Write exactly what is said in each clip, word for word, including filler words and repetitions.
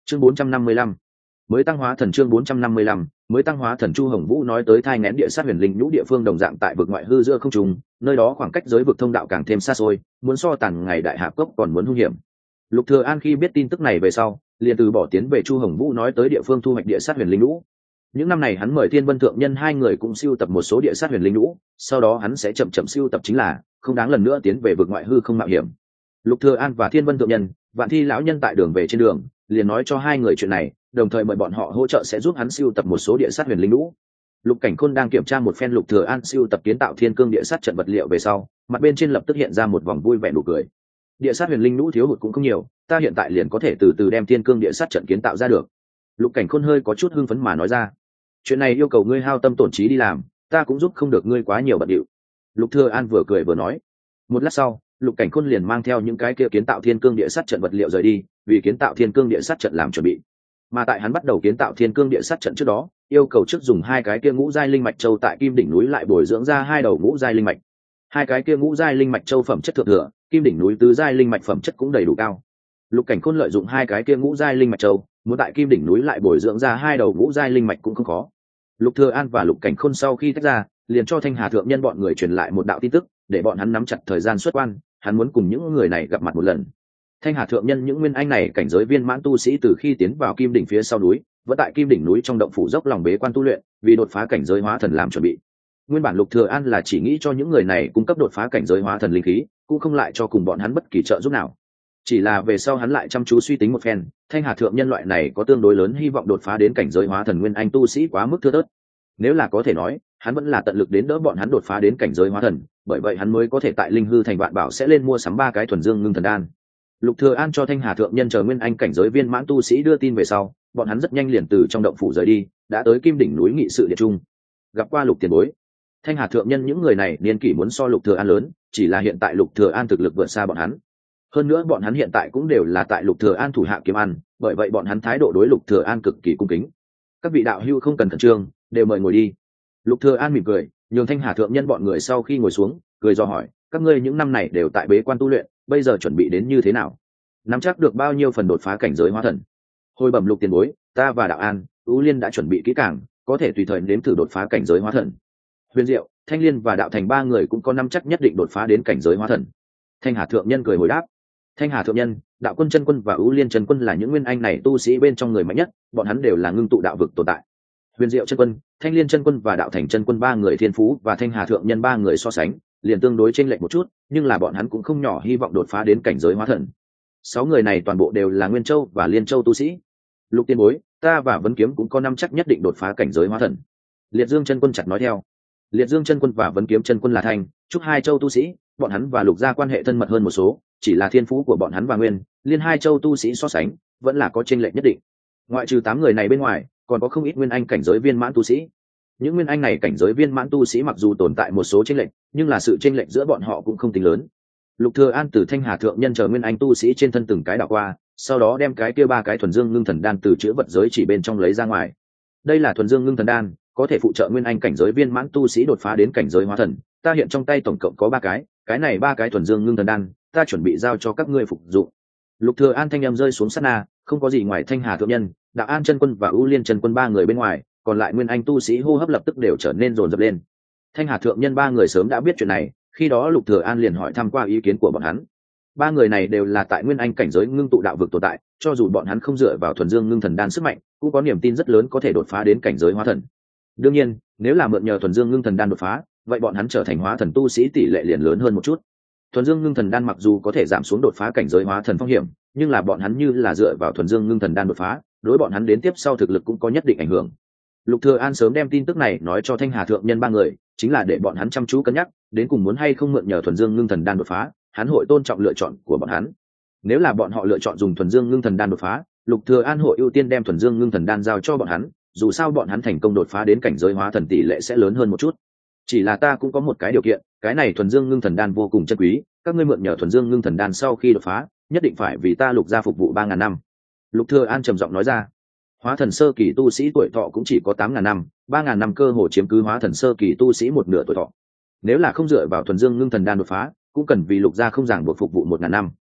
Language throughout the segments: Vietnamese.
chương bốn trăm năm mươi lăm mới tăng hóa thần chương bốn trăm năm mươi lăm mới tăng hóa thần. Chu Hồng Vũ nói tới thai nghén địa sát huyền linh nhũ địa phương đồng dạng tại vực ngoại hư giữa không trung, nơi đó khoảng cách giới vực thông đạo càng thêm xa xôi, muốn so tàn ngày đại hạp cốc còn muốn hung hiểm. Lục Thừa An khi biết tin tức này về sau, liền từ bỏ tiến về Chu Hồng Vũ nói tới địa phương thu hoạch địa sát huyền linh nhũ. Những năm này hắn mời Thiên Vân thượng nhân hai người cũng siêu tập một số địa sát huyền linh nhũ, sau đó hắn sẽ chậm chậm siêu tập chính là không đáng lần nữa tiến về vực ngoại hư không mạo hiểm. Lục Thừa An và Thiên Vân thượng nhân, Vạn Thi lão nhân tại đường về trên đường, liền nói cho hai người chuyện này, đồng thời mời bọn họ hỗ trợ sẽ giúp hắn siêu tập một số địa sát huyền linh nhũ. Lục Cảnh Khôn đang kiểm tra một phen Lục Thừa An siêu tập kiến tạo thiên cương địa sát trận vật liệu về sau, mặt bên trên lập tức hiện ra một vòng vui vẻ nụ cười. Địa sát huyền linh nhũ thiếu hụt cũng không nhiều, ta hiện tại liền có thể từ từ đem thiên cương địa sát trận kiến tạo ra được. Lục Cảnh Khôn hơi có chút hưng phấn mà nói ra, chuyện này yêu cầu ngươi hao tâm tổn trí đi làm, ta cũng giúp không được ngươi quá nhiều bận điệu. Lục Thừa An vừa cười vừa nói. Một lát sau, Lục Cảnh Khôn liền mang theo những cái kia kiến tạo thiên cương địa sát trận vật liệu rời đi, vì kiến tạo thiên cương địa sát trận làm chuẩn bị. Mà tại hắn bắt đầu kiến tạo thiên cương địa sát trận trước đó, yêu cầu trước dùng hai cái kia ngũ giai linh mạch châu tại kim đỉnh núi lại bồi dưỡng ra hai đầu ngũ giai linh mạch. Hai cái kia ngũ giai linh mạch châu phẩm chất thượng thừa, kim đỉnh núi tứ giai linh mạch phẩm chất cũng đầy đủ cao. Lục Cảnh Khôn lợi dụng hai cái kia ngũ giai linh mạch châu, muốn tại kim đỉnh núi lại bồi dưỡng ra hai đầu ngũ giai linh mạch cũng không khó. Lục Thừa An và Lục Cảnh Khôn sau khi tách ra, liền cho Thanh Hà thượng nhân bọn người truyền lại một đạo tin tức, để bọn hắn nắm chặt thời gian xuất quan, hắn muốn cùng những người này gặp mặt một lần. Thanh Hà thượng nhân những nguyên anh này cảnh giới viên mãn tu sĩ từ khi tiến vào kim đỉnh phía sau núi, vẫn tại kim đỉnh núi trong động phủ dốc lòng bế quan tu luyện, vì đột phá cảnh giới hóa thần làm chuẩn bị. Nguyên bản Lục Thừa An là chỉ nghĩ cho những người này cung cấp đột phá cảnh giới hóa thần linh khí, cũng không lại cho cùng bọn hắn bất kỳ trợ giúp nào. Chỉ là về sau hắn lại chăm chú suy tính một phen, Thanh Hà thượng nhân loại này có tương đối lớn hy vọng đột phá đến cảnh giới hóa thần nguyên anh tu sĩ quá mức thưa thớt. Nếu là có thể nói, hắn vẫn là tận lực đến đỡ bọn hắn đột phá đến cảnh giới hóa thần, bởi vậy hắn mới có thể tại linh hư thành vạn bảo sẽ lên mua sắm ba cái thuần dương ngưng thần đan. Lục Thừa An cho Thanh Hà thượng nhân chờ nguyên anh cảnh giới viên mãn tu sĩ đưa tin về sau, bọn hắn rất nhanh liền từ trong động phủ rời đi, đã tới kim đỉnh núi nghị sự địa trung. Gặp qua Lục tiền bối. Thanh Hà thượng nhân những người này niên kỷ muốn so Lục Thừa An lớn, chỉ là hiện tại Lục Thừa An thực lực vượt xa bọn hắn. Hơn nữa bọn hắn hiện tại cũng đều là tại Lục Thừa An thủ hạ kiếm ăn, bởi vậy bọn hắn thái độ đối Lục Thừa An cực kỳ cung kính. Các vị đạo hữu không cần khẩn trương, đều mời ngồi đi. Lục Thừa An mỉm cười, nhường Thanh Hà thượng nhân bọn người sau khi ngồi xuống, cười do hỏi, các ngươi những năm này đều tại bế quan tu luyện, bây giờ chuẩn bị đến như thế nào? Nắm chắc được bao nhiêu phần đột phá cảnh giới hóa thần? Hồi bẩm Lục tiền bối, ta và đạo An, Ú Liên đã chuẩn bị kỹ càng, có thể tùy thời nếm thử đột phá cảnh giới hóa thần. Huyền Diệu, Thanh Liên và đạo Thành ba người cũng có nắm chắc nhất định đột phá đến cảnh giới hóa thần. Thanh Hà thượng nhân cười hồi đáp. Thanh Hà thượng nhân, đạo quân chân quân và Ú Liên chân quân là những nguyên anh này tu sĩ bên trong người mạnh nhất, bọn hắn đều là ngưng tụ đạo vực tồn tại. Huyền Diệu chân quân, Thanh Liên chân quân và đạo Thành chân quân ba người thiên phú và Thanh Hà thượng nhân ba người so sánh, liền tương đối chênh lệch một chút, nhưng là bọn hắn cũng không nhỏ hy vọng đột phá đến cảnh giới hóa thần. Sáu người này toàn bộ đều là Nguyên Châu và Liên Châu tu sĩ. Lục tiên bối, ta và Vấn Kiếm cũng có năm chắc nhất định đột phá cảnh giới hóa thần. Liệt Dương chân quân chặt nói theo. Liệt Dương chân quân và Vấn Kiếm chân quân là Thành, Trúc hai châu tu sĩ, bọn hắn và Lục gia quan hệ thân mật hơn một số, chỉ là thiên phú của bọn hắn và Nguyên, Liên hai châu tu sĩ so sánh, vẫn là có chênh lệch nhất định. Ngoại trừ tám người này bên ngoài, còn có không ít nguyên anh cảnh giới viên mãn tu sĩ. Những nguyên anh này cảnh giới viên mãn tu sĩ mặc dù tồn tại một số chênh lệch, nhưng là sự chênh lệch giữa bọn họ cũng không tính lớn. Lục Thừa An từ Thanh Hà thượng nhân chờ nguyên anh tu sĩ trên thân từng cái đảo qua, sau đó đem cái kia ba cái thuần dương ngưng thần đan từ chứa vật giới chỉ bên trong lấy ra ngoài. Đây là thuần dương ngưng thần đan, có thể phụ trợ nguyên anh cảnh giới viên mãn tu sĩ đột phá đến cảnh giới hóa thần. Ta hiện trong tay tổng cộng có ba cái, cái này ba cái thuần dương ngưng thần đan, ta chuẩn bị giao cho các ngươi phục dụng. Lục Thừa An thanh âm rơi xuống sát na, không có gì ngoài Thanh Hà thượng nhân, đạo An chân quân và Ú Liên chân quân ba người bên ngoài, còn lại nguyên anh tu sĩ hô hấp lập tức đều trở nên rồn rập lên. Thanh Hà thượng nhân ba người sớm đã biết chuyện này, khi đó Lục Thừa An liền hỏi thăm qua ý kiến của bọn hắn. Ba người này đều là tại nguyên anh cảnh giới ngưng tụ đạo vực tồn tại, cho dù bọn hắn không dựa vào thuần dương ngưng thần đan sức mạnh, cũng có niềm tin rất lớn có thể đột phá đến cảnh giới hóa thần. Đương nhiên, nếu là mượn nhờ thuần dương ngưng thần đan đột phá, vậy bọn hắn trở thành hóa thần tu sĩ tỷ lệ liền lớn hơn một chút. Thuần dương ngưng thần đan mặc dù có thể giảm xuống đột phá cảnh giới hóa thần phong hiểm, nhưng là bọn hắn như là dựa vào thuần dương ngưng thần đan đột phá, đối bọn hắn đến tiếp sau thực lực cũng có nhất định ảnh hưởng. Lục Thừa An sớm đem tin tức này nói cho Thanh Hà thượng nhân ba người, chính là để bọn hắn chăm chú cân nhắc, đến cùng muốn hay không mượn nhờ thuần dương ngưng thần đan đột phá, hắn hội tôn trọng lựa chọn của bọn hắn. Nếu là bọn họ lựa chọn dùng thuần dương ngưng thần đan đột phá, Lục Thừa An hội ưu tiên đem thuần dương ngưng thần đan giao cho bọn hắn, dù sao bọn hắn thành công đột phá đến cảnh giới hóa thần tỷ lệ sẽ lớn hơn một chút. Chỉ là ta cũng có một cái điều kiện, cái này thuần dương ngưng thần đan vô cùng chân quý, các ngươi mượn nhờ thuần dương ngưng thần đan sau khi đột phá, nhất định phải vì ta Lục gia phục vụ ba ngàn năm. Lục Thừa An trầm giọng nói ra. Hóa thần sơ kỳ tu sĩ tuổi thọ cũng chỉ có tám ngàn năm, ba ngàn năm cơ hồ chiếm cứ hóa thần sơ kỳ tu sĩ một nửa tuổi thọ. Nếu là không dựa vào thuần dương ngưng thần đan đột phá, cũng cần vì Lục gia không ràng buộc phục vụ một ngàn năm.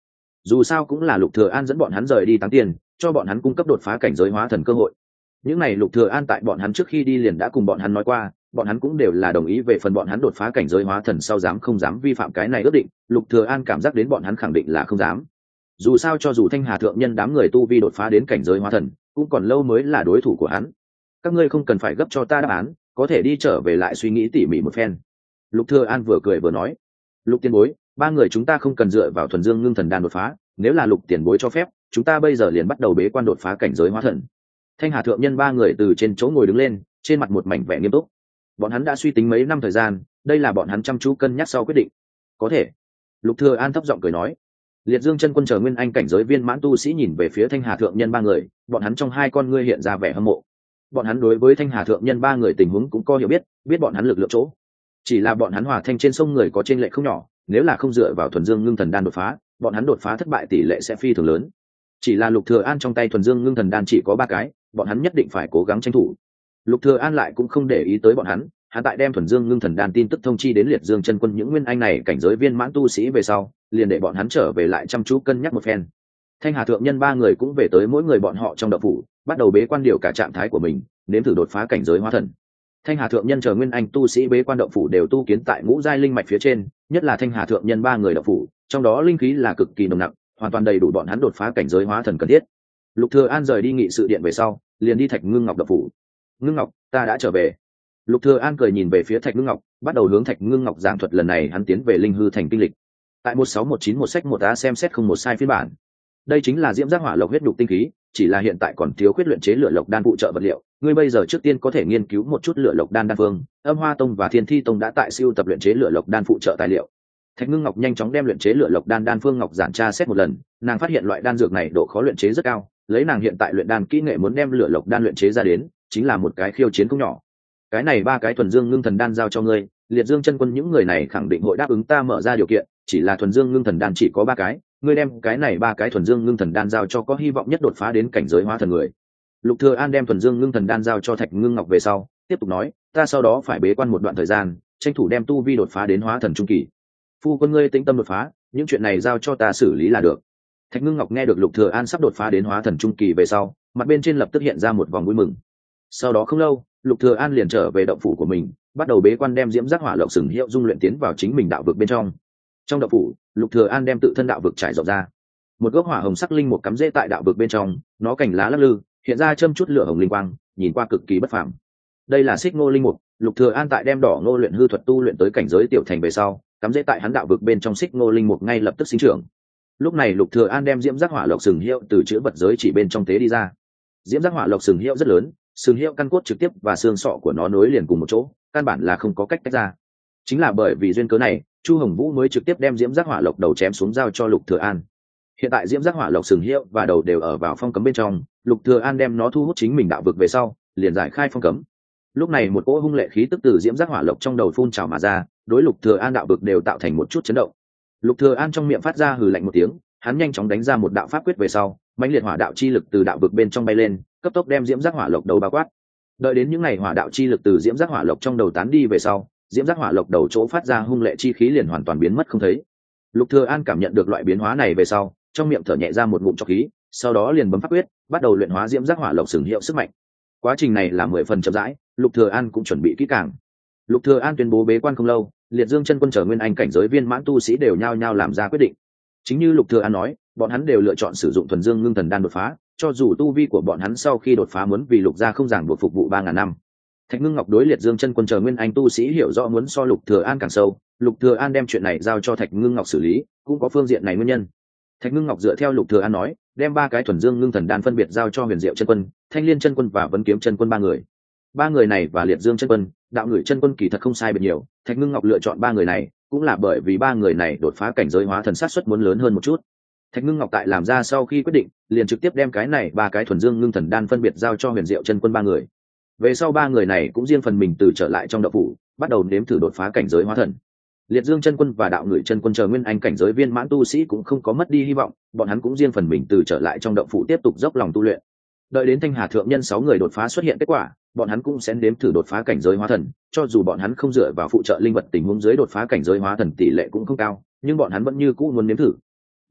dù sao cũng là Lục Thừa An dẫn bọn hắn rời đi táng tiền, cho bọn hắn cung cấp đột phá cảnh giới hóa thần cơ hội. Những này Lục Thừa An tại bọn hắn trước khi đi liền đã cùng bọn hắn nói qua, bọn hắn cũng đều là đồng ý về phần bọn hắn đột phá cảnh giới hóa thần sau dám không dám vi phạm cái này ước định. Lục Thừa An cảm giác đến bọn hắn khẳng định là không dám. Dù sao cho dù Thanh Hà thượng nhân đám người tu vi đột phá đến cảnh giới hóa thần, cũng còn lâu mới là đối thủ của hắn. Các ngươi không cần phải gấp cho ta đáp án, có thể đi trở về lại suy nghĩ tỉ mỉ một phen. Lục Thừa An vừa cười vừa nói, Lục Tiền Bối, ba người chúng ta không cần dựa vào thuần dương ngưng thần đan đột phá, nếu là Lục Tiền Bối cho phép, chúng ta bây giờ liền bắt đầu bế quan đột phá cảnh giới hóa thần. Thanh Hà thượng nhân ba người từ trên chỗ ngồi đứng lên, trên mặt một mảnh vẻ nghiêm túc. Bọn hắn đã suy tính mấy năm thời gian, đây là bọn hắn chăm chú cân nhắc sau quyết định. Có thể. Lục Thừa An thấp giọng cười nói. Liệt Dương chân quân chờ nguyên anh cảnh giới viên mãn tu sĩ nhìn về phía Thanh Hà thượng nhân ba người, bọn hắn trong hai con ngươi hiện ra vẻ hâm mộ. Bọn hắn đối với Thanh Hà thượng nhân ba người tình huống cũng có hiểu biết, biết bọn hắn lực lượng chỗ. Chỉ là bọn hắn hòa thanh trên sông người có trên lệ không nhỏ, nếu là không dựa vào thuần dương ngưng thần đan đột phá, bọn hắn đột phá thất bại tỷ lệ sẽ phi thường lớn. Chỉ là Lục Thừa An trong tay thuần dương ngưng thần đan chỉ có ba cái, bọn hắn nhất định phải cố gắng tranh thủ. Lục Thừa An lại cũng không để ý tới bọn hắn, hắn tại đem thuần dương ngưng thần đan tin tức thông chi đến Liệt Dương chân quân những nguyên anh này cảnh giới viên mãn tu sĩ về sau, liền để bọn hắn trở về lại chăm chú cân nhắc một phen. Thanh Hà thượng nhân ba người cũng về tới mỗi người bọn họ trong đạo phủ, bắt đầu bế quan điều cả trạng thái của mình, nếm thử đột phá cảnh giới hóa thần. Thanh Hà thượng nhân chờ nguyên anh tu sĩ bế quan động phủ đều tu kiến tại ngũ giai linh mạch phía trên, nhất là Thanh Hà thượng nhân ba người động phủ, trong đó linh khí là cực kỳ nồng nặc, hoàn toàn đầy đủ bọn hắn đột phá cảnh giới hóa thần cần thiết. Lục Thừa An rời đi nghị sự điện về sau, liền đi Thạch Ngưng Ngọc động phủ. Ngưng Ngọc, ta đã trở về. Lục Thừa An cười nhìn về phía Thạch Ngưng Ngọc, bắt đầu hướng Thạch Ngưng Ngọc giảng thuật lần này hắn tiến về Linh Hư thành kinh lịch. Tại một sáu một chín một sách một a xem xét không một sai phiên bản. Đây chính là diễm giác hỏa lộc huyết đục tinh khí, chỉ là hiện tại còn thiếu khuyết luyện chế lửa lộc đan phụ trợ vật liệu. Ngươi bây giờ trước tiên có thể nghiên cứu một chút lửa lộc đan đan phương, Âm Hoa Tông và Thiên Thi Tông đã tại siêu tập luyện chế lửa lộc đan phụ trợ tài liệu. Thạch Ngưng Ngọc nhanh chóng đem luyện chế lửa lộc đan đan phương ngọc giản tra xét một lần, nàng phát hiện loại đan dược này độ khó luyện chế rất cao, lấy nàng hiện tại luyện đan kỹ nghệ muốn đem lửa lộc đan luyện chế ra đến, chính là một cái khiêu chiến không nhỏ. Cái này ba cái thuần dương ngưng thần đan giao cho ngươi, Liệt Dương chân quân những người này khẳng định hội đáp ứng ta mở ra điều kiện, chỉ là thuần dương ngưng thần đan chỉ có ba cái, ngươi đem cái này ba cái thuần dương ngưng thần đan giao cho có hy vọng nhất đột phá đến cảnh giới hóa thần người. Lục Thừa An đem thuần dương ngưng thần đan giao cho Thạch Ngưng Ngọc về sau, tiếp tục nói, ta sau đó phải bế quan một đoạn thời gian, tranh thủ đem tu vi đột phá đến hóa thần trung kỳ. Phu quân ngươi tĩnh tâm đột phá, những chuyện này giao cho ta xử lý là được. Thạch Ngưng Ngọc nghe được Lục Thừa An sắp đột phá đến hóa thần trung kỳ về sau, mặt bên trên lập tức hiện ra một vòng vui mừng. Sau đó không lâu, Lục Thừa An liền trở về động phủ của mình, bắt đầu bế quan đem diễm giác hỏa lộc sừng hiệu dung luyện tiến vào chính mình đạo vực bên trong. Trong động phủ, Lục Thừa An đem tự thân đạo vực trải rộng ra. Một gốc hỏa hồng sắc linh mục cắm rễ tại đạo vực bên trong, nó cành lá lắc lư, hiện ra châm chút lửa hồng linh quang, nhìn qua cực kỳ bất phàm. Đây là xích ngô linh mục, Lục Thừa An tại đem đỏ ngô luyện hư thuật tu luyện tới cảnh giới tiểu thành về sau, cắm rễ tại hắn đạo vực bên trong xích ngô linh mục ngay lập tức sinh trưởng. Lúc này Lục Thừa An đem diễm giác hỏa lộc sừng hiệu từ chứa vật giới chỉ bên trong tế đi ra. Diễm giác hỏa lộc sừng hiệu rất lớn, sừng hiệu căn cốt trực tiếp và xương sọ của nó nối liền cùng một chỗ, căn bản là không có cách tách ra. Chính là bởi vì duyên cớ này, Chu Hồng Vũ mới trực tiếp đem diễm giác hỏa lộc đầu chém xuống giao cho Lục Thừa An. Hiện tại diễm giác hỏa lộc sừng hiệu và đầu đều ở vào phong cấm bên trong, Lục Thừa An đem nó thu hút chính mình đạo vực về sau, liền giải khai phong cấm. Lúc này một cỗ hung lệ khí tức từ diễm giác hỏa lộc trong đầu phun trào mà ra, đối Lục Thừa An đạo vực đều tạo thành một chút chấn động. Lục Thừa An trong miệng phát ra hừ lạnh một tiếng, hắn nhanh chóng đánh ra một đạo pháp quyết về sau, mãnh liệt hỏa đạo chi lực từ đạo vực bên trong bay lên, cấp tốc đem diễm giác hỏa lộc đầu bao quát. Đợi đến những ngày hỏa đạo chi lực từ diễm giác hỏa lộc trong đầu tán đi về sau, diễm giác hỏa lộc đầu chỗ phát ra hung lệ chi khí liền hoàn toàn biến mất không thấy. Lục Thừa An cảm nhận được loại biến hóa này về sau, trong miệng thở nhẹ ra một ngụm trọc khí, sau đó liền bấm pháp quyết, bắt đầu luyện hóa diễm giác hỏa lộc sừng hiệu sức mạnh. Quá trình này là mười phần chậm rãi, Lục Thừa An cũng chuẩn bị kỹ càng. Lục Thừa An tuyên bố bế quan không lâu, Liệt Dương chân quân trở nguyên anh cảnh giới viên mãn tu sĩ đều nhao nhao làm ra quyết định. Chính như Lục Thừa An nói, bọn hắn đều lựa chọn sử dụng thuần dương ngưng thần đan đột phá, cho dù tu vi của bọn hắn sau khi đột phá muốn vì Lục gia không ràng buộc phục vụ ba ngàn năm. Thạch Ngưng Ngọc đối Liệt Dương chân quân chờ nguyên anh tu sĩ hiểu rõ muốn so Lục Thừa An càng sâu, Lục Thừa An đem chuyện này giao cho Thạch Ngưng Ngọc xử lý, cũng có phương diện này nguyên nhân. Thạch Ngưng Ngọc dựa theo Lục Thừa An nói, đem ba cái thuần dương ngưng thần đan phân biệt giao cho Huyền Diệu chân quân, Thanh Liên chân quân và Vấn Kiếm chân quân ba người. Ba người này và Liệt Dương chân quân, Đạo Ngự chân quân kỳ thật không sai biệt nhiều, Thạch Ngưng Ngọc lựa chọn ba người này, cũng là bởi vì ba người này đột phá cảnh giới hóa thần sát suất muốn lớn hơn một chút. Thạch Ngưng Ngọc tại làm ra sau khi quyết định, liền trực tiếp đem cái này ba cái thuần dương ngưng thần đan phân biệt giao cho Huyền Diệu chân quân ba người. Về sau ba người này cũng riêng phần mình từ trở lại trong đạo phủ, bắt đầu nếm thử đột phá cảnh giới hóa thần. Liệt Dương chân quân và Đạo Ngự chân quân chờ nguyên anh cảnh giới viên mãn tu sĩ cũng không có mất đi hy vọng, bọn hắn cũng riêng phần mình từ trở lại trong động phủ tiếp tục dốc lòng tu luyện. Đợi đến Thanh Hà thượng nhân sáu người đột phá xuất hiện kết quả, bọn hắn cũng sẽ nếm thử đột phá cảnh giới hóa thần, cho dù bọn hắn không dựa vào phụ trợ linh vật tình huống dưới đột phá cảnh giới hóa thần tỷ lệ cũng không cao, nhưng bọn hắn vẫn như cũ muốn nếm thử.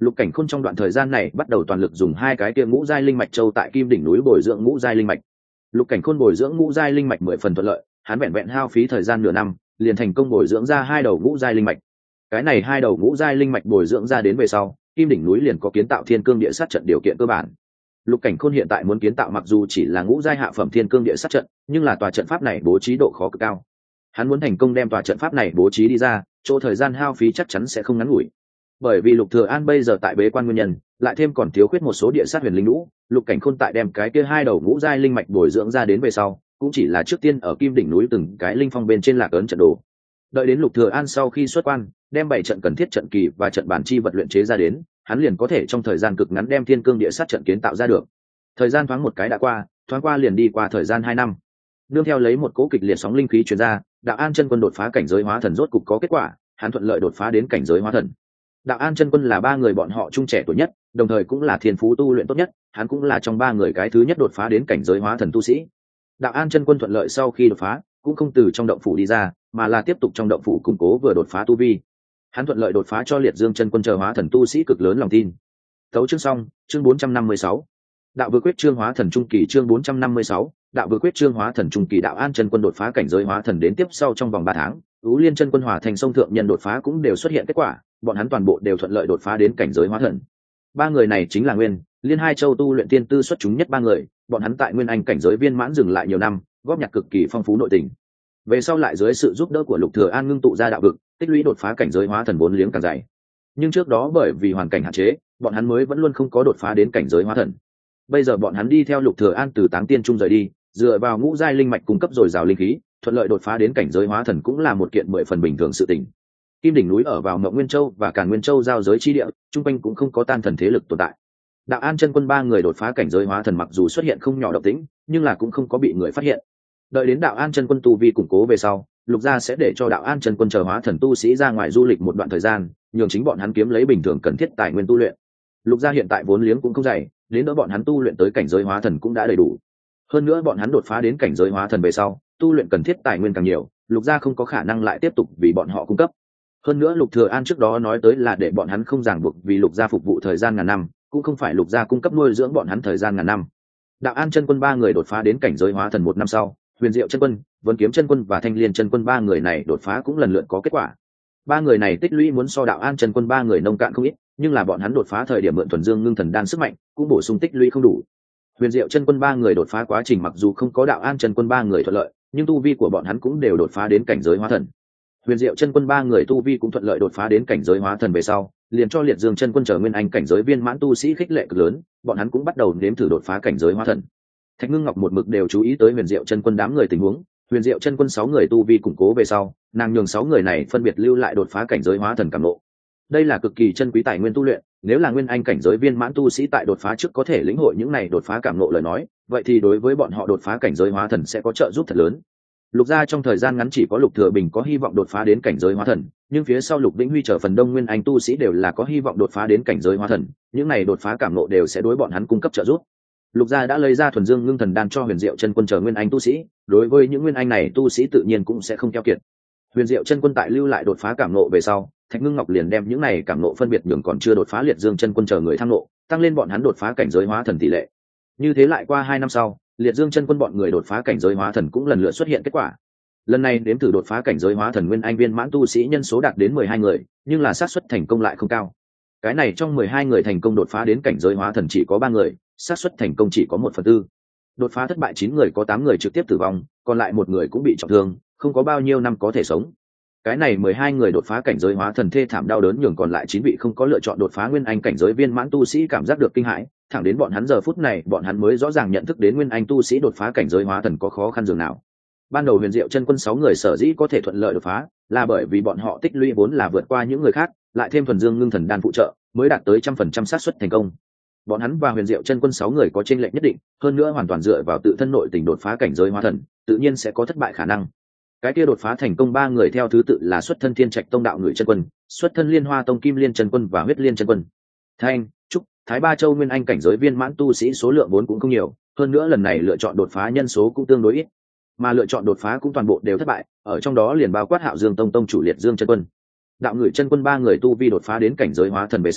Lục Cảnh Khôn trong đoạn thời gian này bắt đầu toàn lực dùng hai cái kia ngũ giai linh mạch châu tại Kim đỉnh núi bồi dưỡng ngũ giai linh mạch. Lục Cảnh Khôn bồi dưỡng ngũ giai linh mạch mười phần thuận lợi, hắn vẹn vẹn hao phí thời gian nửa năm, liền thành công bồi dưỡng ra hai đầu ngũ giai linh mạch. Cái này hai đầu ngũ giai linh mạch bồi dưỡng ra đến về sau, Kim đỉnh núi liền có kiến tạo thiên cương địa sát trận điều kiện cơ bản. Lục Cảnh Khôn hiện tại muốn kiến tạo mặc dù chỉ là ngũ giai hạ phẩm thiên cương địa sát trận, nhưng là tòa trận pháp này bố trí độ khó cực cao. Hắn muốn thành công đem tòa trận pháp này bố trí đi ra, chỗ thời gian hao phí chắc chắn sẽ không ngắn ngủi. Bởi vì Lục Thừa An bây giờ tại bế quan nguyên nhân, lại thêm còn thiếu khuyết một số địa sát huyền linh lũ, Lục Cảnh Khôn tại đem cái kia hai đầu ngũ giai linh mạch bồi dưỡng ra đến về sau, cũng chỉ là trước tiên ở Kim đỉnh núi từng cái linh phong bên trên lạc ấn trận đồ. Đợi đến Lục Thừa An sau khi xuất quan, đem bảy trận cần thiết trận kỳ và trận bản chi vật luyện chế ra đến, hắn liền có thể trong thời gian cực ngắn đem thiên cương địa sát trận kiến tạo ra được. Thời gian thoáng một cái đã qua, thoáng qua liền đi qua thời gian hai năm. Nương theo lấy một cỗ kịch liệt sóng linh khí truyền ra, Đạo An chân quân đột phá cảnh giới hóa thần rốt cục có kết quả, hắn thuận lợi đột phá đến cảnh giới hóa thần. Đạo An chân quân là ba người bọn họ trung trẻ tuổi nhất, đồng thời cũng là thiên phú tu luyện tốt nhất, hắn cũng là trong ba người cái thứ nhất đột phá đến cảnh giới hóa thần tu sĩ. Đạo An chân quân thuận lợi sau khi đột phá, cũng không từ trong động phủ đi ra, mà là tiếp tục trong động phủ củng cố vừa đột phá tu vi. Hắn thuận lợi đột phá cho Liệt Dương chân quân chờ hóa thần tu sĩ cực lớn lòng tin. Tấu chương xong, chương bốn trăm năm mươi sáu. Đạo vừa quyết trương hóa thần trung kỳ chương bốn trăm năm mươi sáu, đạo vừa quyết trương hóa thần trung kỳ Đạo An chân quân đột phá cảnh giới hóa thần đến tiếp sau trong vòng ba tháng, Ú Liên chân quân hòa thành sông thượng nhân đột phá cũng đều xuất hiện kết quả, bọn hắn toàn bộ đều thuận lợi đột phá đến cảnh giới hóa thần. Ba người này chính là Nguyên, Liên hai châu tu luyện tiên tư xuất chúng nhất ba người, bọn hắn tại Nguyên Anh cảnh giới viên mãn dừng lại nhiều năm, góp nhặt cực kỳ phong phú nội tình. Về sau lại dưới sự giúp đỡ của Lục Thừa An ngưng tụ ra đạo vực, tích lũy đột phá cảnh giới hóa thần vốn liếng càng dày. Nhưng trước đó bởi vì hoàn cảnh hạn chế, bọn hắn mới vẫn luôn không có đột phá đến cảnh giới hóa thần. Bây giờ bọn hắn đi theo Lục Thừa An từ Táng Tiên Trung rời đi, dựa vào ngũ giai linh mạch cung cấp dồi dào linh khí, thuận lợi đột phá đến cảnh giới hóa thần cũng là một kiện mười phần bình thường sự tình. Kim đỉnh núi ở vào Mộng Nguyên Châu và Càn Nguyên Châu giao giới chi địa, trung quanh cũng không có tan thần thế lực tồn tại. Đạo An chân quân ba người đột phá cảnh giới hóa thần mặc dù xuất hiện không nhỏ động tĩnh, nhưng là cũng không có bị người phát hiện. Đợi đến Đạo An chân quân tu vi củng cố về sau, Lục gia sẽ để cho Đạo An chân quân chờ hóa thần tu sĩ ra ngoài du lịch một đoạn thời gian, nhường chính bọn hắn kiếm lấy bình thường cần thiết tài nguyên tu luyện. Lục gia hiện tại vốn liếng cũng không dày, đến đỡ bọn hắn tu luyện tới cảnh giới hóa thần cũng đã đầy đủ. Hơn nữa bọn hắn đột phá đến cảnh giới hóa thần về sau, tu luyện cần thiết tài nguyên càng nhiều, Lục gia không có khả năng lại tiếp tục vì bọn họ cung cấp. Hơn nữa Lục Thừa An trước đó nói tới là để bọn hắn không ràng buộc vì Lục gia phục vụ thời gian ngàn năm, cũng không phải Lục gia cung cấp nuôi dưỡng bọn hắn thời gian ngàn năm. Đạo An chân quân ba người đột phá đến cảnh giới hóa thần một năm sau, Huyền Diệu chân quân, Vân Kiếm chân quân và Thanh Liên chân quân ba người này đột phá cũng lần lượt có kết quả. Ba người này tích lũy muốn so Đạo An chân quân ba người nông cạn không ít, nhưng là bọn hắn đột phá thời điểm mượn thuần dương ngưng thần đan sức mạnh, cũng bổ sung tích lũy không đủ. Huyền Diệu chân quân ba người đột phá quá trình mặc dù không có Đạo An chân quân ba người thuận lợi, nhưng tu vi của bọn hắn cũng đều đột phá đến cảnh giới hóa thần. Huyền Diệu chân quân ba người tu vi cũng thuận lợi đột phá đến cảnh giới hóa thần về sau, liền cho Liệt Dương chân quân trở Nguyên Anh cảnh giới viên mãn tu sĩ khích lệ cực lớn, bọn hắn cũng bắt đầu nếm thử đột phá cảnh giới hóa thần. Thạch Ngưng Ngọc một mực đều chú ý tới Huyền Diệu chân quân đám người tình huống, Huyền Diệu chân quân sáu người tu vi củng cố về sau, nàng nhường sáu người này phân biệt lưu lại đột phá cảnh giới hóa thần cảm ngộ. Đây là cực kỳ chân quý tài nguyên tu luyện, nếu là Nguyên Anh cảnh giới viên mãn tu sĩ tại đột phá trước có thể lĩnh hội những này đột phá cảm ngộ lời nói, vậy thì đối với bọn họ đột phá cảnh giới hóa thần sẽ có trợ giúp thật lớn. Lục gia trong thời gian ngắn chỉ có Lục Thừa Bình có hy vọng đột phá đến cảnh giới hóa thần, nhưng phía sau Lục Vĩnh Huy trở phần đông Nguyên Anh tu sĩ đều là có hy vọng đột phá đến cảnh giới hóa thần, những này đột phá cảm ngộ đều sẽ đối bọn hắn cung cấp trợ giúp. Lục gia đã lấy ra thuần dương ngưng thần đan cho Huyền Diệu chân quân chờ Nguyên Anh tu sĩ, đối với những Nguyên Anh này tu sĩ tự nhiên cũng sẽ không keo kiệt. Huyền Diệu chân quân tại lưu lại đột phá cảm ngộ về sau, Thạch Ngưng Ngọc liền đem những này cảm ngộ phân biệt nhường còn chưa đột phá Liệt Dương chân quân chờ người tham ngộ, tăng lên bọn hắn đột phá cảnh giới hóa thần tỷ lệ. Như thế lại qua hai năm sau, Liệt Dương chân quân bọn người đột phá cảnh giới hóa thần cũng lần lượt xuất hiện kết quả. Lần này đếm thử đột phá cảnh giới hóa thần Nguyên Anh viên mãn tu sĩ nhân số đạt đến mười hai người, nhưng là xác suất thành công lại không cao. Cái này trong mười hai người thành công đột phá đến cảnh giới hóa thần chỉ có ba người, xác suất thành công chỉ có một phần tư. Đột phá thất bại chín người có tám người trực tiếp tử vong, còn lại một người cũng bị trọng thương, không có bao nhiêu năm có thể sống. Cái này mười hai người đột phá cảnh giới hóa thần thê thảm đau đớn nhường còn lại chín vị không có lựa chọn đột phá Nguyên Anh cảnh giới viên mãn tu sĩ cảm giác được kinh hãi, thẳng đến bọn hắn giờ phút này, bọn hắn mới rõ ràng nhận thức đến Nguyên Anh tu sĩ đột phá cảnh giới hóa thần có khó khăn dường nào. Ban đầu Huyền Diệu chân quân sáu người sở dĩ có thể thuận lợi đột phá, là bởi vì bọn họ tích lũy vốn là vượt qua những người khác, lại thêm thuần dương ngưng thần đan phụ trợ, mới đạt tới trăm phần trăm xác suất thành công. Bọn hắn và Huyền Diệu chân quân sáu người có chênh lệch nhất định, hơn nữa hoàn toàn dựa vào tự thân nội tình đột phá cảnh giới hóa thần, tự nhiên sẽ có thất bại khả năng. Cái kia đột phá thành công ba người theo thứ tự là xuất thân Thiên Trạch Tông đạo người chân quân, xuất thân Liên Hoa Tông Kim Liên chân quân và Huyết Liên chân quân. Thanh, Trúc, Thái Ba Châu Nguyên Anh cảnh giới viên mãn tu sĩ số lượng vốn cũng không nhiều, hơn nữa lần này lựa chọn đột phá nhân số cũng tương đối ít, mà lựa chọn đột phá cũng toàn bộ đều thất bại, ở trong đó liền bao quát Hạo Dương Tông tông chủ Liệt Dương chân quân. Đạo người chân quân ba người tu vi đột phá đến cảnh giới hóa thần về sau,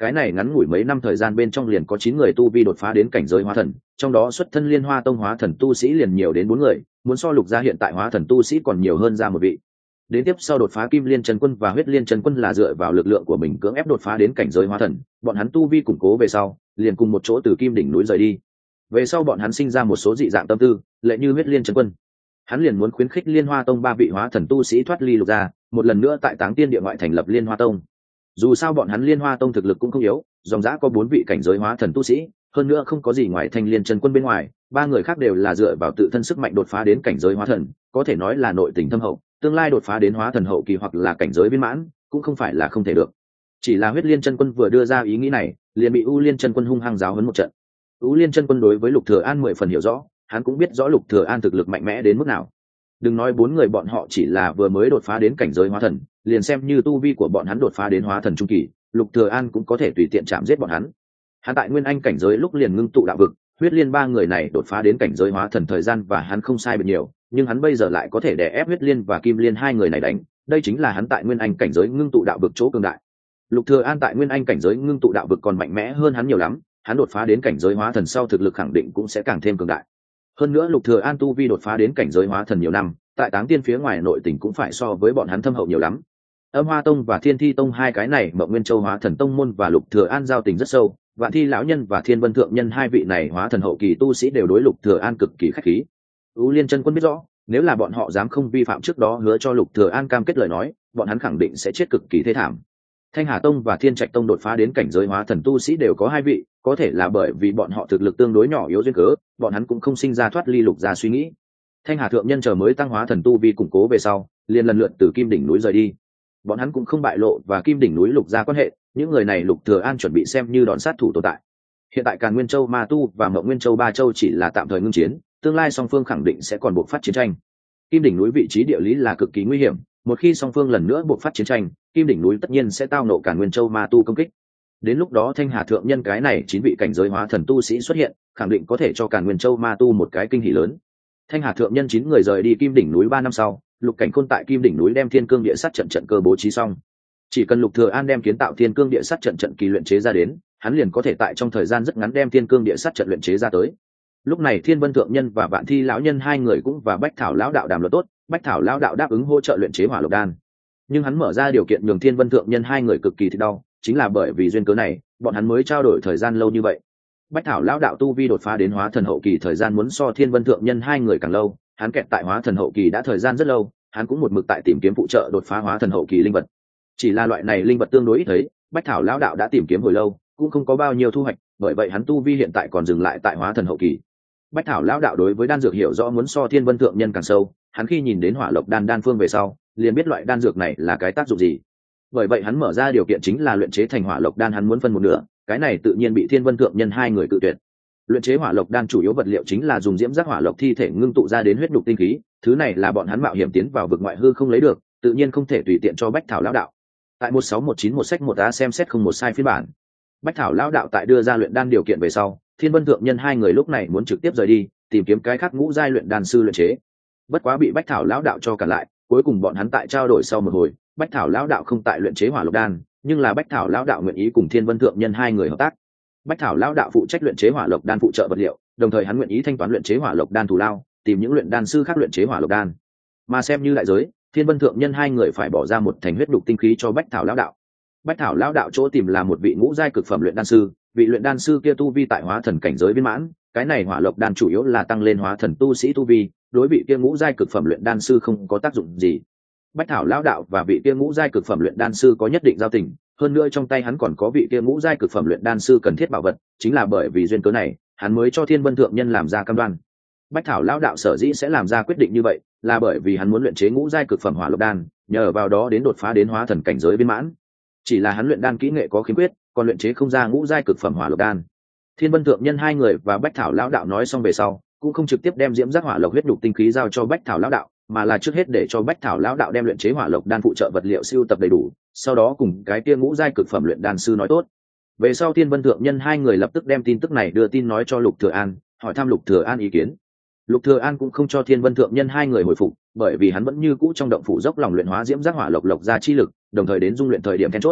cái này ngắn ngủi mấy năm thời gian bên trong liền có chín người tu vi đột phá đến cảnh giới hóa thần, trong đó xuất thân Liên Hoa Tông hóa thần tu sĩ liền nhiều đến bốn người, muốn so Lục gia hiện tại hóa thần tu sĩ còn nhiều hơn ra một vị. Đến tiếp sau đột phá Kim Liên Chân Quân và Huyết Liên Chân Quân là dựa vào lực lượng của mình cưỡng ép đột phá đến cảnh giới hóa thần, bọn hắn tu vi củng cố về sau, liền cùng một chỗ từ Kim đỉnh núi rời đi. Về sau bọn hắn sinh ra một số dị dạng tâm tư, lệ như Huyết Liên Chân Quân, hắn liền muốn khuyến khích Liên Hoa Tông ba vị hóa thần tu sĩ thoát ly Lục gia, một lần nữa tại Táng Tiên địa ngoại thành lập Liên Hoa Tông. Dù sao bọn hắn Liên Hoa Tông thực lực cũng không yếu, dòng dã có bốn vị cảnh giới hóa thần tu sĩ, hơn nữa không có gì ngoài Thanh Liên Chân Quân bên ngoài, ba người khác đều là dựa vào tự thân sức mạnh đột phá đến cảnh giới hóa thần, có thể nói là nội tình thâm hậu, tương lai đột phá đến hóa thần hậu kỳ hoặc là cảnh giới viên mãn, cũng không phải là không thể được. Chỉ là Huyết Liên Chân Quân vừa đưa ra ý nghĩ này, liền bị U Liên Chân Quân hung hăng giáo huấn một trận. U Liên Chân Quân đối với Lục Thừa An mười phần hiểu rõ, hắn cũng biết rõ Lục Thừa An thực lực mạnh mẽ đến mức nào. Đừng nói bốn người bọn họ chỉ là vừa mới đột phá đến cảnh giới hóa thần, liền xem như tu vi của bọn hắn đột phá đến hóa thần trung kỳ, Lục Thừa An cũng có thể tùy tiện chạm giết bọn hắn. Hắn tại Nguyên Anh cảnh giới lúc liền ngưng tụ đạo vực, Huyết Liên ba người này đột phá đến cảnh giới hóa thần thời gian và hắn không sai biệt nhiều, nhưng hắn bây giờ lại có thể đè ép Huyết Liên và Kim Liên hai người này đánh, đây chính là hắn tại Nguyên Anh cảnh giới ngưng tụ đạo vực chỗ cường đại. Lục Thừa An tại Nguyên Anh cảnh giới ngưng tụ đạo vực còn mạnh mẽ hơn hắn nhiều lắm, hắn đột phá đến cảnh giới hóa thần sau thực lực khẳng định cũng sẽ càng thêm cường đại. Hơn nữa Lục Thừa An tu vi đột phá đến cảnh giới hóa thần nhiều năm, tại Táng Tiên phía ngoài nội tình cũng phải so với bọn hắn thâm hậu nhiều lắm. Âm Hoa Tông và Thiên Thi Tông hai cái này, Mộng Nguyên Châu Hóa Thần Tông môn và Lục Thừa An giao tình rất sâu, Vạn Thi lão nhân và Thiên Vân thượng nhân hai vị này hóa thần hậu kỳ tu sĩ đều đối Lục Thừa An cực kỳ khách khí. U Liên Chân Quân biết rõ, nếu là bọn họ dám không vi phạm trước đó hứa cho Lục Thừa An cam kết lời nói, bọn hắn khẳng định sẽ chết cực kỳ thê thảm. Thanh Hà Tông và Thiên Trạch Tông đột phá đến cảnh giới hóa thần tu sĩ đều có hai vị, có thể là bởi vì bọn họ thực lực tương đối nhỏ yếu duyên cớ, bọn hắn cũng không sinh ra thoát ly Lục gia suy nghĩ. Thanh Hà thượng nhân chờ mới tăng hóa thần tu vi củng cố về sau, liền lần lượt từ Kim đỉnh núi rời đi. Bọn hắn cũng không bại lộ và Kim đỉnh núi Lục gia quan hệ, những người này Lục Thừa An chuẩn bị xem như đòn sát thủ tồn tại. Hiện tại Càn Nguyên Châu Ma Tu và Mộng Nguyên Châu Ba Châu chỉ là tạm thời ngưng chiến, tương lai song phương khẳng định sẽ còn buộc phát chiến tranh. Kim đỉnh núi vị trí địa lý là cực kỳ nguy hiểm, một khi song phương lần nữa buộc phát chiến tranh, Kim đỉnh núi tất nhiên sẽ tao nộ Càn Nguyên Châu Ma Tu công kích. Đến lúc đó Thanh Hà thượng nhân cái này chín vị cảnh giới hóa thần tu sĩ xuất hiện, khẳng định có thể cho Càn Nguyên Châu Ma Tu một cái kinh hỉ lớn. Thanh Hà thượng nhân chín người rời đi Kim đỉnh núi ba năm sau, Lục Cảnh Khôn tại Kim đỉnh núi đem Thiên Cương Địa Sắt trận trận cơ bố trí xong. Chỉ cần Lục Thừa An đem kiến tạo Thiên Cương Địa Sắt trận trận kỳ luyện chế ra đến, hắn liền có thể tại trong thời gian rất ngắn đem Thiên Cương Địa Sắt trận luyện chế ra tới. Lúc này Thiên Vân thượng nhân và Vạn Thi lão nhân hai người cũng và Bách Thảo lão đạo đàm luận tốt, Bách Thảo lão đạo đáp ứng hỗ trợ luyện chế Hỏa Lộc đan. Nhưng hắn mở ra điều kiện nhường Thiên Vân thượng nhân hai người cực kỳ thích đau, chính là bởi vì duyên cớ này, bọn hắn mới trao đổi thời gian lâu như vậy. Bách Thảo lão đạo tu vi đột phá đến hóa thần hậu kỳ thời gian muốn so Thiên Vân thượng nhân hai người càng lâu, hắn kẹt tại hóa thần hậu kỳ đã thời gian rất lâu, hắn cũng một mực tại tìm kiếm phụ trợ đột phá hóa thần hậu kỳ linh vật. Chỉ là loại này linh vật tương đối ít thấy, Bách Thảo lão đạo đã tìm kiếm hồi lâu, cũng không có bao nhiêu thu hoạch, bởi vậy hắn tu vi hiện tại còn dừng lại tại hóa thần hậu kỳ. Bách Thảo lão đạo đối với đan dược hiểu rõ muốn so Thiên Vân thượng nhân càng sâu, hắn khi nhìn đến Hỏa Lộc đan đan phương về sau, liền biết loại đan dược này là cái tác dụng gì. Bởi vậy hắn mở ra điều kiện chính là luyện chế thành Hỏa Lộc đan hắn muốn phân một nửa, cái này tự nhiên bị Thiên Vân thượng nhân hai người cự tuyệt. Luyện chế Hỏa Lộc đan chủ yếu vật liệu chính là dùng diễm giác hỏa lộc thi thể ngưng tụ ra đến huyết nhục tinh khí, thứ này là bọn hắn mạo hiểm tiến vào vực ngoại hư không lấy được, tự nhiên không thể tùy tiện cho Bách Thảo lão đạo. Tại một sáu một chín một sách một a xem xét không một sai phiên bản. Bách Thảo lão đạo tại đưa ra luyện đan điều kiện về sau, Thiên Vân thượng nhân hai người lúc này muốn trực tiếp rời đi, tìm kiếm cái khác ngũ giai luyện đan sư luyện chế. Bất quá bị Bách Thảo lão đạo cho cản lại, cuối cùng bọn hắn tại trao đổi sau một hồi, Bách Thảo lão đạo không tại luyện chế Hỏa Lộc đan, nhưng là Bách Thảo lão đạo nguyện ý cùng Thiên Vân thượng nhân hai người hợp tác. Bách Thảo lão đạo phụ trách luyện chế Hỏa Lộc đan phụ trợ vật liệu, đồng thời hắn nguyện ý thanh toán luyện chế Hỏa Lộc đan thù lao, tìm những luyện đan sư khác luyện chế Hỏa Lộc đan. Mà xem như đại giới, Thiên Vân thượng nhân hai người phải bỏ ra một thành huyết đục tinh khí cho Bách Thảo lão đạo. Bách Thảo lão đạo chỗ tìm là một vị ngũ giai cực phẩm luyện đan sư, vị luyện đan sư kia tu vi tại hóa thần cảnh giới viên mãn, cái này Hỏa Lộc đan chủ yếu là tăng lên hóa thần tu sĩ tu vi, đối vị kia ngũ giai cực phẩm luyện đan sư không có tác dụng gì. Bách Thảo lão đạo và vị kia ngũ giai cực phẩm luyện đan sư có nhất định giao tình, hơn nữa trong tay hắn còn có vị kia ngũ giai cực phẩm luyện đan sư cần thiết bảo vật, chính là bởi vì duyên cớ này, hắn mới cho Thiên Vân thượng nhân làm ra cam đoan. Bách Thảo lão đạo sở dĩ sẽ làm ra quyết định như vậy, là bởi vì hắn muốn luyện chế ngũ giai cực phẩm Hỏa Lộc đan, nhờ vào đó đến đột phá đến hóa thần cảnh giới viên mãn. Chỉ là hắn luyện đan kỹ nghệ có khiếm khuyết, còn luyện chế không ra ngũ giai cực phẩm Hỏa Lộc đan. Thiên Vân thượng nhân hai người và Bách Thảo lão đạo nói xong về sau, cũng không trực tiếp đem diễm giác hỏa lộc huyết nhục tinh khí giao cho Bách Thảo lão đạo, mà là trước hết để cho Bách Thảo lão đạo đem luyện chế hỏa lộc đan phụ trợ vật liệu siêu tập đầy đủ, sau đó cùng cái kia ngũ giai cực phẩm luyện đan sư nói tốt. Về sau Thiên Vân thượng nhân hai người lập tức đem tin tức này đưa tin nói cho Lục Thừa An, hỏi thăm Lục Thừa An ý kiến. Lục Thừa An cũng không cho Thiên Vân thượng nhân hai người hồi phục, bởi vì hắn vẫn như cũ trong động phủ dốc lòng luyện hóa diễm giác hỏa lộc lộc ra chi lực, đồng thời đến dung luyện thời điểm then chốt.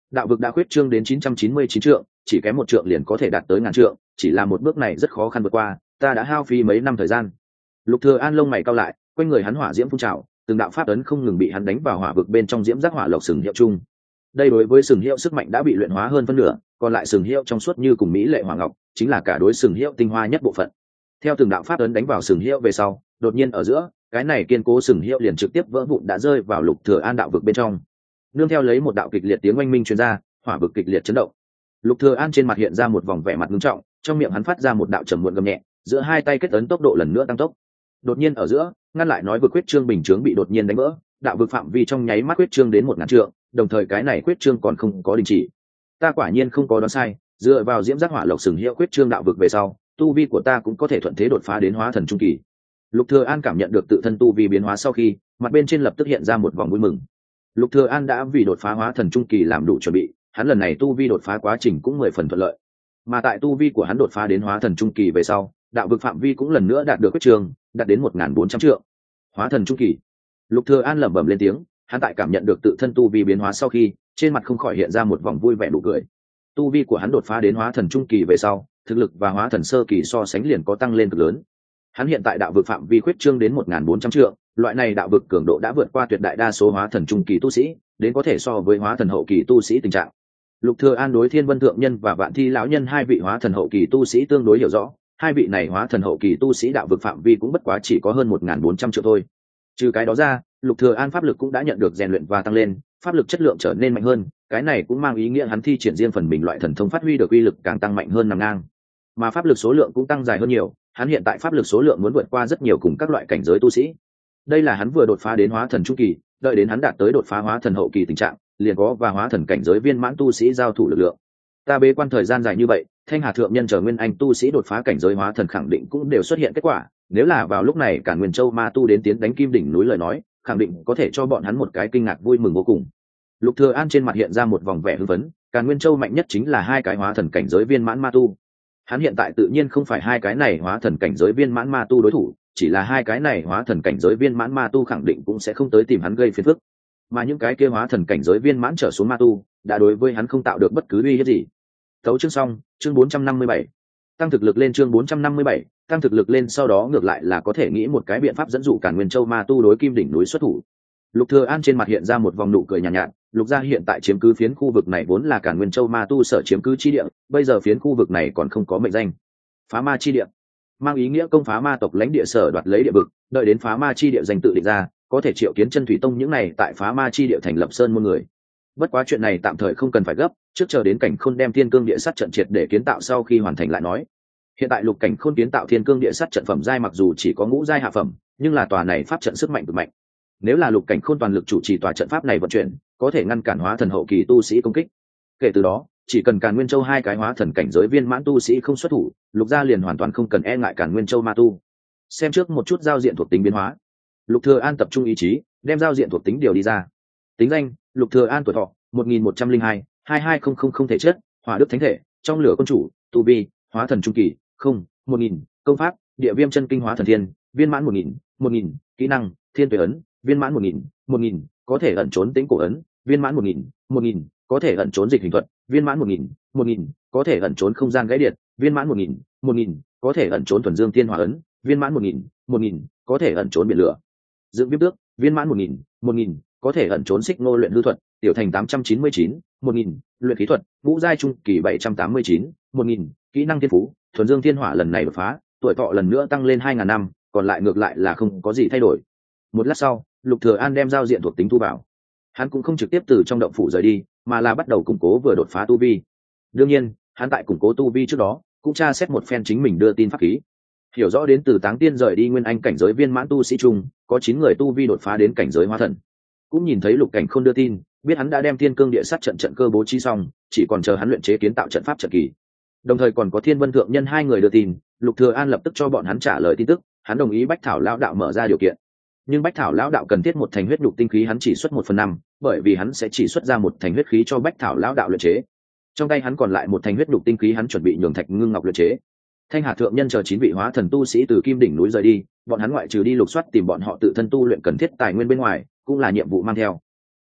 đạo vực đã khuyết trương đến chín trăm chín mươi chín trượng, chỉ kém một trượng liền có thể đạt tới ngàn trượng, chỉ là một bước này rất khó khăn vượt qua, ta đã hao phí mấy năm thời gian. Lục Thừa An lông mày cau lại, quanh người hắn hỏa diễm phun trào, từng đạo pháp ấn không ngừng bị hắn đánh vào hỏa vực bên trong diễm giác hỏa lộc sừng hiệu chung. Đây đối với sừng hiệu sức mạnh đã bị luyện hóa hơn phân nửa, còn lại sừng hiệu trong suốt như cùng mỹ lệ hỏa ngọc, chính là cả đối sừng hiệu tinh hoa nhất bộ phận. Theo từng đạo pháp ấn đánh vào sừng hiệu về sau, đột nhiên ở giữa, cái này kiên cố sừng hiệu liền trực tiếp vỡ vụn đã rơi vào Lục Thừa An đạo vực bên trong. Nương theo lấy một đạo kịch liệt tiếng oanh minh truyền ra, hỏa vực kịch liệt chấn động. Lục Thừa An trên mặt hiện ra một vòng vẻ mặt nghiêm trọng, trong miệng hắn phát ra một đạo trầm muộn gầm nhẹ, giữa hai tay kết ấn tốc độ lần nữa tăng tốc. Đột nhiên ở giữa, ngăn lại nói vực quyết trương bình chướng bị đột nhiên đánh vỡ, đạo vực phạm vi trong nháy mắt quyết trương đến một ngàn trượng, đồng thời cái này quyết trương còn không có đình chỉ. Ta quả nhiên không có đoán sai, dựa vào diễm giác hỏa lộc sừng hiệu quyết trương đạo vực về sau, tu vi của ta cũng có thể thuận thế đột phá đến hóa thần trung kỳ. Lục Thừa An cảm nhận được tự thân tu vi biến hóa sau khi, mặt bên trên lập tức hiện ra một vòng vui mừng. Lục Thừa An đã vì đột phá hóa thần trung kỳ làm đủ chuẩn bị, hắn lần này tu vi đột phá quá trình cũng mười phần thuận lợi. Mà tại tu vi của hắn đột phá đến hóa thần trung kỳ về sau, đạo vực phạm vi cũng lần nữa đạt được quyết trường, đạt đến một nghìn bốn trăm trượng. Hóa thần trung kỳ. Lục Thừa An lẩm bẩm lên tiếng, hắn tại cảm nhận được tự thân tu vi biến hóa sau khi, trên mặt không khỏi hiện ra một vòng vui vẻ nụ cười. Tu vi của hắn đột phá đến hóa thần trung kỳ về sau, thực lực và hóa thần sơ kỳ so sánh liền có tăng lên cực lớn. Hắn hiện tại đạo vực phạm vi khuyết trương đến một nghìn bốn trăm trượng, loại này đạo vực cường độ đã vượt qua tuyệt đại đa số hóa thần trung kỳ tu sĩ, đến có thể so với hóa thần hậu kỳ tu sĩ tình trạng. Lục Thừa An đối Thiên Vân thượng nhân và Vạn Thi lão nhân hai vị hóa thần hậu kỳ tu sĩ tương đối hiểu rõ, hai vị này hóa thần hậu kỳ tu sĩ đạo vực phạm vi cũng bất quá chỉ có hơn một nghìn bốn trăm trượng thôi. Trừ cái đó ra, Lục Thừa An pháp lực cũng đã nhận được rèn luyện và tăng lên, pháp lực chất lượng trở nên mạnh hơn, cái này cũng mang ý nghĩa hắn thi triển riêng phần mình loại thần thông phát huy được uy lực càng tăng mạnh hơn nằm ngang. Mà pháp lực số lượng cũng tăng dài hơn nhiều, hắn hiện tại pháp lực số lượng muốn vượt qua rất nhiều cùng các loại cảnh giới tu sĩ. Đây là hắn vừa đột phá đến hóa thần trung kỳ, đợi đến hắn đạt tới đột phá hóa thần hậu kỳ tình trạng, liền có và hóa thần cảnh giới viên mãn tu sĩ giao thủ lực lượng. Ta bế quan thời gian dài như vậy, Thanh Hà thượng nhân chờ nguyên anh tu sĩ đột phá cảnh giới hóa thần khẳng định cũng đều xuất hiện kết quả, nếu là vào lúc này cả Nguyên Châu ma tu đến tiến đánh Kim đỉnh núi lời nói, khẳng định có thể cho bọn hắn một cái kinh ngạc vui mừng vô cùng. Lục Thừa An trên mặt hiện ra một vòng vẻ hưng phấn, cả Nguyên Châu mạnh nhất chính là hai cái hóa thần cảnh giới viên mãn ma tu. Hắn hiện tại tự nhiên không phải hai cái này hóa thần cảnh giới viên mãn ma tu đối thủ, chỉ là hai cái này hóa thần cảnh giới viên mãn ma tu khẳng định cũng sẽ không tới tìm hắn gây phiền phức. Mà những cái kia hóa thần cảnh giới viên mãn trở xuống ma tu, đã đối với hắn không tạo được bất cứ uy hiếp gì. Tấu chương xong, chương bốn trăm năm mươi bảy. Tăng thực lực lên chương bốn trăm năm mươi bảy, tăng thực lực lên sau đó ngược lại là có thể nghĩ một cái biện pháp dẫn dụ Càn Nguyên Châu ma tu đối Kim đỉnh núi xuất thủ. Lục Thừa An trên mặt hiện ra một vòng nụ cười nhàn nhạt, nhạt, Lục gia hiện tại chiếm cứ phiến khu vực này vốn là Càn Nguyên Châu ma tu sở chiếm cứ chi địa, bây giờ phiến khu vực này còn không có mệnh danh. Phá ma chi địa, mang ý nghĩa công phá ma tộc lãnh địa sở đoạt lấy địa vực, đợi đến phá ma chi địa danh tự định ra, có thể triệu kiến chân thủy tông những này tại phá ma chi địa thành lập sơn môn người. Bất quá chuyện này tạm thời không cần phải gấp, trước chờ đến cảnh khôn đem thiên cương địa sát trận triệt để kiến tạo sau khi hoàn thành lại nói. Hiện tại Lục Cảnh Khôn kiến tạo thiên cương địa sát trận phẩm giai mặc dù chỉ có ngũ giai hạ phẩm, nhưng là tòa này pháp trận sức mạnh cực mạnh. Nếu là Lục Cảnh Khôn toàn lực chủ trì tòa trận pháp này vận chuyển, có thể ngăn cản hóa thần hậu kỳ tu sĩ công kích. Kể từ đó, chỉ cần Càn Nguyên Châu hai cái hóa thần cảnh giới viên mãn tu sĩ không xuất thủ, Lục gia liền hoàn toàn không cần e ngại Càn Nguyên Châu ma tu. Xem trước một chút giao diện thuộc tính biến hóa. Lục Thừa An tập trung ý chí, đem giao diện thuộc tính điều đi ra. Tính danh: Lục Thừa An, tuổi thọ một nghìn một trăm lẻ hai, hai hai không không không thể chất, hỏa đức thánh thể, trong lửa quân chủ, tu vi hóa thần trung kỳ, không, một nghìn, công pháp địa viêm chân kinh hóa thần thiên, viên mãn một nghìn, một nghìn, kỹ năng thiên tuệ ấn, viên mãn một nghìn, một nghìn, có thể ẩn trốn tĩnh cổ ấn, viên mãn một nghìn, một nghìn, có thể ẩn trốn dịch hình thuật, viên mãn một nghìn, một nghìn, có thể ẩn trốn không gian gãy điện, viên mãn một nghìn, một nghìn, có thể ẩn trốn thuần dương thiên hỏa ấn, viên mãn một nghìn, một nghìn, có thể ẩn trốn biển lửa. Dựng viêm tước, viên mãn một nghìn, một nghìn, có thể ẩn trốn xích ngô luyện hư thuật, tiểu thành tám trăm chín mươi chín, một nghìn, luyện khí thuật, ngũ giai trung kỳ bảy trăm tám mươi chín, một nghìn, kỹ năng thiên phú, thuần dương thiên hỏa lần này đột phá, tuổi thọ lần nữa tăng lên hai ngàn năm, còn lại ngược lại là không có gì thay đổi. Một lát sau, Lục Thừa An đem giao diện thuộc tính thu vào. Hắn cũng không trực tiếp từ trong động phủ rời đi, mà là bắt đầu củng cố vừa đột phá tu vi. Đương nhiên, hắn tại củng cố tu vi trước đó, cũng tra xét một phen chính mình đưa tin pháp khí. Hiểu rõ đến từ Táng Tiên rời đi nguyên anh cảnh giới viên mãn tu sĩ trung, có chín người tu vi đột phá đến cảnh giới hóa thần. Cũng nhìn thấy Lục Cảnh Khôn đưa tin, biết hắn đã đem thiên cương địa sát trận trận cơ bố trí xong, chỉ còn chờ hắn luyện chế kiến tạo trận pháp trận kỳ. Đồng thời còn có Thiên Vân thượng nhân hai người đưa tin, Lục Thừa An lập tức cho bọn hắn trả lời tin tức, hắn đồng ý Bách Thảo lão đạo mở ra điều kiện. Nhưng Bách Thảo lão đạo cần thiết một thành huyết nhục tinh khí hắn chỉ xuất một phần năm, bởi vì hắn sẽ chỉ xuất ra một thành huyết khí cho Bách Thảo lão đạo luyện chế. Trong tay hắn còn lại một thành huyết nhục tinh khí hắn chuẩn bị nhường thạch ngưng ngọc luyện chế. Thanh Hà thượng nhân chờ chín vị hóa thần tu sĩ từ Kim đỉnh núi rời đi, bọn hắn ngoại trừ đi lục soát tìm bọn họ tự thân tu luyện cần thiết tài nguyên bên ngoài, cũng là nhiệm vụ mang theo.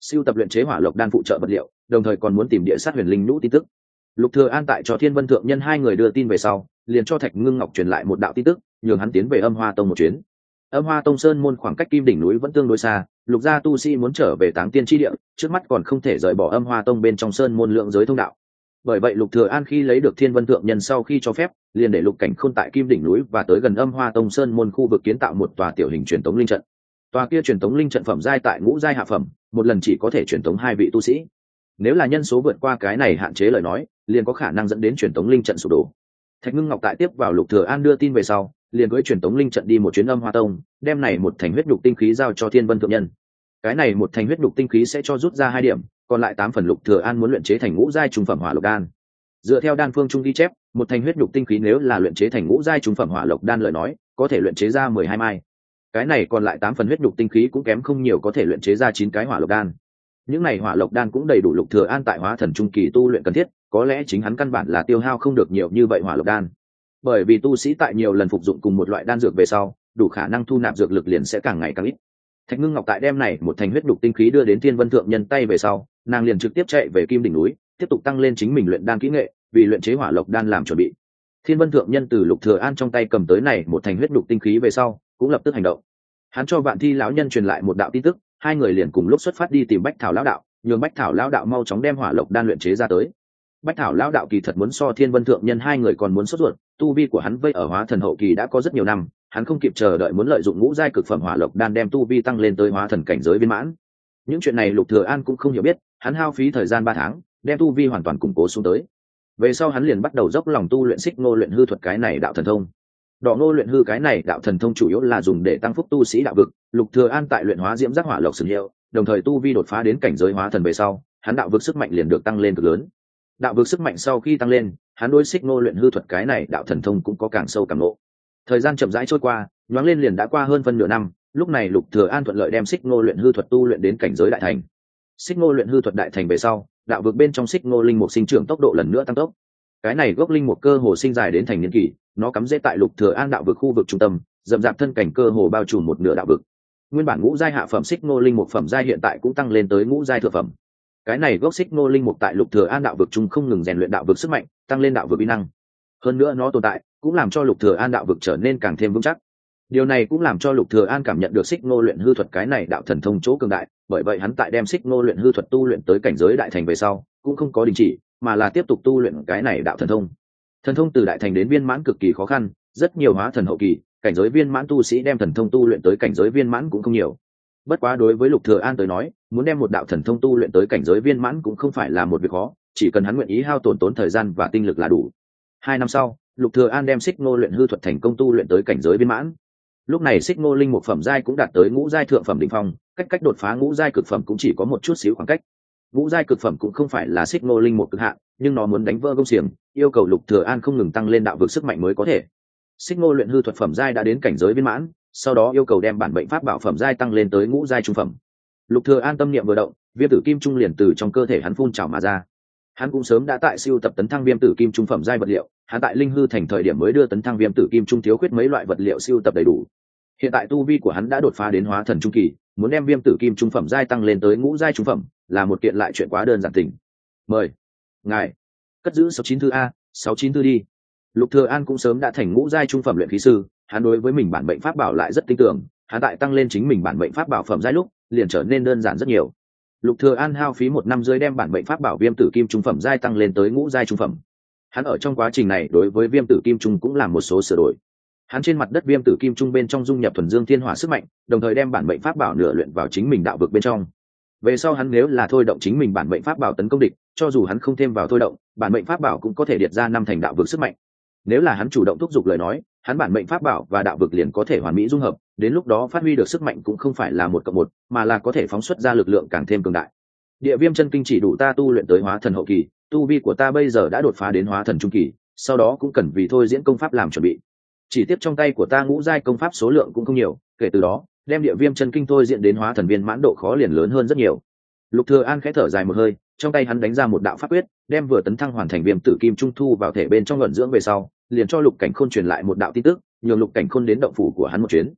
siêu tập luyện chế hỏa lộc đan phụ trợ vật liệu, đồng thời còn muốn tìm địa sát huyền linh nhũ tin tức. Lục Thừa An tại cho Thiên Vân thượng nhân hai người đưa tin về sau, liền cho Thạch Ngưng Ngọc truyền lại một đạo tin tức, nhường hắn tiến về Âm Hoa Tông một chuyến. Âm Hoa Tông sơn môn khoảng cách Kim đỉnh núi vẫn tương đối xa, Lục gia tu sĩ muốn trở về Táng Tiên chi địa, trước mắt còn không thể rời bỏ Âm Hoa Tông bên trong sơn môn lượng giới thông đạo. Bởi vậy Lục Thừa An khi lấy được Thiên Vân thượng nhân sau khi cho phép, liền để Lục Cảnh Khôn tại Kim đỉnh núi và tới gần Âm Hoa Tông sơn môn khu vực kiến tạo một tòa tiểu hình truyền tống linh trận. Tòa kia truyền tống linh trận phẩm giai tại ngũ giai hạ phẩm, một lần chỉ có thể truyền tống hai vị tu sĩ. Nếu là nhân số vượt qua cái này hạn chế lời nói, liền có khả năng dẫn đến truyền tống linh trận sụp đổ. Thạch Ngưng Ngọc tại tiếp vào Lục Thừa An đưa tin về sau, liền cưỡi truyền tống linh trận đi một chuyến Âm Hoa Tông, đem này một thành huyết nhục tinh khí giao cho Thiên Vân thượng nhân. Cái này một thành huyết nhục tinh khí sẽ cho rút ra hai điểm, còn lại tám phần Lục Thừa An muốn luyện chế thành ngũ giai trung phẩm hỏa lộc đan. Dựa theo đan phương trung ghi chép, một thành huyết nhục tinh khí nếu là luyện chế thành ngũ giai trung phẩm hỏa lộc đan lời nói, có thể luyện chế ra mười hai mai. Cái này còn lại tám phần huyết nhục tinh khí cũng kém không nhiều, có thể luyện chế ra chín cái hỏa lộc đan. Những này hỏa lộc đan cũng đầy đủ Lục Thừa An tại hóa thần trung kỳ tu luyện cần thiết, có lẽ chính hắn căn bản là tiêu hao không được nhiều như vậy hỏa lộc đan. Bởi vì tu sĩ tại nhiều lần phục dụng cùng một loại đan dược về sau, đủ khả năng thu nạp dược lực liền sẽ càng ngày càng ít. Thạch Ngưng Ngọc tại đem này một thành huyết nhục tinh khí đưa đến Thiên Vân thượng nhân tay về sau, nàng liền trực tiếp chạy về Kim đỉnh núi, tiếp tục tăng lên chính mình luyện đan kỹ nghệ, vì luyện chế hỏa lộc đan làm chuẩn bị. Thiên Vân thượng nhân từ Lục Thừa An trong tay cầm tới này một thành huyết nhục tinh khí về sau, cũng lập tức hành động. Hắn cho Vạn Thi lão nhân truyền lại một đạo tin tức, hai người liền cùng lúc xuất phát đi tìm Bách Thảo lão đạo, nhường Bách Thảo lão đạo mau chóng đem hỏa lộc đan luyện chế ra tới. Bách Thảo lão đạo kỳ thật muốn so Thiên Vân thượng nhân hai người còn muốn sốt ruột, tu vi của hắn vây ở hóa thần hậu kỳ đã có rất nhiều năm, hắn không kịp chờ đợi muốn lợi dụng ngũ giai cực phẩm hỏa lộc đan đem tu vi tăng lên tới hóa thần cảnh giới viên mãn. Những chuyện này Lục Thừa An cũng không hiểu biết, hắn hao phí thời gian ba tháng, đem tu vi hoàn toàn củng cố xuống tới. Về sau hắn liền bắt đầu dốc lòng tu luyện Xích Ngô luyện hư thuật cái này đạo thần thông. Đỏ Ngô luyện hư cái này đạo thần thông chủ yếu là dùng để tăng phúc tu sĩ đạo vực, Lục Thừa An tại luyện hóa diễm giác hỏa lộc sử hiệu, đồng thời tu vi đột phá đến cảnh giới hóa thần về sau, hắn đạo vực sức mạnh liền được tăng lên cực lớn. Đạo vực sức mạnh sau khi tăng lên, hắn đối Xích Ngô luyện hư thuật cái này đạo thần thông cũng có càng sâu càng ngộ. Thời gian chậm rãi trôi qua, nhoáng lên liền đã qua hơn phân nửa năm, lúc này Lục Thừa An thuận lợi đem Xích Ngô luyện hư thuật tu luyện đến cảnh giới đại thành. Xích Ngô luyện hư thuật đại thành về sau, đạo vực bên trong Xích Ngô linh mục sinh trưởng tốc độ lần nữa tăng tốc. Cái này gốc linh mục cơ hồ sinh dài đến thành niên kỳ, nó cắm rễ tại Lục Thừa An đạo vực khu vực trung tâm, rậm rạp thân cảnh cơ hồ bao trùm một nửa đạo vực. Nguyên bản ngũ giai hạ phẩm Xích Ngô linh mục phẩm giai hiện tại cũng tăng lên tới ngũ giai thượng phẩm. Cái này gốc Xích Ngô linh mục tại Lục Thừa An đạo vực trung không ngừng rèn luyện đạo vực sức mạnh, tăng lên đạo vực uy năng. Hơn nữa nó tồn tại, cũng làm cho Lục Thừa An đạo vực trở nên càng thêm vững chắc. Điều này cũng làm cho Lục Thừa An cảm nhận được Xích Ngô luyện hư thuật cái này đạo thần thông chỗ cường đại, bởi vậy hắn tại đem Xích Ngô luyện hư thuật tu luyện tới cảnh giới đại thành về sau, cũng không có đình chỉ, mà là tiếp tục tu luyện cái này đạo thần thông. Thần thông từ đại thành đến viên mãn cực kỳ khó khăn, rất nhiều hóa thần hậu kỳ, cảnh giới viên mãn tu sĩ đem thần thông tu luyện tới cảnh giới viên mãn cũng không nhiều. Bất quá đối với Lục Thừa An tới nói, muốn đem một đạo thần thông tu luyện tới cảnh giới viên mãn cũng không phải là một việc khó, chỉ cần hắn nguyện ý hao tổn tốn thời gian và tinh lực là đủ. Hai năm sau, Lục Thừa An đem Xích Ngô luyện hư thuật thành công tu luyện tới cảnh giới viên mãn. Lúc này Xích Ngô linh mục phẩm giai cũng đạt tới ngũ giai thượng phẩm đỉnh phong, cách cách đột phá ngũ giai cực phẩm cũng chỉ có một chút xíu khoảng cách. Ngũ giai cực phẩm cũng không phải là Xích Ngô linh mục cực hạn, nhưng nó muốn đánh vỡ công xiềng, yêu cầu Lục Thừa An không ngừng tăng lên đạo vực sức mạnh mới có thể. Xích Ngô luyện hư thuật phẩm giai đã đến cảnh giới viên mãn, sau đó yêu cầu đem bản mệnh pháp bảo phẩm giai tăng lên tới ngũ giai trung phẩm. Lục Thừa An tâm niệm vừa động, viêm tử kim trung liền từ trong cơ thể hắn phun trào mà ra. Hắn cũng sớm đã tại siêu tập tấn thăng viêm tử kim trung phẩm giai vật liệu, hắn tại linh hư thành thời điểm mới đưa tấn thăng viêm tử kim trung thiếu khuyết mấy loại vật liệu siêu tập đầy đủ. Hiện tại tu vi của hắn đã đột phá đến hóa thần trung kỳ, muốn đem viêm tử kim trung phẩm giai tăng lên tới ngũ giai trung phẩm, là một kiện lại chuyện quá đơn giản tình. Mời ngài cất giữ sáu chín thư a, sáu chín thư đi. Lục Thừa An cũng sớm đã thành ngũ giai trung phẩm luyện khí sư, hắn đối với mình bản mệnh pháp bảo lại rất tin tưởng, hắn tại tăng lên chính mình bản mệnh pháp bảo phẩm giai lúc, liền trở nên đơn giản rất nhiều. Lục Thừa An hao phí một năm rưỡi đem bản mệnh pháp bảo viêm tử kim trung phẩm giai tăng lên tới ngũ giai trung phẩm. Hắn ở trong quá trình này đối với viêm tử kim trung cũng làm một số sửa đổi. Hắn trên mặt đất viêm tử kim trung bên trong dung nhập thuần dương thiên hỏa sức mạnh, đồng thời đem bản mệnh pháp bảo nửa luyện vào chính mình đạo vực bên trong. Về sau hắn nếu là thôi động chính mình bản mệnh pháp bảo tấn công địch, cho dù hắn không thêm vào thôi động, bản mệnh pháp bảo cũng có thể điệt ra năm thành đạo vực sức mạnh. Nếu là hắn chủ động thúc giục lời nói, hắn bản mệnh pháp bảo và đạo vực liền có thể hoàn mỹ dung hợp, đến lúc đó phát huy được sức mạnh cũng không phải là một cộng một, mà là có thể phóng xuất ra lực lượng càng thêm cường đại. Địa viêm chân kinh chỉ đủ ta tu luyện tới hóa thần hậu kỳ, tu vi của ta bây giờ đã đột phá đến hóa thần trung kỳ, sau đó cũng cần vì thôi diễn công pháp làm chuẩn bị. Chỉ tiếp trong tay của ta ngũ giai công pháp số lượng cũng không nhiều, kể từ đó, đem địa viêm chân kinh thôi diễn đến hóa thần viên mãn độ khó liền lớn hơn rất nhiều. Lục Thừa An khẽ thở dài một hơi, trong tay hắn đánh ra một đạo pháp quyết, đem vừa tấn thăng hoàn thành viêm tử kim trung thu vào thể bên trong luận dưỡng về sau, liền cho Lục Cảnh Khôn truyền lại một đạo tin tức, nhường Lục Cảnh Khôn đến động phủ của hắn một chuyến.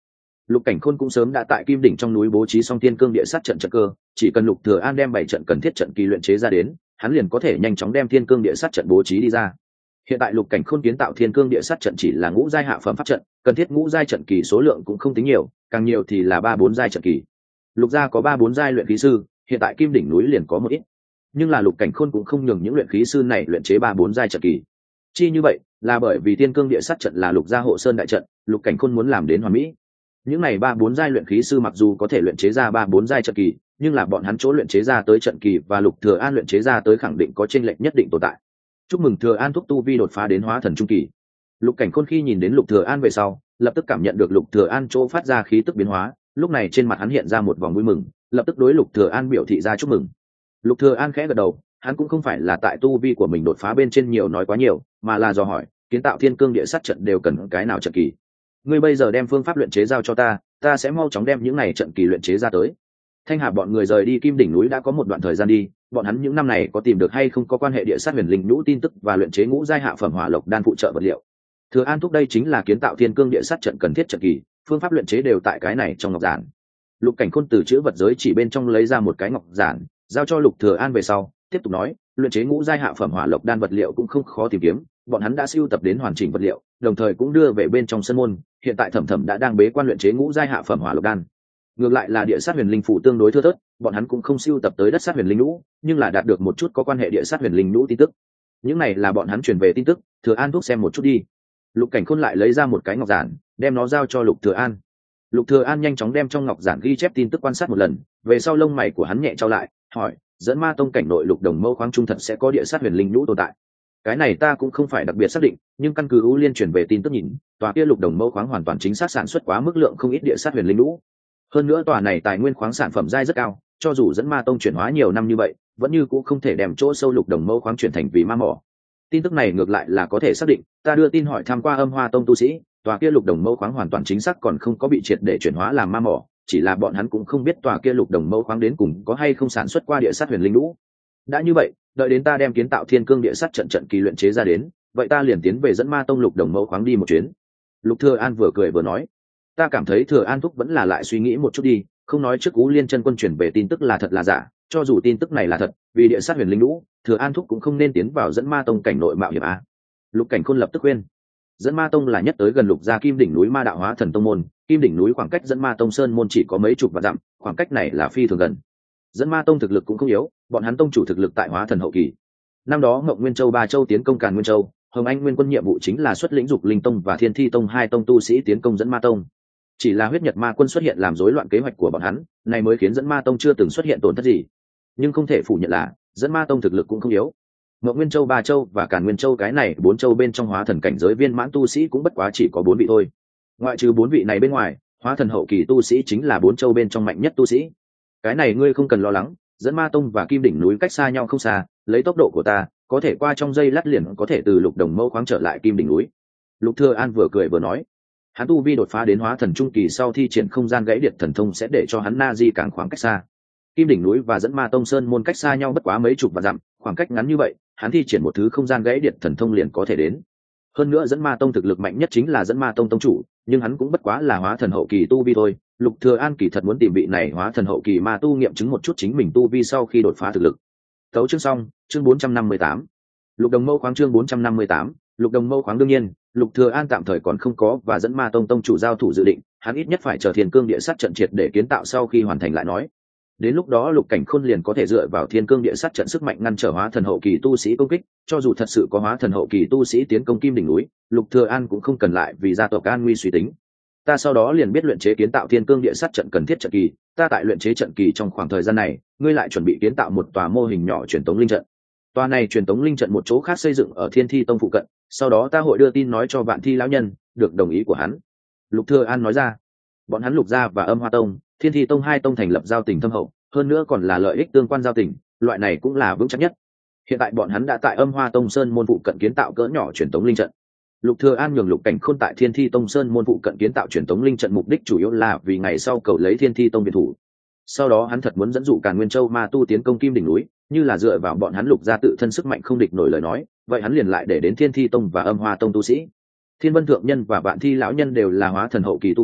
Lục Cảnh Khôn cũng sớm đã tại Kim Đỉnh trong núi bố trí xong Thiên Cương Địa Sát trận trận cơ, chỉ cần Lục Thừa An đem bảy trận cần thiết trận kỳ luyện chế ra đến, hắn liền có thể nhanh chóng đem Thiên Cương Địa Sát trận bố trí đi ra. Hiện tại Lục Cảnh Khôn kiến tạo Thiên Cương Địa Sát trận chỉ là ngũ giai hạ phẩm pháp trận, cần thiết ngũ giai trận kỳ số lượng cũng không tính nhiều, càng nhiều thì là ba bốn giai trận kỳ. Lục gia có ba bốn giai luyện khí sư, hiện tại Kim Đỉnh núi liền có một ít. Nhưng là Lục Cảnh Khôn cũng không nhường những luyện khí sư này luyện chế ba bốn giai trận kỳ. Chi như vậy, là bởi vì Thiên Cương Địa Sát trận là Lục gia hộ sơn đại trận, Lục Cảnh Khôn muốn làm đến hoàn mỹ. Những này ba bốn giai luyện khí sư mặc dù có thể luyện chế ra ba bốn giai trận kỳ, nhưng là bọn hắn chỗ luyện chế ra tới trận kỳ và Lục Thừa An luyện chế ra tới khẳng định có chênh lệch nhất định tồn tại. Chúc mừng Thừa An thúc tu vi đột phá đến hóa thần trung kỳ. Lục Cảnh Khôn khi nhìn đến Lục Thừa An về sau, lập tức cảm nhận được Lục Thừa An chỗ phát ra khí tức biến hóa, lúc này trên mặt hắn hiện ra một vòng vui mừng, lập tức đối Lục Thừa An biểu thị ra chúc mừng. Lục Thừa An khẽ gật đầu, hắn cũng không phải là tại tu vi của mình đột phá bên trên nhiều nói quá nhiều, mà là do hỏi, kiến tạo Thiên Cương Địa Sát trận đều cần cái nào trận kỳ? Ngươi bây giờ đem phương pháp luyện chế giao cho ta, ta sẽ mau chóng đem những này trận kỳ luyện chế ra tới. Thanh Hà bọn người rời đi Kim Đỉnh núi đã có một đoạn thời gian đi, bọn hắn những năm này có tìm được hay không có quan hệ địa sát huyền linh nhũ tin tức và luyện chế ngũ giai hạ phẩm hỏa lộc đan phụ trợ vật liệu. Thừa An thúc đây chính là kiến tạo Thiên Cương Địa Sát trận cần thiết trận kỳ, phương pháp luyện chế đều tại cái này trong ngọc giản. Lục Cảnh Khôn từ chữ vật giới chỉ bên trong lấy ra một cái ngọc giản, giao cho Lục Thừa An về sau, tiếp tục nói, luyện chế ngũ giai hạ phẩm hỏa lộc đan vật liệu cũng không khó tìm kiếm, bọn hắn đã sưu tập đến hoàn chỉnh vật liệu, đồng thời cũng đưa về bên trong sân môn, hiện tại Thẩm Thẩm đã đang bế quan luyện chế ngũ giai hạ phẩm hỏa lộc đan. Ngược lại là địa sát huyền linh phủ tương đối thưa thớt, bọn hắn cũng không sưu tập tới đất sát huyền linh nhũ, nhưng là đạt được một chút có quan hệ địa sát huyền linh nhũ tin tức. Những này là bọn hắn truyền về tin tức, Thừa An thúc xem một chút đi. Lục Cảnh Khôn lại lấy ra một cái ngọc giản, đem nó giao cho Lục Thừa An. Lục Thừa An nhanh chóng đem trong ngọc giản ghi chép tin tức quan sát một lần, về sau lông mày của hắn nhẹ trao lại, hỏi, dẫn ma tông cảnh nội Lục Đồng Mâu khoáng trung thật sẽ có địa sát huyền linh nhũ tồn tại? Cái này ta cũng không phải đặc biệt xác định, nhưng căn cứ ưu liên truyền về tin tức nhìn, tòa kia Lục Đồng Mâu khoáng hoàn toàn chính xác sản xuất quá mức lượng không ít địa sát huyền linh nhũ. Hơn nữa tòa này tài nguyên khoáng sản phẩm giai rất cao, cho dù dẫn ma tông chuyển hóa nhiều năm như vậy, vẫn như cũng không thể đem chỗ sâu Lục Đồng Mâu khoáng chuyển thành vì ma mỏ. Tin tức này ngược lại là có thể xác định, ta đưa tin hỏi tham qua Âm Hoa tông tu sĩ, tòa kia Lục Đồng Mâu khoáng hoàn toàn chính xác còn không có bị triệt để chuyển hóa làm ma mỏ, chỉ là bọn hắn cũng không biết tòa kia Lục Đồng Mâu khoáng đến cùng có hay không sản xuất qua địa sát huyền linh nhũ. Đã như vậy, đợi đến ta đem kiến tạo Thiên Cương Địa Sát trận trận kỳ luyện chế ra đến, vậy ta liền tiến về dẫn ma tông Lục Đồng Mâu khoáng đi một chuyến. Lục Thừa An vừa cười vừa nói, ta cảm thấy Thừa An thúc vẫn là lại suy nghĩ một chút đi, không nói trước Ú Liên chân quân chuyển về tin tức là thật là giả, cho dù tin tức này là thật, vì địa sát huyền linh nhũ, Thừa An thúc cũng không nên tiến vào dẫn ma tông cảnh nội mạo hiểm a. Lục Cảnh Khôn lập tức khuyên, dẫn ma tông là nhất tới gần Lục gia Kim Đỉnh núi ma đạo hóa thần tông môn, Kim Đỉnh núi khoảng cách dẫn ma tông sơn môn chỉ có mấy chục vạn dặm, khoảng cách này là phi thường gần. Dẫn ma tông thực lực cũng không yếu, bọn hắn tông chủ thực lực tại hóa thần hậu kỳ. Năm đó Ngọc Nguyên Châu ba châu tiến công Càn Nguyên Châu, Hồng Anh Nguyên quân nhiệm vụ chính là xuất lĩnh Dục Linh tông và Thiên Thi tông hai tông tu sĩ tiến công dẫn ma tông. Chỉ là huyết nhật ma quân xuất hiện làm rối loạn kế hoạch của bọn hắn, này mới khiến dẫn ma tông chưa từng xuất hiện tổn thất gì. Nhưng không thể phủ nhận là dẫn ma tông thực lực cũng không yếu. Ngọc Nguyên Châu ba châu và Càn Nguyên Châu cái này bốn châu bên trong hóa thần cảnh giới viên mãn tu sĩ cũng bất quá chỉ có bốn vị thôi. Ngoại trừ bốn vị này bên ngoài, hóa thần hậu kỳ tu sĩ chính là bốn châu bên trong mạnh nhất tu sĩ. Cái này ngươi không cần lo lắng, dẫn ma tông và Kim Đỉnh núi cách xa nhau không xa, lấy tốc độ của ta, có thể qua trong giây lát liền có thể từ Lục Đồng Mâu khoáng trở lại Kim Đỉnh núi. Lục Thừa An vừa cười vừa nói, hắn tu vi đột phá đến hóa thần trung kỳ sau thi triển không gian gãy điện thần thông sẽ để cho hắn na di càng khoảng cách xa. Kim Đỉnh núi và dẫn ma tông sơn môn cách xa nhau bất quá mấy chục vạn dặm, khoảng cách ngắn như vậy, hắn thi triển một thứ không gian gãy điện thần thông liền có thể đến. Hơn nữa dẫn ma tông thực lực mạnh nhất chính là dẫn ma tông tông chủ, nhưng hắn cũng bất quá là hóa thần hậu kỳ tu vi thôi. Lục Thừa An kỳ thật muốn tìm vị này hóa thần hậu kỳ ma tu nghiệm chứng một chút chính mình tu vi sau khi đột phá thực lực. Tấu chương xong, chương bốn trăm năm mươi tám. Lục Đồng Mâu khoáng chương bốn trăm năm mươi tám. Lục Đồng Mâu khoáng đương nhiên, Lục Thừa An tạm thời còn không có và dẫn ma tông tông chủ giao thủ dự định, hắn ít nhất phải chờ Thiên Cương Địa Sát trận triệt để kiến tạo sau khi hoàn thành lại nói. Đến lúc đó Lục Cảnh Khôn liền có thể dựa vào Thiên Cương Địa Sát trận sức mạnh ngăn trở hóa thần hậu kỳ tu sĩ công kích, cho dù thật sự có hóa thần hậu kỳ tu sĩ tiến công Kim Đỉnh núi, Lục Thừa An cũng không cần lại vì gia tộc an nguy suy tính. Ta sau đó liền biết luyện chế kiến tạo Thiên Cương Địa Sát trận cần thiết trận kỳ, ta tại luyện chế trận kỳ trong khoảng thời gian này, ngươi lại chuẩn bị kiến tạo một tòa mô hình nhỏ truyền tống linh trận. Tòa này truyền tống linh trận một chỗ khác xây dựng ở Thiên Thi tông phụ cận, sau đó ta hội đưa tin nói cho Vạn Thi lão nhân, được đồng ý của hắn. Lục Thừa An nói ra, bọn hắn Lục gia và Âm Hoa tông, Thiên Thi tông hai tông thành lập giao tình thâm hậu, hơn nữa còn là lợi ích tương quan giao tình, loại này cũng là vững chắc nhất. Hiện tại bọn hắn đã tại Âm Hoa tông sơn môn phụ cận kiến tạo cỡ nhỏ truyền tống linh trận. Lục Thừa An nhường Lục Cảnh Khôn tại Thiên Thi tông sơn môn phụ cận kiến tạo truyền tống linh trận mục đích chủ yếu là vì ngày sau cầu lấy Thiên Thi tông biệt thủ. Sau đó hắn thật muốn dẫn dụ Càn Nguyên Châu ma tu tiến công Kim Đỉnh núi, như là dựa vào bọn hắn Lục gia tự thân sức mạnh không địch nổi lời nói, vậy hắn liền lại để đến Thiên Thi tông và Âm Hoa tông tu sĩ. Thiên Vân thượng nhân và Vạn Thi lão nhân đều là hóa thần hậu kỳ tu vi,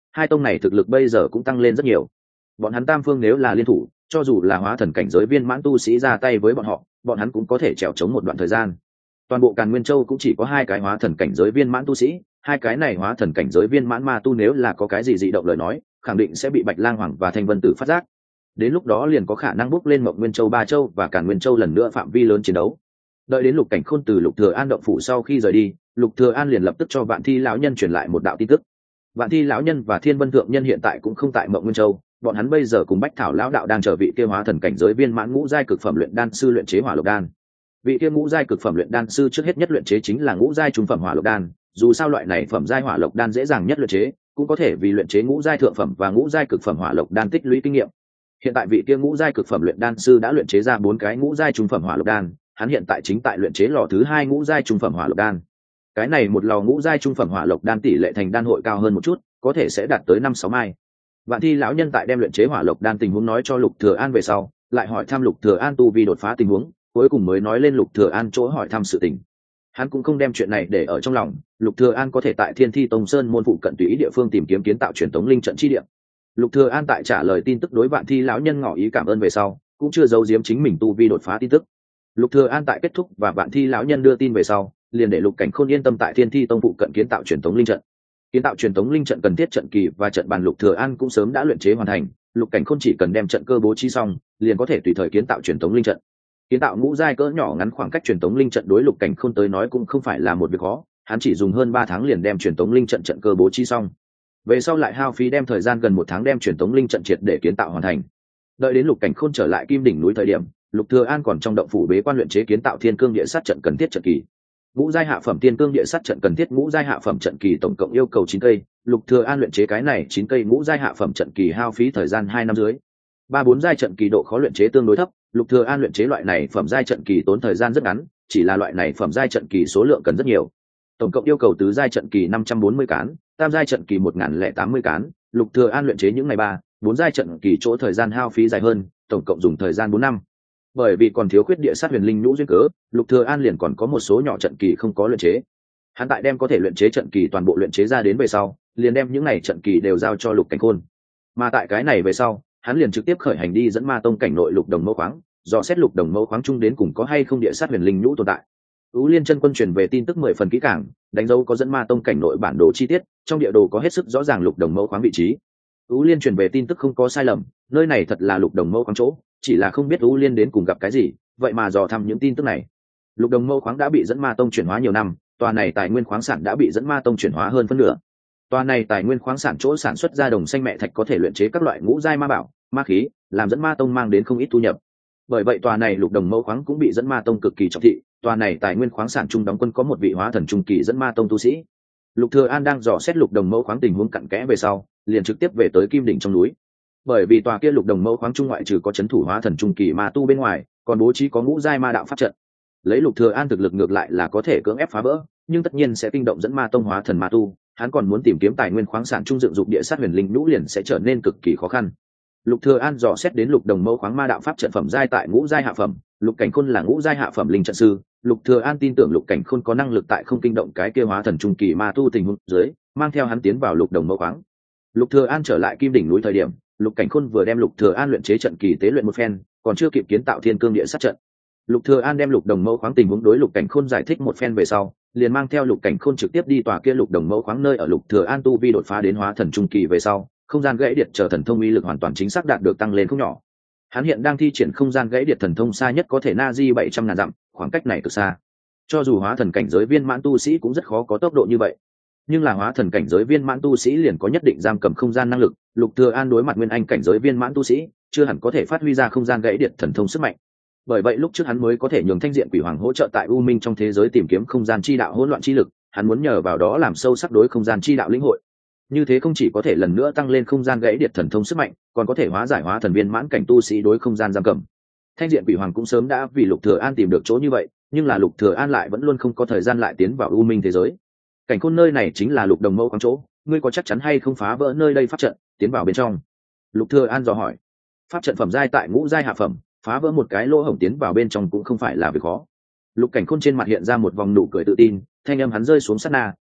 hai tông này thực lực bây giờ cũng tăng lên rất nhiều. Bọn hắn tam phương nếu là liên thủ, cho dù là hóa thần cảnh giới viên mãn tu sĩ ra tay với bọn họ, bọn hắn cũng có thể trèo chống một đoạn thời gian. Toàn bộ Càn Nguyên Châu cũng chỉ có hai cái hóa thần cảnh giới viên mãn tu sĩ, hai cái này hóa thần cảnh giới viên mãn ma tu nếu là có cái gì dị động lời nói, khẳng định sẽ bị Bạch Lang Hoàng và Thanh Vân Tử phát giác. Đến lúc đó liền có khả năng bốc lên Mộng Nguyên Châu, Ba Châu và Càn Nguyên Châu lần nữa phạm vi lớn chiến đấu. Đợi đến Lục Cảnh Khôn từ Lục Thừa An động phủ sau khi rời đi, Lục Thừa An liền lập tức cho Vạn Thi lão nhân truyền lại một đạo tin tức. Vạn Thi lão nhân và Thiên Vân thượng nhân hiện tại cũng không tại Mộng Nguyên Châu, bọn hắn bây giờ cùng Bách Thảo lão đạo đang chờ vị kia hóa thần cảnh giới viên mãn ngũ giai cực phẩm luyện đan sư luyện chế hỏa lục đan. Vị kia ngũ giai cực phẩm luyện đan sư trước hết nhất luyện chế chính là ngũ giai trung phẩm hỏa lục đan, dù sao loại này phẩm giai hỏa lục đan dễ dàng nhất luyện chế, cũng có thể vì luyện chế ngũ giai thượng phẩm và ngũ giai cực phẩm hỏa lục đan tích lũy kinh nghiệm. Hiện tại vị kia ngũ giai cực phẩm luyện đan sư đã luyện chế ra bốn cái ngũ giai trung phẩm hỏa lục đan, hắn hiện tại chính tại luyện chế lò thứ hai ngũ giai trung phẩm hỏa lục đan. Cái này một lò ngũ giai trung phẩm hỏa lục đan tỷ lệ thành đan hội cao hơn một chút, có thể sẽ đạt tới năm sáu mai. Vạn Thi lão nhân tại đem luyện chế hỏa lục đan tình huống nói cho Lục Thừa An về sau, lại hỏi thăm Lục Thừa An tu vi đột phá tình huống, cuối cùng mới nói lên Lục Thừa An chỗ hỏi thăm sự tình. Hắn cũng không đem chuyện này để ở trong lòng, Lục Thừa An có thể tại Thiên Thi Tông Sơn môn phụ cận tùy ý địa phương tìm kiếm kiến tạo truyền tống linh trận chi địa. Lục Thừa An tại trả lời tin tức đối Vạn Thi lão nhân ngỏ ý cảm ơn về sau, cũng chưa giấu giếm chính mình tu vi đột phá tin tức. Lục Thừa An tại kết thúc và Vạn Thi lão nhân đưa tin về sau, liền để Lục Cảnh Khôn yên tâm tại Thiên Thi Tông phụ cận kiến tạo truyền tống linh trận. Kiến tạo truyền tống linh trận cần thiết trận kỳ và trận bàn Lục Thừa An cũng sớm đã luyện chế hoàn thành, Lục Cảnh Khôn chỉ cần đem trận cơ bố trí xong, liền có thể tùy thời kiến tạo truyền tống linh trận. Kiến tạo ngũ giai cỡ nhỏ ngắn khoảng cách truyền tống linh trận đối Lục Cảnh Khôn tới nói cũng không phải là một việc khó, hắn chỉ dùng hơn ba tháng liền đem truyền tống linh trận trận cơ bố trí xong. Về sau lại hao phí đem thời gian gần một tháng đem truyền tống linh trận triệt để kiến tạo hoàn thành. Đợi đến Lục Cảnh Khôn trở lại Kim đỉnh núi thời điểm, Lục Thừa An còn trong động phủ bế quan luyện chế kiến tạo Thiên Cương Địa Sát trận cần thiết trận kỳ. Ngũ giai hạ phẩm Thiên Cương Địa Sát trận cần thiết ngũ giai hạ phẩm trận kỳ tổng cộng yêu cầu chín cây, Lục Thừa An luyện chế cái này chín cây ngũ giai hạ phẩm trận kỳ hao phí thời gian hai năm dưới. Ba bốn giai trận kỳ độ khó luyện chế tương đối thấp, Lục Thừa An luyện chế loại này phẩm giai trận kỳ tốn thời gian rất ngắn, chỉ là loại này phẩm giai trận kỳ số lượng cần rất nhiều. Tổng cộng yêu cầu tứ giai trận kỳ năm trăm bốn mươi cán, tam giai trận kỳ một nghìn lẻ tám mươi cán, Lục Thừa An luyện chế những ngày ba, bốn giai trận kỳ chỗ thời gian hao phí dài hơn, tổng cộng dùng thời gian bốn năm. Bởi vì còn thiếu khuyết địa sát huyền linh nhũ duyên cớ, Lục Thừa An liền còn có một số nhỏ trận kỳ không có luyện chế. Hắn tại đem có thể luyện chế trận kỳ toàn bộ luyện chế ra đến về sau, liền đem những này trận kỳ đều giao cho Lục Cảnh Khôn. Mà tại cái này về sau, hắn liền trực tiếp khởi hành đi dẫn Ma tông cảnh nội Lục Đồng Mâu khoáng, dò xét Lục Đồng Mâu khoáng chung đến cùng có hay không địa sát huyền linh nhũ tồn tại. Ú Liên chân quân truyền về tin tức mười phần kỹ càng, đánh dấu có dẫn Ma tông cảnh nội bản đồ chi tiết, trong địa đồ có hết sức rõ ràng Lục Đồng Mâu khoáng vị trí. Ú Liên truyền về tin tức không có sai lầm, nơi này thật là Lục Đồng Mâu khoáng chỗ, chỉ là không biết Ú Liên đến cùng gặp cái gì, vậy mà dò thăm những tin tức này. Lục Đồng Mâu khoáng đã bị dẫn Ma tông chuyển hóa nhiều năm, tòa này tài nguyên khoáng sản đã bị dẫn Ma tông chuyển hóa hơn phân nửa. Tòa này tài nguyên khoáng sản chỗ sản xuất ra đồng xanh mẹ thạch có thể luyện chế các loại ngũ giai ma bảo, ma khí, làm dẫn Ma tông mang đến không ít thu nhập. Bởi vậy tòa này Lục Đồng Mâu khoáng cũng bị dẫn Ma tông cực kỳ trọng thị, tòa này tài nguyên khoáng sản trung đóng quân có một vị hóa thần trung kỳ dẫn Ma tông tu sĩ. Lục Thừa An đang dò xét Lục Đồng Mâu khoáng tình huống cặn kẽ về sau, liền trực tiếp về tới Kim đỉnh trong núi. Bởi vì tòa kia Lục Đồng Mâu khoáng trung ngoại trừ có chấn thủ hóa thần trung kỳ ma tu bên ngoài, còn bố trí có ngũ giai ma đạo pháp trận. Lấy Lục Thừa An thực lực ngược lại là có thể cưỡng ép phá vỡ, nhưng tất nhiên sẽ kinh động dẫn Ma tông hóa thần ma tu, hắn còn muốn tìm kiếm tài nguyên khoáng sản trung dựng dục địa sát huyền linh nhũ liền sẽ trở nên cực kỳ khó khăn. Lục Thừa An dò xét đến Lục Đồng Mâu khoáng ma đạo pháp trận phẩm giai tại ngũ giai hạ phẩm, Lục Cảnh Khôn là ngũ giai hạ phẩm linh trận sư, Lục Thừa An tin tưởng Lục Cảnh Khôn có năng lực tại không kinh động cái kia hóa thần trung kỳ ma tu tình huống dưới, mang theo hắn tiến vào Lục Đồng Mâu khoáng. Lục Thừa An trở lại Kim đỉnh núi thời điểm, Lục Cảnh Khôn vừa đem Lục Thừa An luyện chế trận kỳ tế luyện một phen, còn chưa kịp kiến tạo Thiên Cương Địa Sát trận. Lục Thừa An đem Lục Đồng Mâu khoáng tình huống đối Lục Cảnh Khôn giải thích một phen về sau, liền mang theo Lục Cảnh Khôn trực tiếp đi tòa kia Lục Đồng Mâu khoáng nơi ở Lục Thừa An tu vi đột phá đến hóa thần trung kỳ về sau, không gian gãy điệt chờ thần thông uy lực hoàn toàn chính xác đạt được tăng lên không nhỏ. Hắn hiện đang thi triển không gian gãy điệt thần thông xa nhất có thể na di bảy trăm ngàn dặm, khoảng cách này cực xa. Cho dù hóa thần cảnh giới viên mãn tu sĩ cũng rất khó có tốc độ như vậy. Nhưng là hóa thần cảnh giới viên mãn tu sĩ liền có nhất định giam cầm không gian năng lực, Lục Thừa An đối mặt nguyên anh cảnh giới viên mãn tu sĩ, chưa hẳn có thể phát huy ra không gian gãy điệt thần thông sức mạnh. Bởi vậy lúc trước hắn mới có thể nhường Thanh Diện Quỷ Hoàng hỗ trợ tại U Minh trong thế giới tìm kiếm không gian chi đạo hỗn loạn chi lực, hắn muốn nhờ vào đó làm sâu sắc đối không gian chi đạo lĩnh hội. Như thế không chỉ có thể lần nữa tăng lên không gian gãy điệt thần thông sức mạnh, còn có thể hóa giải hóa thần viên mãn cảnh tu sĩ đối không gian giam cầm. Thanh Diện Quỷ Hoàng cũng sớm đã vì Lục Thừa An tìm được chỗ như vậy, nhưng là Lục Thừa An lại vẫn luôn không có thời gian lại tiến vào U Minh thế giới. Cảnh Khôn nơi này chính là Lục Đồng Mâu khoáng chỗ, ngươi có chắc chắn hay không phá vỡ nơi đây pháp trận, tiến vào bên trong? Lục Thừa An dò hỏi. Pháp trận phẩm giai tại ngũ giai hạ phẩm, phá vỡ một cái lỗ hổng tiến vào bên trong cũng không phải là việc khó. Lục Cảnh Khôn trên mặt hiện ra một vòng nụ cười tự tin, thanh âm hắn rơi xuống sát na,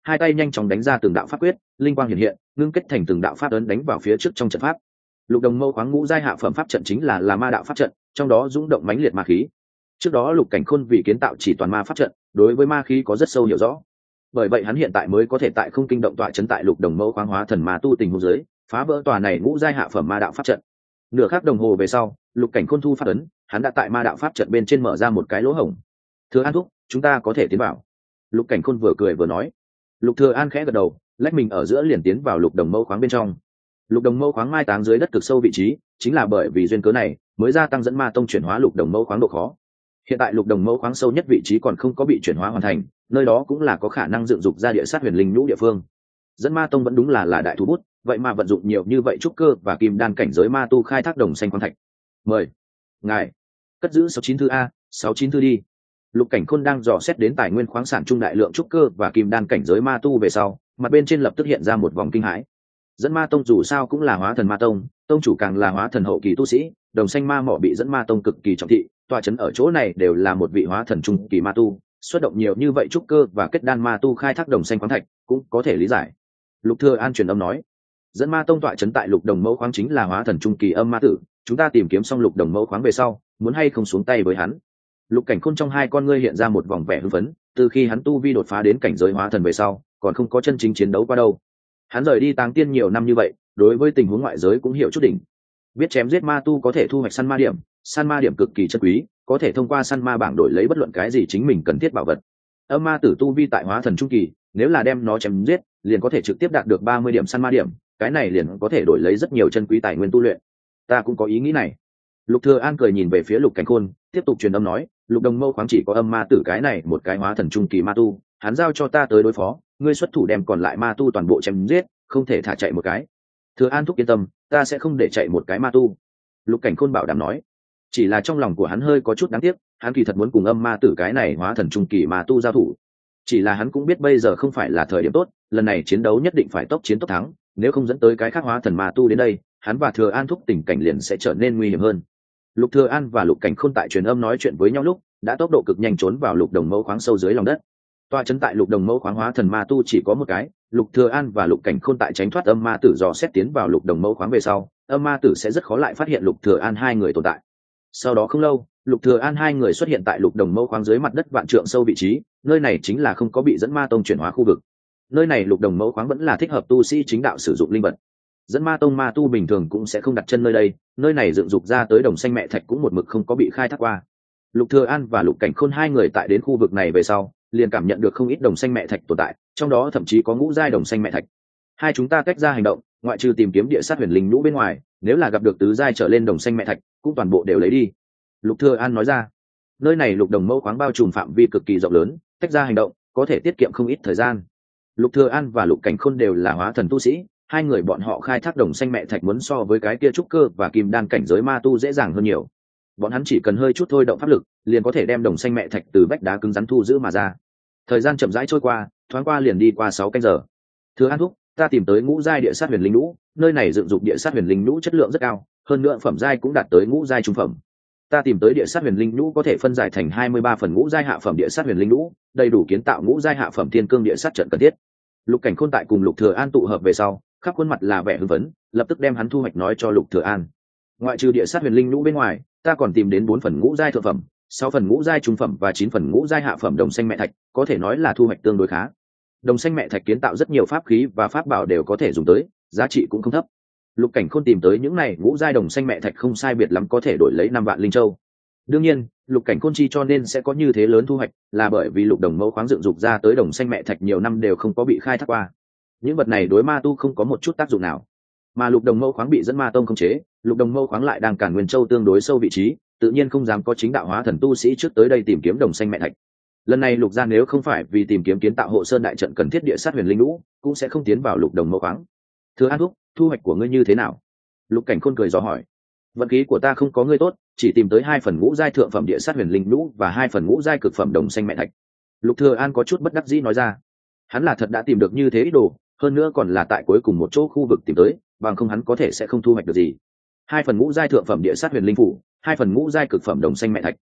hai tay nhanh chóng đánh ra từng đạo pháp quyết, linh quang hiện hiện, ngưng kết thành từng đạo pháp ấn đánh vào phía trước trong trận pháp. Lục đồng mâu khoáng ngũ giai hạ phẩm pháp trận chính là là ma đạo pháp trận, trong đó dũng động mãnh liệt ma khí. Trước đó Lục Cảnh Khôn vì kiến tạo chỉ toàn ma pháp trận, đối với ma khí có rất sâu hiểu rõ. Bởi vậy hắn hiện tại mới có thể tại không kinh động tọa trấn tại Lục đồng mâu khoáng hóa thần ma tu tình huống dưới, phá vỡ tòa này ngũ giai hạ phẩm ma đạo pháp trận. Nửa khắc đồng hồ về sau, Lục Cảnh Khôn thu pháp ấn, hắn đã tại ma đạo pháp trận bên trên mở ra một cái lỗ hổng. Thừa An thúc, chúng ta có thể tiến vào. Lục Cảnh Khôn vừa cười vừa nói. Lục Thừa An khẽ gật đầu, lách mình ở giữa liền tiến vào Lục đồng mâu khoáng bên trong. Lục đồng mâu khoáng mai táng dưới đất cực sâu vị trí, chính là bởi vì duyên cớ này mới gia tăng dẫn ma tông chuyển hóa lục đồng mâu khoáng độ khó. Hiện tại lục đồng mâu khoáng sâu nhất vị trí còn không có bị chuyển hóa hoàn thành, nơi đó cũng là có khả năng dựng dục ra địa sát huyền linh nhũ địa phương. Dẫn ma tông vẫn đúng là là đại thú bút, vậy mà vận dụng nhiều như vậy trúc cơ và kim đan cảnh giới ma tu khai thác đồng xanh khoáng thạch. Mời ngài cất giữ sáu chín thư a, sáu chín thư đi. Lục Cảnh Khôn đang dò xét đến tài nguyên khoáng sản trung đại lượng trúc cơ và kim đan cảnh giới ma tu về sau, mặt bên trên lập tức hiện ra một vòng kinh hãi. Dẫn ma tông dù sao cũng là hóa thần ma tông, tông chủ càng là hóa thần hậu kỳ tu sĩ, đồng xanh ma mỏ bị dẫn ma tông cực kỳ trọng thị, tọa trấn ở chỗ này đều là một vị hóa thần trung kỳ ma tu, xuất động nhiều như vậy trúc cơ và kết đan ma tu khai thác đồng xanh khoáng thạch, cũng có thể lý giải. Lục Thừa An truyền âm nói, dẫn ma tông tọa trấn tại lục đồng mẫu khoáng chính là hóa thần trung kỳ âm ma tử, chúng ta tìm kiếm xong lục đồng mẫu khoáng về sau, muốn hay không xuống tay với hắn. Lục Cảnh Khôn trong hai con ngươi hiện ra một vòng vẻ hưng phấn, từ khi hắn tu vi đột phá đến cảnh giới hóa thần về sau, còn không có chân chính chiến đấu qua đâu. Hắn rời đi Táng Tiên nhiều năm như vậy, đối với tình huống ngoại giới cũng hiểu chút đỉnh. Biết chém giết ma tu có thể thu hoạch săn ma điểm, săn ma điểm cực kỳ chân quý, có thể thông qua săn ma bảng đổi lấy bất luận cái gì chính mình cần thiết bảo vật. Âm ma tử tu vi tại hóa thần trung kỳ, nếu là đem nó chém giết, liền có thể trực tiếp đạt được ba mươi điểm săn ma điểm, cái này liền có thể đổi lấy rất nhiều chân quý tài nguyên tu luyện. Ta cũng có ý nghĩ này. Lục Thừa An cười nhìn về phía Lục Cảnh Khôn, tiếp tục truyền âm nói, Lục đồng mâu khoáng chỉ có âm ma tử cái này một cái hóa thần trung kỳ ma tu, hắn giao cho ta tới đối phó, ngươi xuất thủ đem còn lại ma tu toàn bộ chém giết, không thể thả chạy một cái. Thừa An thúc yên tâm, ta sẽ không để chạy một cái ma tu. Lục Cảnh Khôn bảo đảm nói. Chỉ là trong lòng của hắn hơi có chút đáng tiếc, hắn kỳ thật muốn cùng âm ma tử cái này hóa thần trung kỳ ma tu giao thủ. Chỉ là hắn cũng biết bây giờ không phải là thời điểm tốt, lần này chiến đấu nhất định phải tốc chiến tốc thắng, nếu không dẫn tới cái khác hóa thần ma tu đến đây, hắn và Thừa An thúc tình cảnh liền sẽ trở nên nguy hiểm hơn. Lục Thừa An và Lục Cảnh Khôn tại truyền âm nói chuyện với nhau lúc, đã tốc độ cực nhanh trốn vào lục đồng mẫu khoáng sâu dưới lòng đất. Toa trấn tại lục đồng mẫu khoáng hóa thần ma tu chỉ có một cái, Lục Thừa An và Lục Cảnh Khôn tại tránh thoát âm ma tử dò xét tiến vào lục đồng mẫu khoáng về sau, âm ma tử sẽ rất khó lại phát hiện Lục Thừa An hai người tồn tại. Sau đó không lâu, Lục Thừa An hai người xuất hiện tại lục đồng mẫu khoáng dưới mặt đất vạn trượng sâu vị trí, nơi này chính là không có bị dẫn ma tông chuyển hóa khu vực. Nơi này lục đồng mẫu khoáng vẫn là thích hợp tu sĩ chính đạo sử dụng linh vật. Dẫn ma tông ma tu bình thường cũng sẽ không đặt chân nơi đây, nơi này dựng dục ra tới đồng xanh mẹ thạch cũng một mực không có bị khai thác qua. Lục Thừa An và Lục Cảnh Khôn hai người tại đến khu vực này về sau, liền cảm nhận được không ít đồng xanh mẹ thạch tồn tại, trong đó thậm chí có ngũ giai đồng xanh mẹ thạch. Hai chúng ta tách ra hành động, ngoại trừ tìm kiếm địa sát huyền linh nhũ bên ngoài, nếu là gặp được tứ giai trở lên đồng xanh mẹ thạch, cũng toàn bộ đều lấy đi. Lục Thừa An nói ra. Nơi này lục đồng mẫu khoáng bao trùm phạm vi cực kỳ rộng lớn, tách ra hành động có thể tiết kiệm không ít thời gian. Lục Thừa An và Lục Cảnh Khôn đều là hóa thần tu sĩ, hai người bọn họ khai thác đồng xanh mẹ thạch muốn so với cái kia trúc cơ và kim đan cảnh giới ma tu dễ dàng hơn nhiều. Bọn hắn chỉ cần hơi chút thôi động pháp lực, liền có thể đem đồng xanh mẹ thạch từ vách đá cứng rắn thu giữ mà ra. Thời gian chậm rãi trôi qua, thoáng qua liền đi qua sáu canh giờ. Thừa An thúc, ta tìm tới ngũ giai địa sát huyền linh nhũ, nơi này dựng dục địa sát huyền linh nhũ chất lượng rất cao, hơn nữa phẩm giai cũng đạt tới ngũ giai trung phẩm. Ta tìm tới địa sát huyền linh nhũ có thể phân giải thành hai mươi ba phần ngũ giai hạ phẩm địa sát huyền linh nhũ, đầy đủ kiến tạo ngũ giai hạ phẩm thiên cương địa sát trận cần thiết. Lục Cảnh Khôn tại cùng Lục Thừa An tụ hợp về sau, khắp khuôn mặt là vẻ hưng phấn, lập tức đem hắn thu hoạch nói cho Lục Thừa An. Ngoại trừ địa sát huyền linh nhũ bên ngoài, ta còn tìm đến bốn phần ngũ giai thượng phẩm, sáu phần ngũ giai trung phẩm và chín phần ngũ giai hạ phẩm đồng xanh mẹ thạch, có thể nói là thu hoạch tương đối khá. Đồng xanh mẹ thạch kiến tạo rất nhiều pháp khí và pháp bảo đều có thể dùng tới, giá trị cũng không thấp. Lục Cảnh Khôn tìm tới những này ngũ giai đồng xanh mẹ thạch không sai biệt lắm có thể đổi lấy năm vạn linh châu. Đương nhiên, Lục Cảnh Khôn chi cho nên sẽ có như thế lớn thu hoạch, là bởi vì lục đồng mẫu khoáng dựng dục ra tới đồng xanh mẹ thạch nhiều năm đều không có bị khai thác qua. Những vật này đối ma tu không có một chút tác dụng nào. Mà lục đồng mẫu khoáng bị dẫn ma tông khống chế, lục đồng mẫu khoáng lại đang cản nguyên châu tương đối sâu vị trí, tự nhiên không dám có chính đạo hóa thần tu sĩ trước tới đây tìm kiếm đồng xanh mẹ thạch. Lần này Lục gia nếu không phải vì tìm kiếm kiến tạo hộ sơn đại trận cần thiết địa sát huyền linh lũ, cũng sẽ không tiến vào lục đồng mẫu khoáng. Thừa An thúc, thu hoạch của ngươi như thế nào? Lục Cảnh Khôn cười dò hỏi. Vận khí của ta không có ngươi tốt, chỉ tìm tới hai phần ngũ giai thượng phẩm địa sát huyền linh lũ và hai phần ngũ giai cực phẩm đồng xanh mẹ thạch. Lục Thừa An có chút bất đắc dĩ nói ra. Hắn là thật đã tìm được như thế ít đồ, hơn nữa còn là tại cuối cùng một chỗ khu vực tìm tới, bằng không hắn có thể sẽ không thu hoạch được gì. Hai phần ngũ giai thượng phẩm địa sát huyền linh phủ, hai phần ngũ giai cực phẩm đồng xanh mẹ thạch.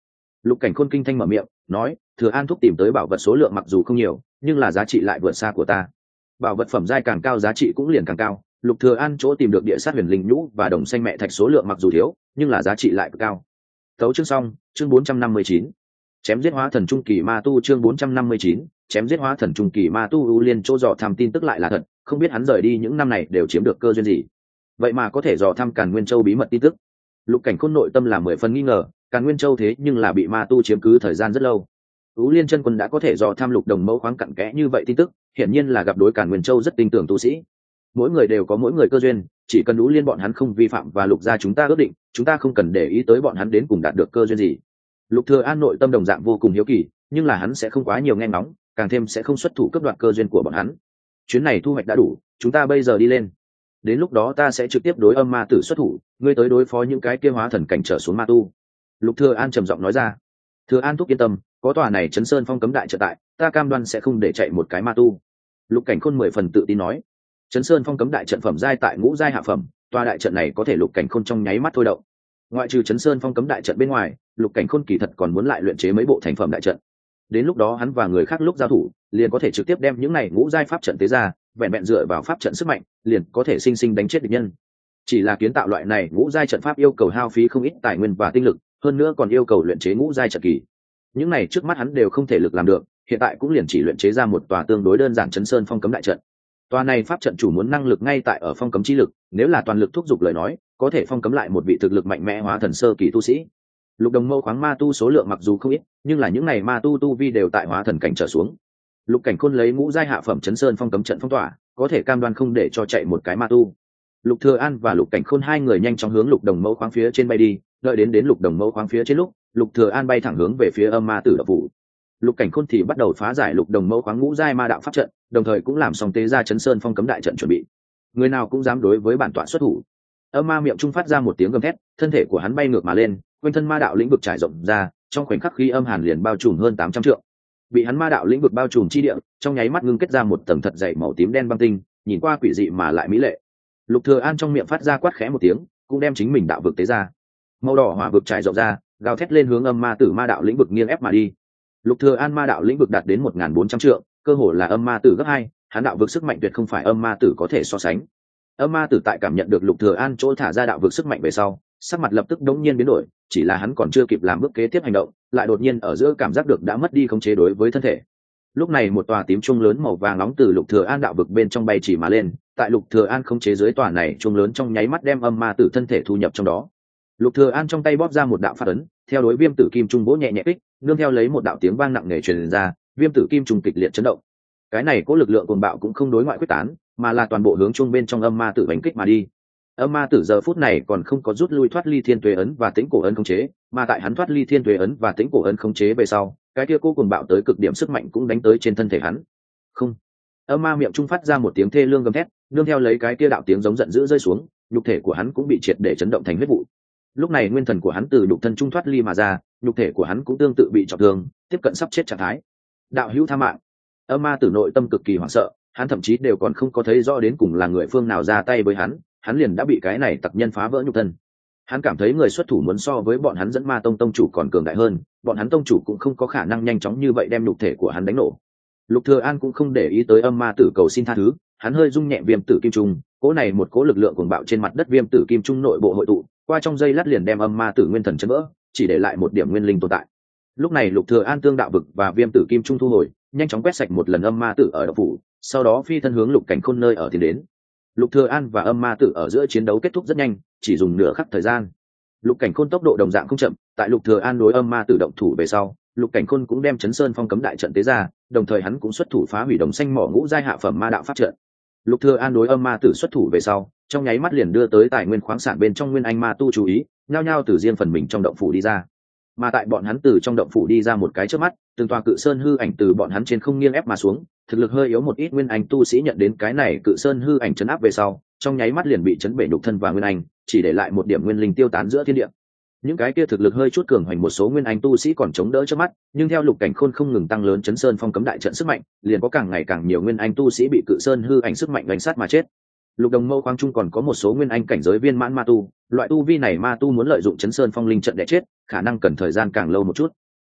Lục Cảnh Khôn kinh thanh mở miệng nói, Thừa An thúc tìm tới bảo vật số lượng mặc dù không nhiều, nhưng là giá trị lại vượt xa của ta. Bảo vật phẩm giai càng cao giá trị cũng liền càng cao. Lục Thừa An chỗ tìm được địa sát huyền linh nhũ và đồng xanh mẹ thạch số lượng mặc dù thiếu, nhưng là giá trị lại cực cao. Tấu chương xong, chương bốn trăm năm mươi chín. Chém giết hóa thần trung kỳ ma tu chương bốn trăm năm mươi chín, chém giết hóa thần trung kỳ ma tu ưu liên chỗ dò thăm tin tức lại là thật, không biết hắn rời đi những năm này đều chiếm được cơ duyên gì. Vậy mà có thể dò thăm Càn Nguyên Châu bí mật tin tức. Lục Cảnh Khôn nội tâm là mười phần nghi ngờ, Càn Nguyên Châu thế nhưng là bị ma tu chiếm cứ thời gian rất lâu. Ú Liên chân quân đã có thể dò thăm Lục Đồng mẫu khoáng cặn kẽ như vậy tin tức, hiển nhiên là gặp đối Càn Nguyên Châu rất tin tưởng tu sĩ. Mỗi người đều có mỗi người cơ duyên, chỉ cần Ú Liên bọn hắn không vi phạm và Lục gia chúng ta ước định, chúng ta không cần để ý tới bọn hắn đến cùng đạt được cơ duyên gì. Lục Thừa An nội tâm đồng dạng vô cùng hiếu kỳ, nhưng là hắn sẽ không quá nhiều nghe ngóng, càng thêm sẽ không xuất thủ cướp đoạt cơ duyên của bọn hắn. Chuyến này thu hoạch đã đủ, chúng ta bây giờ đi lên. Đến lúc đó ta sẽ trực tiếp đối âm ma tử xuất thủ, ngươi tới đối phó những cái kia hóa thần cảnh trở xuống ma tu. Lục Thừa An trầm giọng nói ra. Thừa An thúc yên tâm, có tòa này Chấn Sơn Phong cấm đại trận tại, ta cam đoan sẽ không để chạy một cái ma tu. Lục Cảnh Khôn mười phần tự tin nói. Chấn Sơn Phong cấm đại trận phẩm giai tại ngũ giai hạ phẩm, tòa đại trận này có thể Lục Cảnh Khôn trong nháy mắt thôi động. Ngoại trừ Chấn Sơn Phong cấm đại trận bên ngoài, Lục Cảnh Khôn kỳ thật còn muốn lại luyện chế mấy bộ thành phẩm đại trận. Đến lúc đó hắn và người khác lúc giao thủ, liền có thể trực tiếp đem những này ngũ giai pháp trận tế ra, vẹn vẹn dựa vào pháp trận sức mạnh, liền có thể sinh sinh đánh chết địch nhân. Chỉ là kiến tạo loại này ngũ giai trận pháp yêu cầu hao phí không ít tài nguyên và tinh lực, hơn nữa còn yêu cầu luyện chế ngũ giai trận kỳ. Những này trước mắt hắn đều không thể lực làm được, hiện tại cũng liền chỉ luyện chế ra một tòa tương đối đơn giản Chấn Sơn Phong cấm đại trận. Tòa này pháp trận chủ muốn năng lực ngay tại ở phong cấm chi lực, nếu là toàn lực thúc giục lời nói, có thể phong cấm lại một vị thực lực mạnh mẽ hóa thần sơ kỳ tu sĩ. Lục Đồng mâu khoáng ma tu số lượng mặc dù không ít, nhưng là những này ma tu tu vi đều tại hóa thần cảnh trở xuống. Lục Cảnh Khôn lấy ngũ giai hạ phẩm Chấn Sơn Phong cấm trận phong tỏa, có thể cam đoan không để cho chạy một cái ma tu. Lục Thừa An và Lục Cảnh Khôn hai người nhanh chóng hướng Lục Đồng mâu khoáng phía trên bay đi, đợi đến đến Lục Đồng mâu khoáng phía trên lúc, Lục Thừa An bay thẳng hướng về phía âm ma tử đạo phủ. Lục Cảnh Khôn thì bắt đầu phá giải Lục Đồng mâu khoáng ngũ giai ma đạo pháp trận, đồng thời cũng làm xong tế ra Chấn Sơn Phong cấm đại trận chuẩn bị. Người nào cũng dám đối với bản tọa xuất thủ. Âm ma miệng trung phát ra một tiếng gầm thét, thân thể của hắn bay ngược mà lên, quanh thân ma đạo lĩnh vực trải rộng ra, trong khoảnh khắc khí âm hàn liền bao trùm hơn tám trăm trượng. Bị hắn ma đạo lĩnh vực bao trùm chi địa, trong nháy mắt ngưng kết ra một tầng thật dày màu tím đen băng tinh, nhìn qua quỷ dị mà lại mỹ lệ. Lục Thừa An trong miệng phát ra quát khẽ một tiếng, cũng đem chính mình đạo vực tế ra. Màu đỏ hỏa vực trải rộng ra, gào thét lên hướng âm ma tử ma đạo lĩnh vực nghiêng ép mà đi. Lục Thừa An ma đạo lĩnh vực đạt đến một nghìn bốn trăm trượng, cơ hồ là âm ma tử gấp hai, hắn đạo vực sức mạnh tuyệt không phải âm ma tử có thể so sánh. Âm ma tử tại cảm nhận được Lục Thừa An chỗ thả ra đạo vực sức mạnh về sau, sắc mặt lập tức đống nhiên biến đổi, chỉ là hắn còn chưa kịp làm bước kế tiếp hành động, lại đột nhiên ở giữa cảm giác được đã mất đi khống chế đối với thân thể. Lúc này một tòa tím trung lớn màu vàng nóng từ Lục Thừa An đạo vực bên trong bay chỉ mà lên, tại Lục Thừa An khống chế dưới tòa này trung lớn trong nháy mắt đem âm ma tử thân thể thu nhập trong đó. Lục Thừa An trong tay bóp ra một đạo pháp ấn, theo đối viêm tử kim trung vỗ nhẹ nhẹ kích, nương theo lấy một đạo tiếng vang nặng nề truyền ra, viêm tử kim trung kịch liệt chấn động. Cái này có lực lượng cuồng bạo cũng không đối ngoại quyết tán, mà là toàn bộ hướng trung bên trong âm ma tử đánh kích mà đi. Âm ma tử giờ phút này còn không có rút lui thoát ly thiên tuế ấn và tĩnh cổ ấn khống chế, mà tại hắn thoát ly thiên tuế ấn và tĩnh cổ ấn khống chế về sau, cái kia cô cuồng bạo tới cực điểm sức mạnh cũng đánh tới trên thân thể hắn. Không. Âm ma miệng trung phát ra một tiếng thê lương gầm thét, nương theo lấy cái kia đạo tiếng giống giận dữ rơi xuống, nhục thể của hắn cũng bị triệt để chấn động thành huyết vụ. Lúc này nguyên thần của hắn từ nhục thân trung thoát ly mà ra, nhục thể của hắn cũng tương tự bị trọng thương, tiếp cận sắp chết trạng thái. Đạo hữu tha mạng. Âm ma tử nội tâm cực kỳ hoảng sợ, hắn thậm chí đều còn không có thấy rõ đến cùng là người phương nào ra tay với hắn, hắn liền đã bị cái này tặc nhân phá vỡ nhục thân. Hắn cảm thấy người xuất thủ muốn so với bọn hắn dẫn ma tông tông chủ còn cường đại hơn, bọn hắn tông chủ cũng không có khả năng nhanh chóng như vậy đem nhục thể của hắn đánh nổ. Lục Thừa An cũng không để ý tới âm ma tử cầu xin tha thứ, hắn hơi rung nhẹ viêm tử kim trung, cỗ này một cỗ lực lượng cuồng bạo trên mặt đất viêm tử kim trung nội bộ hội tụ, qua trong giây lát liền đem âm ma tử nguyên thần chấn vỡ, chỉ để lại một điểm nguyên linh tồn tại. Lúc này Lục Thừa An tương đạo vực và viêm tử kim trung thu hồi, nhanh chóng quét sạch một lần âm ma tử ở đạo phủ, sau đó phi thân hướng Lục Cảnh Khôn nơi ở tiến đến. Lục Thừa An và âm ma tử ở giữa chiến đấu kết thúc rất nhanh, chỉ dùng nửa khắc thời gian. Lục Cảnh Khôn tốc độ đồng dạng không chậm, tại Lục Thừa An đối âm ma tử động thủ về sau, Lục Cảnh Khôn cũng đem Chấn Sơn Phong cấm đại trận tế ra, đồng thời hắn cũng xuất thủ phá hủy đồng xanh mỏ ngũ giai hạ phẩm ma đạo pháp trận. Lục Thừa An đối âm ma tử xuất thủ về sau, trong nháy mắt liền đưa tới tài nguyên khoáng sản bên trong nguyên anh ma tu chú ý, nhao nhao từ riêng phần mình trong động phủ đi ra. Mà tại bọn hắn từ trong động phủ đi ra một cái chớp mắt, từng tòa cự sơn hư ảnh từ bọn hắn trên không nghiêng ép mà xuống, thực lực hơi yếu một ít nguyên anh tu sĩ nhận đến cái này cự sơn hư ảnh chấn áp về sau, trong nháy mắt liền bị chấn bể nhục thân và nguyên anh, chỉ để lại một điểm nguyên linh tiêu tán giữa thiên địa. Những cái kia thực lực hơi chút cường hoành một số nguyên anh tu sĩ còn chống đỡ trước mắt, nhưng theo Lục Cảnh Khôn không ngừng tăng lớn Chấn Sơn Phong cấm đại trận sức mạnh, liền có càng ngày càng nhiều nguyên anh tu sĩ bị cự sơn hư ảnh sức mạnh đánh sát mà chết. Lục Đồng Mâu khoáng trung còn có một số nguyên anh cảnh giới viên mãn ma tu, loại tu vi này ma tu muốn lợi dụng Chấn Sơn Phong linh trận để chết, khả năng cần thời gian càng lâu một chút.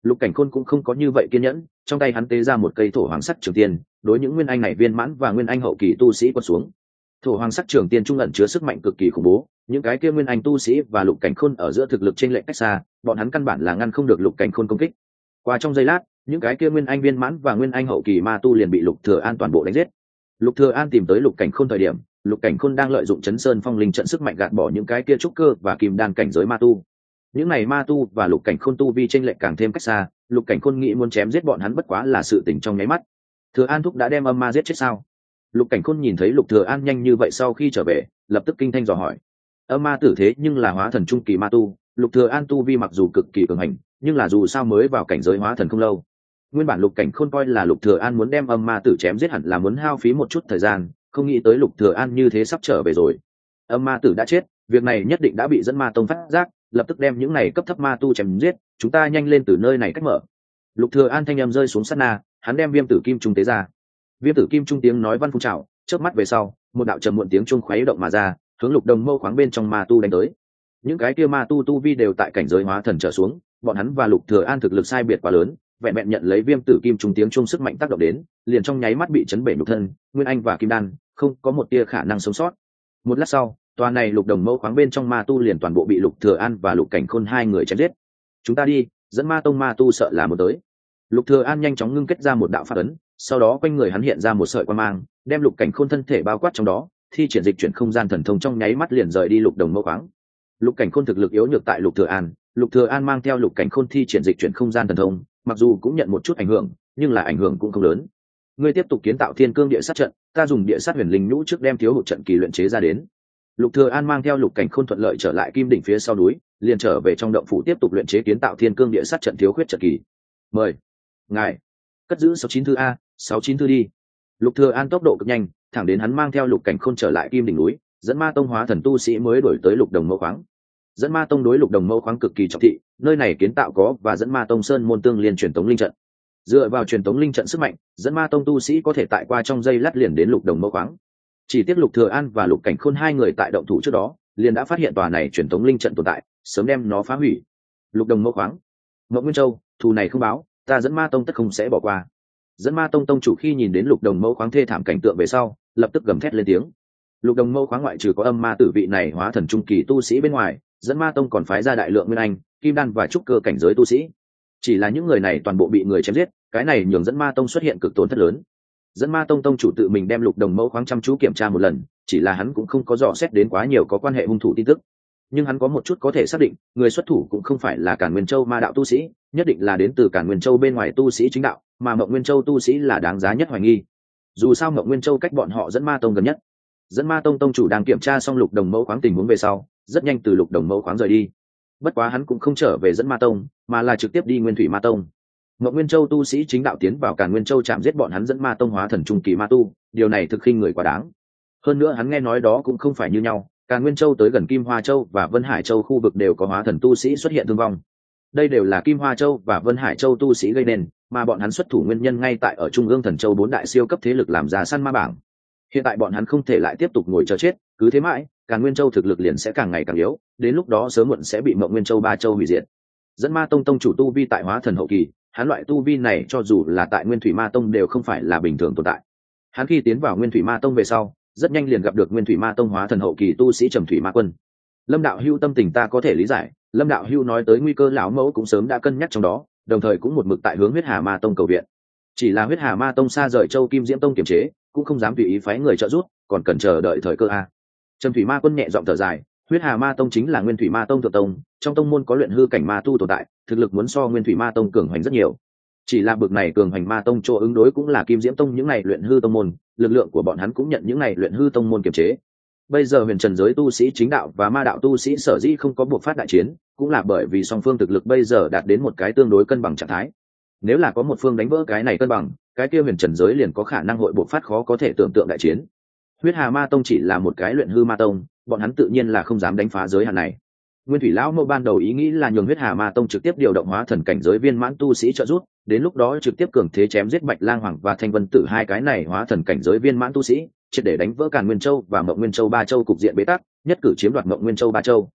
Lục Cảnh Khôn cũng không có như vậy kiên nhẫn, trong tay hắn tế ra một cây thổ hoàng sắc trường tiên, đối những nguyên anh này viên mãn và nguyên anh hậu kỳ tu sĩ quất xuống. Thổ hoàng sắc trường tiên trung ẩn chứa sức mạnh cực kỳ khủng bố, những cái kia nguyên anh tu sĩ và Lục Cảnh Khôn ở giữa thực lực trên lệch cách xa, bọn hắn căn bản là ngăn không được Lục Cảnh Khôn công kích. Qua trong giây lát, những cái kia nguyên anh viên mãn và nguyên anh hậu kỳ ma tu liền bị Lục Thừa An toàn bộ đánh giết. Lục Thừa An tìm tới Lục Cảnh Khôn thời điểm, Lục Cảnh Khôn đang lợi dụng Chấn Sơn Phong Linh trận sức mạnh gạt bỏ những cái kia trúc cơ và kim đan cảnh giới ma tu. Những này ma tu và Lục Cảnh Khôn tu vi chênh lệch càng thêm cách xa, Lục Cảnh Khôn nghĩ muốn chém giết bọn hắn bất quá là sự tình trong nháy mắt. Thừa An thúc đã đem âm ma giết chết sao? Lục Cảnh Khôn nhìn thấy Lục Thừa An nhanh như vậy sau khi trở về, lập tức kinh thanh dò hỏi. Âm ma tử thế nhưng là hóa thần trung kỳ ma tu, Lục Thừa An tu vi mặc dù cực kỳ cường hành, nhưng là dù sao mới vào cảnh giới hóa thần không lâu. Nguyên bản Lục Cảnh Khôn coi là Lục Thừa An muốn đem âm ma tử chém giết hẳn là muốn hao phí một chút thời gian, không nghĩ tới Lục Thừa An như thế sắp trở về rồi. Âm ma tử đã chết, việc này nhất định đã bị dẫn ma tông phát giác, lập tức đem những này cấp thấp ma tu chém giết, chúng ta nhanh lên từ nơi này cách mở. Lục Thừa An thanh âm rơi xuống sát na, hắn đem viêm tử kim trung tế ra. Viêm tử kim trung tiếng nói văn phun trào, chớp mắt về sau, một đạo trầm muộn tiếng chuông khuấy động mà ra, hướng Lục Đồng Mâu khoáng bên trong ma tu đánh tới. Những cái kia ma tu tu vi đều tại cảnh giới hóa thần trở xuống, bọn hắn và Lục Thừa An thực lực sai biệt quá lớn, vẹn vẹn nhận lấy viêm tử kim trung tiếng chuông sức mạnh tác động đến, liền trong nháy mắt bị chấn bể nhục thân, nguyên anh và kim đan, không có một tia khả năng sống sót. Một lát sau, tòa này Lục Đồng Mâu khoáng bên trong ma tu liền toàn bộ bị Lục Thừa An và Lục Cảnh Khôn hai người chém giết. Chúng ta đi, dẫn ma tông ma tu sợ là một tới. Lục Thừa An nhanh chóng ngưng kết ra một đạo pháp ấn, sau đó quanh người hắn hiện ra một sợi quang mang, đem Lục Cảnh Khôn thân thể bao quát trong đó, thi triển dịch chuyển không gian thần thông trong nháy mắt liền rời đi Lục Đồng Mâu khoáng. Lục Cảnh Khôn thực lực yếu nhược tại Lục Thừa An, Lục Thừa An mang theo Lục Cảnh Khôn thi triển dịch chuyển không gian thần thông, mặc dù cũng nhận một chút ảnh hưởng, nhưng là ảnh hưởng cũng không lớn. Ngươi tiếp tục kiến tạo Thiên Cương Địa Sát trận, ta dùng Địa Sát Huyền Linh nhũ trước đem thiếu hụt trận kỳ luyện chế ra đến. Lục Thừa An mang theo Lục Cảnh Khôn thuận lợi trở lại Kim đỉnh phía sau núi, liền trở về trong động phủ tiếp tục luyện chế kiến tạo Thiên Cương Địa Sát trận thiếu khuyết trận kỳ. Mời ngài cất giữ sáu chín thư a, sáu chín thư đi. Lục Thừa An tốc độ cực nhanh, thẳng đến hắn mang theo Lục Cảnh Khôn trở lại Kim đỉnh núi, dẫn ma tông hóa thần tu sĩ mới đổi tới Lục Đồng Mâu khoáng. Dẫn ma tông đối Lục Đồng Mâu khoáng cực kỳ trọng thị, nơi này kiến tạo có và dẫn ma tông sơn môn tương liên truyền tống linh trận. Dựa vào truyền tống linh trận sức mạnh, dẫn ma tông tu sĩ có thể tại qua trong giây lát liền đến Lục Đồng Mâu khoáng. Chỉ tiếc Lục Thừa An và Lục Cảnh Khôn hai người tại động thủ trước đó, liền đã phát hiện tòa này truyền tống linh trận tồn tại, sớm đem nó phá hủy. Lục Đồng Mâu khoáng, Mộng Nguyên Châu, thù này không báo, ta dẫn ma tông tất không sẽ bỏ qua. Dẫn ma tông tông chủ khi nhìn đến Lục Đồng Mâu khoáng thê thảm cảnh tượng về sau, lập tức gầm thét lên tiếng. Lục Đồng Mâu khoáng ngoại trừ có âm ma tử vị này hóa thần trung kỳ tu sĩ bên ngoài, dẫn ma tông còn phái ra đại lượng nguyên anh, kim đan và trúc cơ cảnh giới tu sĩ. Chỉ là những người này toàn bộ bị người chém giết, cái này nhường dẫn ma tông xuất hiện cực tổn thất lớn. Dẫn ma tông tông chủ tự mình đem Lục Đồng Mâu khoáng chăm chú kiểm tra một lần, chỉ là hắn cũng không có dò xét đến quá nhiều có quan hệ hung thủ tin tức, nhưng hắn có một chút có thể xác định, người xuất thủ cũng không phải là Càn Nguyên Châu ma đạo tu sĩ, nhất định là đến từ Càn Nguyên Châu bên ngoài tu sĩ chính đạo, mà Mộng Nguyên Châu tu sĩ là đáng giá nhất hoài nghi. Dù sao Mộng Nguyên Châu cách bọn họ dẫn ma tông gần nhất. Dẫn ma tông tông chủ đang kiểm tra xong Lục Đồng Mâu khoáng tình huống về sau, rất nhanh từ Lục Đồng Mâu khoáng rời đi. Bất quá hắn cũng không trở về dẫn ma tông, mà là trực tiếp đi Nguyên Thủy Ma tông. Mộng Nguyên Châu tu sĩ chính đạo tiến vào Càn Nguyên Châu chạm giết bọn hắn dẫn ma tông hóa thần trung kỳ ma tu, điều này thực khinh người quá đáng. Hơn nữa hắn nghe nói đó cũng không phải như nhau, Càn Nguyên Châu tới gần Kim Hoa Châu và Vân Hải Châu khu vực đều có hóa thần tu sĩ xuất hiện thương vong. Đây đều là Kim Hoa Châu và Vân Hải Châu tu sĩ gây nên, mà bọn hắn xuất thủ nguyên nhân ngay tại ở Trung ương Thần Châu bốn đại siêu cấp thế lực làm ra săn ma bảng. Hiện tại bọn hắn không thể lại tiếp tục ngồi chờ chết, cứ thế mãi, Càn Nguyên Châu thực lực liền sẽ càng ngày càng yếu, đến lúc đó sớm muộn sẽ bị Mộng Nguyên Châu ba châu hủy diệt. Dẫn ma tông tông chủ tu vi tại hóa thần hậu kỳ, hắn loại tu vi này cho dù là tại Nguyên Thủy Ma tông đều không phải là bình thường tồn tại. Hắn khi tiến vào Nguyên Thủy Ma tông về sau, rất nhanh liền gặp được Nguyên Thủy Ma tông hóa thần hậu kỳ tu sĩ Trầm Thủy Ma Quân. Lâm đạo hưu tâm tình ta có thể lý giải, Lâm đạo hưu nói tới nguy cơ lão mẫu cũng sớm đã cân nhắc trong đó, đồng thời cũng một mực tại hướng Huyết Hà Ma tông cầu viện. Chỉ là Huyết Hà Ma tông xa rời Châu Kim Diễm tông kiềm chế, cũng không dám tùy ý phái người trợ giúp, còn cần chờ đợi thời cơ a. Trầm Thủy Ma Quân nhẹ giọng thở dài, Huyết Hà Ma tông chính là Nguyên Thủy Ma tông thượng tông, trong tông môn có luyện hư cảnh ma tu tồn tại, thực lực muốn so Nguyên Thủy Ma tông cường hoành rất nhiều. Chỉ là bực này cường hoành ma tông chỗ ứng đối cũng là Kim Diễm tông những này luyện hư tông môn, lực lượng của bọn hắn cũng nhận những này luyện hư tông môn kiềm chế. Bây giờ huyền trần giới tu sĩ chính đạo và ma đạo tu sĩ sở dĩ không có buộc phát đại chiến, cũng là bởi vì song phương thực lực bây giờ đạt đến một cái tương đối cân bằng trạng thái. Nếu là có một phương đánh vỡ cái này cân bằng, cái kia huyền trần giới liền có khả năng hội buộc phát khó có thể tưởng tượng đại chiến. Huyết Hà Ma tông chỉ là một cái luyện hư ma tông, bọn hắn tự nhiên là không dám đánh phá giới hạn này. Nguyên Thủy lão mẫu ban đầu ý nghĩ là nhường Huyết Hà Ma tông trực tiếp điều động hóa thần cảnh giới viên mãn tu sĩ trợ giúp, đến lúc đó trực tiếp cường thế chém giết Bạch Lang Hoàng và Thanh Vân Tử hai cái này hóa thần cảnh giới viên mãn tu sĩ, triệt để đánh vỡ Càn Nguyên Châu và Mộng Nguyên Châu ba châu cục diện bế tắc, nhất cử chiếm đoạt Mộng Nguyên Châu ba châu.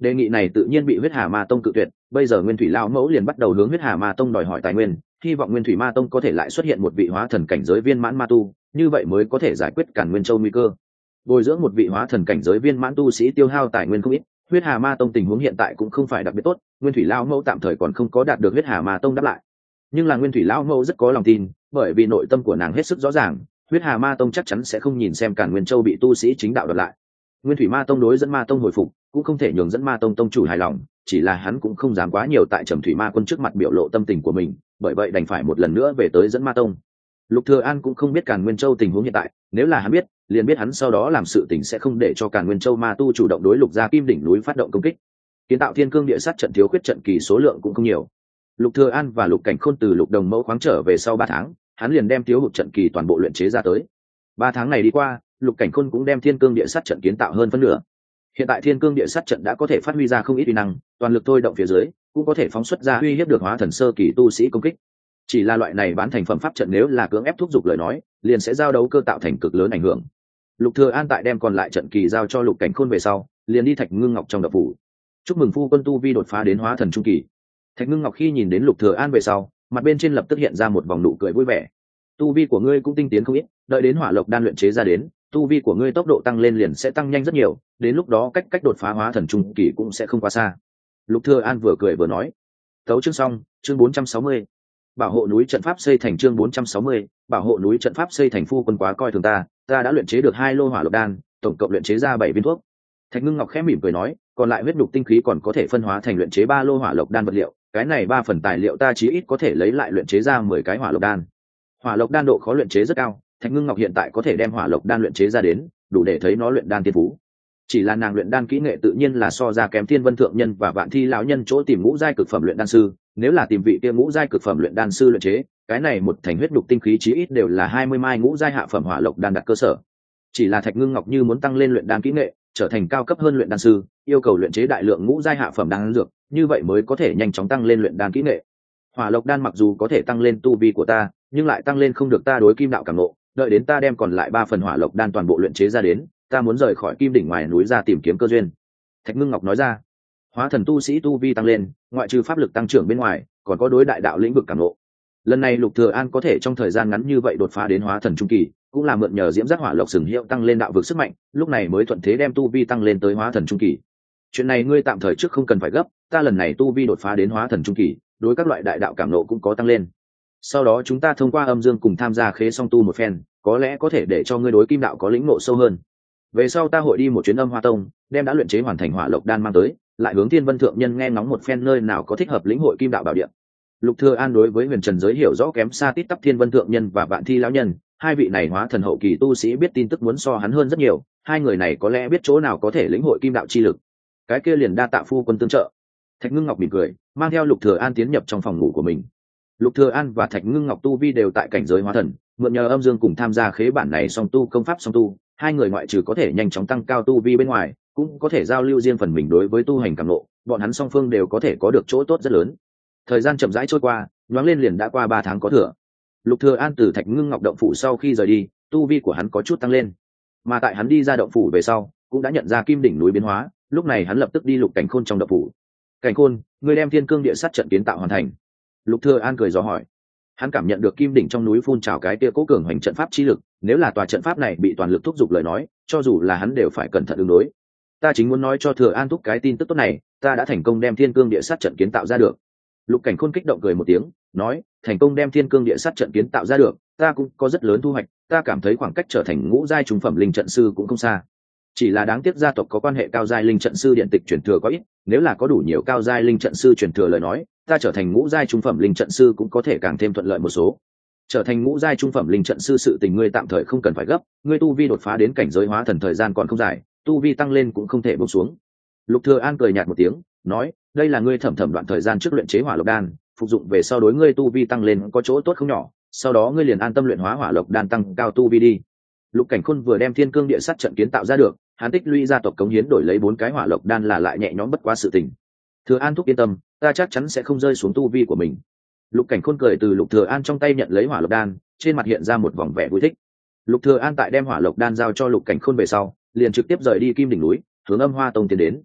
Đề nghị này tự nhiên bị huyết hà ma tông cự tuyệt. Bây giờ nguyên thủy lão mẫu liền bắt đầu hướng huyết hà ma tông đòi hỏi tài nguyên, hy vọng nguyên thủy ma tông có thể lại xuất hiện một vị hóa thần cảnh giới viên mãn ma tu, như vậy mới có thể giải quyết Càn Nguyên Châu nguy cơ. Bồi dưỡng một vị hóa thần cảnh giới viên mãn tu sĩ tiêu hao tài nguyên không ít, huyết hà ma tông tình huống hiện tại cũng không phải đặc biệt tốt, nguyên thủy lão mẫu tạm thời còn không có đạt được huyết hà ma tông đáp lại. Nhưng là nguyên thủy lão mẫu rất có lòng tin, bởi vì nội tâm của nàng hết sức rõ ràng, huyết hà ma tông chắc chắn sẽ không nhìn xem Càn Nguyên Châu bị tu sĩ chính đạo đoạt lại. Nguyên thủy ma tông đối dẫn ma tông hồi phục cũng không thể nhường dẫn ma tông tông chủ hài lòng, chỉ là hắn cũng không dám quá nhiều tại trầm thủy ma quân trước mặt biểu lộ tâm tình của mình, bởi vậy đành phải một lần nữa về tới dẫn ma tông. Lục Thừa An cũng không biết Càn Nguyên Châu tình huống hiện tại, nếu là hắn biết, liền biết hắn sau đó làm sự tình sẽ không để cho Càn Nguyên Châu ma tu chủ động đối Lục Gia Kim đỉnh núi phát động công kích. Kiến tạo thiên cương địa sát trận thiếu khuyết trận kỳ số lượng cũng không nhiều. Lục Thừa An và Lục Cảnh Khôn từ Lục Đồng Mẫu khoáng trở về sau ba tháng, hắn liền đem thiếu hụt trận kỳ toàn bộ luyện chế ra tới. Ba tháng này đi qua, Lục Cảnh Khôn cũng đem thiên cương địa sát trận kiến tạo hơn phân nửa. Hiện tại thiên cương địa sát trận đã có thể phát huy ra không ít uy năng, toàn lực thôi động phía dưới, cũng có thể phóng xuất ra uy hiếp được hóa thần sơ kỳ tu sĩ công kích. Chỉ là loại này bán thành phẩm pháp trận nếu là cưỡng ép thúc giục lời nói, liền sẽ giao đấu cơ tạo thành cực lớn ảnh hưởng. Lục Thừa An tại đem còn lại trận kỳ giao cho Lục Cảnh Khôn về sau, liền đi Thạch Ngưng Ngọc trong đập phủ. Chúc mừng phu quân tu vi đột phá đến hóa thần trung kỳ. Thạch Ngưng Ngọc khi nhìn đến Lục Thừa An về sau, mặt bên trên lập tức hiện ra một vòng nụ cười vui vẻ. Tu vi của ngươi cũng tinh tiến không ít, đợi đến hỏa lộc đan luyện chế ra đến, tu vi của ngươi tốc độ tăng lên liền sẽ tăng nhanh rất nhiều, đến lúc đó cách cách đột phá hóa thần trung kỳ cũng sẽ không quá xa. Lục Thừa An vừa cười vừa nói. Tấu chương xong, chương bốn trăm sáu mươi. Bảo hộ núi trận pháp xây thành chương bốn trăm sáu mươi, bảo hộ núi trận pháp xây thành phu quân quá coi thường ta, ta đã luyện chế được hai lô hỏa lộc đan, tổng cộng luyện chế ra bảy viên thuốc. Thạch Ngưng Ngọc khẽ mỉm cười nói, còn lại huyết nhục tinh khí còn có thể phân hóa thành luyện chế ba lô hỏa lộc đan vật liệu, cái này ba phần tài liệu ta chí ít có thể lấy lại luyện chế ra mười cái hỏa lộc đan. Hỏa lộc đan độ khó luyện chế rất cao, Thạch Ngưng Ngọc hiện tại có thể đem hỏa lộc đan luyện chế ra đến, đủ để thấy nó luyện đan tiên phú. Chỉ là nàng luyện đan kỹ nghệ tự nhiên là so ra kém Thiên Vân thượng nhân và Vạn Thi lão nhân chỗ tìm ngũ giai cực phẩm luyện đan sư, nếu là tìm vị kia ngũ giai cực phẩm luyện đan sư luyện chế, cái này một thành huyết nhục tinh khí chí ít đều là hai mươi mai ngũ giai hạ phẩm hỏa lộc đan đặt cơ sở. Chỉ là Thạch Ngưng Ngọc như muốn tăng lên luyện đan kỹ nghệ, trở thành cao cấp hơn luyện đan sư, yêu cầu luyện chế đại lượng ngũ giai hạ phẩm đan dược, như vậy mới có thể nhanh chóng tăng lên luyện đan kỹ nghệ. Hỏa lộc đan mặc dù có thể tăng lên tu vi của ta, nhưng lại tăng lên không được ta đối kim đạo cảm ngộ, đợi đến ta đem còn lại ba phần hỏa lộc đan toàn bộ luyện chế ra đến, ta muốn rời khỏi kim đỉnh ngoài núi ra tìm kiếm cơ duyên. Thạch Ngưng Ngọc nói ra. Hóa thần tu sĩ tu vi tăng lên, ngoại trừ pháp lực tăng trưởng bên ngoài, còn có đối đại đạo lĩnh vực cảm ngộ. Lần này Lục Thừa An có thể trong thời gian ngắn như vậy đột phá đến hóa thần trung kỳ, cũng là mượn nhờ diễm giác hỏa lộc sừng hiệu tăng lên đạo vực sức mạnh, lúc này mới thuận thế đem tu vi tăng lên tới hóa thần trung kỳ. Chuyện này ngươi tạm thời trước không cần phải gấp, ta lần này tu vi đột phá đến hóa thần trung kỳ, đối các loại đại đạo cảm ngộ cũng có tăng lên. Sau đó chúng ta thông qua âm dương cùng tham gia khế song tu một phen, có lẽ có thể để cho ngươi đối kim đạo có lĩnh ngộ sâu hơn. Về sau ta hội đi một chuyến âm hoa tông, đem đã luyện chế hoàn thành hỏa lộc đan mang tới, lại hướng Thiên Vân thượng nhân nghe ngóng một phen nơi nào có thích hợp lĩnh hội kim đạo bảo địa. Lục Thừa An đối với huyền trần giới hiểu rõ kém xa tít tắp Thiên Vân thượng nhân và Vạn Thi lão nhân, hai vị này hóa thần hậu kỳ tu sĩ biết tin tức muốn so hắn hơn rất nhiều, hai người này có lẽ biết chỗ nào có thể lĩnh hội kim đạo chi lực. Cái kia liền đa tạ phu quân tương trợ. Thạch Ngưng Ngọc mỉm cười, mang theo Lục Thừa An tiến nhập trong phòng ngủ của mình. Lục Thừa An và Thạch Ngưng Ngọc tu vi đều tại cảnh giới hóa thần, mượn nhờ âm dương cùng tham gia khế bản này song tu công pháp song tu, hai người ngoại trừ có thể nhanh chóng tăng cao tu vi bên ngoài, cũng có thể giao lưu riêng phần mình đối với tu hành cảm ngộ, bọn hắn song phương đều có thể có được chỗ tốt rất lớn. Thời gian chậm rãi trôi qua, nhoáng lên liền đã qua ba tháng có thừa. Lục Thừa An từ Thạch Ngưng Ngọc động phủ sau khi rời đi, tu vi của hắn có chút tăng lên, mà tại hắn đi ra động phủ về sau, cũng đã nhận ra kim đỉnh núi biến hóa, lúc này hắn lập tức đi Lục Cảnh Khôn trong động phủ. Cảnh Khôn, ngươi đem thiên cương địa sát trận kiến tạo hoàn thành. Lục Thừa An cười dò hỏi. Hắn cảm nhận được kim đỉnh trong núi phun trào cái kia cố cường hành trận pháp chi lực, nếu là tòa trận pháp này bị toàn lực thúc giục lời nói, cho dù là hắn đều phải cẩn thận ứng đối. Ta chính muốn nói cho Thừa An thúc cái tin tức tốt này, ta đã thành công đem thiên cương địa sát trận kiến tạo ra được. Lục Cảnh Khôn kích động cười một tiếng, nói, thành công đem thiên cương địa sát trận kiến tạo ra được, ta cũng có rất lớn thu hoạch, ta cảm thấy khoảng cách trở thành ngũ giai trung phẩm linh trận sư cũng không xa. Chỉ là đáng tiếc gia tộc có quan hệ cao giai linh trận sư điện tịch truyền thừa có ít, nếu là có đủ nhiều cao giai linh trận sư truyền thừa lời nói, ta trở thành ngũ giai trung phẩm linh trận sư cũng có thể càng thêm thuận lợi một số. Trở thành ngũ giai trung phẩm linh trận sư sự tình ngươi tạm thời không cần phải gấp, ngươi tu vi đột phá đến cảnh giới hóa thần thời gian còn không dài, tu vi tăng lên cũng không thể buông xuống. Lục Thừa An cười nhạt một tiếng, nói, đây là ngươi thẩm thẩm đoạn thời gian trước luyện chế hỏa lộc đan, phục dụng về sau đối ngươi tu vi tăng lên có chỗ tốt không nhỏ, sau đó ngươi liền an tâm luyện hóa hỏa lộc đan tăng cao tu vi đi. Lục Cảnh Khôn vừa đem thiên cương địa sát trận kiến tạo ra được, hắn tích lũy gia tộc cống hiến đổi lấy bốn cái hỏa lộc đan là lại nhẹ nhõm bất quá sự tình. Thừa An thúc yên tâm, ta chắc chắn sẽ không rơi xuống tu vi của mình. Lục Cảnh Khôn cười từ Lục Thừa An trong tay nhận lấy hỏa lộc đan, trên mặt hiện ra một vòng vẻ vui thích. Lục Thừa An tại đem hỏa lộc đan giao cho Lục Cảnh Khôn về sau, liền trực tiếp rời đi Kim đỉnh núi, hướng Âm Hoa Tông tiến đến.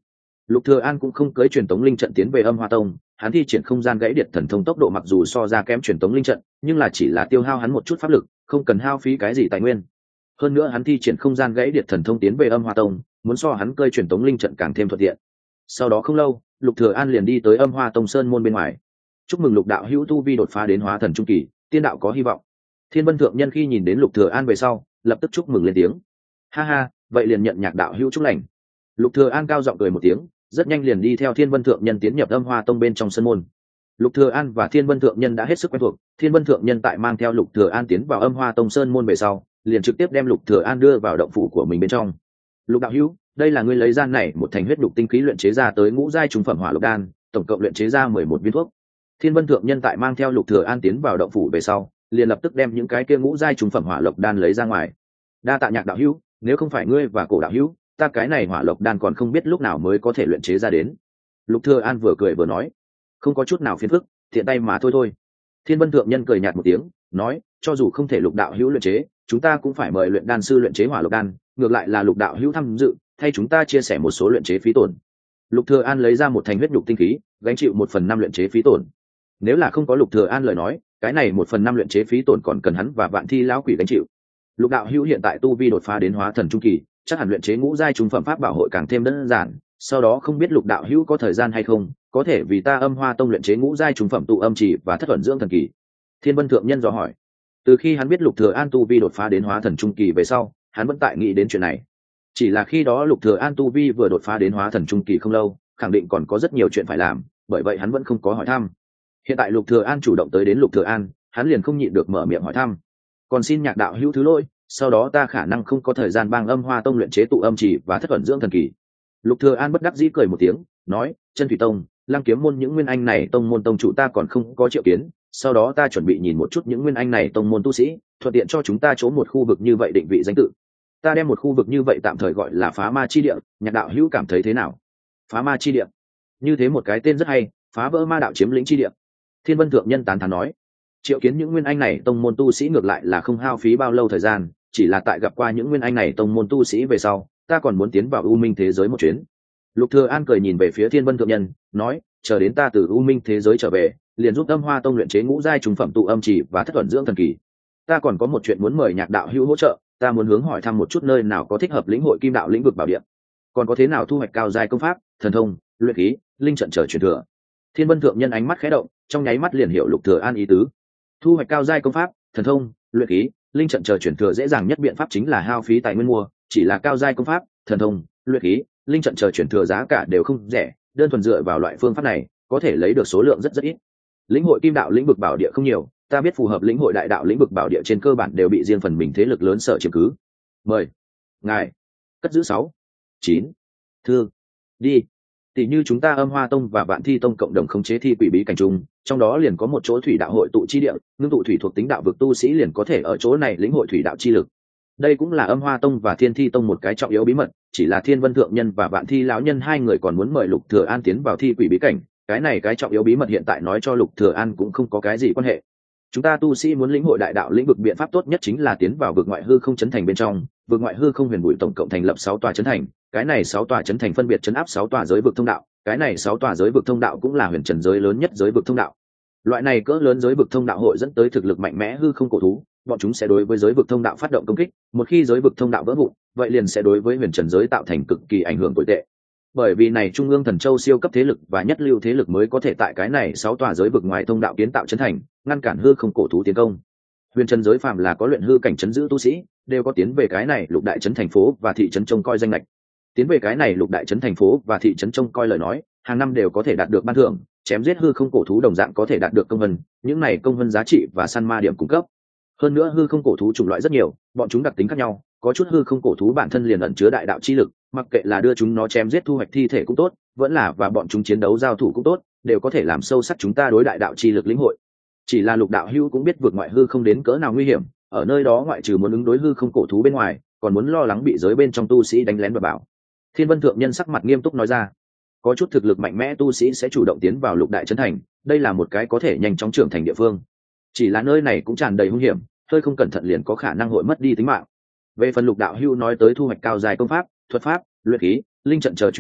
Lục Thừa An cũng không cưới truyền tống linh trận tiến về Âm Hoa Tông, hắn thi triển không gian gãy điện thần thông tốc độ mặc dù so ra kém truyền tống linh trận, nhưng là chỉ là tiêu hao hắn một chút pháp lực, không cần hao phí cái gì tài nguyên. Hơn nữa hắn thi triển không gian gãy điện thần thông tiến về Âm Hoa Tông, muốn so hắn cưới truyền tống linh trận càng thêm thuận tiện. Sau đó không lâu, Lục Thừa An liền đi tới Âm Hoa Tông sơn môn bên ngoài. Chúc mừng Lục đạo hữu tu vi đột phá đến hóa thần trung kỳ, tiên đạo có hy vọng. Thiên Vân thượng nhân khi nhìn đến Lục Thừa An về sau, lập tức chúc mừng lên tiếng. Ha ha, vậy liền nhận Nhạc đạo hữu chúc lành. Lục Thừa An cao giọng cười một tiếng, rất nhanh liền đi theo Thiên Vân thượng nhân tiến nhập Âm Hoa Tông bên trong sân môn. Lục Thừa An và Thiên Vân thượng nhân đã hết sức quen thuộc, Thiên Vân thượng nhân tại mang theo Lục Thừa An tiến vào Âm Hoa Tông sơn môn về sau, liền trực tiếp đem Lục Thừa An đưa vào động phủ của mình bên trong. Lục đạo hữu, đây là ngươi lấy ra này một thành huyết đục tinh khí luyện chế ra tới ngũ giai trung phẩm hỏa lục đan, tổng cộng luyện chế ra mười một viên thuốc. Thiên Vân thượng nhân tại mang theo Lục Thừa An tiến vào động phủ về sau, liền lập tức đem những cái kia ngũ giai trung phẩm hỏa lục đan lấy ra ngoài. Đa tạ Nhạc đạo hữu, nếu không phải ngươi và Cổ đạo hữu, ta cái này hỏa lục đan còn không biết lúc nào mới có thể luyện chế ra đến. Lục Thừa An vừa cười vừa nói, không có chút nào phiền phức, tiện tay mà thôi thôi. Thiên Vân thượng nhân cười nhạt một tiếng, nói, cho dù không thể Lục đạo hữu luyện chế, chúng ta cũng phải mời luyện đan sư luyện chế hỏa lục đan, ngược lại là Lục đạo hữu tham dự, thay chúng ta chia sẻ một số luyện chế phí tổn. Lục Thừa An lấy ra một thành huyết nhục tinh khí, gánh chịu một phần năm luyện chế phí tổn. Nếu là không có Lục Thừa An lời nói, cái này một phần năm luyện chế phí tổn còn cần hắn và Vạn Thi lão quỷ gánh chịu. Lục đạo hữu hiện tại tu vi đột phá đến hóa thần trung kỳ, chắc hẳn luyện chế ngũ giai trung phẩm pháp bảo hội càng thêm đơn giản. Sau đó không biết Lục đạo hữu có thời gian hay không, có thể vì ta Âm Hoa Tông luyện chế ngũ giai trung phẩm tụ âm chỉ và thất ẩn dưỡng thần kỳ. Thiên Vân thượng nhân dò hỏi. Từ khi hắn biết Lục Thừa An tu vi đột phá đến hóa thần trung kỳ về sau, hắn vẫn tại nghĩ đến chuyện này. Chỉ là khi đó Lục Thừa An tu vi vừa đột phá đến hóa thần trung kỳ không lâu, khẳng định còn có rất nhiều chuyện phải làm, bởi vậy hắn vẫn không có hỏi thăm. Hiện tại Lục Thừa An chủ động tới đến Lục Thừa An, hắn liền không nhịn được mở miệng hỏi thăm. Còn xin Nhạc đạo hữu thứ lỗi, sau đó ta khả năng không có thời gian bang Âm Hoa Tông luyện chế tụ âm chỉ và thất ẩn dưỡng thần kỳ. Lục Thừa An bất đắc dĩ cười một tiếng, nói, Chân Thủy Tông, Lăng Kiếm môn những nguyên anh này tông môn tông chủ ta còn không có triệu kiến, sau đó ta chuẩn bị nhìn một chút những nguyên anh này tông môn tu sĩ, thuận tiện cho chúng ta chỗ một khu vực như vậy định vị danh tự. Ta đem một khu vực như vậy tạm thời gọi là Phá Ma chi địa, Nhạc đạo hữu cảm thấy thế nào? Phá Ma chi địa, như thế một cái tên rất hay, phá vỡ ma đạo chiếm lĩnh chi địa. Thiên Vân thượng nhân tán thán nói, triệu kiến những nguyên anh này tông môn tu sĩ ngược lại là không hao phí bao lâu thời gian, chỉ là tại gặp qua những nguyên anh này tông môn tu sĩ về sau, ta còn muốn tiến vào u minh thế giới một chuyến. Lục Thừa An cười nhìn về phía Thiên Vân thượng nhân, nói, chờ đến ta từ u minh thế giới trở về, liền giúp Âm Hoa Tông luyện chế ngũ giai trung phẩm tụ âm chỉ và thất ẩn dưỡng thần kỳ. Ta còn có một chuyện muốn mời Nhạc đạo hữu hỗ trợ, ta muốn hướng hỏi thăm một chút nơi nào có thích hợp lĩnh hội kim đạo lĩnh vực bảo địa, còn có thế nào thu hoạch cao giai công pháp, thần thông, luyện khí, linh trận trở truyền thừa. Thiên Vân thượng nhân ánh mắt khẽ động, trong nháy mắt liền hiểu Lục Thừa An ý tứ. Thu hoạch cao giai công pháp, thần thông, luyện khí, linh trận chờ truyền thừa dễ dàng nhất biện pháp chính là hao phí tài nguyên mua, chỉ là cao giai công pháp, thần thông, luyện khí, linh trận chờ truyền thừa giá cả đều không rẻ, đơn thuần dựa vào loại phương pháp này, có thể lấy được số lượng rất rất ít. Lĩnh hội kim đạo lĩnh vực bảo địa không nhiều, ta biết phù hợp lĩnh hội đại đạo lĩnh vực bảo địa trên cơ bản đều bị riêng phần mình thế lực lớn sở chiếm cứ. Mời ngài cất giữ sáu chín thư đi. Tỷ như chúng ta Âm Hoa Tông và Vạn Thi Tông cộng đồng khống chế thi quỷ bí cảnh trùng, trong đó liền có một chỗ thủy đạo hội tụ chi địa, ngưng tụ thủy thuộc tính đạo vực tu sĩ liền có thể ở chỗ này lĩnh hội thủy đạo chi lực. Đây cũng là Âm Hoa Tông và Thiên Thi Tông một cái trọng yếu bí mật, chỉ là Thiên Vân thượng nhân và Vạn Thi lão nhân hai người còn muốn mời Lục Thừa An tiến vào thi quỷ bí cảnh, cái này cái trọng yếu bí mật hiện tại nói cho Lục Thừa An cũng không có cái gì quan hệ. Chúng ta tu sĩ muốn lĩnh hội đại đạo lĩnh vực biện pháp tốt nhất chính là tiến vào vực ngoại hư không chấn thành bên trong, vực ngoại hư không huyền bụi tổng cộng thành lập sáu tòa chấn thành, cái này sáu tòa chấn thành phân biệt chấn áp sáu tòa giới vực thông đạo, cái này sáu tòa giới vực thông đạo cũng là huyền trần giới lớn nhất giới vực thông đạo. Loại này cỡ lớn giới vực thông đạo hội dẫn tới thực lực mạnh mẽ hư không cổ thú, bọn chúng sẽ đối với giới vực thông đạo phát động công kích, một khi giới vực thông đạo vỡ vụn, vậy liền sẽ đối với huyền trần giới tạo thành cực kỳ ảnh hưởng tồi tệ. Bởi vì này trung ương thần châu siêu cấp thế lực và nhất lưu thế lực mới có thể tại cái này sáu tòa giới vực ngoài thông đạo kiến tạo chấn thành, ngăn cản hư không cổ thú tiến công. Huyền trần giới phàm là có luyện hư cảnh chấn giữ tu sĩ, đều có tiến về cái này lục đại trấn thành phố và thị trấn trông coi danh lệch. Tiến về cái này lục đại trấn thành phố và thị trấn trông coi lời nói, hàng năm đều có thể đạt được ban thưởng, chém giết hư không cổ thú đồng dạng có thể đạt được công vân, những này công vân giá trị và săn ma điểm cung cấp. Hơn nữa hư không cổ thú chủng loại rất nhiều, bọn chúng đặc tính khác nhau, có chút hư không cổ thú bản thân liền ẩn chứa đại đạo chi lực, mặc kệ là đưa chúng nó chém giết thu hoạch thi thể cũng tốt, vẫn là và bọn chúng chiến đấu giao thủ cũng tốt, đều có thể làm sâu sắc chúng ta đối đại đạo chi lực lĩnh hội. Chỉ là Lục đạo hữu cũng biết vượt ngoại hư không đến cỡ nào nguy hiểm, ở nơi đó ngoại trừ muốn ứng đối hư không cổ thú bên ngoài, còn muốn lo lắng bị giới bên trong tu sĩ đánh lén và bảo. Thiên Vân thượng nhân sắc mặt nghiêm túc nói ra, có chút thực lực mạnh mẽ tu sĩ sẽ chủ động tiến vào lục đại trấn thành, đây là một cái có thể nhanh chóng trưởng thành địa phương. Chỉ là nơi này cũng tràn đầy hung hiểm, hơi không cẩn thận liền có khả năng hội mất đi tính mạng. Về phần Lục đạo hữu nói tới thu hoạch cao dài công pháp, thuật pháp, luyện khí, linh trận chờ truyền thừa,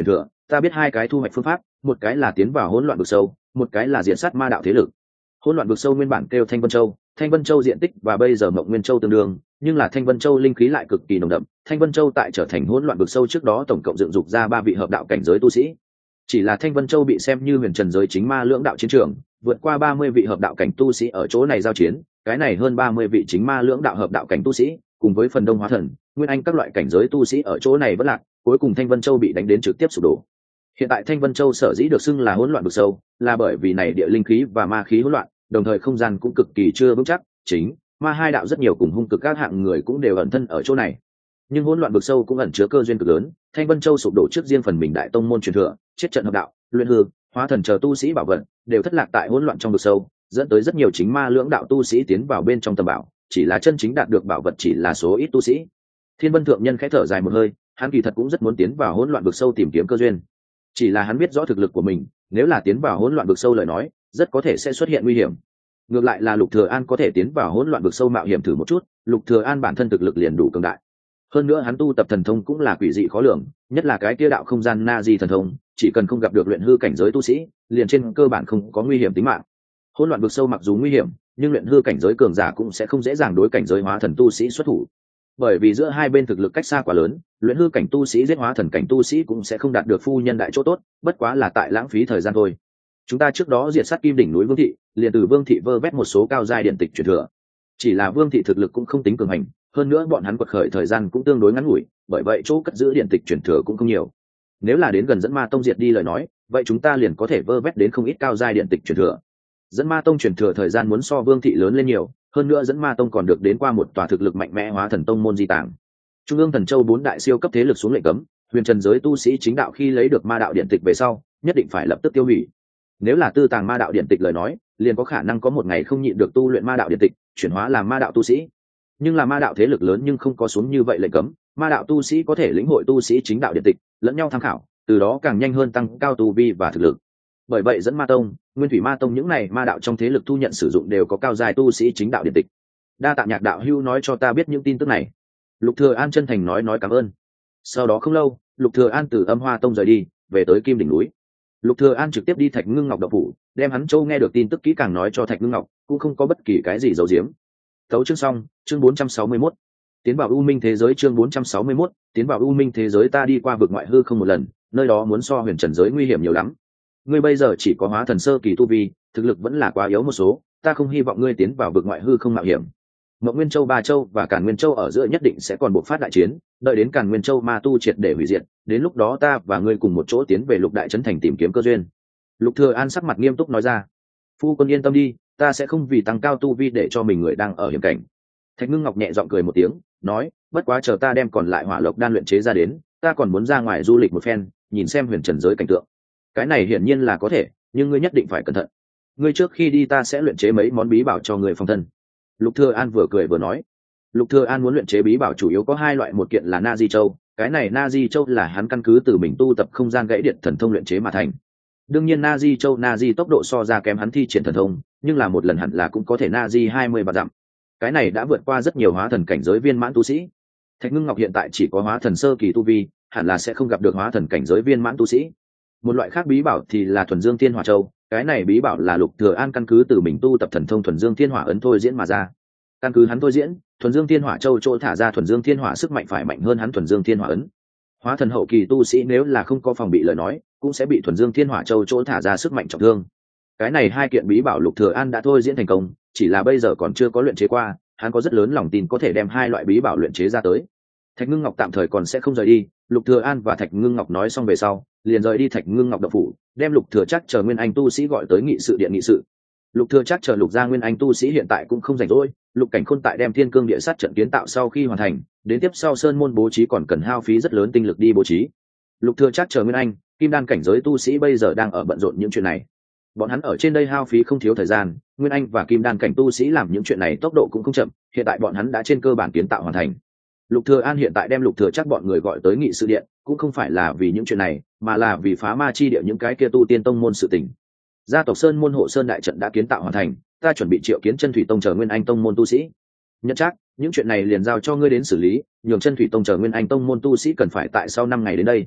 ta biết hai cái thu hoạch phương pháp, một cái là tiến vào hỗn loạn vực sâu, một cái là diện sát ma đạo thế lực. Hỗn loạn vực sâu nguyên bản kêu Thanh Vân Châu, Thanh Vân Châu diện tích và bây giờ Mộng Nguyên Châu tương đương, nhưng là Thanh Vân Châu linh khí lại cực kỳ nồng đậm. Thanh Vân Châu tại trở thành hỗn loạn vực sâu trước đó tổng cộng dựng dục ra ba vị hợp đạo cảnh giới tu sĩ. Chỉ là Thanh Vân Châu bị xem như huyền trần giới chính ma lưỡng đạo chiến trường, vượt qua ba mươi vị hợp đạo cảnh tu sĩ ở chỗ này giao chiến, cái này hơn ba mươi vị chính ma lưỡng đạo hợp đạo cảnh tu sĩ, cùng với phần đông hóa thần, nguyên anh các loại cảnh giới tu sĩ ở chỗ này vẫn lạc, cuối cùng Thanh Vân Châu bị đánh đến trực tiếp sụp đổ. Hiện tại Thanh Vân Châu sở dĩ được xưng là hỗn loạn vực sâu, là bởi vì này địa linh khí và ma khí hỗn loạn, đồng thời không gian cũng cực kỳ chưa vững chắc, chính ma hai đạo rất nhiều cùng hung cực các hạng người cũng đều ẩn thân ở chỗ này. Nhưng hỗn loạn vực sâu cũng ẩn chứa cơ duyên cực lớn, Thanh Vân Châu sụp đổ trước riêng phần mình đại tông môn truyền thừa, chết trận hợp đạo, luyện hư, hóa thần chờ tu sĩ bảo vận đều thất lạc tại hỗn loạn trong vực sâu, dẫn tới rất nhiều chính ma lưỡng đạo tu sĩ tiến vào bên trong tầm bảo, chỉ là chân chính đạt được bảo vật chỉ là số ít tu sĩ. Thiên Vân thượng nhân khẽ thở dài một hơi, hắn kỳ thật cũng rất muốn tiến vào hỗn loạn vực sâu tìm kiếm cơ duyên, chỉ là hắn biết rõ thực lực của mình, nếu là tiến vào hỗn loạn vực sâu lời nói, rất có thể sẽ xuất hiện nguy hiểm. Ngược lại là Lục Thừa An có thể tiến vào hỗn loạn vực sâu mạo hiểm thử một chút, Lục Thừa An bản thân thực lực liền đủ cường đại. Hơn nữa hắn tu tập thần thông cũng là quỷ dị khó lường, nhất là cái kia đạo không gian na di thần thông, chỉ cần không gặp được luyện hư cảnh giới tu sĩ, liền trên cơ bản không có nguy hiểm tính mạng. Hỗn loạn vực sâu mặc dù nguy hiểm, nhưng luyện hư cảnh giới cường giả cũng sẽ không dễ dàng đối cảnh giới hóa thần tu sĩ xuất thủ. Bởi vì giữa hai bên thực lực cách xa quá lớn, luyện hư cảnh tu sĩ giết hóa thần cảnh tu sĩ cũng sẽ không đạt được phu nhân đại chỗ tốt, bất quá là tại lãng phí thời gian thôi. Chúng ta trước đó diệt sát Kim đỉnh núi Vương thị, liền từ Vương thị vơ vét một số cao giai điện tịch truyền thừa. Chỉ là Vương thị thực lực cũng không tính cường hành, hơn nữa bọn hắn quật khởi thời gian cũng tương đối ngắn ngủi, bởi vậy chỗ cất giữ điện tịch truyền thừa cũng không nhiều. Nếu là đến gần dẫn ma tông diệt đi lời nói, vậy chúng ta liền có thể vơ vét đến không ít cao giai điện tịch truyền thừa. Dẫn ma tông truyền thừa thời gian muốn so Vương thị lớn lên nhiều, hơn nữa dẫn ma tông còn được đến qua một tòa thực lực mạnh mẽ hóa thần tông môn di tàng. Trung ương thần châu bốn đại siêu cấp thế lực xuống lệnh cấm, huyền trần giới tu sĩ chính đạo khi lấy được ma đạo điện tịch về sau, nhất định phải lập tức tiêu hủy. Nếu là tư tàng ma đạo điện tịch lời nói, liền có khả năng có một ngày không nhịn được tu luyện ma đạo điện tịch, chuyển hóa làm ma đạo tu sĩ. Nhưng là ma đạo thế lực lớn nhưng không có xuống như vậy lệnh cấm, ma đạo tu sĩ có thể lĩnh hội tu sĩ chính đạo điện tịch, lẫn nhau tham khảo, từ đó càng nhanh hơn tăng cao tu vi và thực lực. Bởi vậy dẫn ma tông, nguyên thủy ma tông những này ma đạo trong thế lực thu nhận sử dụng đều có cao dài tu sĩ chính đạo điện tịch. Đa tạ Nhạc đạo hữu nói cho ta biết những tin tức này. Lục Thừa An chân thành nói nói cảm ơn. Sau đó không lâu, Lục Thừa An từ Âm Hoa tông rời đi, về tới Kim đỉnh núi. Lục Thừa An trực tiếp đi Thạch Ngưng Ngọc động phủ, đem hắn châu nghe được tin tức kỹ càng nói cho Thạch Ngưng Ngọc, cũng không có bất kỳ cái gì giấu giếm. Tấu chương xong, chương bốn trăm sáu mươi mốt. Tiến vào U Minh thế giới chương bốn trăm sáu mươi mốt, tiến vào U Minh thế giới ta đi qua vực ngoại hư không một lần, nơi đó muốn so huyền trần giới nguy hiểm nhiều lắm. Ngươi bây giờ chỉ có hóa thần sơ kỳ tu vi, thực lực vẫn là quá yếu một số, ta không hy vọng ngươi tiến vào vực ngoại hư không mạo hiểm. Mộng Nguyên Châu, Ba Châu và Càn Nguyên Châu ở giữa nhất định sẽ còn bộc phát đại chiến, đợi đến Càn Nguyên Châu ma tu triệt để hủy diệt, đến lúc đó ta và ngươi cùng một chỗ tiến về Lục Đại Trấn thành tìm kiếm cơ duyên. Lục Thừa An sắc mặt nghiêm túc nói ra. Phu quân yên tâm đi, ta sẽ không vì tăng cao tu vi để cho mình người đang ở hiểm cảnh. Thạch Ngưng Ngọc nhẹ giọng cười một tiếng, nói, bất quá chờ ta đem còn lại hỏa lộc đan luyện chế ra đến, ta còn muốn ra ngoài du lịch một phen, nhìn xem huyền trần giới cảnh tượng. Cái này hiển nhiên là có thể, nhưng ngươi nhất định phải cẩn thận. Ngươi trước khi đi ta sẽ luyện chế mấy món bí bảo cho ngươi phòng thân. Lục Thừa An vừa cười vừa nói. Lục Thừa An muốn luyện chế bí bảo chủ yếu có hai loại, một kiện là Na Di Châu, cái này Na Di Châu là hắn căn cứ từ mình tu tập không gian gãy điện thần thông luyện chế mà thành. Đương nhiên Na Di Châu Na Di tốc độ so ra kém hắn thi triển thần thông, nhưng là một lần hẳn là cũng có thể Na Di hai mươi vạn dặm. Cái này đã vượt qua rất nhiều hóa thần cảnh giới viên mãn tu sĩ. Thạch Ngưng Ngọc hiện tại chỉ có hóa thần sơ kỳ tu vi, hẳn là sẽ không gặp được hóa thần cảnh giới viên mãn tu sĩ. Một loại khác bí bảo thì là Thuần Dương Thiên Hỏa Châu, cái này bí bảo là Lục Thừa An căn cứ từ mình tu tập thần thông Thuần Dương Thiên Hỏa ấn thôi diễn mà ra. Căn cứ hắn thôi diễn, Thuần Dương Thiên Hỏa Châu chỗ thả ra Thuần Dương Thiên Hỏa sức mạnh phải mạnh hơn hắn Thuần Dương Thiên Hỏa ấn. Hóa thần hậu kỳ tu sĩ nếu là không có phòng bị lời nói, cũng sẽ bị Thuần Dương Thiên Hỏa Châu chỗ thả ra sức mạnh trọng thương. Cái này hai kiện bí bảo Lục Thừa An đã thôi diễn thành công, chỉ là bây giờ còn chưa có luyện chế qua, hắn có rất lớn lòng tin có thể đem hai loại bí bảo luyện chế ra tới. Thạch Ngưng Ngọc tạm thời còn sẽ không rời đi, Lục Thừa An và Thạch Ngưng Ngọc nói xong về sau, liền rời đi Thạch Ngưng Ngọc động phủ, đem Lục Thừa Trác chờ Nguyên Anh tu sĩ gọi tới nghị sự điện nghị sự. Lục Thừa Trác chờ Lục gia Nguyên Anh tu sĩ hiện tại cũng không rảnh rỗi, Lục Cảnh Khôn tại đem Thiên Cương Địa Sát trận kiến tạo sau khi hoàn thành, đến tiếp sau sơn môn bố trí còn cần hao phí rất lớn tinh lực đi bố trí. Lục Thừa Trác chờ Nguyên Anh, Kim Đan cảnh giới tu sĩ bây giờ đang ở bận rộn những chuyện này. Bọn hắn ở trên đây hao phí không thiếu thời gian, Nguyên Anh và Kim Đan cảnh tu sĩ làm những chuyện này tốc độ cũng không chậm, hiện tại bọn hắn đã trên cơ bản kiến tạo hoàn thành. Lục Thừa An hiện tại đem Lục Thừa Trác bọn người gọi tới nghị sự điện, cũng không phải là vì những chuyện này, mà là vì phá ma chi địa những cái kia tu tiên tông môn sự tình. Gia tộc Sơn môn hộ sơn đại trận đã kiến tạo hoàn thành, ta chuẩn bị triệu kiến Chân Thủy Tông chờ Nguyên Anh tông môn tu sĩ. Nhận chắc, những chuyện này liền giao cho ngươi đến xử lý, nhường Chân Thủy Tông chờ Nguyên Anh tông môn tu sĩ cần phải tại sau năm ngày đến đây.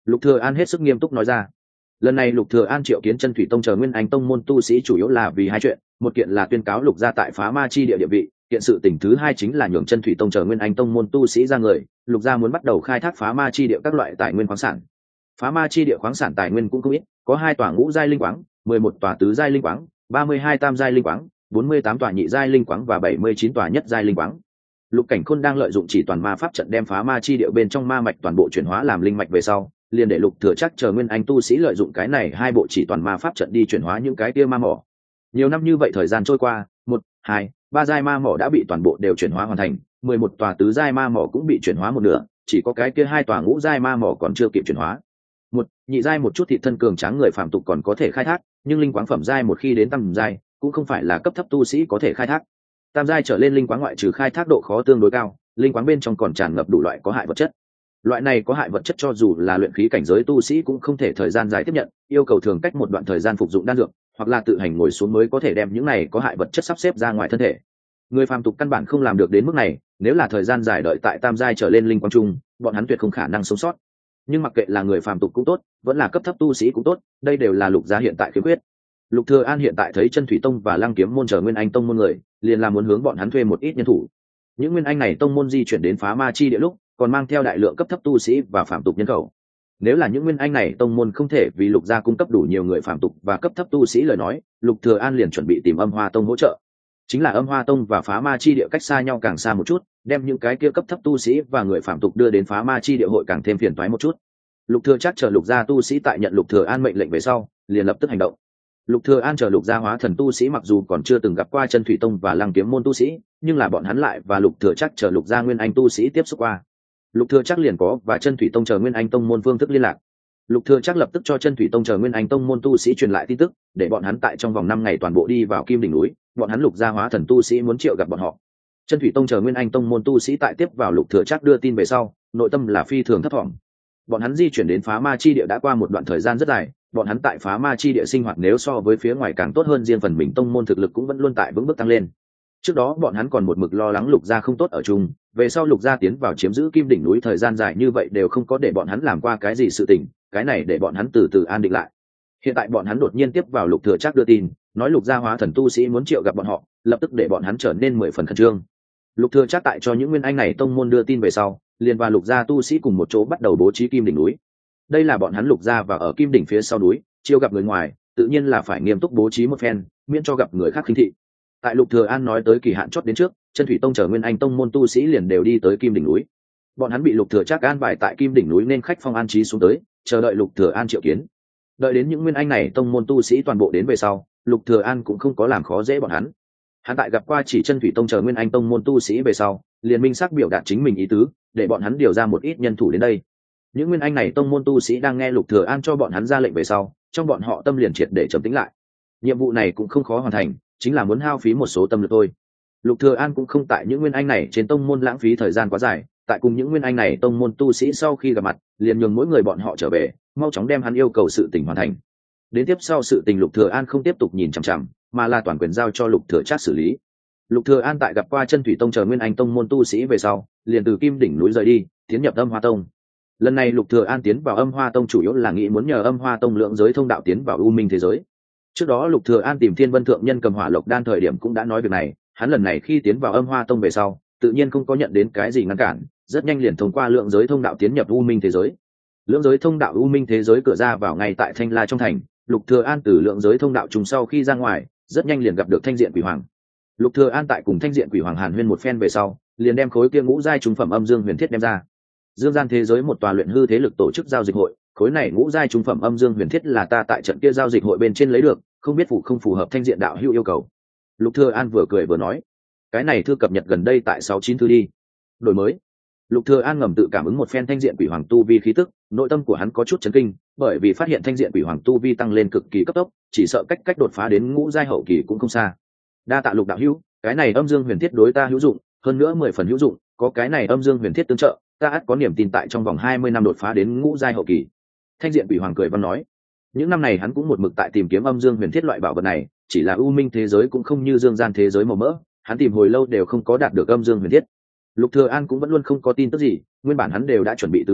Lục Thừa An hết sức nghiêm túc nói ra. Lần này Lục Thừa An triệu kiến Chân Thủy Tông chờ Nguyên Anh Tông môn tu sĩ chủ yếu là vì hai chuyện, một kiện là tuyên cáo Lục gia tại Phá Ma chi địa địa vị, kiện sự tình thứ hai chính là nhường Chân Thủy Tông chờ Nguyên Anh Tông môn tu sĩ ra người, Lục gia muốn bắt đầu khai thác Phá Ma chi địa các loại tài nguyên khoáng sản. Phá Ma chi địa khoáng sản tài nguyên cũng không ít, có hai tòa ngũ giai linh quáng, mười một tòa tứ giai linh quáng, ba mươi hai tam giai linh quáng, bốn mươi tám tòa nhị giai linh quáng và bảy mươi chín tòa nhất giai linh quáng. Lục Cảnh Khôn đang lợi dụng chỉ toàn ma pháp trận đem Phá Ma chi địa bên trong ma mạch toàn bộ chuyển hóa làm linh mạch về sau, liền để Lục Thừa chắc chờ Nguyên Anh tu sĩ lợi dụng cái này hai bộ chỉ toàn ma pháp trận đi chuyển hóa những cái kia ma mỏ. Nhiều năm như vậy thời gian trôi qua, một, hai, ba giai ma mỏ đã bị toàn bộ đều chuyển hóa hoàn thành, mười một tòa tứ giai ma mỏ cũng bị chuyển hóa một nửa, chỉ có cái kia hai tòa ngũ giai ma mỏ còn chưa kịp chuyển hóa. Một, nhị giai một chút thị thân cường tráng người phàm tục còn có thể khai thác, nhưng linh quáng phẩm giai một khi đến tam giai, cũng không phải là cấp thấp tu sĩ có thể khai thác. Tam giai trở lên linh quáng ngoại trừ khai thác độ khó tương đối cao, linh quáng bên trong còn tràn ngập đủ loại có hại vật chất. Loại này có hại vật chất cho dù là luyện khí cảnh giới tu sĩ cũng không thể thời gian dài tiếp nhận, yêu cầu thường cách một đoạn thời gian phục dụng đan dược, hoặc là tự hành ngồi xuống mới có thể đem những này có hại vật chất sắp xếp ra ngoài thân thể. Người phàm tục căn bản không làm được đến mức này, nếu là thời gian dài đợi tại tam giai trở lên linh quang trung, bọn hắn tuyệt không khả năng sống sót. Nhưng mặc kệ là người phàm tục cũng tốt, vẫn là cấp thấp tu sĩ cũng tốt, đây đều là Lục gia hiện tại khiếm khuyết. Lục Thừa An hiện tại thấy Chân Thủy Tông và Lăng Kiếm môn chờ Nguyên Anh tông môn người, liền là muốn hướng bọn hắn thuê một ít nhân thủ. Những Nguyên Anh này tông môn di chuyển đến Phá Ma chi địa lúc, còn mang theo đại lượng cấp thấp tu sĩ và phàm tục nhân khẩu. Nếu là những Nguyên Anh này tông môn không thể vì Lục gia cung cấp đủ nhiều người phàm tục và cấp thấp tu sĩ lời nói, Lục Thừa An liền chuẩn bị tìm Âm Hoa tông hỗ trợ. Chính là Âm Hoa tông và Phá Ma chi địa cách xa nhau càng xa một chút, đem những cái kia cấp thấp tu sĩ và người phàm tục đưa đến Phá Ma chi địa hội càng thêm phiền toái một chút. Lục Thừa chắc chờ Lục gia tu sĩ tại nhận Lục Thừa An mệnh lệnh về sau, liền lập tức hành động. Lục Thừa An chờ Lục gia hóa thần tu sĩ mặc dù còn chưa từng gặp qua Chân Thủy Tông và Lăng Kiếm môn tu sĩ, nhưng là bọn hắn lại và Lục Thừa chắc chờ Lục gia Nguyên Anh tu sĩ tiếp xúc qua. Lục Thừa chắc liền có và Chân Thủy Tông chờ Nguyên Anh tông môn phương thức liên lạc. Lục Thừa chắc lập tức cho Chân Thủy Tông chờ Nguyên Anh tông môn tu sĩ truyền lại tin tức, để bọn hắn tại trong vòng năm ngày toàn bộ đi vào Kim đỉnh núi, bọn hắn Lục gia hóa thần tu sĩ muốn triệu gặp bọn họ. Chân Thủy Tông chờ Nguyên Anh tông môn tu sĩ tại tiếp vào Lục Thừa chắc đưa tin về sau, nội tâm là phi thường thấp thỏm. Bọn hắn di chuyển đến Phá Ma chi địa đã qua một đoạn thời gian rất dài, bọn hắn tại Phá Ma chi địa sinh hoạt nếu so với phía ngoài càng tốt hơn, riêng phần mình tông môn thực lực cũng vẫn luôn tại vững bước tăng lên. Trước đó bọn hắn còn một mực lo lắng Lục gia không tốt ở chung, về sau Lục gia tiến vào chiếm giữ Kim đỉnh núi thời gian dài như vậy đều không có để bọn hắn làm qua cái gì sự tình, cái này để bọn hắn từ từ an định lại. Hiện tại bọn hắn đột nhiên tiếp vào Lục Thừa chắc đưa tin, nói Lục gia hóa thần tu sĩ muốn triệu gặp bọn họ, lập tức để bọn hắn trở nên mười phần khẩn trương. Lục Thừa chắc tại cho những Nguyên Anh này tông môn đưa tin về sau, liền và Lục gia tu sĩ cùng một chỗ bắt đầu bố trí Kim đỉnh núi. Đây là bọn hắn Lục gia và ở Kim đỉnh phía sau núi, chiêu gặp người ngoài, tự nhiên là phải nghiêm túc bố trí một phen, miễn cho gặp người khác khinh thị. Tại Lục Thừa An nói tới kỳ hạn chót đến trước, Chân Thủy Tông chờ Nguyên Anh tông môn tu sĩ liền đều đi tới Kim đỉnh núi. Bọn hắn bị Lục Thừa chắc an bài tại Kim đỉnh núi nên khách phong an trí xuống tới, chờ đợi Lục Thừa An triệu kiến. Đợi đến những Nguyên Anh này tông môn tu sĩ toàn bộ đến về sau, Lục Thừa An cũng không có làm khó dễ bọn hắn. Hắn tại gặp qua chỉ Chân Thủy Tông chờ Nguyên Anh tông môn tu sĩ về sau, liền minh xác biểu đạt chính mình ý tứ, để bọn hắn điều ra một ít nhân thủ đến đây. Những Nguyên Anh này tông môn tu sĩ đang nghe Lục Thừa An cho bọn hắn ra lệnh về sau, trong bọn họ tâm liền triệt để trầm tĩnh lại. Nhiệm vụ này cũng không khó hoàn thành, chính là muốn hao phí một số tâm lực thôi. Lục Thừa An cũng không tại những Nguyên Anh này trên tông môn lãng phí thời gian quá dài, tại cùng những Nguyên Anh này tông môn tu sĩ sau khi gặp mặt, liền nhường mỗi người bọn họ trở về, mau chóng đem hắn yêu cầu sự tình hoàn thành. Đến tiếp sau sự tình Lục Thừa An không tiếp tục nhìn chằm chằm, mà là toàn quyền giao cho Lục Thừa Trác xử lý. Lục Thừa An tại gặp qua Chân Thủy Tông chờ Nguyên Anh tông môn tu sĩ về sau, liền từ Kim đỉnh núi rời đi, tiến nhập Âm Hoa tông. Lần này Lục Thừa An tiến vào Âm Hoa tông chủ yếu là nghĩ muốn nhờ Âm Hoa tông lượng giới thông đạo tiến vào U Minh thế giới. Trước đó Lục Thừa An tìm Thiên Vân thượng nhân cầm hỏa lộc đan thời điểm cũng đã nói việc này, hắn lần này khi tiến vào Âm Hoa tông về sau, tự nhiên không có nhận đến cái gì ngăn cản, rất nhanh liền thông qua lượng giới thông đạo tiến nhập U Minh thế giới. Lượng giới thông đạo U Minh thế giới cửa ra vào ngay tại Thanh La trong thành, Lục Thừa An từ lượng giới thông đạo trùng sau khi ra ngoài, rất nhanh liền gặp được Thanh Diện Quỷ Hoàng. Lục Thừa An tại cùng Thanh Diện Quỷ Hoàng hàn huyên một phen về sau, liền đem khối kia ngũ giai trung phẩm âm dương huyền thiết đem ra. Dương gian thế giới một tòa luyện hư thế lực tổ chức giao dịch hội, khối này ngũ giai trung phẩm âm dương huyền thiết là ta tại trận kia giao dịch hội bên trên lấy được, không biết phù không phù hợp Thanh Diện đạo hữu yêu cầu. Lục Thừa An vừa cười vừa nói, cái này thư cập nhật gần đây tại sáu chín thư đi. Đổi mới. Lục Thừa An ngầm tự cảm ứng một phen Thanh Diện Quỷ Hoàng tu vi khí tức, nội tâm của hắn có chút chấn kinh, bởi vì phát hiện Thanh Diện Quỷ Hoàng tu vi tăng lên cực kỳ cấp tốc, chỉ sợ cách cách đột phá đến ngũ giai hậu kỳ cũng không xa. Đa tạ Lục đạo hữu, cái này âm dương huyền thiết đối ta hữu dụng, hơn nữa mười phần hữu dụng, có cái này âm dương huyền thiết tương trợ, ta ắt có niềm tin tại trong vòng hai mươi năm đột phá đến ngũ giai hậu kỳ. Thanh Diện Quỷ Hoàng cười văn nói, những năm này hắn cũng một mực tại tìm kiếm âm dương huyền thiết loại bảo vật này, chỉ là u minh thế giới cũng không như dương gian thế giới màu mỡ, hắn tìm hồi lâu đều không có đạt được âm dương huyền thiết. Lục Thừa An cũng vẫn luôn không có tin tức gì, nguyên bản hắn đều đã chuẩn bị từ bỏ,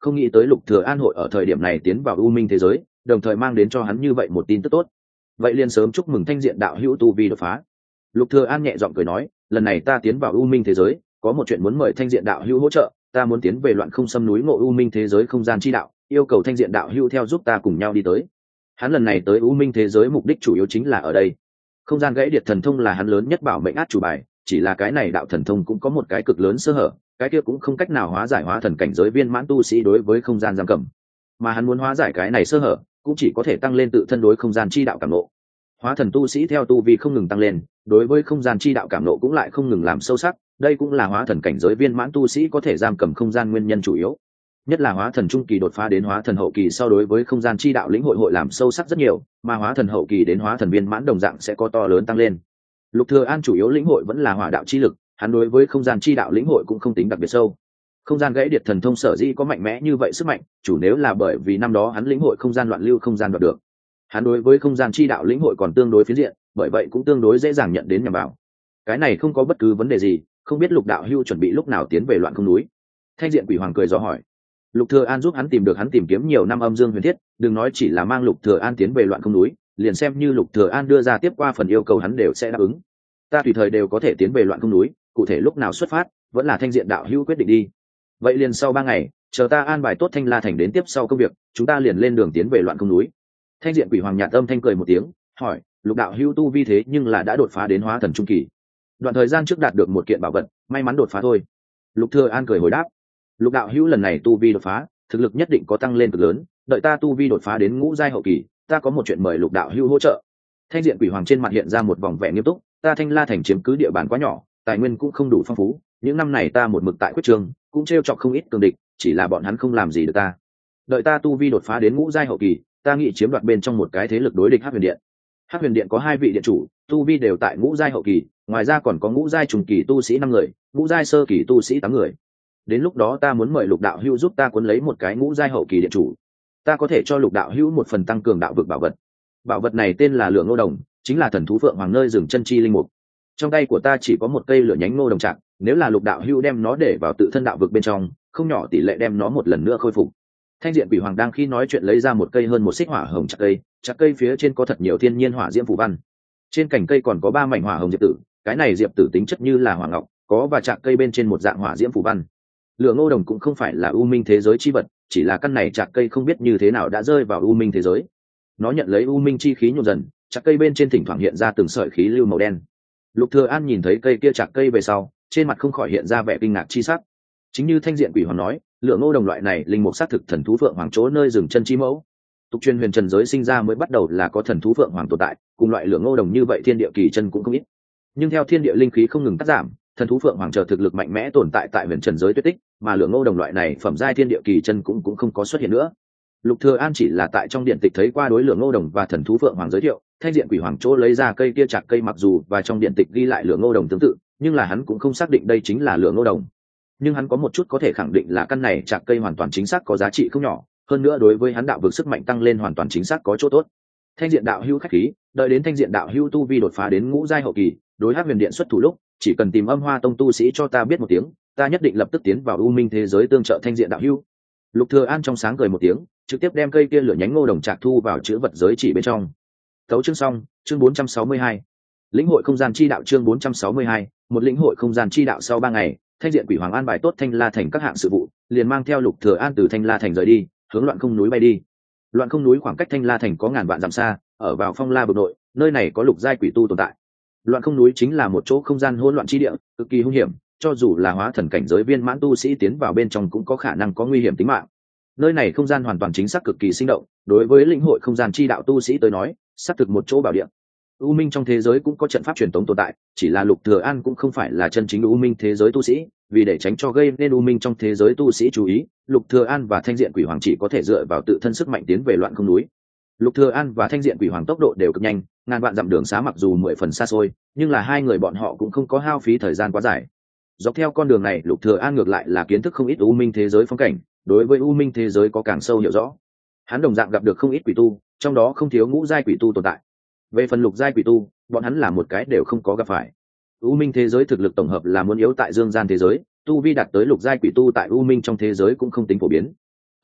không nghĩ tới Lục Thừa An hội ở thời điểm này tiến vào u minh thế giới, đồng thời mang đến cho hắn như vậy một tin tức tốt. Vậy liền sớm chúc mừng Thanh Diện đạo hữu tu vi đột phá. Lục Thừa An nhẹ giọng cười nói, lần này ta tiến vào u minh thế giới, có một chuyện muốn mời Thanh Diện đạo hữu hỗ trợ, ta muốn tiến về loạn không xâm núi ngộ u minh thế giới không gian chi đạo, yêu cầu Thanh Diện đạo hữu theo giúp ta cùng nhau đi tới. Hắn lần này tới u minh thế giới mục đích chủ yếu chính là ở đây. Không gian gãy điệt thần thông là hắn lớn nhất bảo mệnh át chủ bài, chỉ là cái này đạo thần thông cũng có một cái cực lớn sơ hở, cái kia cũng không cách nào hóa giải hóa thần cảnh giới viên mãn tu sĩ đối với không gian giam cầm, mà hắn muốn hóa giải cái này sơ hở cũng chỉ có thể tăng lên tự thân đối không gian chi đạo cảm nộ. Hóa thần tu sĩ theo tu vi không ngừng tăng lên, đối với không gian chi đạo cảm nộ cũng lại không ngừng làm sâu sắc, đây cũng là hóa thần cảnh giới viên mãn tu sĩ có thể giam cầm không gian nguyên nhân chủ yếu. Nhất là hóa thần trung kỳ đột phá đến hóa thần hậu kỳ sau đối với không gian chi đạo lĩnh hội hội làm sâu sắc rất nhiều, mà hóa thần hậu kỳ đến hóa thần viên mãn đồng dạng sẽ có to lớn tăng lên. Lục Thừa An chủ yếu lĩnh hội vẫn là hỏa đạo chi lực, hắn đối với không gian chi đạo lĩnh hội cũng không tính đặc biệt sâu. Không gian gãy điệt thần thông sở dĩ có mạnh mẽ như vậy sức mạnh, chủ nếu là bởi vì năm đó hắn lĩnh hội không gian loạn lưu không gian đoạt được. Hắn đối với không gian chi đạo lĩnh hội còn tương đối phiến diện, bởi vậy cũng tương đối dễ dàng nhận đến nhằm vào. Cái này không có bất cứ vấn đề gì, không biết Lục đạo hưu chuẩn bị lúc nào tiến về loạn không núi. Thanh Diện Quỷ Hoàng cười dò hỏi. Lục Thừa An giúp hắn tìm được hắn tìm kiếm nhiều năm âm dương huyền thiết, đừng nói chỉ là mang Lục Thừa An tiến về loạn không núi, liền xem như Lục Thừa An đưa ra tiếp qua phần yêu cầu hắn đều sẽ đáp ứng. Ta tùy thời đều có thể tiến về loạn không núi, cụ thể lúc nào xuất phát, vẫn là Thanh Diện đạo hưu quyết định đi. Vậy liền sau ba ngày, chờ ta an bài tốt Thanh La thành đến tiếp sau công việc, chúng ta liền lên đường tiến về loạn không núi. Thanh Diện Quỷ Hoàng nhạt âm thanh cười một tiếng, hỏi, Lục đạo hưu tu vi thế nhưng là đã đột phá đến hóa thần trung kỳ. Đoạn thời gian trước đạt được một kiện bảo vật, may mắn đột phá thôi. Lục Thừa An cười hồi đáp. Lục đạo hưu lần này tu vi đột phá, thực lực nhất định có tăng lên cực lớn, đợi ta tu vi đột phá đến ngũ giai hậu kỳ, ta có một chuyện mời Lục đạo hưu hỗ trợ. Thanh Diện Quỷ Hoàng trên mặt hiện ra một vòng vẻ nghiêm túc, ta Thanh La thành chiếm cứ địa bàn quá nhỏ, tài nguyên cũng không đủ phong phú, những năm này ta một mực tại quyết trường, cũng trêu chọc không ít cường địch, chỉ là bọn hắn không làm gì được ta. Đợi ta tu vi đột phá đến ngũ giai hậu kỳ, ta nghĩ chiếm đoạt bên trong một cái thế lực đối địch Hắc Huyền Điện. Hắc Huyền Điện có hai vị điện chủ, tu vi đều tại ngũ giai hậu kỳ, ngoài ra còn có ngũ giai trung kỳ tu sĩ năm người, ngũ giai sơ kỳ tu sĩ tám người. Đến lúc đó ta muốn mời Lục đạo hữu giúp ta cuốn lấy một cái ngũ giai hậu kỳ điện chủ. Ta có thể cho Lục đạo hữu một phần tăng cường đạo vực bảo vật. Bảo vật này tên là Lửa Ngô Đồng, chính là thần thú phượng hoàng nơi dừng chân chi linh mục. Trong tay của ta chỉ có một cây lửa nhánh ngô đồng trạng, nếu là Lục đạo hữu đem nó để vào tự thân đạo vực bên trong, không nhỏ tỷ lệ đem nó một lần nữa khôi phục. Thanh Diện Quỷ Hoàng đang khi nói chuyện lấy ra một cây hơn một xích hỏa hồng chặt cây, chặt cây phía trên có thật nhiều thiên nhiên hỏa diễm phù văn. Trên cành cây còn có ba mảnh hỏa hồng diệp tử, cái này diệp tử tính chất như là hỏa ngọc, có và chặt cây bên trên một dạng hỏa diễm phù văn. Lửa Ngô Đồng cũng không phải là u minh thế giới chi vật, chỉ là căn này chặt cây không biết như thế nào đã rơi vào u minh thế giới. Nó nhận lấy u minh chi khí nhộn dần, chặt cây bên trên thỉnh thoảng hiện ra từng sợi khí lưu màu đen. Lục Thừa An nhìn thấy cây kia chặt cây về sau, trên mặt không khỏi hiện ra vẻ kinh ngạc chi sắc. Chính như Thanh Diện Quỷ Hoàng nói, Lửa Ngô Đồng loại này linh mục sát thực thần thú phượng hoàng chỗ nơi dừng chân chi mẫu. Tục truyền huyền trần giới sinh ra mới bắt đầu là có thần thú phượng hoàng tồn tại, cùng loại Lửa Ngô Đồng như vậy thiên địa kỳ chân cũng không ít. Nhưng theo thiên địa linh khí không ngừng cắt giảm, thần thú phượng hoàng chờ thực lực mạnh mẽ tồn tại tại huyền trần giới tuyệt tích, mà Lửa Ngô Đồng loại này phẩm giai thiên địa kỳ chân cũng cũng không có xuất hiện nữa. Lục Thừa An chỉ là tại trong điện tịch thấy qua đối Lửa Ngô Đồng và thần thú phượng hoàng giới thiệu, Thanh Diện Quỷ Hoàng chỗ lấy ra cây kia chặt cây mặc dù và trong điện tịch ghi lại Lửa Ngô Đồng tương tự, nhưng là hắn cũng không xác định đây chính là Lửa Ngô Đồng. Nhưng hắn có một chút có thể khẳng định là căn này chặt cây hoàn toàn chính xác có giá trị không nhỏ, hơn nữa đối với hắn đạo vực sức mạnh tăng lên hoàn toàn chính xác có chỗ tốt. Thanh Diện đạo hữu khách khí, đợi đến Thanh Diện đạo hữu tu vi đột phá đến ngũ giai hậu kỳ, đối Hắc Huyền Điện xuất thủ lúc, chỉ cần tìm Âm Hoa Tông tu sĩ cho ta biết một tiếng, ta nhất định lập tức tiến vào u minh thế giới tương trợ Thanh Diện đạo hữu. Lục Thừa An trong sáng cười một tiếng, trực tiếp đem cây kia lửa nhánh ngô đồng trạc thu vào chữ vật giới chỉ bên trong. Tấu chương xong, chương bốn trăm sáu mươi hai. Lĩnh hội không gian chi đạo chương bốn trăm sáu mươi hai, một lĩnh hội không gian chi đạo sau ba ngày, Thanh Diện Quỷ Hoàng an bài tốt Thanh La thành các hạng sự vụ, liền mang theo Lục Thừa An từ Thanh La thành rời đi, hướng Loạn Không núi bay đi. Loạn Không núi khoảng cách Thanh La thành có ngàn vạn dặm xa, ở vào Phong La vực nội, nơi này có lục giai quỷ tu tồn tại. Loạn Không núi chính là một chỗ không gian hỗn loạn chi địa, cực kỳ hung hiểm, cho dù là hóa thần cảnh giới viên mãn tu sĩ tiến vào bên trong cũng có khả năng có nguy hiểm tính mạng. Nơi này không gian hoàn toàn chính xác cực kỳ sinh động, đối với lĩnh hội không gian chi đạo tu sĩ tới nói, xác thực một chỗ bảo địa. U Minh trong thế giới cũng có trận pháp truyền thống tồn tại, chỉ là Lục Thừa An cũng không phải là chân chính U Minh thế giới tu sĩ, vì để tránh cho gây nên U Minh trong thế giới tu sĩ chú ý, Lục Thừa An và Thanh Diện Quỷ Hoàng chỉ có thể dựa vào tự thân sức mạnh tiến về Loạn Không núi. Lục Thừa An và Thanh Diện Quỷ Hoàng tốc độ đều cực nhanh, ngàn vạn dặm đường xá mặc dù mười phần xa xôi, nhưng là hai người bọn họ cũng không có hao phí thời gian quá dài. Dọc theo con đường này, Lục Thừa An ngược lại là kiến thức không ít U Minh thế giới phong cảnh, đối với U Minh thế giới có càng sâu hiểu rõ. Hắn đồng dạng gặp được không ít quỷ tu, trong đó không thiếu ngũ giai quỷ tu tồn tại. Về phần lục giai quỷ tu, bọn hắn là một cái đều không có gặp phải. U Minh thế giới thực lực tổng hợp là muốn yếu tại dương gian thế giới, tu vi đạt tới lục giai quỷ tu tại U Minh trong thế giới cũng không tính phổ biến.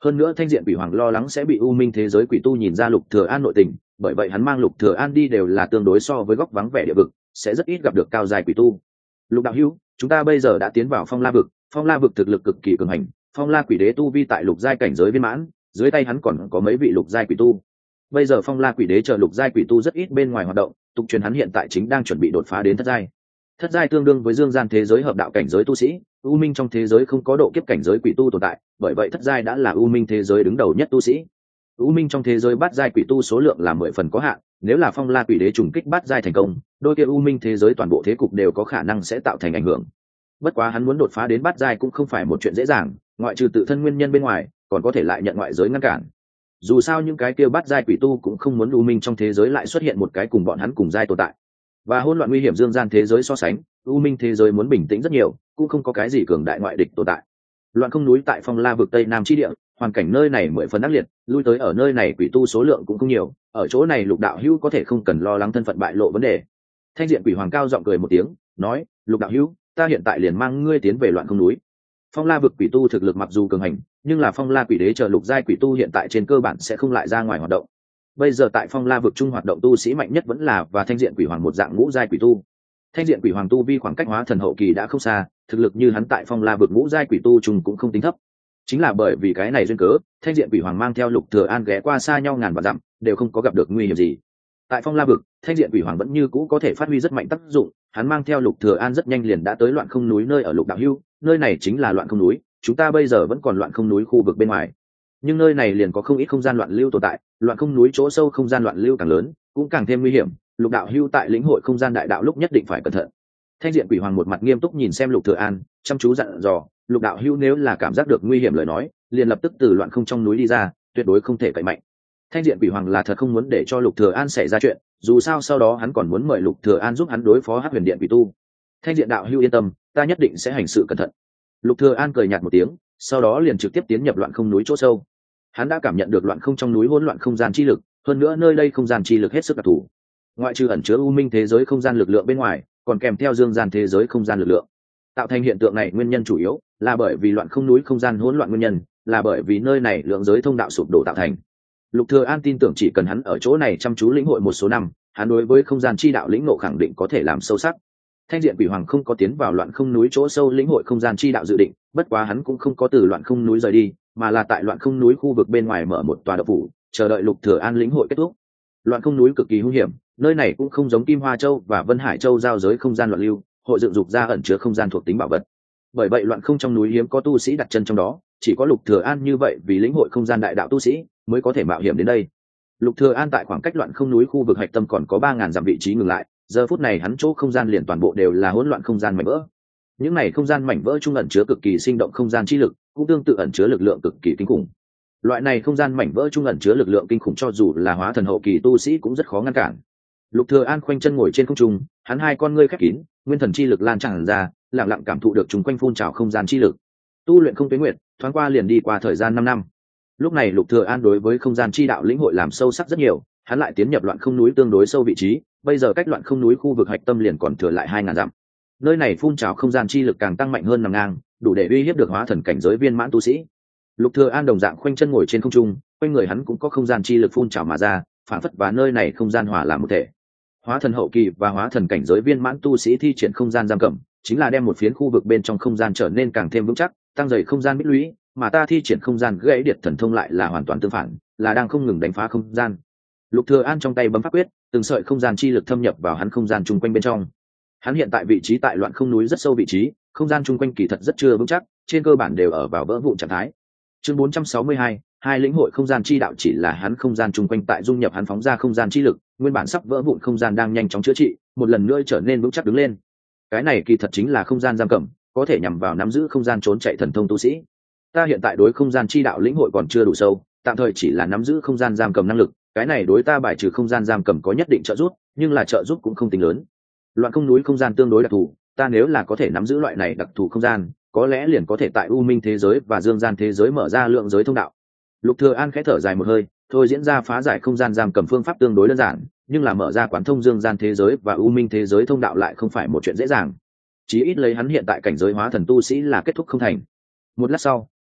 Hơn nữa thanh diện quỷ hoàng lo lắng sẽ bị u minh thế giới quỷ tu nhìn ra Lục Thừa An nội tình, bởi vậy hắn mang Lục Thừa An đi đều là tương đối so với góc vắng vẻ địa vực, sẽ rất ít gặp được cao dài quỷ tu. Lục đạo hữu, chúng ta bây giờ đã tiến vào Phong La vực, Phong La vực thực lực cực kỳ cường hành, Phong La quỷ đế tu vi tại lục giai cảnh giới viên mãn, dưới tay hắn còn có mấy vị lục giai quỷ tu. Bây giờ Phong La quỷ đế chờ lục giai quỷ tu rất ít bên ngoài hoạt động, tục truyền hắn hiện tại chính đang chuẩn bị đột phá đến thất giai. Thất giai tương đương với dương gian thế giới hợp đạo cảnh giới tu sĩ, u minh trong thế giới không có độ kiếp cảnh giới quỷ tu tồn tại, bởi vậy thất giai đã là u minh thế giới đứng đầu nhất tu sĩ. U minh trong thế giới bát giai quỷ tu số lượng là mười phần có hạn, nếu là Phong La quỷ đế trùng kích bát giai thành công, đôi kia u minh thế giới toàn bộ thế cục đều có khả năng sẽ tạo thành ảnh hưởng. Bất quá hắn muốn đột phá đến bát giai cũng không phải một chuyện dễ dàng, ngoại trừ tự thân nguyên nhân bên ngoài, còn có thể lại nhận ngoại giới ngăn cản. Dù sao những cái kia bát giai quỷ tu cũng không muốn u minh trong thế giới lại xuất hiện một cái cùng bọn hắn cùng giai tồn tại. Và hỗn loạn nguy hiểm dương gian thế giới so sánh, u minh thế giới muốn bình tĩnh rất nhiều, cũng không có cái gì cường đại ngoại địch tồn tại. Loạn không núi tại Phong La vực tây nam chi địa, hoàn cảnh nơi này mười phần ác liệt, lui tới ở nơi này quỷ tu số lượng cũng không nhiều, ở chỗ này Lục đạo hữu có thể không cần lo lắng thân phận bại lộ vấn đề. Thanh diện quỷ hoàng cao giọng cười một tiếng, nói: Lục đạo hữu, ta hiện tại liền mang ngươi tiến về Loạn không núi. Phong La vực quỷ tu thực lực mặc dù cường hành, nhưng là Phong La quỷ đế chờ lục giai quỷ tu hiện tại trên cơ bản sẽ không lại ra ngoài hoạt động. Bây giờ tại Phong La vực trung hoạt động tu sĩ mạnh nhất vẫn là và thanh diện quỷ hoàng một dạng ngũ giai quỷ tu. Thanh diện quỷ hoàng tu vi khoảng cách hóa thần hậu kỳ đã không xa, thực lực như hắn tại Phong La vực ngũ giai quỷ tu trùng cũng không tính thấp. Chính là bởi vì cái này duyên cớ, thanh diện quỷ hoàng mang theo Lục Thừa An ghé qua xa nhau ngàn vạn dặm, đều không có gặp được nguy hiểm gì. Tại Phong La vực, thanh diện quỷ hoàng vẫn như cũ có thể phát huy rất mạnh tác dụng, hắn mang theo Lục Thừa An rất nhanh liền đã tới Loạn không núi nơi ở Lục đạo hữu, nơi này chính là Loạn không núi, chúng ta bây giờ vẫn còn Loạn không núi khu vực bên ngoài. Nhưng nơi này liền có không ít không gian loạn lưu tồn tại, Loạn không núi chỗ sâu không gian loạn lưu càng lớn, cũng càng thêm nguy hiểm, Lục đạo hữu tại lĩnh hội không gian đại đạo lúc nhất định phải cẩn thận. Thanh diện quỷ hoàng một mặt nghiêm túc nhìn xem Lục Thừa An, chăm chú dặn dò, Lục đạo hữu nếu là cảm giác được nguy hiểm lời nói, liền lập tức từ loạn không trong núi đi ra, tuyệt đối không thể cậy mạnh. Thanh diện quỷ hoàng là thật không muốn để cho Lục Thừa An xảy ra chuyện, dù sao sau đó hắn còn muốn mời Lục Thừa An giúp hắn đối phó Hắc Huyền Điện quỷ tu. Thanh diện đạo hữu yên tâm, ta nhất định sẽ hành sự cẩn thận. Lục Thừa An cười nhạt một tiếng, sau đó liền trực tiếp tiến nhập loạn không núi chỗ sâu. Hắn đã cảm nhận được loạn không trong núi hỗn loạn không gian chi lực, hơn nữa nơi đây không gian chi lực hết sức đặc thù. Ngoại trừ ẩn chứa u minh thế giới không gian lực lượng bên ngoài, còn kèm theo dương gian thế giới không gian lực lượng. Tạo thành hiện tượng này nguyên nhân chủ yếu là bởi vì loạn không núi không gian hỗn loạn nguyên nhân, là bởi vì nơi này lượng giới thông đạo sụp đổ tạo thành. Lục Thừa An tin tưởng chỉ cần hắn ở chỗ này chăm chú lĩnh hội một số năm, hắn đối với không gian chi đạo lĩnh ngộ khẳng định có thể làm sâu sắc. Thanh diện quỷ hoàng không có tiến vào loạn không núi chỗ sâu lĩnh hội không gian chi đạo dự định, bất quá hắn cũng không có từ loạn không núi rời đi, mà là tại loạn không núi khu vực bên ngoài mở một tòa động phủ, chờ đợi Lục Thừa An lĩnh hội kết thúc. Loạn không núi cực kỳ hung hiểm, nơi này cũng không giống Kim Hoa Châu và Vân Hải Châu giao giới không gian loạn lưu, hội dựng dục ra ẩn chứa không gian thuộc tính bảo vật. Bởi vậy loạn không trong núi hiếm có tu sĩ đặt chân trong đó, chỉ có Lục Thừa An như vậy vì lĩnh hội không gian đại đạo tu sĩ mới có thể mạo hiểm đến đây. Lục Thừa An tại khoảng cách loạn không núi khu vực hạch tâm còn có ba ngàn dặm vị trí ngừng lại, giờ phút này hắn chỗ không gian liền toàn bộ đều là hỗn loạn không gian mảnh vỡ. Những này không gian mảnh vỡ trung ẩn chứa cực kỳ sinh động không gian chi lực, cũng tương tự ẩn chứa lực lượng cực kỳ kinh khủng. Loại này không gian mảnh vỡ trung ẩn chứa lực lượng kinh khủng cho dù là hóa thần hậu kỳ tu sĩ cũng rất khó ngăn cản. Lục Thừa An khoanh chân ngồi trên không trung, hắn hai con ngươi khép kín, nguyên thần chi lực lan tràn ra, lặng lặng cảm thụ được chúng quanh phun trào không gian chi lực. Tu luyện không tuế nguyệt, thoáng qua liền đi qua thời gian năm năm. Lúc này Lục Thừa An đối với không gian chi đạo lĩnh hội làm sâu sắc rất nhiều, hắn lại tiến nhập loạn không núi tương đối sâu vị trí, bây giờ cách loạn không núi khu vực hạch tâm liền còn thừa lại hai ngàn dặm. Nơi này phun trào không gian chi lực càng tăng mạnh hơn nằm ngang, đủ để uy hiếp được hóa thần cảnh giới viên mãn tu sĩ. Lục Thừa An đồng dạng khoanh chân ngồi trên không trung, quanh người hắn cũng có không gian chi lực phun trào mà ra, phản phất và nơi này không gian hòa làm một thể. Hóa thần hậu kỳ và hóa thần cảnh giới viên mãn tu sĩ thi triển không gian giam cầm, chính là đem một phiến khu vực bên trong không gian trở nên càng thêm vững chắc, tăng dày không gian bích lũy, mà ta thi triển không gian gãy điệt thần thông lại là hoàn toàn tương phản, là đang không ngừng đánh phá không gian. Lục Thừa An trong tay bấm pháp quyết, từng sợi không gian chi lực thâm nhập vào hắn không gian chung quanh bên trong. Hắn hiện tại vị trí tại loạn không núi rất sâu vị trí, không gian chung quanh kỳ thật rất chưa vững chắc, trên cơ bản đều ở vào vỡ vụn trạng thái. Chương bốn trăm sáu mươi hai, hai lĩnh hội không gian chi đạo chỉ là hắn không gian chung quanh tại dung nhập hắn phóng ra không gian chi lực, nguyên bản sắp vỡ vụn không gian đang nhanh chóng chữa trị, một lần nữa trở nên vững chắc đứng lên. Cái này kỳ thật chính là không gian giam cầm, có thể nhằm vào nắm giữ không gian trốn chạy thần thông tu sĩ. Ta hiện tại đối không gian chi đạo lĩnh hội còn chưa đủ sâu, tạm thời chỉ là nắm giữ không gian giam cầm năng lực, cái này đối ta bài trừ không gian giam cầm có nhất định trợ giúp, nhưng là trợ giúp cũng không tính lớn. Loạn không núi không gian tương đối đặc thù, ta nếu là có thể nắm giữ loại này đặc thù không gian, có lẽ liền có thể tại u minh thế giới và dương gian thế giới mở ra lượng giới thông đạo. Lục Thừa An khẽ thở dài một hơi, thôi diễn ra phá giải không gian giam cầm phương pháp tương đối đơn giản, nhưng là mở ra quán thông dương gian thế giới và u minh thế giới thông đạo lại không phải một chuyện dễ dàng. Chí ít lấy hắn hiện tại cảnh giới hóa thần tu sĩ là kết thúc không thành. Một lát sau,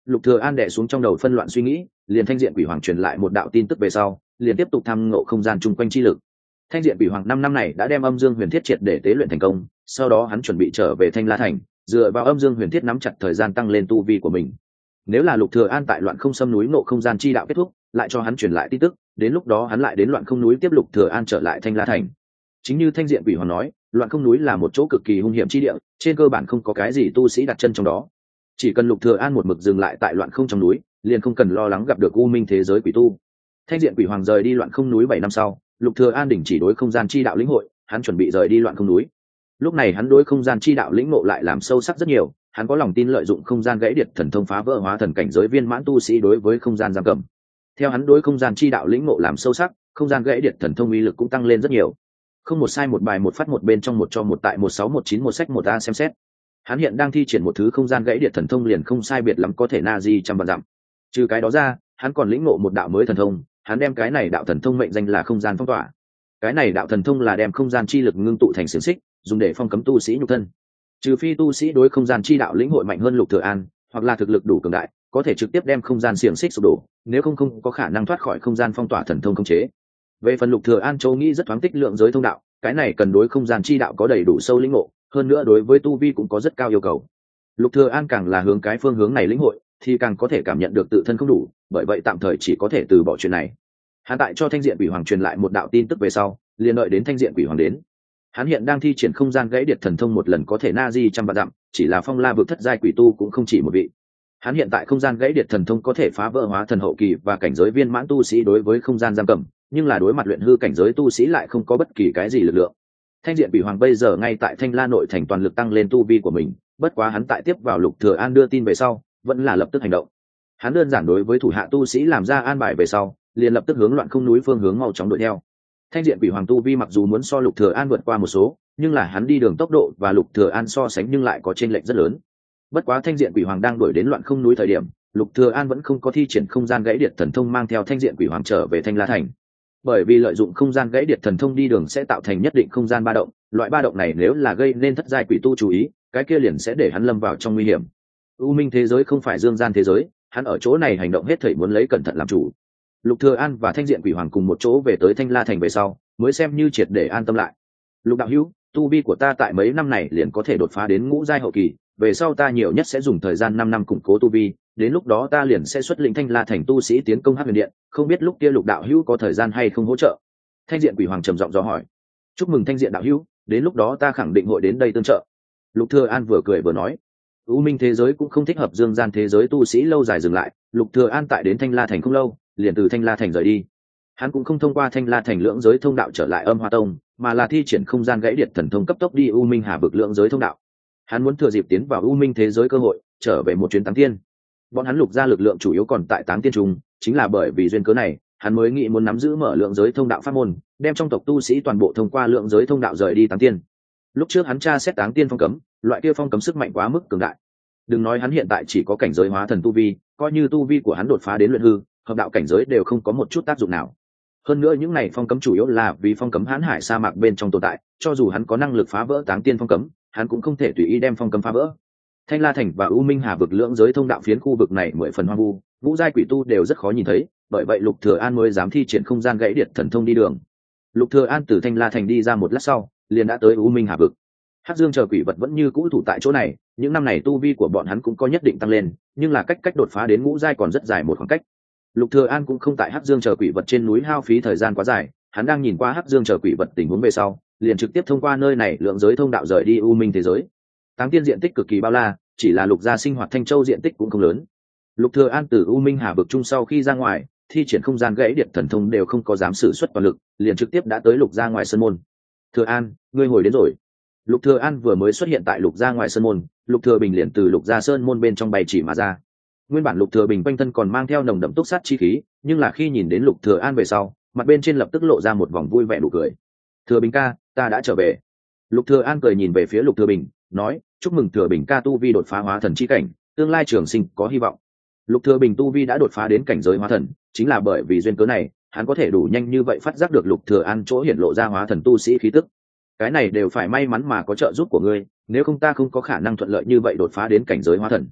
Lục Thừa An đè xuống trong đầu phân loạn suy nghĩ, liền thanh diện quỷ hoàng truyền lại một đạo tin tức về sau, liền tiếp tục tham ngộ không gian chung quanh chi lực. Thanh diện quỷ hoàng năm năm này đã đem âm dương huyền thiết triệt để tế luyện thành công, sau đó hắn chuẩn bị trở về Thanh La Thành, dựa vào âm dương huyền thiết nắm chặt thời gian tăng lên tu vi của mình. Nếu là Lục Thừa An tại loạn không xâm núi ngộ không gian chi đạo kết thúc, lại cho hắn truyền lại tin tức, đến lúc đó hắn lại đến loạn không núi tiếp Lục Thừa An trở lại Thanh La Thành. Chính như thanh diện quỷ hoàng nói, loạn không núi là một chỗ cực kỳ hung hiểm chi địa, trên cơ bản không có cái gì tu sĩ đặt chân trong đó. Chỉ cần Lục Thừa An một mực dừng lại tại loạn không trong núi, liền không cần lo lắng gặp được u minh thế giới quỷ tu. Thanh diện quỷ hoàng rời đi loạn không núi bảy năm sau, Lục Thừa An đình chỉ đối không gian chi đạo lĩnh hội, hắn chuẩn bị rời đi loạn không núi. Lúc này hắn đối không gian chi đạo lĩnh ngộ lại làm sâu sắc rất nhiều, hắn có lòng tin lợi dụng không gian gãy điệt thần thông phá vỡ hóa thần cảnh giới viên mãn tu sĩ đối với không gian giam cầm. Theo hắn đối không gian chi đạo lĩnh ngộ làm sâu sắc, không gian gãy điệt thần thông uy lực cũng tăng lên rất nhiều. Không một sai một bài một phát một bên trong một cho một tại một sáu một chín một sách một a xem xét. Hắn hiện đang thi triển một thứ không gian gãy điệt thần thông liền không sai biệt lắm có thể na di trăm vạn dặm. Trừ cái đó ra, hắn còn lĩnh ngộ một đạo mới thần thông, hắn đem cái này đạo thần thông mệnh danh là không gian phong tỏa. Cái này đạo thần thông là đem không gian chi lực ngưng tụ thành xiềng xích, dùng để phong cấm tu sĩ nhục thân. Trừ phi tu sĩ đối không gian chi đạo lĩnh hội mạnh hơn Lục Thừa An, hoặc là thực lực đủ cường đại, có thể trực tiếp đem không gian xiềng xích sụp đổ, nếu không không có khả năng thoát khỏi không gian phong tỏa thần thông khống chế. Về phần Lục Thừa An châu nghĩ rất thoáng tích lượng giới thông đạo, cái này cần đối không gian chi đạo có đầy đủ sâu lĩnh ngộ, hơn nữa đối với tu vi cũng có rất cao yêu cầu. Lục Thừa An càng là hướng cái phương hướng này lĩnh hội, thì càng có thể cảm nhận được tự thân không đủ, bởi vậy tạm thời chỉ có thể từ bỏ chuyện này. Hắn tại cho thanh diện quỷ hoàng truyền lại một đạo tin tức về sau, liền đợi đến thanh diện quỷ hoàng đến. Hắn hiện đang thi triển không gian gãy điệt thần thông một lần có thể na di trăm vạn dặm, chỉ là phong la vực thất giai quỷ tu cũng không chỉ một vị. Hắn hiện tại không gian gãy điệt thần thông có thể phá vỡ hóa thần hậu kỳ và cảnh giới viên mãn tu sĩ đối với không gian giam cầm, nhưng là đối mặt luyện hư cảnh giới tu sĩ lại không có bất kỳ cái gì lực lượng. Thanh diện quỷ hoàng bây giờ ngay tại Thanh La nội thành toàn lực tăng lên tu vi của mình, bất quá hắn tại tiếp vào Lục Thừa An đưa tin về sau, vẫn là lập tức hành động. Hắn đơn giản đối với thủ hạ tu sĩ làm ra an bài về sau, liền lập tức hướng loạn không núi phương hướng mau chóng đuổi theo. Thanh diện quỷ hoàng tu vi mặc dù muốn so Lục Thừa An vượt qua một số, nhưng là hắn đi đường tốc độ và Lục Thừa An so sánh nhưng lại có chênh lệch rất lớn. Bất quá thanh diện quỷ hoàng đang đuổi đến loạn không núi thời điểm, Lục Thừa An vẫn không có thi triển không gian gãy điệt thần thông mang theo thanh diện quỷ hoàng trở về Thanh La thành. Bởi vì lợi dụng không gian gãy điệt thần thông đi đường sẽ tạo thành nhất định không gian ba động, loại ba động này nếu là gây nên thất giai quỷ tu chú ý, cái kia liền sẽ để hắn lâm vào trong nguy hiểm. U minh thế giới không phải dương gian thế giới, hắn ở chỗ này hành động hết thảy muốn lấy cẩn thận làm chủ. Lục Thừa An và thanh diện quỷ hoàng cùng một chỗ về tới Thanh La thành về sau, mới xem như triệt để an tâm lại. Lục đạo hữu, tu vi của ta tại mấy năm này liền có thể đột phá đến ngũ giai hậu kỳ, về sau ta nhiều nhất sẽ dùng thời gian năm năm củng cố tu vi, đến lúc đó ta liền sẽ xuất lĩnh Thanh La thành tu sĩ tiến công Hắc Huyền Điện, không biết lúc kia Lục đạo hữu có thời gian hay không hỗ trợ. Thanh diện quỷ hoàng trầm giọng dò hỏi. Chúc mừng thanh diện đạo hữu, đến lúc đó ta khẳng định hội đến đây tương trợ. Lục Thừa An vừa cười vừa nói. U minh thế giới cũng không thích hợp dương gian thế giới tu sĩ lâu dài dừng lại, Lục Thừa An tại đến Thanh La thành không lâu, liền từ Thanh La thành rời đi. Hắn cũng không thông qua Thanh La thành lưỡng giới thông đạo trở lại Âm Hoa tông, mà là thi triển không gian gãy điệt thần thông cấp tốc đi U Minh Hà vực lưỡng giới thông đạo. Hắn muốn thừa dịp tiến vào U Minh thế giới cơ hội, trở về một chuyến Táng Tiên. Bọn hắn Lục gia lực lượng chủ yếu còn tại Táng Tiên trung, chính là bởi vì duyên cớ này, hắn mới nghĩ muốn nắm giữ mở lượng giới thông đạo pháp môn, đem trong tộc tu sĩ toàn bộ thông qua lượng giới thông đạo rời đi Táng Tiên. Lúc trước hắn tra xét Táng Tiên phong cấm, loại kia phong cấm sức mạnh quá mức cường đại. Đừng nói hắn hiện tại chỉ có cảnh giới hóa thần tu vi, coi như tu vi của hắn đột phá đến luyện hư, hợp đạo cảnh giới đều không có một chút tác dụng nào. Hơn nữa những này phong cấm chủ yếu là vì phong cấm hãn hải sa mạc bên trong tồn tại, cho dù hắn có năng lực phá vỡ Táng Tiên phong cấm, hắn cũng không thể tùy ý đem phong cấm phá vỡ. Thanh La thành và U Minh Hà vực lưỡng giới thông đạo phiến khu vực này mười phần hoang vu, ngũ giai quỷ tu đều rất khó nhìn thấy, bởi vậy Lục Thừa An mới dám thi triển không gian gãy điệt thần thông đi đường. Lục Thừa An từ Thanh La thành đi ra một lát sau, liền đã tới U Minh Hà vực. Hắc Dương chờ quỷ vật vẫn như cũ thủ tại chỗ này, những năm này tu vi của bọn hắn cũng có nhất định tăng lên, nhưng là cách cách đột phá đến ngũ giai còn rất dài một khoảng cách. Lục Thừa An cũng không tại Hắc Dương chờ quỷ vật trên núi hao phí thời gian quá dài, hắn đang nhìn qua Hắc Dương chờ quỷ vật tình huống về sau, liền trực tiếp thông qua nơi này lượng giới thông đạo rời đi U Minh thế giới. Táng Tiên diện tích cực kỳ bao la, chỉ là Lục gia sinh hoạt Thanh Châu diện tích cũng không lớn. Lục Thừa An từ U Minh Hà vực trung sau khi ra ngoài, thi triển không gian gãy điện thần thông đều không có dám sử xuất toàn lực, liền trực tiếp đã tới Lục gia ngoài sân môn. Thừa An, ngươi hồi đến rồi. Lục Thừa An vừa mới xuất hiện tại Lục gia ngoài sân môn, Lục Thừa Bình liền từ Lục gia sơn môn bên trong bay chỉ mà ra. Nguyên bản Lục Thừa Bình quanh thân còn mang theo nồng đậm túc sát chi khí, nhưng là khi nhìn đến Lục Thừa An về sau, mặt bên trên lập tức lộ ra một vòng vui vẻ nụ cười. Thừa Bình ca, ta đã trở về. Lục Thừa An cười nhìn về phía Lục Thừa Bình, nói, chúc mừng Thừa Bình ca tu vi đột phá hóa thần chi cảnh, tương lai trường sinh có hy vọng. Lục Thừa Bình tu vi đã đột phá đến cảnh giới hóa thần, chính là bởi vì duyên cớ này, hắn có thể đủ nhanh như vậy phát giác được Lục Thừa An chỗ hiển lộ ra hóa thần tu sĩ khí tức. Cái này đều phải may mắn mà có trợ giúp của ngươi, nếu không ta không có khả năng thuận lợi như vậy đột phá đến cảnh giới hóa thần.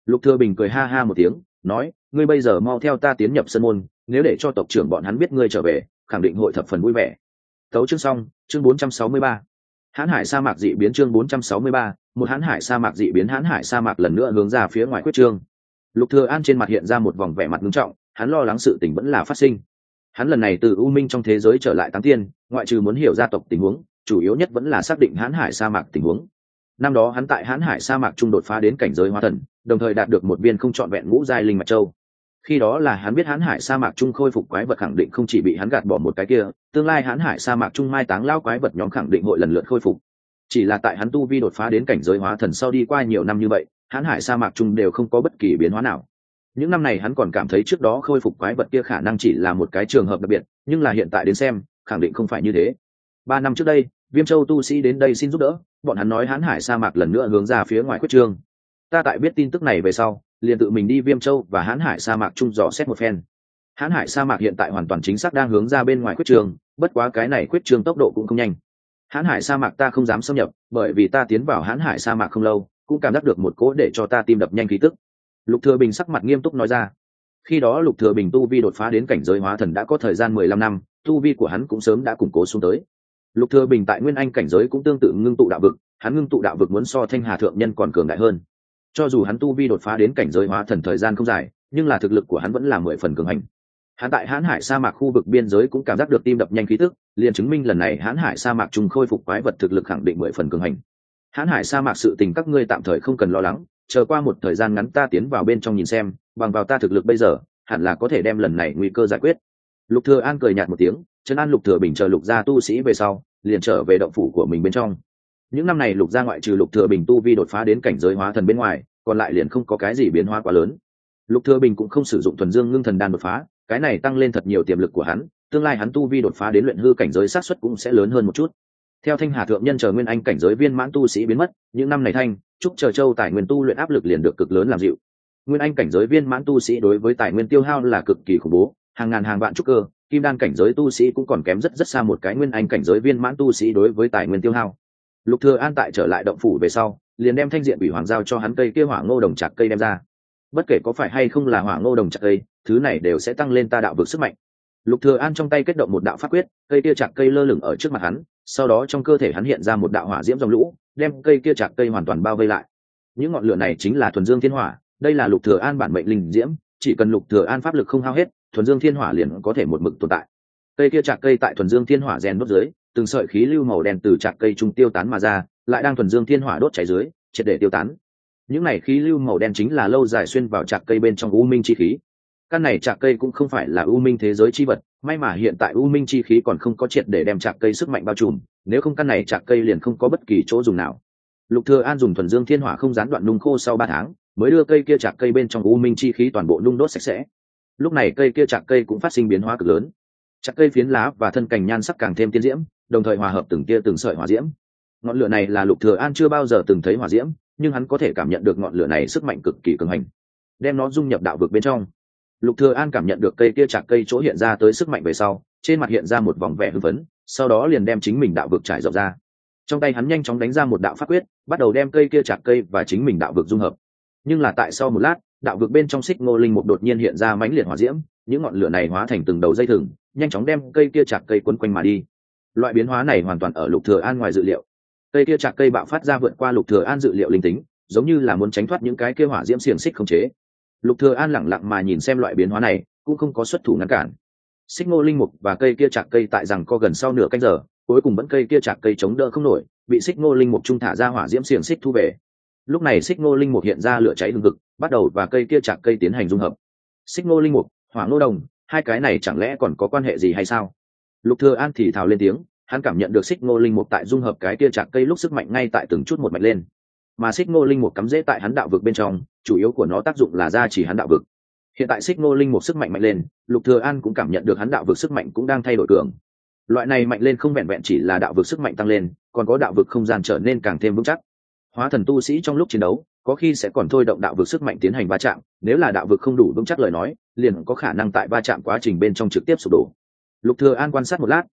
Lục Thừa Bình cười ha ha một tiếng, nói: ngươi bây giờ mau theo ta tiến nhập sân môn, nếu để cho tộc trưởng bọn hắn biết ngươi trở về, khẳng định hội thập phần vui vẻ. Tấu chương xong, chương bốn trăm sáu mươi ba. Hán Hải sa mạc dị biến chương bốn trăm sáu mươi ba, một Hán Hải sa mạc dị biến Hán Hải sa mạc lần nữa hướng ra phía ngoài quyết trương. Lục Thừa An trên mặt hiện ra một vòng vẻ mặt nghiêm trọng, hắn lo lắng sự tình vẫn là phát sinh. Hắn lần này từ U Minh trong thế giới trở lại Táng Tiên, ngoại trừ muốn hiểu gia tộc tình huống, chủ yếu nhất vẫn là xác định Hán Hải sa mạc tình huống. Năm đó hắn tại Hán Hải sa mạc trung đột phá đến cảnh giới hóa thần, đồng thời đạt được một viên không trọn vẹn ngũ giai linh mạch châu. Khi đó là hắn biết Hán Hải sa mạc trung khôi phục quái vật khẳng định không chỉ bị hắn gạt bỏ một cái kia, tương lai Hán Hải sa mạc trung mai táng lao quái vật nhóm khẳng định hội lần lượt khôi phục. Chỉ là tại hắn tu vi đột phá đến cảnh giới hóa thần sau đi qua nhiều năm như vậy, Hán Hải sa mạc trung đều không có bất kỳ biến hóa nào. Những năm này hắn còn cảm thấy trước đó khôi phục quái vật kia khả năng chỉ là một cái trường hợp đặc biệt, nhưng là hiện tại đến xem, khẳng định không phải như thế. Ba năm trước đây, Viêm Châu tu sĩ đến đây xin giúp đỡ, bọn hắn nói Hán Hải sa mạc lần nữa hướng ra phía ngoài quyết trương. Ta tại biết tin tức này về sau, liền tự mình đi Viêm Châu và Hán Hải sa mạc trung dò xét một phen. Hán Hải sa mạc hiện tại hoàn toàn chính xác đang hướng ra bên ngoài quyết trương, bất quá cái này quyết trương tốc độ cũng không nhanh. Hán Hải sa mạc ta không dám xâm nhập, bởi vì ta tiến vào Hán Hải sa mạc không lâu, cũng cảm giác được một cỗ để cho ta tim đập nhanh khí tức. Lục Thừa Bình sắc mặt nghiêm túc nói ra. Khi đó Lục Thừa Bình tu vi đột phá đến cảnh giới hóa thần đã có thời gian mười lăm năm, tu vi của hắn cũng sớm đã củng cố xuống tới. Lục Thừa Bình tại Nguyên Anh cảnh giới cũng tương tự ngưng tụ đạo vực, hắn ngưng tụ đạo vực muốn so Thanh Hà thượng nhân còn cường đại hơn. Cho dù hắn tu vi đột phá đến cảnh giới hóa thần thời gian không dài, nhưng là thực lực của hắn vẫn là mười phần cường hành. Hắn tại Hán Hải sa mạc khu vực biên giới cũng cảm giác được tim đập nhanh khí tức, liền chứng minh lần này Hán Hải sa mạc trùng khôi phục quái vật thực lực khẳng định mười phần cường hành. Hán Hải sa mạc sự tình các ngươi tạm thời không cần lo lắng, chờ qua một thời gian ngắn ta tiến vào bên trong nhìn xem, bằng vào ta thực lực bây giờ, hẳn là có thể đem lần này nguy cơ giải quyết. Lục Thừa An cười nhạt một tiếng, trấn an Lục Thừa Bình chờ Lục gia tu sĩ về sau, liền trở về động phủ của mình bên trong. Những năm này Lục gia ngoại trừ Lục Thừa Bình tu vi đột phá đến cảnh giới hóa thần bên ngoài, còn lại liền không có cái gì biến hóa quá lớn. Lục Thừa Bình cũng không sử dụng thuần dương ngưng thần đan đột phá, cái này tăng lên thật nhiều tiềm lực của hắn, tương lai hắn tu vi đột phá đến luyện hư cảnh giới xác suất cũng sẽ lớn hơn một chút. Theo Thanh Hà thượng nhân chờ Nguyên Anh cảnh giới viên mãn tu sĩ biến mất, những năm này thanh trúc chờ châu tài nguyên tu luyện áp lực liền được cực lớn làm dịu. Nguyên Anh cảnh giới viên mãn tu sĩ đối với tài nguyên tiêu hao là cực kỳ khủng bố, hàng ngàn hàng vạn trúc cơ, kim đan cảnh giới tu sĩ cũng còn kém rất rất xa một cái Nguyên Anh cảnh giới viên mãn tu sĩ đối với tài nguyên tiêu hao. Lục Thừa An tại trở lại động phủ về sau, liền đem thanh diện ủy hoàng giao cho hắn cây kia hỏa ngô đồng chạc cây đem ra. Bất kể có phải hay không là hỏa ngô đồng chạc cây, thứ này đều sẽ tăng lên ta đạo vực sức mạnh. Lục Thừa An trong tay kết động một đạo pháp quyết, cây kia chạc cây lơ lửng ở trước mặt hắn, sau đó trong cơ thể hắn hiện ra một đạo hỏa diễm dòng lũ, đem cây kia chạc cây hoàn toàn bao vây lại. Những ngọn lửa này chính là thuần dương thiên hỏa, đây là Lục Thừa An bản mệnh linh diễm, chỉ cần Lục Thừa An pháp lực không hao hết, thuần dương thiên hỏa liền có thể một mực tồn tại. Cây kia chạc cây tại thuần dương thiên hỏa rèn đốt dưới, từng sợi khí lưu màu đen từ chạc cây trung tiêu tán mà ra, lại đang thuần dương thiên hỏa đốt cháy dưới, triệt để tiêu tán. Những này khí lưu màu đen chính là lâu dài xuyên vào chạc cây bên trong u minh chi khí. Căn này chạc cây cũng không phải là u minh thế giới chi vật, may mà hiện tại u minh chi khí còn không có triệt để đem chạc cây sức mạnh bao trùm, nếu không căn này chạc cây liền không có bất kỳ chỗ dùng nào. Lục Thừa An dùng thuần dương thiên hỏa không gián đoạn nung khô sau ba tháng, mới đưa cây kia chạc cây bên trong u minh chi khí toàn bộ nung đốt sạch sẽ. Lúc này cây kia chạc cây cũng phát sinh biến hóa cực lớn. Chạc cây phiến lá và thân cành nhan sắc càng thêm tiên diễm, đồng thời hòa hợp từng tia từng sợi hỏa diễm. Ngọn lửa này là Lục Thừa An chưa bao giờ từng thấy hỏa diễm, nhưng hắn có thể cảm nhận được ngọn lửa này sức mạnh cực kỳ cường hành, đem nó dung nhập đạo vực bên trong. Lục Thừa An cảm nhận được cây kia chạc cây chỗ hiện ra tới sức mạnh về sau, trên mặt hiện ra một vòng vẻ hưng phấn, sau đó liền đem chính mình đạo vực trải rộng ra. Trong tay hắn nhanh chóng đánh ra một đạo pháp quyết, bắt đầu đem cây kia chạc cây và chính mình đạo vực dung hợp. Nhưng là tại sau một lát, đạo vực bên trong xích ngô linh mục đột nhiên hiện ra mãnh liệt hỏa diễm, những ngọn lửa này hóa thành từng đầu dây thừng, nhanh chóng đem cây kia chạc cây quấn quanh mà đi. Loại biến hóa này hoàn toàn ở Lục Thừa An ngoài dự liệu. Cây kia chạc cây bạo phát ra vượt qua Lục Thừa An dự liệu linh tính, giống như là muốn tránh thoát những cái kia hỏa diễm xiềng xích khống chế. Lục Thừa An lặng lặng mà nhìn xem loại biến hóa này, cũng không có xuất thủ ngăn cản. Xích ngô linh mục và cây kia chạc cây tại rằng co gần sau nửa canh giờ, cuối cùng vẫn cây kia chạc cây chống đỡ không nổi, bị xích ngô linh mục trung thả ra hỏa diễm xiềng xích thu về. Lúc này xích ngô linh mục hiện ra lửa cháy hừng hực, bắt đầu và cây kia chạc cây tiến hành dung hợp. Xích ngô linh mục, hỏa ngô đồng, hai cái này chẳng lẽ còn có quan hệ gì hay sao? Lục Thừa An thì thào lên tiếng, hắn cảm nhận được xích ngô linh mục tại dung hợp cái kia chạc cây lúc sức mạnh ngay tại từng chút một mạnh lên. Mà xích ngô linh mục cắm rễ tại hắn đạo vực bên trong, chủ yếu của nó tác dụng là gia trì hắn đạo vực. Hiện tại xích ngô linh mục sức mạnh mạnh lên, Lục Thừa An cũng cảm nhận được hắn đạo vực sức mạnh cũng đang thay đổi cường. Loại này mạnh lên không vẹn vẹn chỉ là đạo vực sức mạnh tăng lên, còn có đạo vực không gian trở nên càng thêm vững chắc. Hóa thần tu sĩ trong lúc chiến đấu, có khi sẽ còn thôi động đạo vực sức mạnh tiến hành va chạm, nếu là đạo vực không đủ vững chắc lời nói, liền có khả năng tại va chạm quá trình bên trong trực tiếp sụp đổ. Lục Thừa An quan sát một lát,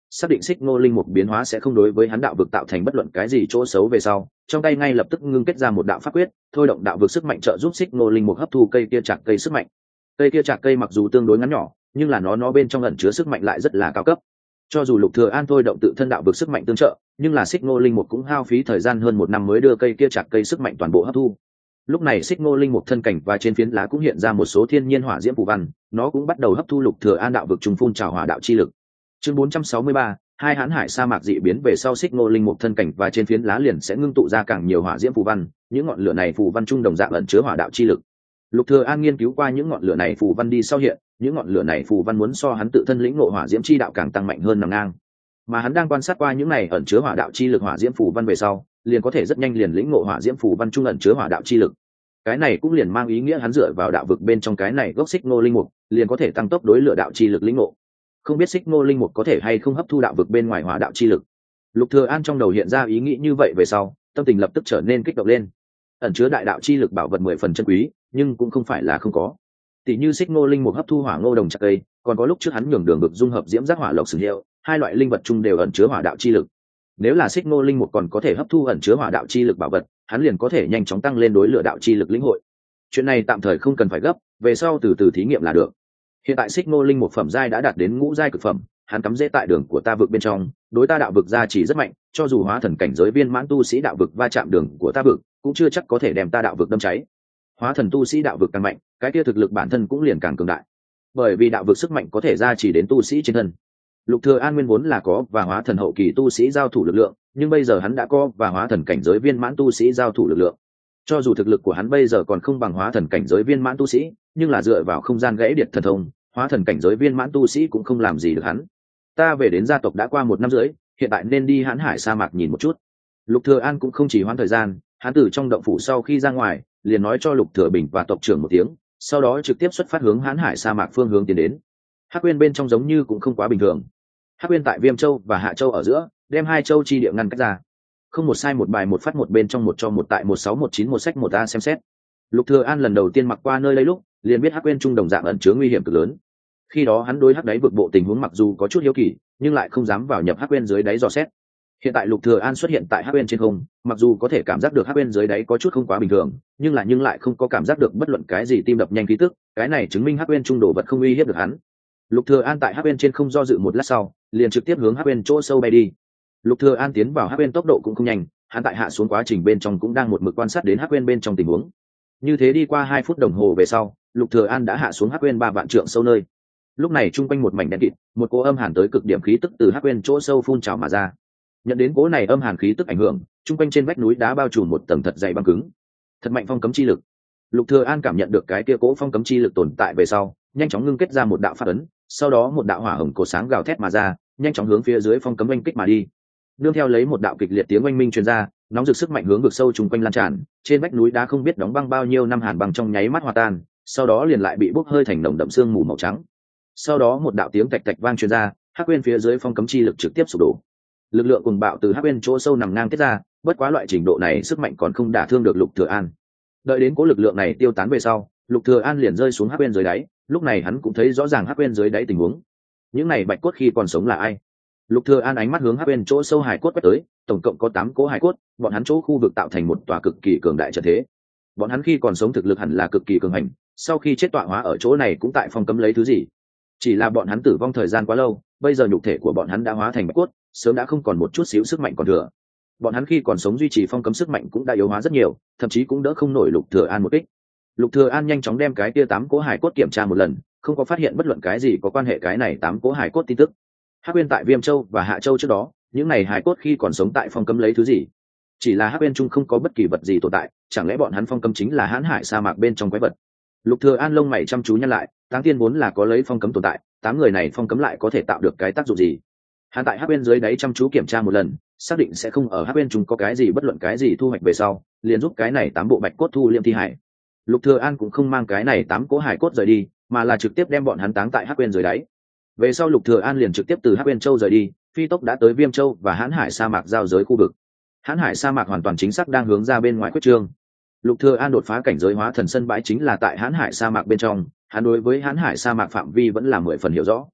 xác định xích ngô linh mục biến hóa sẽ không đối với hắn đạo vực tạo thành bất luận cái gì chỗ xấu về sau, trong tay ngay lập tức ngưng kết ra một đạo pháp quyết, thôi động đạo vực sức mạnh trợ giúp xích ngô linh mục hấp thu cây kia chạc cây sức mạnh. Cây kia chạc cây mặc dù tương đối ngắn nhỏ, nhưng là nó nó bên trong ẩn chứa sức mạnh lại rất là cao cấp. Cho dù Lục Thừa An thôi động tự thân đạo vực sức mạnh tương trợ, nhưng là xích ngô linh mục cũng hao phí thời gian hơn một năm mới đưa cây kia chạc cây sức mạnh toàn bộ hấp thu. Lúc này xích ngô linh mục thân cảnh và trên phiến lá cũng hiện ra một số thiên nhiên hỏa diễm phù văn, nó cũng bắt đầu hấp thu Lục Thừa An đạo vực trùng phun trào hỏa đạo chi lực. Chương bốn trăm sáu mươi ba, hai hán hải sa mạc dị biến về sau, xích ngô linh mục thân cảnh và trên phiến lá liền sẽ ngưng tụ ra càng nhiều hỏa diễm phù văn, những ngọn lửa này phù văn trung đồng dạng ẩn chứa hỏa đạo chi lực. Lục Thừa An nghiên cứu qua những ngọn lửa này phù văn đi sau hiện, những ngọn lửa này phù văn muốn so hắn tự thân lĩnh ngộ hỏa diễm chi đạo càng tăng mạnh hơn nằm ngang. Mà hắn đang quan sát qua những này ẩn chứa hỏa đạo chi lực hỏa diễm phù văn về sau, liền có thể rất nhanh liền lĩnh ngộ hỏa diễm phù văn trung ẩn chứa hỏa đạo chi lực. Cái này cũng liền mang ý nghĩa hắn dựa vào đạo vực bên trong cái này gốc xích ngô linh mục, liền có thể tăng tốc đối lửa đạo chi lực lĩnh ngộ. Không biết xích ngô linh mục có thể hay không hấp thu đạo vực bên ngoài hỏa đạo chi lực. Lục Thừa An trong đầu hiện ra ý nghĩ như vậy về sau, tâm tình lập tức trở nên kích động lên. Ẩn chứa đại đạo chi lực bảo vật mười phần chân quý, nhưng cũng không phải là không có. Tỷ như xích ngô linh mục hấp thu hỏa ngô đồng chặt cây, còn có lúc trước hắn nhường đường vực dung hợp diễm giác hỏa lộc sử hiệu, hai loại linh vật chung đều ẩn chứa hỏa đạo chi lực. Nếu là xích ngô linh mục còn có thể hấp thu ẩn chứa hỏa đạo chi lực bảo vật, hắn liền có thể nhanh chóng tăng lên đối lửa đạo chi lực lĩnh hội. Chuyện này tạm thời không cần phải gấp, về sau từ từ thí nghiệm là được. Hiện tại xích ngô linh mục phẩm giai đã đạt đến ngũ giai cực phẩm, hắn cắm rễ tại đường của ta vực bên trong, đối ta đạo vực gia chỉ rất mạnh, cho dù hóa thần cảnh giới viên mãn tu sĩ đạo vực va chạm đường của ta vực, cũng chưa chắc có thể đem ta đạo vực đâm cháy. Hóa thần tu sĩ đạo vực càng mạnh, cái kia thực lực bản thân cũng liền càng cường đại, bởi vì đạo vực sức mạnh có thể gia chỉ đến tu sĩ trên thân. Lục Thừa An nguyên vốn là có và hóa thần hậu kỳ tu sĩ giao thủ lực lượng, nhưng bây giờ hắn đã có và hóa thần cảnh giới viên mãn tu sĩ giao thủ lực lượng. Cho dù thực lực của hắn bây giờ còn không bằng hóa thần cảnh giới viên mãn tu sĩ, nhưng là dựa vào không gian gãy điệt thần thông, hóa thần cảnh giới viên mãn tu sĩ cũng không làm gì được hắn. Ta về đến gia tộc đã qua một năm rưỡi, hiện tại nên đi Hán Hải sa mạc nhìn một chút. Lục Thừa An cũng không chỉ hoãn thời gian, hắn từ trong động phủ sau khi ra ngoài, liền nói cho Lục Thừa Bình và tộc trưởng một tiếng, sau đó trực tiếp xuất phát hướng Hán Hải sa mạc phương hướng tiến đến. Hắc Uyên bên trong giống như cũng không quá bình thường. Hắc Uyên tại Viêm Châu và Hạ Châu ở giữa, đem hai châu chi địa ngăn cách ra. Không một sai một bài một phát một bên trong một cho một tại một sáu một chín một sách một a xem xét. Lục Thừa An lần đầu tiên mặc qua nơi đây lúc, liền biết Hắc Uyên trung đồng dạng ẩn chứa nguy hiểm cực lớn. Khi đó hắn đối Hắc đáy vực bộ tình huống mặc dù có chút hiếu kỳ, nhưng lại không dám vào nhập Hắc Uyên dưới đáy dò xét. Hiện tại Lục Thừa An xuất hiện tại Hắc Uyên trên không, mặc dù có thể cảm giác được Hắc Uyên dưới đáy có chút không quá bình thường, nhưng là nhưng lại không có cảm giác được bất luận cái gì tim đập nhanh khí tức, cái này chứng minh Hắc Uyên trung đồ vật không uy hiếp được hắn. Lục Thừa An tại Hắc Uyên trên không do dự một lát sau, liền trực tiếp hướng Hắc Uyên chỗ sâu bay đi. Lục Thừa An tiến vào Hắc Uyên tốc độ cũng không nhanh, hắn tại hạ xuống quá trình bên trong cũng đang một mực quan sát đến Hắc Uyên bên trong tình huống. Như thế đi qua hai phút đồng hồ về sau, Lục Thừa An đã hạ xuống Hắc Uyên ba vạn trượng sâu nơi. Lúc này trung quanh một mảnh đen kịt, một cỗ âm hàn tới cực điểm khí tức từ Hắc Uyên chỗ sâu phun trào mà ra. Nhận đến cỗ này âm hàn khí tức ảnh hưởng, trung quanh trên vách núi đá bao trùm một tầng thật dày băng cứng. Thật mạnh phong cấm chi lực. Lục Thừa An cảm nhận được cái kia cỗ phong cấm chi lực tồn tại về sau, nhanh chóng ngưng kết ra một đạo pháp ấn, sau đó một đạo hỏa hồng cổ sáng gào thét mà ra, nhanh chóng hướng phía dưới phong cấm oanh kích mà đi. Nương theo lấy một đạo kịch liệt tiếng oanh minh truyền ra, nóng rực sức mạnh hướng vực sâu trung quanh lan tràn, trên vách núi đá không biết đóng băng bao nhiêu năm hàn băng trong nháy mắt hòa tan, sau đó liền lại bị bốc hơi thành nồng đậm sương mù màu trắng. Sau đó một đạo tiếng tạch tạch vang truyền ra, Hắc Uyên phía dưới phong cấm chi lực trực tiếp sụp đổ. Lực lượng cuồng bạo từ Hắc Uyên chỗ sâu nằm ngang tiết ra, bất quá loại trình độ này sức mạnh còn không đả thương được Lục Thừa An. Đợi đến cố lực lượng này tiêu tán về sau, Lục Thừa An liền rơi xuống Hắc Uyên dưới đáy, lúc này hắn cũng thấy rõ ràng Hắc Uyên dưới đáy tình huống. Những này bạch cốt khi còn sống là ai? Lục Thừa An ánh mắt hướng Hắc Uyên chỗ sâu hải cốt quét tới, tổng cộng có tám cố hải cốt, bọn hắn chỗ khu vực tạo thành một tòa cực kỳ cường đại trận thế. Bọn hắn khi còn sống thực lực hẳn là cực kỳ cường hành, sau khi chết tọa hóa ở chỗ này cũng tại phong cấm lấy thứ gì. Chỉ là bọn hắn tử vong thời gian quá lâu, bây giờ nhục thể của bọn hắn đã hóa thành bạch cốt, sớm đã không còn một chút xíu sức mạnh còn thừa. Bọn hắn khi còn sống duy trì phong cấm sức mạnh cũng đã yếu hóa rất nhiều, thậm chí cũng đỡ không nổi Lục Thừa An một kích. Lục Thừa An nhanh chóng đem cái kia tám cố hải cốt kiểm tra một lần, không có phát hiện bất luận cái gì có quan hệ cái này tám cố hải cốt tin tức. Hắc Uyên tại Viêm Châu và Hạ Châu trước đó, những này hải cốt khi còn sống tại phong cấm lấy thứ gì? Chỉ là Hắc Uyên trung không có bất kỳ vật gì tồn tại, chẳng lẽ bọn hắn phong cấm chính là Hán Hải sa mạc bên trong quái vật? Lục Thừa An lông mày chăm chú nhăn lại, Táng Tiên vốn là có lấy phong cấm tồn tại, tám người này phong cấm lại có thể tạo được cái tác dụng gì? Hắn tại Hắc Uyên dưới đáy chăm chú kiểm tra một lần, xác định sẽ không ở Hắc Uyên trung có cái gì bất luận cái gì thu hoạch về sau, liền giúp cái này tám bộ bạch cốt thu liệm thi hải. Lục Thừa An cũng không mang cái này tám cố hải cốt rời đi, mà là trực tiếp đem bọn hắn táng tại Hắc Uyên dưới đáy. Về sau Lục Thừa An liền trực tiếp từ Hắc Uyên Châu rời đi, phi tốc đã tới Viêm Châu và Hán Hải sa mạc giao giới khu vực. Hán Hải sa mạc hoàn toàn chính xác đang hướng ra bên ngoài quyết trương. Lục Thừa An đột phá cảnh giới hóa thần sân bãi chính là tại Hán Hải sa mạc bên trong, hắn đối với Hán Hải sa mạc phạm vi vẫn là mười phần hiểu rõ.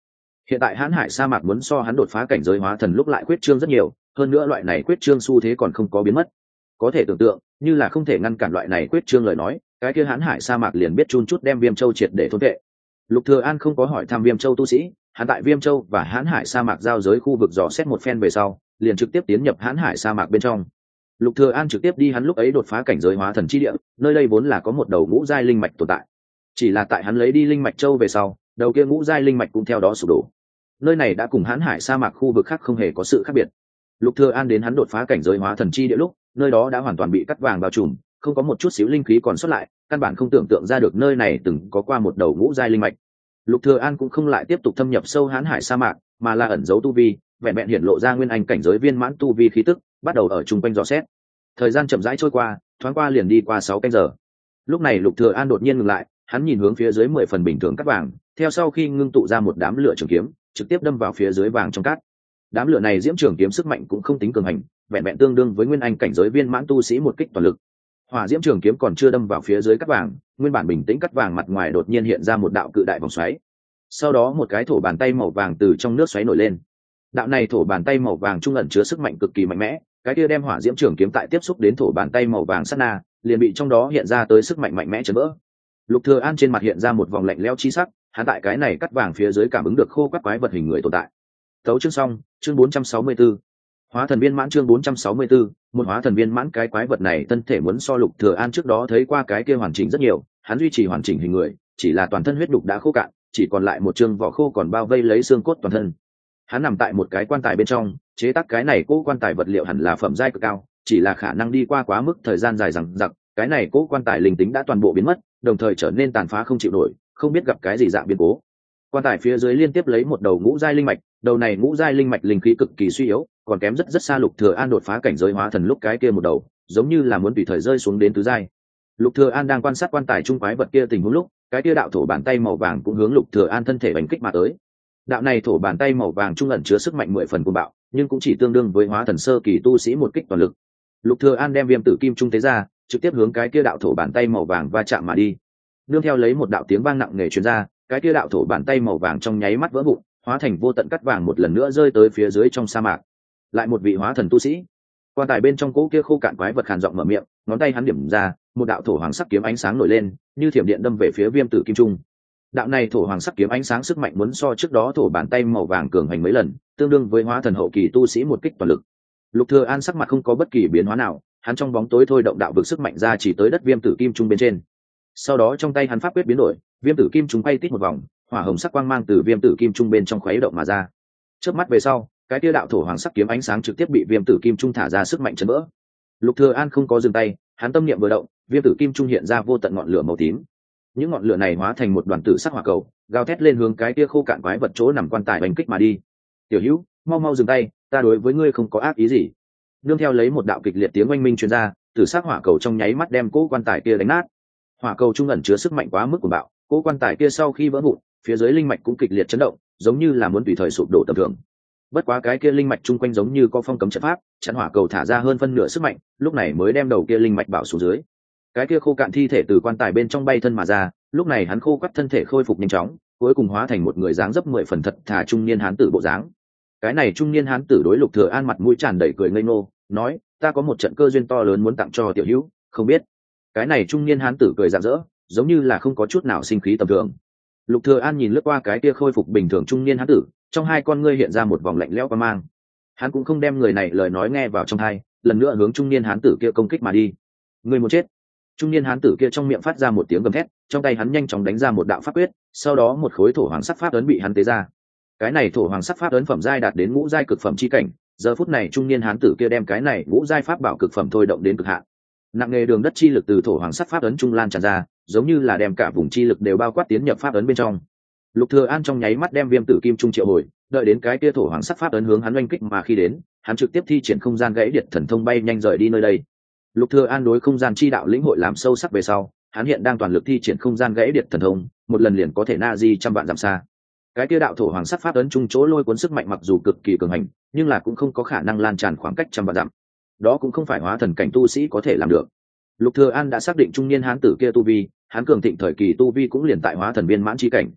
Hiện tại hãn hải sa mạc muốn so hắn đột phá cảnh giới hóa thần lúc lại quyết trương rất nhiều, hơn nữa loại này quyết trương xu thế còn không có biến mất. Có thể tưởng tượng, như là không thể ngăn cản loại này quyết trương lời nói, cái kia hãn hải sa mạc liền biết chun chút đem Viêm Châu triệt để thôn vệ. Lục Thừa An không có hỏi thăm Viêm Châu tu sĩ, hắn tại Viêm Châu và hãn hải sa mạc giao giới khu vực dò xét một phen về sau, liền trực tiếp tiến nhập hãn hải sa mạc bên trong. Lục Thừa An trực tiếp đi hắn lúc ấy đột phá cảnh giới hóa thần chi địa, nơi đây vốn là có một đầu ngũ giai linh mạch tồn tại. Chỉ là tại hắn lấy đi linh mạch châu về sau, đầu kia ngũ giai linh mạch cũng theo đó sụp đổ. Nơi này đã cùng hãn hải sa mạc khu vực khác không hề có sự khác biệt. Lục Thừa An đến hắn đột phá cảnh giới hóa thần chi địa lúc, nơi đó đã hoàn toàn bị cắt vàng bao trùm, không có một chút xíu linh khí còn sót lại, căn bản không tưởng tượng ra được nơi này từng có qua một đầu ngũ giai linh mạch. Lục Thừa An cũng không lại tiếp tục thâm nhập sâu hãn hải sa mạc, mà là ẩn giấu tu vi, vẹn vẹn hiện lộ ra nguyên anh cảnh giới viên mãn tu vi khí tức, bắt đầu ở trung quanh dò xét. Thời gian chậm rãi trôi qua, thoáng qua liền đi qua sáu canh giờ. Lúc này Lục Thừa An đột nhiên ngừng lại, hắn nhìn hướng phía dưới mười phần bình thường cắt vàng, theo sau khi ngưng tụ ra một đám lửa trường kiếm, trực tiếp đâm vào phía dưới vàng trong cát. Đám lửa này diễm trường kiếm sức mạnh cũng không tính cường hành, vẹn vẹn tương đương với nguyên anh cảnh giới viên mãn tu sĩ một kích toàn lực. Hỏa diễm trường kiếm còn chưa đâm vào phía dưới cắt vàng, nguyên bản bình tĩnh cắt vàng mặt ngoài đột nhiên hiện ra một đạo cự đại vòng xoáy. Sau đó một cái thổ bàn tay màu vàng từ trong nước xoáy nổi lên. Đạo này thổ bàn tay màu vàng trung ẩn chứa sức mạnh cực kỳ mạnh mẽ, cái kia đem hỏa diễm trường kiếm tại tiếp xúc đến thổ bàn tay màu vàng sát na, liền bị trong đó hiện ra tới sức mạnh mạnh mẽ chấn vỡ. Lục Thừa An trên mặt hiện ra một vòng lạnh lẽo chi sắc, hắn tại cái này cắt vàng phía dưới cảm ứng được khô quắt quái vật hình người tồn tại. Tấu chương xong, chương bốn trăm sáu mươi tư. Hóa thần viên mãn chương bốn trăm sáu mươi tư, một hóa thần viên mãn cái quái vật này thân thể muốn so Lục Thừa An trước đó thấy qua cái kia hoàn chỉnh rất nhiều, hắn duy trì hoàn chỉnh hình người, chỉ là toàn thân huyết đục đã khô cạn, chỉ còn lại một chương vỏ khô còn bao vây lấy xương cốt toàn thân. Hắn nằm tại một cái quan tài bên trong, chế tác cái này cố quan tài vật liệu hẳn là phẩm giai cực cao, chỉ là khả năng đi qua quá mức thời gian dài dằng dặc, cái này cố quan tài linh tính đã toàn bộ biến mất, đồng thời trở nên tàn phá không chịu nổi, không biết gặp cái gì dạng biến cố. Quan tài phía dưới liên tiếp lấy một đầu ngũ giai linh mạch, đầu này ngũ giai linh mạch linh khí cực kỳ suy yếu, còn kém rất rất xa Lục Thừa An đột phá cảnh giới hóa thần lúc cái kia một đầu, giống như là muốn tùy thời rơi xuống đến tứ giai. Lục Thừa An đang quan sát quan tài trung quái vật kia tình huống lúc, cái kia đạo thổ bàn tay màu vàng cũng hướng Lục Thừa An thân thể đánh kích mà tới. Đạo này thổ bàn tay màu vàng trung ẩn chứa sức mạnh mười phần cuồng bạo, nhưng cũng chỉ tương đương với hóa thần sơ kỳ tu sĩ một kích toàn lực. Lục Thừa An đem viêm tử kim trung tế ra, trực tiếp hướng cái kia đạo thổ bàn tay màu vàng va chạm mà đi. Nương theo lấy một đạo tiếng vang nặng nề truyền ra, cái kia đạo thổ bàn tay màu vàng trong nháy mắt vỡ vụn, hóa thành vô tận cắt vàng một lần nữa rơi tới phía dưới trong sa mạc. Lại một vị hóa thần tu sĩ. Quan tài bên trong cỗ kia khô cạn quái vật khàn giọng mở miệng, ngón tay hắn điểm ra, một đạo thổ hoàng sắc kiếm ánh sáng nổi lên, như thiểm điện đâm về phía viêm tử kim trung. Đạo này thổ hoàng sắc kiếm ánh sáng sức mạnh muốn so trước đó thổ bàn tay màu vàng cường hành mấy lần, tương đương với hóa thần hậu kỳ tu sĩ một kích toàn lực. Lục Thừa An sắc mặt không có bất kỳ biến hóa nào, hắn trong bóng tối thôi động đạo vực sức mạnh ra chỉ tới đất viêm tử kim trung bên trên. Sau đó trong tay hắn pháp quyết biến đổi, viêm tử kim trung bay tít một vòng, hỏa hồng sắc quang mang từ viêm tử kim trung bên trong khuấy động mà ra. Chớp mắt về sau, cái kia đạo thổ hoàng sắc kiếm ánh sáng trực tiếp bị viêm tử kim trung thả ra sức mạnh chấn vỡ. Lục Thừa An không có dừng tay, hắn tâm niệm vừa động, viêm tử kim trung hiện ra vô tận ngọn lửa màu tím. Những ngọn lửa này hóa thành một đoàn tử sắc hỏa cầu, gào thét lên hướng cái kia khô cạn quái vật chỗ nằm quan tài đánh kích mà đi. "Tiểu Hữu, mau mau dừng tay, ta đối với ngươi không có ác ý gì." Nương theo lấy một đạo kịch liệt tiếng oanh minh truyền ra, tử sắc hỏa cầu trong nháy mắt đem cố quan tài kia đánh nát. Hỏa cầu trung ẩn chứa sức mạnh quá mức cuồng bạo, cố quan tài kia sau khi vỡ vụn, phía dưới linh mạch cũng kịch liệt chấn động, giống như là muốn tùy thời sụp đổ tầm thường. Bất quá cái kia linh mạch chung quanh giống như có phong cấm trận pháp, chặn hỏa cầu thả ra hơn phân nửa sức mạnh, lúc này mới đem đầu kia linh mạch bảo xuống dưới. Cái kia khô cạn thi thể từ quan tài bên trong bay thân mà ra, lúc này hắn khô quắt thân thể khôi phục nhanh chóng, cuối cùng hóa thành một người dáng dấp mười phần thật thà trung niên hán tử bộ dáng. Cái này trung niên hán tử đối Lục Thừa An mặt mũi tràn đầy cười ngây ngô, nói: "Ta có một trận cơ duyên to lớn muốn tặng cho tiểu hữu, không biết." Cái này trung niên hán tử cười rạng rỡ, giống như là không có chút nào sinh khí tầm thường. Lục Thừa An nhìn lướt qua cái kia khôi phục bình thường trung niên hán tử, trong hai con ngươi hiện ra một vòng lạnh lẽo qua mang. Hắn cũng không đem người này lời nói nghe vào trong tai, lần nữa hướng trung niên hán tử kia công kích mà đi. "Ngươi muốn chết!" Trung niên hán tử kia trong miệng phát ra một tiếng gầm thét, trong tay hắn nhanh chóng đánh ra một đạo pháp quyết, sau đó một khối thổ hoàng sắc pháp ấn bị hắn tế ra. Cái này thổ hoàng sắc pháp ấn phẩm giai đạt đến ngũ giai cực phẩm chi cảnh, giờ phút này trung niên hán tử kia đem cái này ngũ giai pháp bảo cực phẩm thôi động đến cực hạn. Nặng nghề đường đất chi lực từ thổ hoàng sắc pháp ấn trung lan tràn ra, giống như là đem cả vùng chi lực đều bao quát tiến nhập pháp ấn bên trong. Lục Thừa An trong nháy mắt đem viêm tử kim trung triệu hồi, đợi đến cái kia thổ hoàng sắc pháp ấn hướng hắn oanh kích mà khi đến, hắn trực tiếp thi triển không gian gãy điện thần thông bay nhanh rời đi nơi đây. Lục Thừa An đối không gian chi đạo lĩnh hội làm sâu sắc về sau, hắn hiện đang toàn lực thi triển không gian gãy điện thần thông, một lần liền có thể na di trăm vạn dặm xa. Cái kia đạo thổ hoàng sắc pháp ấn trung chỗ lôi cuốn sức mạnh mặc dù cực kỳ cường hành, nhưng là cũng không có khả năng lan tràn khoảng cách trăm vạn dặm. Đó cũng không phải hóa thần cảnh tu sĩ có thể làm được. Lục Thừa An đã xác định trung niên hán tử kia tu vi, hắn cường thịnh thời kỳ tu vi cũng liền tại hóa thần viên mãn chi cảnh.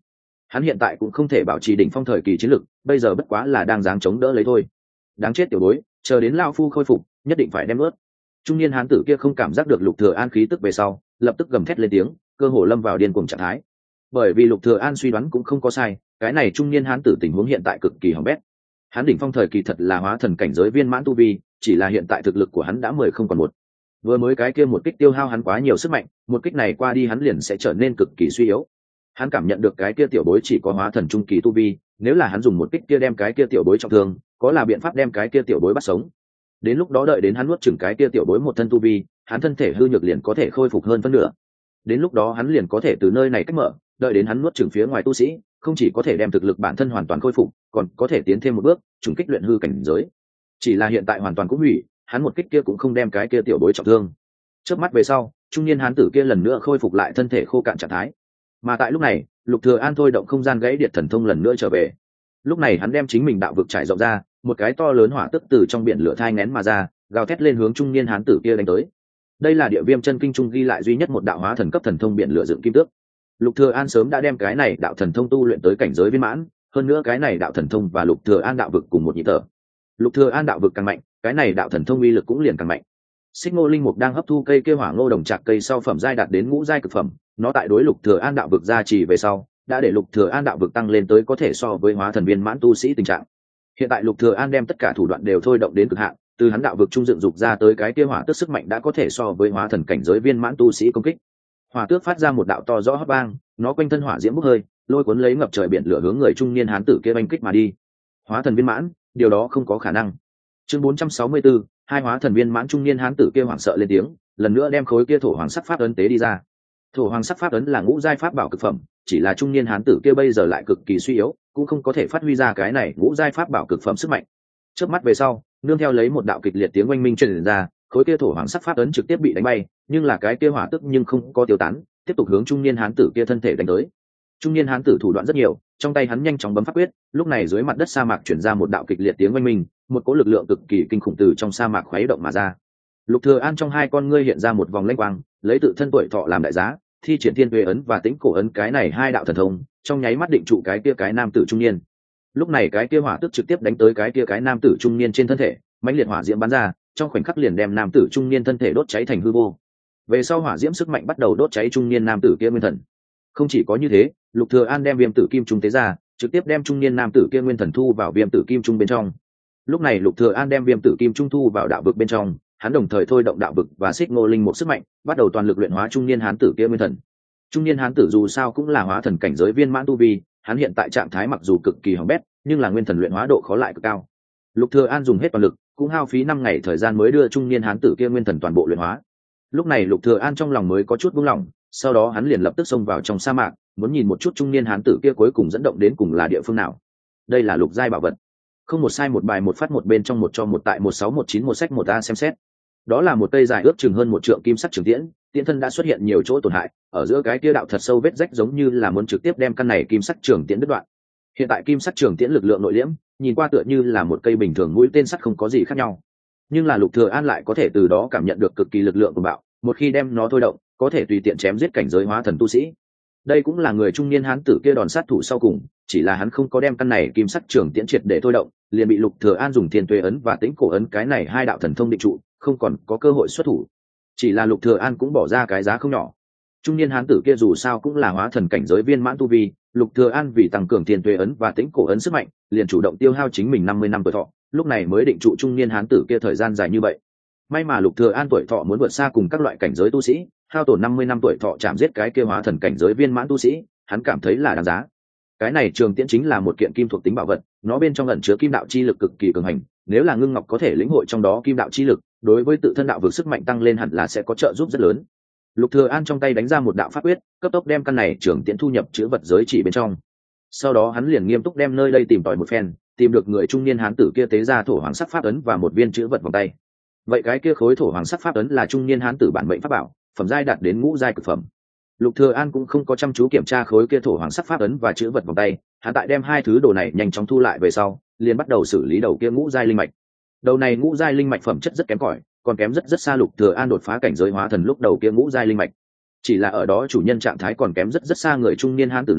hắn hiện tại cũng không thể bảo trì đỉnh phong thời kỳ chiến lực, bây giờ bất quá là đang dáng chống đỡ lấy thôi. Đáng chết tiểu bối, chờ đến lao phu khôi phục nhất định phải đem ướt. Trung niên hán tử kia không cảm giác được Lục Thừa An khí tức về sau, lập tức gầm thét lên tiếng, cơ hồ lâm vào điên cuồng trạng thái. Bởi vì Lục Thừa An suy đoán cũng không có sai, cái này trung niên hán tử tình huống hiện tại cực kỳ hỏng bét. Hắn đỉnh phong thời kỳ thật là hóa thần cảnh giới viên mãn tu vi, chỉ là hiện tại thực lực của hắn đã mười không còn một. Vừa mới cái kia một kích tiêu hao hắn quá nhiều sức mạnh, một kích này qua đi hắn liền sẽ trở nên cực kỳ suy yếu. Hắn cảm nhận được cái kia tiểu bối chỉ có hóa thần trung kỳ tu vi, nếu là hắn dùng một kích kia đem cái kia tiểu bối trọng thương, có là biện pháp đem cái kia tiểu bối bắt sống. Đến lúc đó đợi đến hắn nuốt chửng cái kia tiểu bối một thân tu vi, hắn thân thể hư nhược liền có thể khôi phục hơn phân nửa. Đến lúc đó hắn liền có thể từ nơi này cách mở, đợi đến hắn nuốt chửng phía ngoài tu sĩ, không chỉ có thể đem thực lực bản thân hoàn toàn khôi phục, còn có thể tiến thêm một bước, trùng kích luyện hư cảnh giới. Chỉ là hiện tại hoàn toàn cũng hủy, hắn một kích kia cũng không đem cái kia tiểu bối trọng thương. Chớp mắt về sau, trung niên hán tử kia lần nữa khôi phục lại thân thể khô cạn trạng thái. Mà tại lúc này, Lục Thừa An thôi động không gian gãy điện thần thông lần nữa trở về. Lúc này hắn đem chính mình đạo vực trải rộng ra, một cái to lớn hỏa tức từ trong biển lửa thai nghén mà ra, gào thét lên hướng trung niên hán tử kia đánh tới. Đây là Địa Viêm Chân Kinh trung ghi lại duy nhất một đạo hóa thần cấp thần thông biển lửa dựng kim tước. Lục Thừa An sớm đã đem cái này đạo thần thông tu luyện tới cảnh giới viên mãn, hơn nữa cái này đạo thần thông và Lục Thừa An đạo vực cùng một nhịp thở. Lục Thừa An đạo vực càng mạnh, cái này đạo thần thông uy lực cũng liền càng mạnh. Xích Ngô Linh Mục đang hấp thu cây kia hỏa ngô đồng trạc cây sau phẩm giai đạt đến ngũ giai cực phẩm, nó tại đối Lục Thừa An đạo vực gia trì về sau, đã để Lục Thừa An đạo vực tăng lên tới có thể so với hóa thần viên mãn tu sĩ tình trạng. Hiện tại Lục Thừa An đem tất cả thủ đoạn đều thôi động đến cực hạn, từ hắn đạo vực trung dựng dục ra tới cái kia hỏa tước sức mạnh đã có thể so với hóa thần cảnh giới viên mãn tu sĩ công kích. Hỏa tước phát ra một đạo to rõ hấp vang, nó quanh thân hỏa diễm bốc hơi, lôi cuốn lấy ngập trời biển lửa hướng người trung niên hán tử kia đánh kích mà đi. Hóa thần viên mãn, điều đó không có khả năng. Chương bốn trăm sáu mươi tư, hai hóa thần viên mãn trung niên hán tử kia hoảng sợ lên tiếng, lần nữa đem khối kia thổ hoàng sắc pháp ấn tế đi ra. Thổ hoàng sắc pháp ấn là ngũ giai pháp bảo cực phẩm, chỉ là trung niên hán tử kia bây giờ lại cực kỳ suy yếu, cũng không có thể phát huy ra cái này ngũ giai pháp bảo cực phẩm sức mạnh. Chớp mắt về sau, nương theo lấy một đạo kịch liệt tiếng oanh minh truyền ra, khối kia thổ hoàng sắc pháp ấn trực tiếp bị đánh bay, nhưng là cái kia hỏa tức nhưng không có tiêu tán, tiếp tục hướng trung niên hán tử kia thân thể đánh tới. Trung niên hán tử thủ đoạn rất nhiều, trong tay hắn nhanh chóng bấm pháp quyết, lúc này dưới mặt đất sa mạc truyền ra một đạo kịch liệt tiếng oanh minh, một cỗ lực lượng cực kỳ kinh khủng từ trong sa mạc khuấy động mà ra. Lục Thừa An trong hai con ngươi hiện ra một vòng lanh quang, lấy tự thân tuổi thọ làm đại giá, thi triển thiên tuế ấn và tĩnh cổ ấn cái này hai đạo thần thông, trong nháy mắt định trụ cái kia cái nam tử trung niên. Lúc này cái kia hỏa tức trực tiếp đánh tới cái kia cái nam tử trung niên trên thân thể, mãnh liệt hỏa diễm bắn ra, trong khoảnh khắc liền đem nam tử trung niên thân thể đốt cháy thành hư vô. Về sau hỏa diễm sức mạnh bắt đầu đốt cháy trung niên nam tử kia nguyên thần. Không chỉ có như thế, Lục Thừa An đem viêm tử kim trung tế ra, trực tiếp đem trung niên nam tử kia nguyên thần thu vào viêm tử kim trung bên trong. Lúc này Lục Thừa An đem viêm tử kim trung thu vào đạo vực bên trong, hắn đồng thời thôi động đạo vực và xích ngô linh một sức mạnh, bắt đầu toàn lực luyện hóa trung niên hán tử kia nguyên thần. Trung niên hán tử dù sao cũng là hóa thần cảnh giới viên mãn tu vi, hắn hiện tại trạng thái mặc dù cực kỳ hỏng bét, nhưng là nguyên thần luyện hóa độ khó lại cực cao. Lục Thừa An dùng hết toàn lực, cũng hao phí năm ngày thời gian mới đưa trung niên hán tử kia nguyên thần toàn bộ luyện hóa. Lúc này Lục Thừa An trong lòng mới có chút buông lỏng, sau đó hắn liền lập tức xông vào trong sa mạc, muốn nhìn một chút trung niên hán tử kia cuối cùng dẫn động đến cùng là địa phương nào. Đây là lục giai bảo vật, không một sai một bài một phát một bên trong một cho một tại một sáu một chín một sách một a xem xét. Đó là một cây dài ước chừng hơn một trượng kim sắc trường tiễn, tiễn thân đã xuất hiện nhiều chỗ tổn hại, ở giữa cái kia đạo thật sâu vết rách giống như là muốn trực tiếp đem căn này kim sắc trường tiễn đứt đoạn. Hiện tại kim sắc trường tiễn lực lượng nội liễm, nhìn qua tựa như là một cây bình thường mũi tên sắt không có gì khác nhau. Nhưng là Lục Thừa An lại có thể từ đó cảm nhận được cực kỳ lực lượng của bạo, một khi đem nó thôi động, có thể tùy tiện chém giết cảnh giới hóa thần tu sĩ. Đây cũng là người trung niên hán tử kia đòn sát thủ sau cùng, chỉ là hắn không có đem căn này kim sắc trường tiễn triệt để thôi động, liền bị Lục Thừa An dùng thiên tuế ấn và tĩnh cổ ấn cái này hai đạo thần thông định trụ, không còn có cơ hội xuất thủ. Chỉ là Lục Thừa An cũng bỏ ra cái giá không nhỏ. Trung niên hán tử kia dù sao cũng là hóa thần cảnh giới viên mãn tu vi, Lục Thừa An vì tăng cường thiên tuế ấn và tĩnh cổ ấn sức mạnh, liền chủ động tiêu hao chính mình năm mươi năm tuổi thọ, lúc này mới định trụ trung niên hán tử kia thời gian dài như vậy. May mà Lục Thừa An tuổi thọ muốn vượt xa cùng các loại cảnh giới tu sĩ, hao tổn năm mươi năm tuổi thọ chạm giết cái kia hóa thần cảnh giới viên mãn tu sĩ, hắn cảm thấy là đáng giá. Cái này trường tiễn chính là một kiện kim thuộc tính bảo vật, nó bên trong ẩn chứa kim đạo chi lực cực kỳ cường hành, nếu là Ngưng Ngọc có thể lĩnh hội trong đó kim đạo chi lực, đối với tự thân đạo vực sức mạnh tăng lên hẳn là sẽ có trợ giúp rất lớn. Lục Thừa An trong tay đánh ra một đạo pháp quyết, cấp tốc đem căn này trường tiễn thu nhập chữ vật giới chỉ bên trong. Sau đó hắn liền nghiêm túc đem nơi đây tìm tòi một phen, tìm được người trung niên hán tử kia tế ra thổ hoàng sắc pháp ấn và một viên chữ vật vòng tay. Vậy cái kia khối thổ hoàng sắc pháp ấn là trung niên hán tử bản mệnh pháp bảo, phẩm giai đạt đến ngũ giai cực phẩm. Lục Thừa An cũng không có chăm chú kiểm tra khối kia thổ hoàng sắc pháp ấn và chữ vật vòng tay, hắn tại đem hai thứ đồ này nhanh chóng thu lại về sau, liền bắt đầu xử lý đầu kia ngũ giai linh mạch. Đầu này ngũ giai linh mạch phẩm chất rất kém cỏi, còn kém rất rất xa Lục Thừa An đột phá cảnh giới hóa thần lúc đầu kia ngũ giai linh mạch. Chỉ là ở đó chủ nhân trạng thái còn kém rất rất xa người trung niên hán tử này,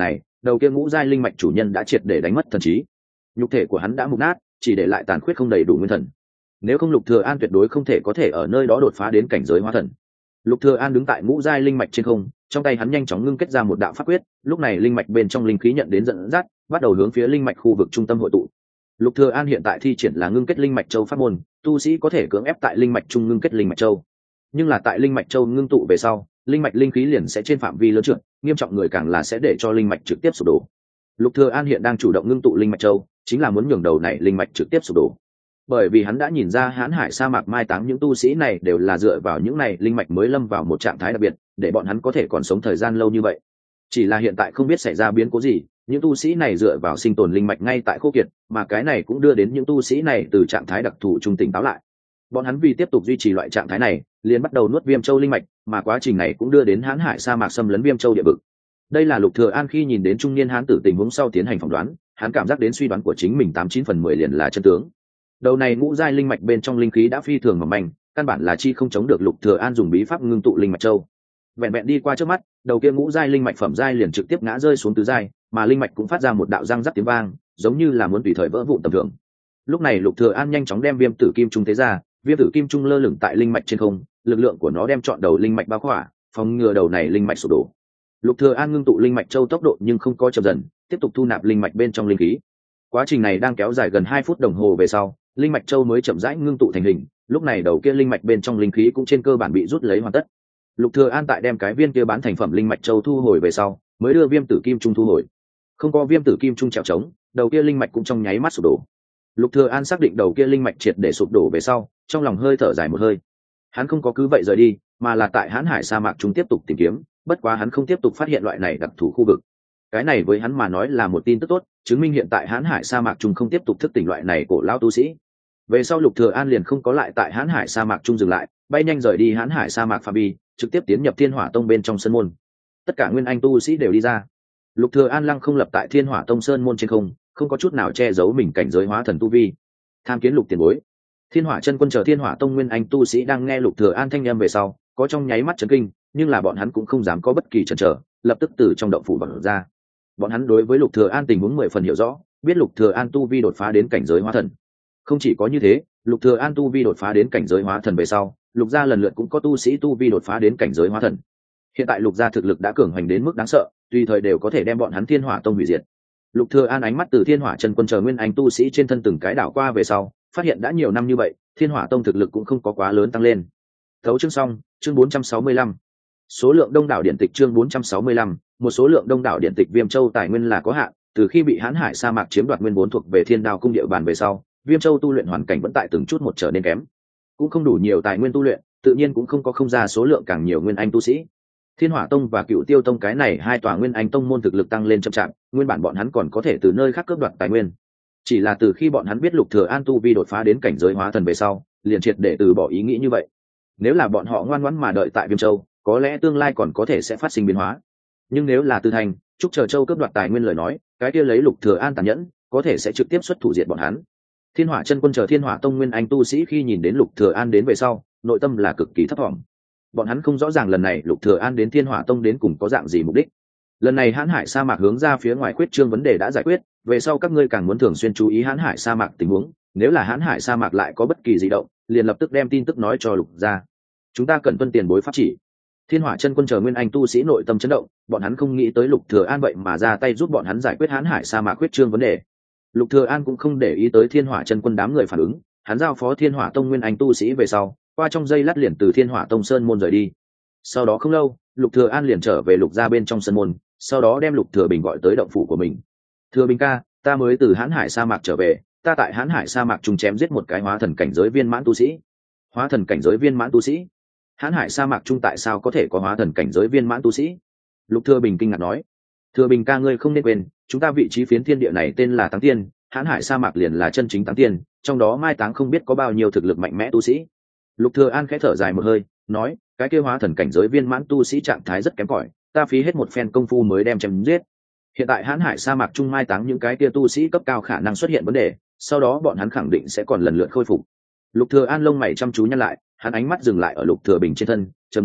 đầu kia ngũ giai linh mạch chủ nhân đã triệt để đánh mất thần trí, nhục thể của hắn đã mục nát, chỉ để lại tàn khuyết không đầy đủ nguyên thần. Nếu không Lục Thừa An tuyệt đối không thể có thể ở nơi đó đột phá đến cảnh giới hóa thần. Lục Thừa An đứng tại ngũ giai linh mạch trên không, trong tay hắn nhanh chóng ngưng kết ra một đạo pháp quyết, lúc này linh mạch bên trong linh khí nhận đến dẫn dắt, bắt đầu hướng phía linh mạch khu vực trung tâm hội tụ. Lục Thừa An hiện tại thi triển là ngưng kết linh mạch châu pháp môn, tu sĩ có thể cưỡng ép tại linh mạch trung ngưng kết linh mạch châu. Nhưng là tại linh mạch châu ngưng tụ về sau, linh mạch linh khí liền sẽ trên phạm vi lớn trượt, nghiêm trọng người càng là sẽ để cho linh mạch trực tiếp sụp đổ. Lục Thừa An hiện đang chủ động ngưng tụ linh mạch châu, chính là muốn nhường đầu này linh mạch trực tiếp sụp đổ. Bởi vì hắn đã nhìn ra Hán Hải sa mạc mai táng những tu sĩ này đều là dựa vào những này linh mạch mới lâm vào một trạng thái đặc biệt, để bọn hắn có thể còn sống thời gian lâu như vậy. Chỉ là hiện tại không biết xảy ra biến cố gì, những tu sĩ này dựa vào sinh tồn linh mạch ngay tại khô kiệt, mà cái này cũng đưa đến những tu sĩ này từ trạng thái đặc thù trung tỉnh táo lại. Bọn hắn vì tiếp tục duy trì loại trạng thái này, liền bắt đầu nuốt Viêm Châu linh mạch, mà quá trình này cũng đưa đến Hán Hải sa mạc xâm lấn Viêm Châu địa vực. Đây là Lục Thừa An khi nhìn đến trung niên hán tử tình huống sau tiến hành phỏng đoán, hắn cảm giác đến suy đoán của chính mình tám chín phần mười liền là chân tướng. Đầu này ngũ giai linh mạch bên trong linh khí đã phi thường mỏng manh, căn bản là chi không chống được Lục Thừa An dùng bí pháp ngưng tụ linh mạch châu. Vẹn vẹn đi qua trước mắt, đầu kia ngũ giai linh mạch phẩm giai liền trực tiếp ngã rơi xuống tứ giai, mà linh mạch cũng phát ra một đạo răng rắc tiếng vang, giống như là muốn tùy thời vỡ vụn tầm thường. Lúc này Lục Thừa An nhanh chóng đem Viêm Tử Kim Trung tế ra, Viêm Tử Kim Trung lơ lửng tại linh mạch trên không, lực lượng của nó đem trọn đầu linh mạch bao khỏa, phòng ngừa đầu này linh mạch sụp đổ. Lục Thừa An ngưng tụ linh mạch châu tốc độ nhưng không có chậm dần, tiếp tục thu nạp linh mạch bên trong linh khí. Quá trình này đang kéo dài gần hai phút đồng hồ về sau, linh mạch châu mới chậm rãi ngưng tụ thành hình, lúc này đầu kia linh mạch bên trong linh khí cũng trên cơ bản bị rút lấy hoàn tất. Lục Thừa An tại đem cái viên kia bán thành phẩm linh mạch châu thu hồi về sau, mới đưa Viêm Tử Kim Trung thu hồi. Không có Viêm Tử Kim Trung trèo trống, đầu kia linh mạch cũng trong nháy mắt sụp đổ. Lục Thừa An xác định đầu kia linh mạch triệt để sụp đổ về sau, trong lòng hơi thở dài một hơi. Hắn không có cứ vậy rời đi, mà là tại Hán Hải sa mạc chúng tiếp tục tìm kiếm, bất quá hắn không tiếp tục phát hiện loại này đặc thù khu vực. Cái này với hắn mà nói là một tin tức tốt, chứng minh hiện tại Hán Hải sa mạc trung không tiếp tục thức tỉnh loại này cổ lão tu sĩ. Về sau Lục Thừa An liền không có lại tại Hán Hải sa mạc trung dừng lại, bay nhanh rời đi Hán Hải sa mạc phạm vi, trực tiếp tiến nhập Thiên Hỏa Tông bên trong sân môn. Tất cả nguyên anh tu sĩ đều đi ra. Lục Thừa An lăng không lập tại Thiên Hỏa Tông sơn môn trên không, không có chút nào che giấu mình cảnh giới hóa thần tu vi. Tham kiến Lục tiền bối. Thiên Hỏa Chân Quân chờ Thiên Hỏa Tông nguyên anh tu sĩ đang nghe Lục Thừa An thanh âm về sau, có trong nháy mắt chấn kinh, nhưng là bọn hắn cũng không dám có bất kỳ chần chờ, lập tức từ trong động phủ bật ra. Bọn hắn đối với Lục Thừa An tình huống mười phần hiểu rõ, biết Lục Thừa An tu vi đột phá đến cảnh giới hóa thần. Không chỉ có như thế, Lục Thừa An tu vi đột phá đến cảnh giới hóa thần về sau, Lục gia lần lượt cũng có tu sĩ tu vi đột phá đến cảnh giới hóa thần. Hiện tại Lục gia thực lực đã cường hành đến mức đáng sợ, tùy thời đều có thể đem bọn hắn Thiên Hỏa Tông hủy diệt. Lục Thừa An ánh mắt từ Thiên Hỏa Chân Quân chờ nguyên anh tu sĩ trên thân từng cái đảo qua về sau, phát hiện đã nhiều năm như vậy, Thiên Hỏa Tông thực lực cũng không có quá lớn tăng lên. Thấu chương xong, chương bốn trăm sáu mươi lăm. Số lượng đông đảo điện tịch chương bốn trăm sáu mươi lăm, một số lượng đông đảo điện tịch Viêm Châu tài nguyên là có hạn, từ khi bị Hán Hải sa mạc chiếm đoạt nguyên vốn thuộc về Thiên Đao cung địa bàn về sau, Viêm Châu tu luyện hoàn cảnh vẫn tại từng chút một trở nên kém, cũng không đủ nhiều tài nguyên tu luyện, tự nhiên cũng không có không ra số lượng càng nhiều nguyên anh tu sĩ. Thiên Hỏa Tông và Cựu Tiêu Tông cái này hai tòa nguyên anh tông môn thực lực tăng lên chậm chạp, nguyên bản bọn hắn còn có thể từ nơi khác cướp đoạt tài nguyên. Chỉ là từ khi bọn hắn biết Lục Thừa An tu vi đột phá đến cảnh giới hóa thần về sau, liền triệt để từ bỏ ý nghĩ như vậy. Nếu là bọn họ ngoan ngoãn mà đợi tại Viêm Châu, có lẽ tương lai còn có thể sẽ phát sinh biến hóa. Nhưng nếu là Từ Thành, Trúc Chờ Châu cướp đoạt tài nguyên lời nói, cái kia lấy Lục Thừa An tàn nhẫn, có thể sẽ trực tiếp xuất thủ diệt bọn hắn. Thiên Hỏa Chân Quân chờ Thiên Hỏa Tông nguyên anh tu sĩ khi nhìn đến Lục Thừa An đến về sau, nội tâm là cực kỳ thấp vọng. Bọn hắn không rõ ràng lần này Lục Thừa An đến Thiên Hỏa Tông đến cùng có dạng gì mục đích. Lần này Hán Hải sa mạc hướng ra phía ngoài quyết trương vấn đề đã giải quyết, về sau các ngươi càng muốn thường xuyên chú ý Hán Hải sa mạc tình huống, nếu là Hán Hải sa mạc lại có bất kỳ dị động, liền lập tức đem tin tức nói cho Lục gia. Chúng ta cần tuân tiền bối pháp chỉ. Thiên Hỏa Chân Quân chờ nguyên anh tu sĩ nội tâm chấn động, bọn hắn không nghĩ tới Lục Thừa An vậy mà ra tay giúp bọn hắn giải quyết Hán Hải sa mạc quyết trương vấn đề. Lục Thừa An cũng không để ý tới Thiên Hỏa Chân Quân đám người phản ứng, hắn giao phó Thiên Hỏa Tông nguyên anh tu sĩ về sau, qua trong giây lát liền từ Thiên Hỏa Tông sơn môn rời đi. Sau đó không lâu, Lục Thừa An liền trở về Lục gia bên trong sân môn, sau đó đem Lục Thừa Bình gọi tới động phủ của mình. Thừa Bình ca, ta mới từ Hán Hải sa mạc trở về, ta tại Hán Hải sa mạc trùng chém giết một cái hóa thần cảnh giới viên mãn tu sĩ. Hóa thần cảnh giới viên mãn tu sĩ? Hán Hải sa mạc trung tại sao có thể có hóa thần cảnh giới viên mãn tu sĩ? Lục Thừa Bình kinh ngạc nói. Thừa Bình ca ngươi không nên quên, chúng ta vị trí phiến thiên địa này tên là Táng Tiên, Hán Hải sa mạc liền là chân chính Táng Tiên, trong đó mai táng không biết có bao nhiêu thực lực mạnh mẽ tu sĩ. Lục Thừa An khẽ thở dài một hơi, nói, cái kia hóa thần cảnh giới viên mãn tu sĩ trạng thái rất kém cỏi, ta phí hết một phen công phu mới đem chém giết. Hiện tại Hán Hải sa mạc trung mai táng những cái kia tu sĩ cấp cao khả năng xuất hiện vấn đề, sau đó bọn hắn khẳng định sẽ còn lần lượt khôi phục. Lục Thừa An lông mày chăm chú nhăn lại, hắn ánh mắt dừng lại ở Lục Thừa Bình trên thân, trầm giọng nói,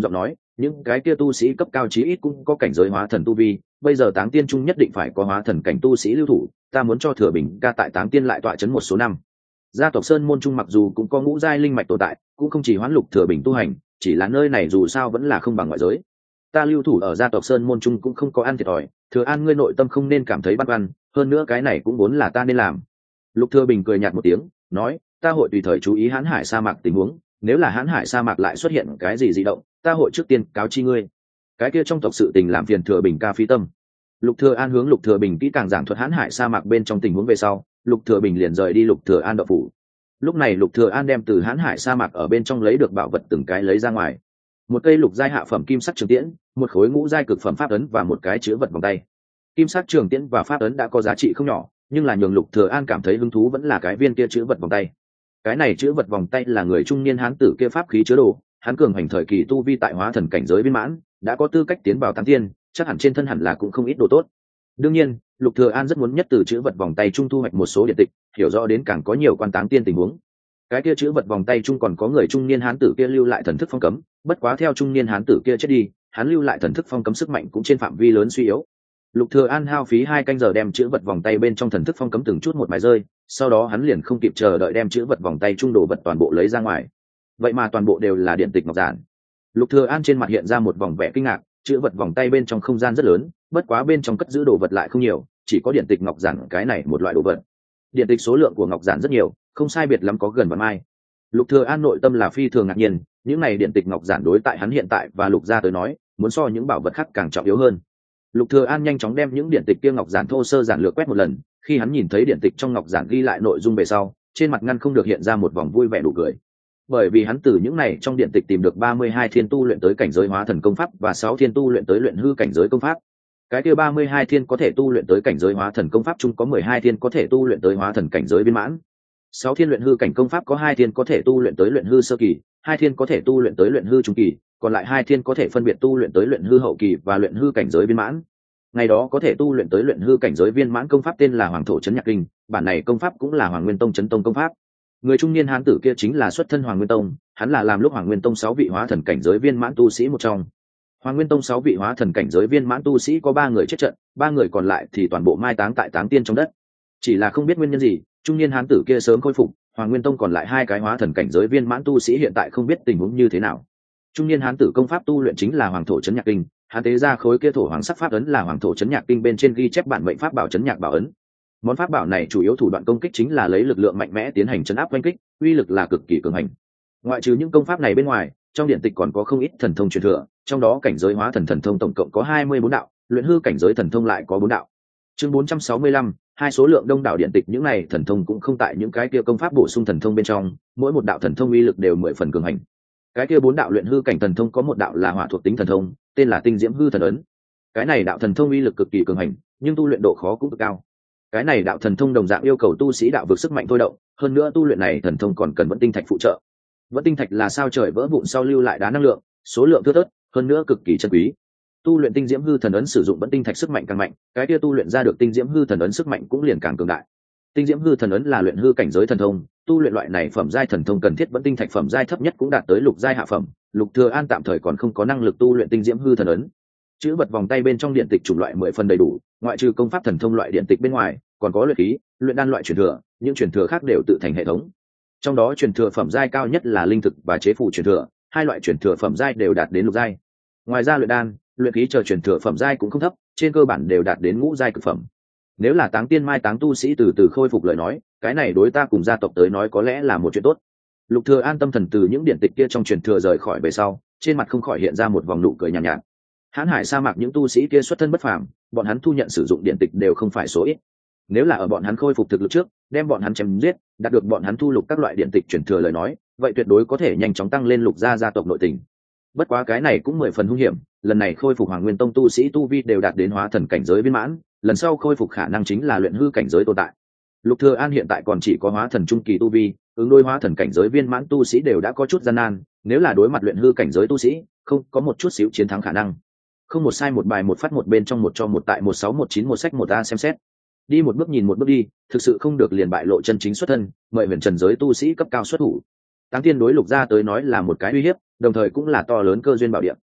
những cái kia tu sĩ cấp cao chí ít cũng có cảnh giới hóa thần tu vi, bây giờ Táng Tiên Trung nhất định phải có hóa thần cảnh tu sĩ lưu thủ, ta muốn cho Thừa Bình ca tại Táng Tiên lại tọa chấn một số năm. Gia tộc Sơn Môn Trung mặc dù cũng có ngũ giai linh mạch tồn tại, cũng không chỉ hoán Lục Thừa Bình tu hành, chỉ là nơi này dù sao vẫn là không bằng ngoại giới. Ta lưu thủ ở gia tộc Sơn Môn Trung cũng không có ăn thiệt thòi, Thừa An ngươi nội tâm không nên cảm thấy băn khoăn, hơn nữa cái này cũng vốn là ta nên làm. Lục Thừa Bình cười nhạt một tiếng, nói, ta hội tùy thời chú ý Hán Hải sa mạc tình huống, nếu là Hán Hải sa mạc lại xuất hiện cái gì dị động, ta hội trước tiên cáo chi ngươi. Cái kia trong tộc sự tình làm phiền Thừa Bình ca phí tâm. Lục Thừa An hướng Lục Thừa Bình kỹ càng giảng thuật Hán Hải sa mạc bên trong tình huống về sau, Lục Thừa Bình liền rời đi Lục Thừa An đạo phủ. Lúc này Lục Thừa An đem từ Hán Hải sa mạc ở bên trong lấy được bảo vật từng cái lấy ra ngoài. Một cây lục giai hạ phẩm kim sắc trường tiễn, một khối ngũ giai cực phẩm pháp ấn và một cái chữ vật vòng tay. Kim sắc trường tiễn và pháp ấn đã có giá trị không nhỏ, nhưng là nhường Lục Thừa An cảm thấy hứng thú vẫn là cái viên kia chữ vật vòng tay. Cái này chữ vật vòng tay là người trung niên hán tử kia pháp khí chứa đồ, hắn cường hành thời kỳ tu vi tại hóa thần cảnh giới viên mãn, đã có tư cách tiến vào Táng Tiên, chắc hẳn trên thân hẳn là cũng không ít đồ tốt. Đương nhiên, Lục Thừa An rất muốn nhất từ chữ vật vòng tay trung thu hoạch một số điện tịch, hiểu rõ đến càng có nhiều quan Táng Tiên tình huống. Cái kia chữ vật vòng tay trung còn có người trung niên hán tử kia lưu lại thần thức phong cấm, bất quá theo trung niên hán tử kia chết đi, hắn lưu lại thần thức phong cấm sức mạnh cũng trên phạm vi lớn suy yếu. Lục Thừa An hao phí hai canh giờ đem chữ vật vòng tay bên trong thần thức phong cấm từng chút một mài rơi, sau đó hắn liền không kịp chờ đợi đem chữ vật vòng tay trung đồ vật toàn bộ lấy ra ngoài. Vậy mà toàn bộ đều là điện tịch ngọc giản. Lục Thừa An trên mặt hiện ra một vòng vẻ kinh ngạc, chữ vật vòng tay bên trong không gian rất lớn, bất quá bên trong cất giữ đồ vật lại không nhiều, chỉ có điện tịch ngọc giản cái này một loại đồ vật. Điện tịch số lượng của ngọc giản rất nhiều, không sai biệt lắm có gần vạn mai. Lục Thừa An nội tâm là phi thường ngạc nhiên, những này điện tịch ngọc giản đối tại hắn hiện tại và Lục gia tới nói, muốn so những bảo vật khác càng trọng yếu hơn. Lục Thừa An nhanh chóng đem những điện tịch kia ngọc giản thô sơ giản lược quét một lần, khi hắn nhìn thấy điện tịch trong ngọc giản ghi lại nội dung về sau, trên mặt ngăn không được hiện ra một vòng vui vẻ nụ cười. Bởi vì hắn từ những này trong điện tịch tìm được ba mươi hai thiên tu luyện tới cảnh giới hóa thần công pháp và sáu thiên tu luyện tới luyện hư cảnh giới công pháp. Cái kia ba mươi hai thiên có thể tu luyện tới cảnh giới hóa thần công pháp chung có mười hai thiên có thể tu luyện tới hóa thần cảnh giới viên mãn. sáu thiên luyện hư cảnh công pháp có hai thiên có thể tu luyện tới luyện hư sơ kỳ, hai thiên có thể tu luyện tới luyện hư trung kỳ, còn lại hai thiên có thể phân biệt tu luyện tới luyện hư hậu kỳ và luyện hư cảnh giới viên mãn. Ngày đó có thể tu luyện tới luyện hư cảnh giới viên mãn công pháp tên là Hoàng Thổ Chấn Nhạc Kinh, bản này công pháp cũng là Hoàng Nguyên Tông Chấn Tông công pháp. Người trung niên hán tử kia chính là xuất thân Hoàng Nguyên Tông, hắn là làm lúc Hoàng Nguyên Tông sáu vị hóa thần cảnh giới viên mãn tu sĩ một trong. Hoàng Nguyên Tông sáu vị hóa thần cảnh giới viên mãn tu sĩ có ba người chết trận, ba người còn lại thì toàn bộ mai táng tại Táng Tiên trong đất. Chỉ là không biết nguyên nhân gì, trung niên hán tử kia sớm khôi phục, Hoàng Nguyên Tông còn lại hai cái hóa thần cảnh giới viên mãn tu sĩ hiện tại không biết tình huống như thế nào. Trung niên hán tử công pháp tu luyện chính là Hoàng Thổ Chấn Nhạc Kinh, hắn tế ra khối kia thổ hoàng sắc pháp ấn là Hoàng Thổ Chấn Nhạc Kinh bên trên ghi chép bản mệnh pháp bảo chấn nhạc bảo ấn. Món pháp bảo này chủ yếu thủ đoạn công kích chính là lấy lực lượng mạnh mẽ tiến hành chấn áp oanh kích, uy lực là cực kỳ cường hành. Ngoại trừ những công pháp này bên ngoài, trong điện tịch còn có không ít thần thông truyền thừa, trong đó cảnh giới hóa thần thần thông tổng cộng có hai mươi bốn đạo, luyện hư cảnh giới thần thông lại có bốn đạo. Chương bốn trăm sáu mươi lăm, hai số lượng đông đảo điện tịch những này thần thông cũng không tại những cái kia công pháp bổ sung thần thông bên trong, mỗi một đạo thần thông uy lực đều mười phần cường hành. Cái kia bốn đạo luyện hư cảnh thần thông có một đạo là hỏa thuộc tính thần thông, tên là Tinh Diễm Hư Thần Ấn. Cái này đạo thần thông uy lực cực kỳ cường hành, nhưng tu luyện độ khó cũng cực cao. Cái này đạo thần thông đồng dạng yêu cầu tu sĩ đạo vực sức mạnh thôi động, hơn nữa tu luyện này thần thông còn cần vẫn tinh thạch phụ trợ. Vẫn tinh thạch là sao trời vỡ vụn sau lưu lại đá năng lượng, số lượng thưa thớt, hơn nữa cực kỳ chân quý. Tu luyện Tinh Diễm Hư Thần Ấn sử dụng vẫn tinh thạch sức mạnh càng mạnh, cái kia tu luyện ra được Tinh Diễm Hư Thần Ấn sức mạnh cũng liền càng cường đại. Tinh Diễm Hư Thần Ấn là luyện hư cảnh giới thần thông, tu luyện loại này phẩm giai thần thông cần thiết vẫn tinh thạch phẩm giai thấp nhất cũng đạt tới lục giai hạ phẩm. Lục Thừa An tạm thời còn không có năng lực tu luyện Tinh Diễm Hư Thần Ấn. Chữ vật vòng tay bên trong điện tịch chủng loại mười phần đầy đủ, ngoại trừ công pháp thần thông loại điện tịch bên ngoài, còn có luyện khí, luyện đan loại truyền thừa, những truyền thừa khác đều tự thành hệ thống. Trong đó truyền thừa phẩm giai cao nhất là linh thực và chế phù truyền thừa, hai loại truyền thừa phẩm giai đều đạt đến lục giai. Ngoài ra luyện đan, luyện khí chờ truyền thừa phẩm giai cũng không thấp, trên cơ bản đều đạt đến ngũ giai cực phẩm. Nếu là Táng Tiên mai táng tu sĩ từ từ khôi phục lời nói, cái này đối ta cùng gia tộc tới nói có lẽ là một chuyện tốt. Lục Thừa An tâm thần từ những điện tịch kia trong truyền thừa rời khỏi về sau, trên mặt không khỏi hiện ra một vòng nụ cười nhàn nhạt, nhạt. Hán Hải sa mạc những tu sĩ kia xuất thân bất phàm, bọn hắn thu nhận sử dụng điện tịch đều không phải số ít. Nếu là ở bọn hắn khôi phục thực lực trước, đem bọn hắn chém giết, đạt được bọn hắn thu lục các loại điện tịch truyền thừa lời nói, vậy tuyệt đối có thể nhanh chóng tăng lên Lục gia gia tộc nội tình. Bất quá cái này cũng mười phần hung hiểm, lần này khôi phục Hoàng Nguyên Tông tu sĩ tu vi đều đạt đến hóa thần cảnh giới viên mãn, lần sau khôi phục khả năng chính là luyện hư cảnh giới tồn tại. Lục Thừa An hiện tại còn chỉ có hóa thần trung kỳ tu vi, ứng đối hóa thần cảnh giới viên mãn tu sĩ đều đã có chút gian nan, nếu là đối mặt luyện hư cảnh giới tu sĩ, không có một chút xíu chiến thắng khả năng. Không một sai một bài một phát một bên trong một cho một tại một sáu một chín một sách một a xem xét. Đi một bước nhìn một bước đi, thực sự không được liền bại lộ chân chính xuất thân, mời huyền trần giới tu sĩ cấp cao xuất thủ. Táng Tiên đối Lục gia tới nói là một cái uy hiếp, đồng thời cũng là to lớn cơ duyên bảo địa.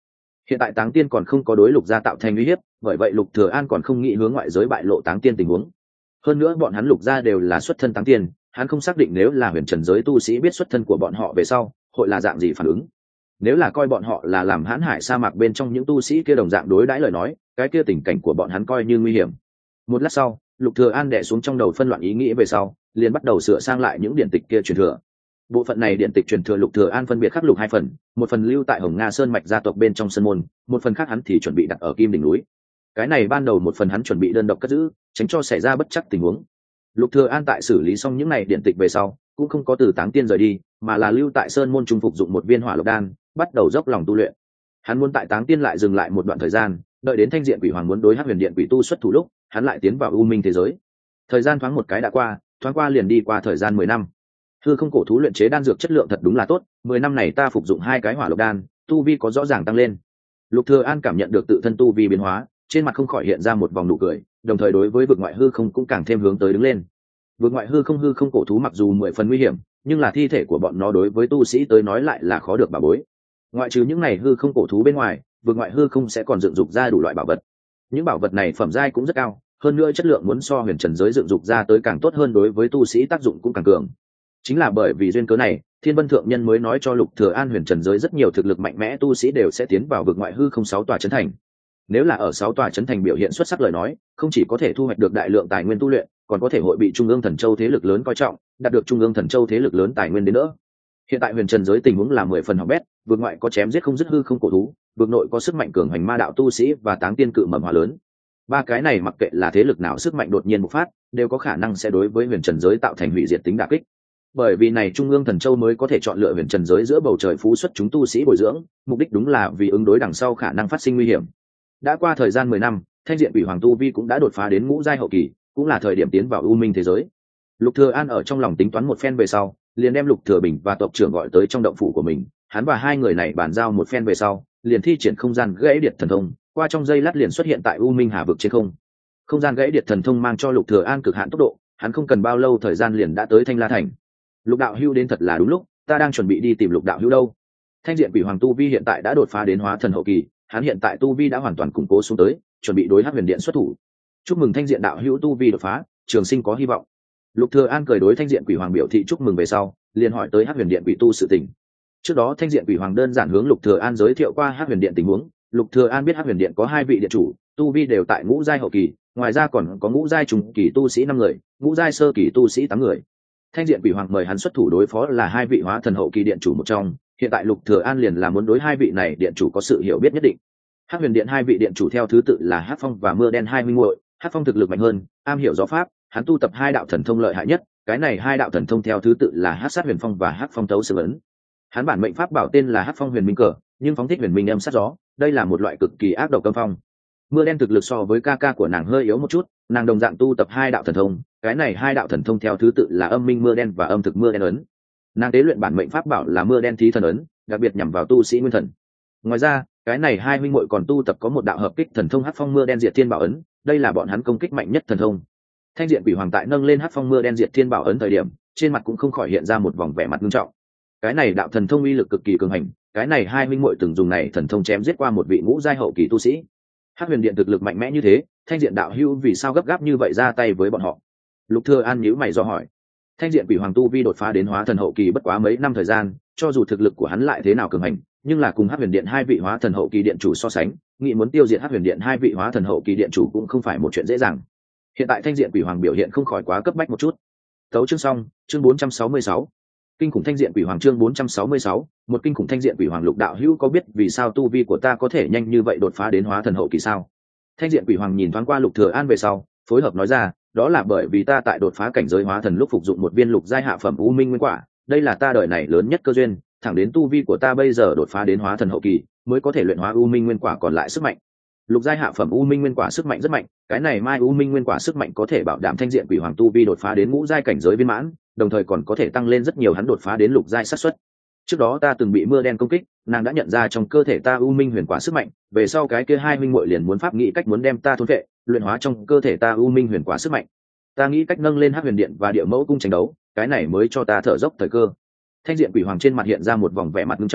Hiện tại Táng Tiên còn không có đối Lục gia tạo thành uy hiếp, bởi vậy Lục Thừa An còn không nghĩ hướng ngoại giới bại lộ Táng Tiên tình huống. Hơn nữa bọn hắn Lục gia đều là xuất thân Táng Tiên, hắn không xác định nếu là huyền trần giới tu sĩ biết xuất thân của bọn họ về sau, hội là dạng gì phản ứng. Nếu là coi bọn họ là làm hãn hải sa mạc bên trong những tu sĩ kia đồng dạng đối đãi lời nói, cái kia tình cảnh của bọn hắn coi như nguy hiểm. Một lát sau, Lục Thừa An đè xuống trong đầu phân loạn ý nghĩ về sau, liền bắt đầu sửa sang lại những điển tịch kia truyền thừa. Bộ phận này điển tịch truyền thừa Lục Thừa An phân biệt khắc lục hai phần, một phần lưu tại Hồng Nga Sơn mạch gia tộc bên trong sơn môn, một phần khác hắn thì chuẩn bị đặt ở Kim đỉnh núi. Cái này ban đầu một phần hắn chuẩn bị đơn độc cất giữ, tránh cho xảy ra bất trắc tình huống. Lục Thừa An tại xử lý xong những này điển tịch về sau, cũng không có từ Táng Tiên rời đi, mà là lưu tại sơn môn trung phục dụng một viên hỏa lục đan, bắt đầu dốc lòng tu luyện. Hắn muốn tại Táng Tiên lại dừng lại một đoạn thời gian, đợi đến Thanh Diện Quỷ Hoàng muốn đối Hắc Huyền Điện quỷ tu xuất thủ lúc, hắn lại tiến vào u minh thế giới. Thời gian thoáng một cái đã qua, thoáng qua liền đi qua thời gian mười năm. Hư không cổ thú luyện chế đan dược chất lượng thật đúng là tốt, mười năm này ta phục dụng hai cái hỏa lục đan, tu vi có rõ ràng tăng lên. Lục Thừa An cảm nhận được tự thân tu vi biến hóa, trên mặt không khỏi hiện ra một vòng nụ cười, đồng thời đối với vực ngoại hư không cũng càng thêm hướng tới đứng lên. Vực ngoại hư không hư không cổ thú mặc dù mười phần nguy hiểm, nhưng là thi thể của bọn nó đối với tu sĩ tới nói lại là khó được bảo bối. Ngoại trừ những này hư không cổ thú bên ngoài, vực ngoại hư không sẽ còn dựng dục ra đủ loại bảo vật. Những bảo vật này phẩm giai cũng rất cao, hơn nữa chất lượng muốn so huyền trần giới dựng dục ra tới càng tốt hơn, đối với tu sĩ tác dụng cũng càng cường. Chính là bởi vì duyên cớ này, Thiên Vân thượng nhân mới nói cho Lục Thừa An huyền trần giới rất nhiều thực lực mạnh mẽ tu sĩ đều sẽ tiến vào vực ngoại hư không sáu tòa trấn thành. Nếu là ở sáu tòa trấn thành biểu hiện xuất sắc lời nói, không chỉ có thể thu hoạch được đại lượng tài nguyên tu luyện, còn có thể hội bị trung ương thần châu thế lực lớn coi trọng, đạt được trung ương thần châu thế lực lớn tài nguyên đến nữa. Hiện tại huyền trần giới tình huống là mười phần hỏng bét, vực ngoại có chém giết không dứt hư không cổ thú, vực nội có sức mạnh cường hành ma đạo tu sĩ và Táng Tiên cự mầm hỏa lớn. Ba cái này mặc kệ là thế lực nào sức mạnh đột nhiên bộc phát, đều có khả năng sẽ đối với huyền trần giới tạo thành hủy diệt tính đả kích. Bởi vì này trung ương thần châu mới có thể chọn lựa huyền trần giới giữa bầu trời phú xuất chúng tu sĩ bồi dưỡng, mục đích đúng là vì ứng đối đằng sau khả năng phát sinh nguy hiểm. Đã qua thời gian mười năm, Thanh Diện Quỷ Hoàng tu vi cũng đã đột phá đến ngũ giai hậu kỳ, cũng là thời điểm tiến vào u minh thế giới. Lục Thừa An ở trong lòng tính toán một phen về sau, liền đem Lục Thừa Bình và tộc trưởng gọi tới trong động phủ của mình. Hắn và hai người này bàn giao một phen về sau, liền thi triển không gian gãy điệt thần thông, qua trong giây lát liền xuất hiện tại u minh hà vực trên không. Không gian gãy điệt thần thông mang cho Lục Thừa An cực hạn tốc độ, hắn không cần bao lâu thời gian liền đã tới Thanh La Thành. Lục đạo hữu đến thật là đúng lúc, ta đang chuẩn bị đi tìm Lục đạo hữu đâu. Thanh Diện Quỷ Hoàng tu vi hiện tại đã đột phá đến hóa thần hậu kỳ, hắn hiện tại tu vi đã hoàn toàn củng cố xuống tới, chuẩn bị đối Hắc Huyền Điện xuất thủ. Chúc mừng Thanh Diện đạo hữu tu vi đột phá, trường sinh có hy vọng. Lục Thừa An cười đối Thanh Diện Quỷ Hoàng biểu thị chúc mừng về sau, liền hỏi tới Hắc Huyền Điện quỷ tu sự tình. Trước đó Thanh Diện Quỷ Hoàng đơn giản hướng Lục Thừa An giới thiệu qua Hắc Huyền Điện tình huống. Lục Thừa An biết Hắc Huyền Điện có hai vị điện chủ, tu vi đều tại ngũ giai hậu kỳ, ngoài ra còn có ngũ giai trung kỳ tu sĩ năm người, ngũ giai sơ kỳ tu sĩ tám người. Thanh Diện Quỷ Hoàng mời hắn xuất thủ đối phó là hai vị hóa thần hậu kỳ điện chủ một trong, hiện tại Lục Thừa An liền là muốn đối hai vị này điện chủ có sự hiểu biết nhất định. Hắc Huyền Điện hai vị điện chủ theo thứ tự là Hắc Phong và Mưa Đen hai huynh muội, Hắc Phong thực lực mạnh hơn, am hiểu gió pháp, hắn tu tập hai đạo thần thông lợi hại nhất, cái này hai đạo thần thông theo thứ tự là Hắc Sát Huyền Phong và Hắc Phong Tấu Sư Ấn. Hắn bản mệnh pháp bảo tên là Hắc Phong Huyền Minh Cờ, nhưng phóng thích huyền minh âm sát gió, đây là một loại cực kỳ ác độc cấm phong. Mưa Đen thực lực so với ca ca của nàng hơi yếu một chút, nàng đồng dạng tu tập hai đạo thần thông, cái này hai đạo thần thông theo thứ tự là Âm Minh Mưa Đen và Âm Thực Mưa Đen ấn. Nàng tế luyện bản mệnh pháp bảo là Mưa Đen Thí Thần ấn, đặc biệt nhằm vào tu sĩ nguyên thần. Ngoài ra, cái này hai huynh muội còn tu tập có một đạo hợp kích thần thông Hắc Phong Mưa Đen Diệt Thiên Bảo ấn, đây là bọn hắn công kích mạnh nhất thần thông. Thanh Diện Quỷ Hoàng tại nâng lên Hắc Phong Mưa Đen Diệt Thiên Bảo ấn thời điểm, trên mặt cũng không khỏi hiện ra một vòng vẻ mặt nghiêm trọng. Cái này đạo thần thông uy lực cực kỳ cường hành, cái này hai huynh muội từng dùng này thần thông chém giết qua một vị ngũ giai hậu kỳ tu sĩ. Hắc Huyền Điện thực lực mạnh mẽ như thế, Thanh Diện đạo hữu vì sao gấp gáp như vậy ra tay với bọn họ? Lục Thừa An nhíu mày dò hỏi. Thanh Diện Quỷ Hoàng tu vi đột phá đến hóa thần hậu kỳ bất quá mấy năm thời gian, cho dù thực lực của hắn lại thế nào cường hành, nhưng là cùng Hắc Huyền Điện hai vị hóa thần hậu kỳ điện chủ so sánh, nghĩ muốn tiêu diệt Hắc Huyền Điện hai vị hóa thần hậu kỳ điện chủ cũng không phải một chuyện dễ dàng. Hiện tại Thanh Diện Quỷ Hoàng biểu hiện không khỏi quá cấp bách một chút. Tấu chương xong, chương bốn trăm sáu mươi sáu. Kinh khủng Thanh Diện Quỷ Hoàng chương bốn trăm sáu mươi sáu, một kinh khủng Thanh Diện Quỷ Hoàng. Lục đạo hữu có biết vì sao tu vi của ta có thể nhanh như vậy đột phá đến hóa thần hậu kỳ sao? Thanh Diện Quỷ Hoàng nhìn thoáng qua Lục Thừa An về sau, phối hợp nói ra, đó là bởi vì ta tại đột phá cảnh giới hóa thần lúc phục dụng một viên lục giai hạ phẩm u minh nguyên quả, đây là ta đời này lớn nhất cơ duyên, thẳng đến tu vi của ta bây giờ đột phá đến hóa thần hậu kỳ, mới có thể luyện hóa u minh nguyên quả còn lại sức mạnh. Lục giai hạ phẩm u minh nguyên quả sức mạnh rất mạnh, cái này mai u minh nguyên quả sức mạnh có thể bảo đảm Thanh Diện Quỷ Hoàng tu vi đột phá đến ngũ giai cảnh giới viên mãn, đồng thời còn có thể tăng lên rất nhiều hắn đột phá đến lục giai xác suất. Trước đó ta từng bị Mưa Đen công kích, nàng đã nhận ra trong cơ thể ta u minh huyền quả sức mạnh, về sau cái kia hai minh muội liền muốn pháp nghĩ cách muốn đem ta thôn vệ, luyện hóa trong cơ thể ta u minh huyền quả sức mạnh. Ta nghĩ cách nâng lên Hắc Huyền Điện và Địa Mẫu cung tranh đấu, cái này mới cho ta thở dốc thời cơ. Thanh Diện Quỷ Hoàng trên mặt hiện ra một vòng vẻ mặt nghiêm trọng,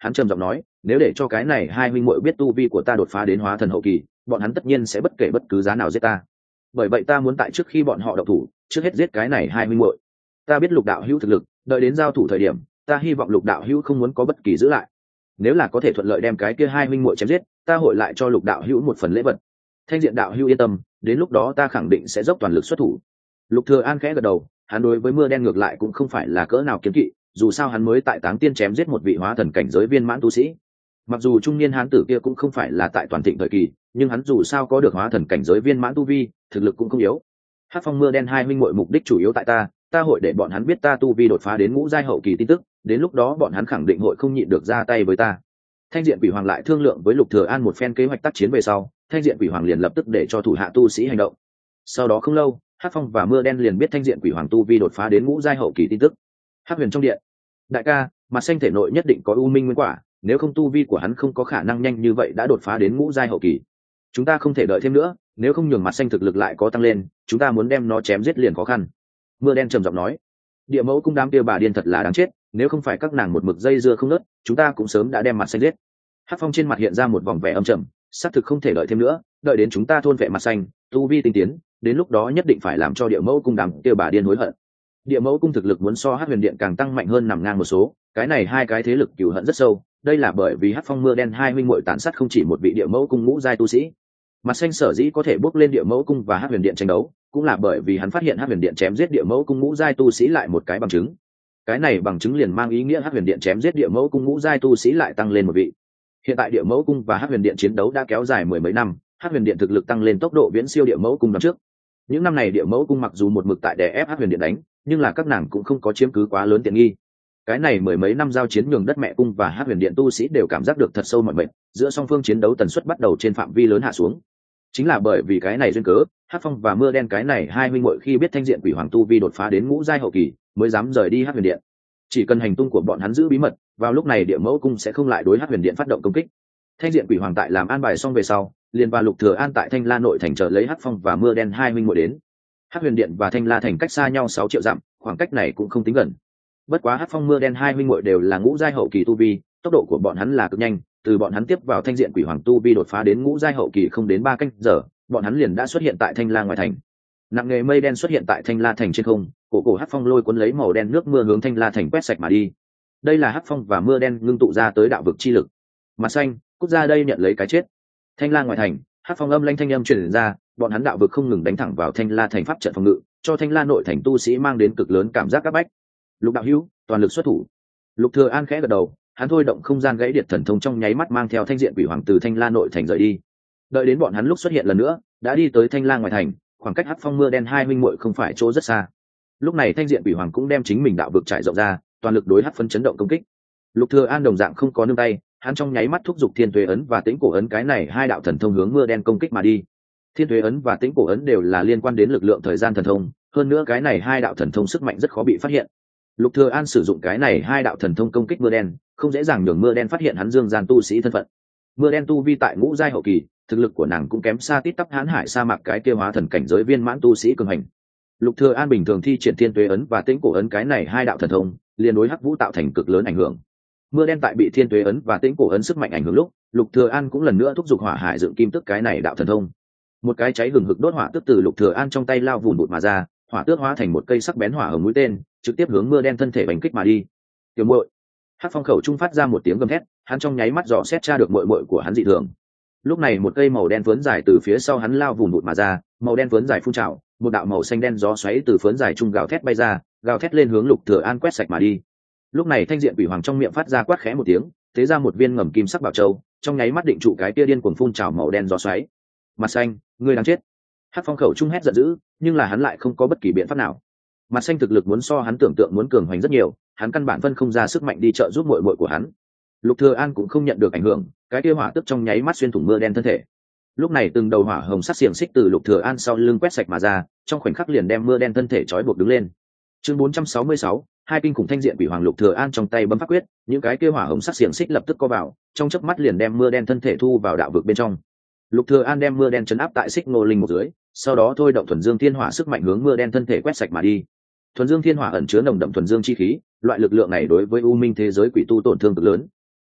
hắn trầm giọng nói, nếu để cho cái này hai huynh muội biết tu vi của ta đột phá đến hóa thần hậu kỳ, bọn hắn tất nhiên sẽ bất kể bất cứ giá nào giết ta. Bởi vậy ta muốn tại trước khi bọn họ động thủ, trước hết giết cái này hai huynh muội. Ta biết Lục đạo hữu thực lực, đợi đến giao thủ thời điểm, ta hy vọng Lục đạo hữu không muốn có bất kỳ giữ lại. Nếu là có thể thuận lợi đem cái kia hai huynh muội chém giết, ta hội lại cho Lục đạo hữu một phần lễ vật. Thanh Diện đạo hữu yên tâm, đến lúc đó ta khẳng định sẽ dốc toàn lực xuất thủ. Lục Thừa An khẽ gật đầu, hắn đối với Mưa Đen ngược lại cũng không phải là cỡ nào kiêng kỵ, dù sao hắn mới tại Táng Tiên chém giết một vị hóa thần cảnh giới viên mãn tu sĩ. Mặc dù trung niên hán tử kia cũng không phải là tại toàn thịnh thời kỳ, nhưng hắn dù sao có được hóa thần cảnh giới viên mãn tu vi, thực lực cũng không yếu. Hắc Phong Mưa Đen hai huynh muội mục đích chủ yếu tại ta, ta hội để bọn hắn biết ta tu vi đột phá đến ngũ giai hậu kỳ tin tức, đến lúc đó bọn hắn khẳng định hội không nhịn được ra tay với ta. Thanh Diện Quỷ Hoàng lại thương lượng với Lục Thừa An một phen kế hoạch tác chiến về sau, Thanh Diện Quỷ Hoàng liền lập tức để cho thủ hạ tu sĩ hành động. Sau đó không lâu, Hắc Phong và Mưa Đen liền biết Thanh Diện Quỷ Hoàng tu vi đột phá đến ngũ giai hậu kỳ tin tức. Hắc Huyền trong điện, đại ca, Mặt Xanh thể nội nhất định có u minh nguyên quả, nếu không tu vi của hắn không có khả năng nhanh như vậy đã đột phá đến ngũ giai hậu kỳ. Chúng ta không thể đợi thêm nữa, nếu không nhường Mặt Xanh thực lực lại có tăng lên, chúng ta muốn đem nó chém giết liền khó khăn. Mưa Đen trầm giọng nói, Địa Mẫu cung đám kia bà điên thật là đáng chết, nếu không phải các nàng một mực dây dưa không ngớt, chúng ta cũng sớm đã đem Mặt Xanh giết. Hắc Phong trên mặt hiện ra một vòng vẻ âm trầm, xác thực không thể đợi thêm nữa, đợi đến chúng ta thôn vệ Mặt Xanh, tu vi tinh tiến, đến lúc đó nhất định phải làm cho Địa Mẫu cung đám kia bà điên hối hận. Địa Mẫu cung thực lực muốn so Hắc Huyền điện càng tăng mạnh hơn nằm ngang một số, cái này hai cái thế lực cừu hận rất sâu, đây là bởi vì Hắc Phong Mưa Đen hai huynh muội tàn sát không chỉ một vị Địa Mẫu cung ngũ giai tu sĩ. Mặt Xanh sở dĩ có thể bước lên Địa Mẫu cung và Hắc Huyền điện tranh đấu, cũng là bởi vì hắn phát hiện Hắc Huyền điện chém giết Địa Mẫu cung ngũ giai tu sĩ lại một cái bằng chứng. Cái này bằng chứng liền mang ý nghĩa Hắc Huyền điện chém giết Địa Mẫu cung ngũ giai tu sĩ lại tăng lên một vị. Hiện tại Địa Mẫu cung và Hắc Huyền điện chiến đấu đã kéo dài mười mấy năm, Hắc Huyền điện thực lực tăng lên tốc độ viễn siêu Địa Mẫu cung năm trước. Những năm này Địa Mẫu cung mặc dù một mực tại đè ép Hắc Huyền điện đánh, nhưng là các nàng cũng không có chiếm cứ quá lớn tiện nghi. Cái này mười mấy năm giao chiến nhường Đất Mẹ cung và Hắc Huyền điện tu sĩ đều cảm giác được thật sâu mọi mệt, giữa song phương chiến đấu tần suất bắt đầu trên phạm vi lớn hạ xuống. Chính là bởi vì cái này duyên cớ, Hắc Phong và Mưa Đen cái này hai huynh muội khi biết Thanh Diện Quỷ Hoàng tu vi đột phá đến ngũ giai hậu kỳ, mới dám rời đi Hắc Huyền điện. Chỉ cần hành tung của bọn hắn giữ bí mật, vào lúc này Địa Mẫu cung sẽ không lại đối Hắc Huyền điện phát động công kích. Thanh Diện Quỷ Hoàng tại làm an bài xong về sau, liền và Lục Thừa An tại Thanh La nội thành chờ lấy Hắc Phong và Mưa Đen hai huynh muội đến. Hắc Huyền điện và Thanh La thành cách xa nhau sáu triệu dặm, khoảng cách này cũng không tính gần. Bất quá Hắc Phong Mưa Đen hai huynh muội đều là ngũ giai hậu kỳ tu vi, tốc độ của bọn hắn là cực nhanh, từ bọn hắn tiếp vào Thanh Diện Quỷ Hoàng tu vi đột phá đến ngũ giai hậu kỳ không đến ba canh giờ, bọn hắn liền đã xuất hiện tại Thanh La ngoài thành. Nặng nghề mây đen xuất hiện tại Thanh La thành trên không, cổ cổ Hắc Phong lôi cuốn lấy màu đen nước mưa hướng Thanh La thành quét sạch mà đi. Đây là Hắc Phong và Mưa Đen ngưng tụ ra tới đạo vực chi lực. Mặt Xanh, cút ra đây nhận lấy cái chết. Thanh La ngoài thành, Hắc Phong âm lanh thanh âm truyền ra, bọn hắn đạo vực không ngừng đánh thẳng vào Thanh La thành pháp trận phòng ngự, cho Thanh La nội thành tu sĩ mang đến cực lớn cảm giác áp bách. Lục đạo hữu, toàn lực xuất thủ. Lục Thừa An khẽ gật đầu, hắn thôi động không gian gãy điệt thần thông trong nháy mắt mang theo Thanh Diện Quỷ Hoàng từ Thanh La nội thành rời đi. Đợi đến bọn hắn lúc xuất hiện lần nữa, đã đi tới Thanh La ngoài thành, khoảng cách Hắc Phong Mưa Đen hai huynh muội không phải chỗ rất xa. Lúc này Thanh Diện Quỷ Hoàng cũng đem chính mình đạo vực trải rộng ra, toàn lực đối Hắc Phấn chấn động công kích. Lục Thừa An đồng dạng không có nương tay, hắn trong nháy mắt thúc giục Thiên Tuế ấn và Tĩnh Cổ ấn cái này hai đạo thần thông hướng Mưa Đen công kích mà đi. Thiên Tuế ấn và Tĩnh Cổ ấn đều là liên quan đến lực lượng thời gian thần thông, hơn nữa cái này hai đạo thần thông sức mạnh rất khó bị phát hiện. Lục Thừa An sử dụng cái này hai đạo thần thông công kích Mưa Đen, không dễ dàng nhường Mưa Đen phát hiện hắn dương gian tu sĩ thân phận. Mưa Đen tu vi tại ngũ giai hậu kỳ, thực lực của nàng cũng kém xa tít tắp hãn hải sa mạc cái kia hóa thần cảnh giới viên mãn tu sĩ cường hành. Lục Thừa An bình thường thi triển Thiên Tuế ấn và Tĩnh Cổ ấn cái này hai đạo thần thông, liền đối Hắc Vũ tạo thành cực lớn ảnh hưởng. Mưa Đen tại bị Thiên Tuế ấn và Tĩnh Cổ ấn sức mạnh ảnh hưởng lúc, Lục Thừa An cũng lần nữa thúc giục Hỏa Hải dựng kim tức cái này đạo thần thông. Một cái cháy hừng hực đốt hỏa tức từ Lục Thừa An trong tay lao vụn bụt mà ra, hỏa tước hóa thành một cây sắc bén hỏa hồng mũi tên, trực tiếp hướng Mưa Đen thân thể bành kích mà đi. Tiểu muội, Hắc Phong khẩu trung phát ra một tiếng gầm thét, hắn trong nháy mắt dò xét tra được muội muội của hắn dị thường. Lúc này một cây màu đen phướn dài từ phía sau hắn lao vụn bụt mà ra, màu đen phướn dài phun trào, một đạo màu xanh đen gió xoáy từ phướn dài trung gào thét bay ra, gào thét lên hướng Lục Thừa An quét sạch mà đi. Lúc này Thanh Diện Quỷ Hoàng trong miệng phát ra quát khẽ một tiếng, thế ra một viên ngầm kim sắc bảo châu, trong nháy mắt định trụ cái kia điên cuồng phun trào màu đen gió xoáy. Mặt Xanh, ngươi đang chết. Hắc Phong khẩu trung hét giận dữ, nhưng là hắn lại không có bất kỳ biện pháp nào. Mặt Xanh thực lực muốn so hắn tưởng tượng muốn cường hoành rất nhiều, hắn căn bản phân không ra sức mạnh đi trợ giúp muội muội của hắn. Lục Thừa An cũng không nhận được ảnh hưởng, cái kia hỏa tức trong nháy mắt xuyên thủng Mưa Đen thân thể. Lúc này từng đầu hỏa hồng sắc xiềng xích từ Lục Thừa An sau lưng quét sạch mà ra, trong khoảnh khắc liền đem Mưa Đen thân thể trói buộc đứng lên. Chương bốn trăm sáu mươi sáu, hai kinh khủng Thanh Diện Quỷ Hoàng. Lục Thừa An trong tay bấm pháp quyết, những cái kia hỏa hồng sắc xiềng xích lập tức co vào, trong chớp mắt liền đem Mưa Đen thân thể thu vào đạo vực bên trong. Lục Thừa An đem Mưa Đen trấn áp tại xích ngô linh một dưới, sau đó thôi động thuần dương thiên hỏa sức mạnh hướng Mưa Đen thân thể quét sạch mà đi. Thuần dương thiên hỏa ẩn chứa nồng đậm thuần dương chi khí, loại lực lượng này đối với u minh thế giới quỷ tu tổn thương cực lớn.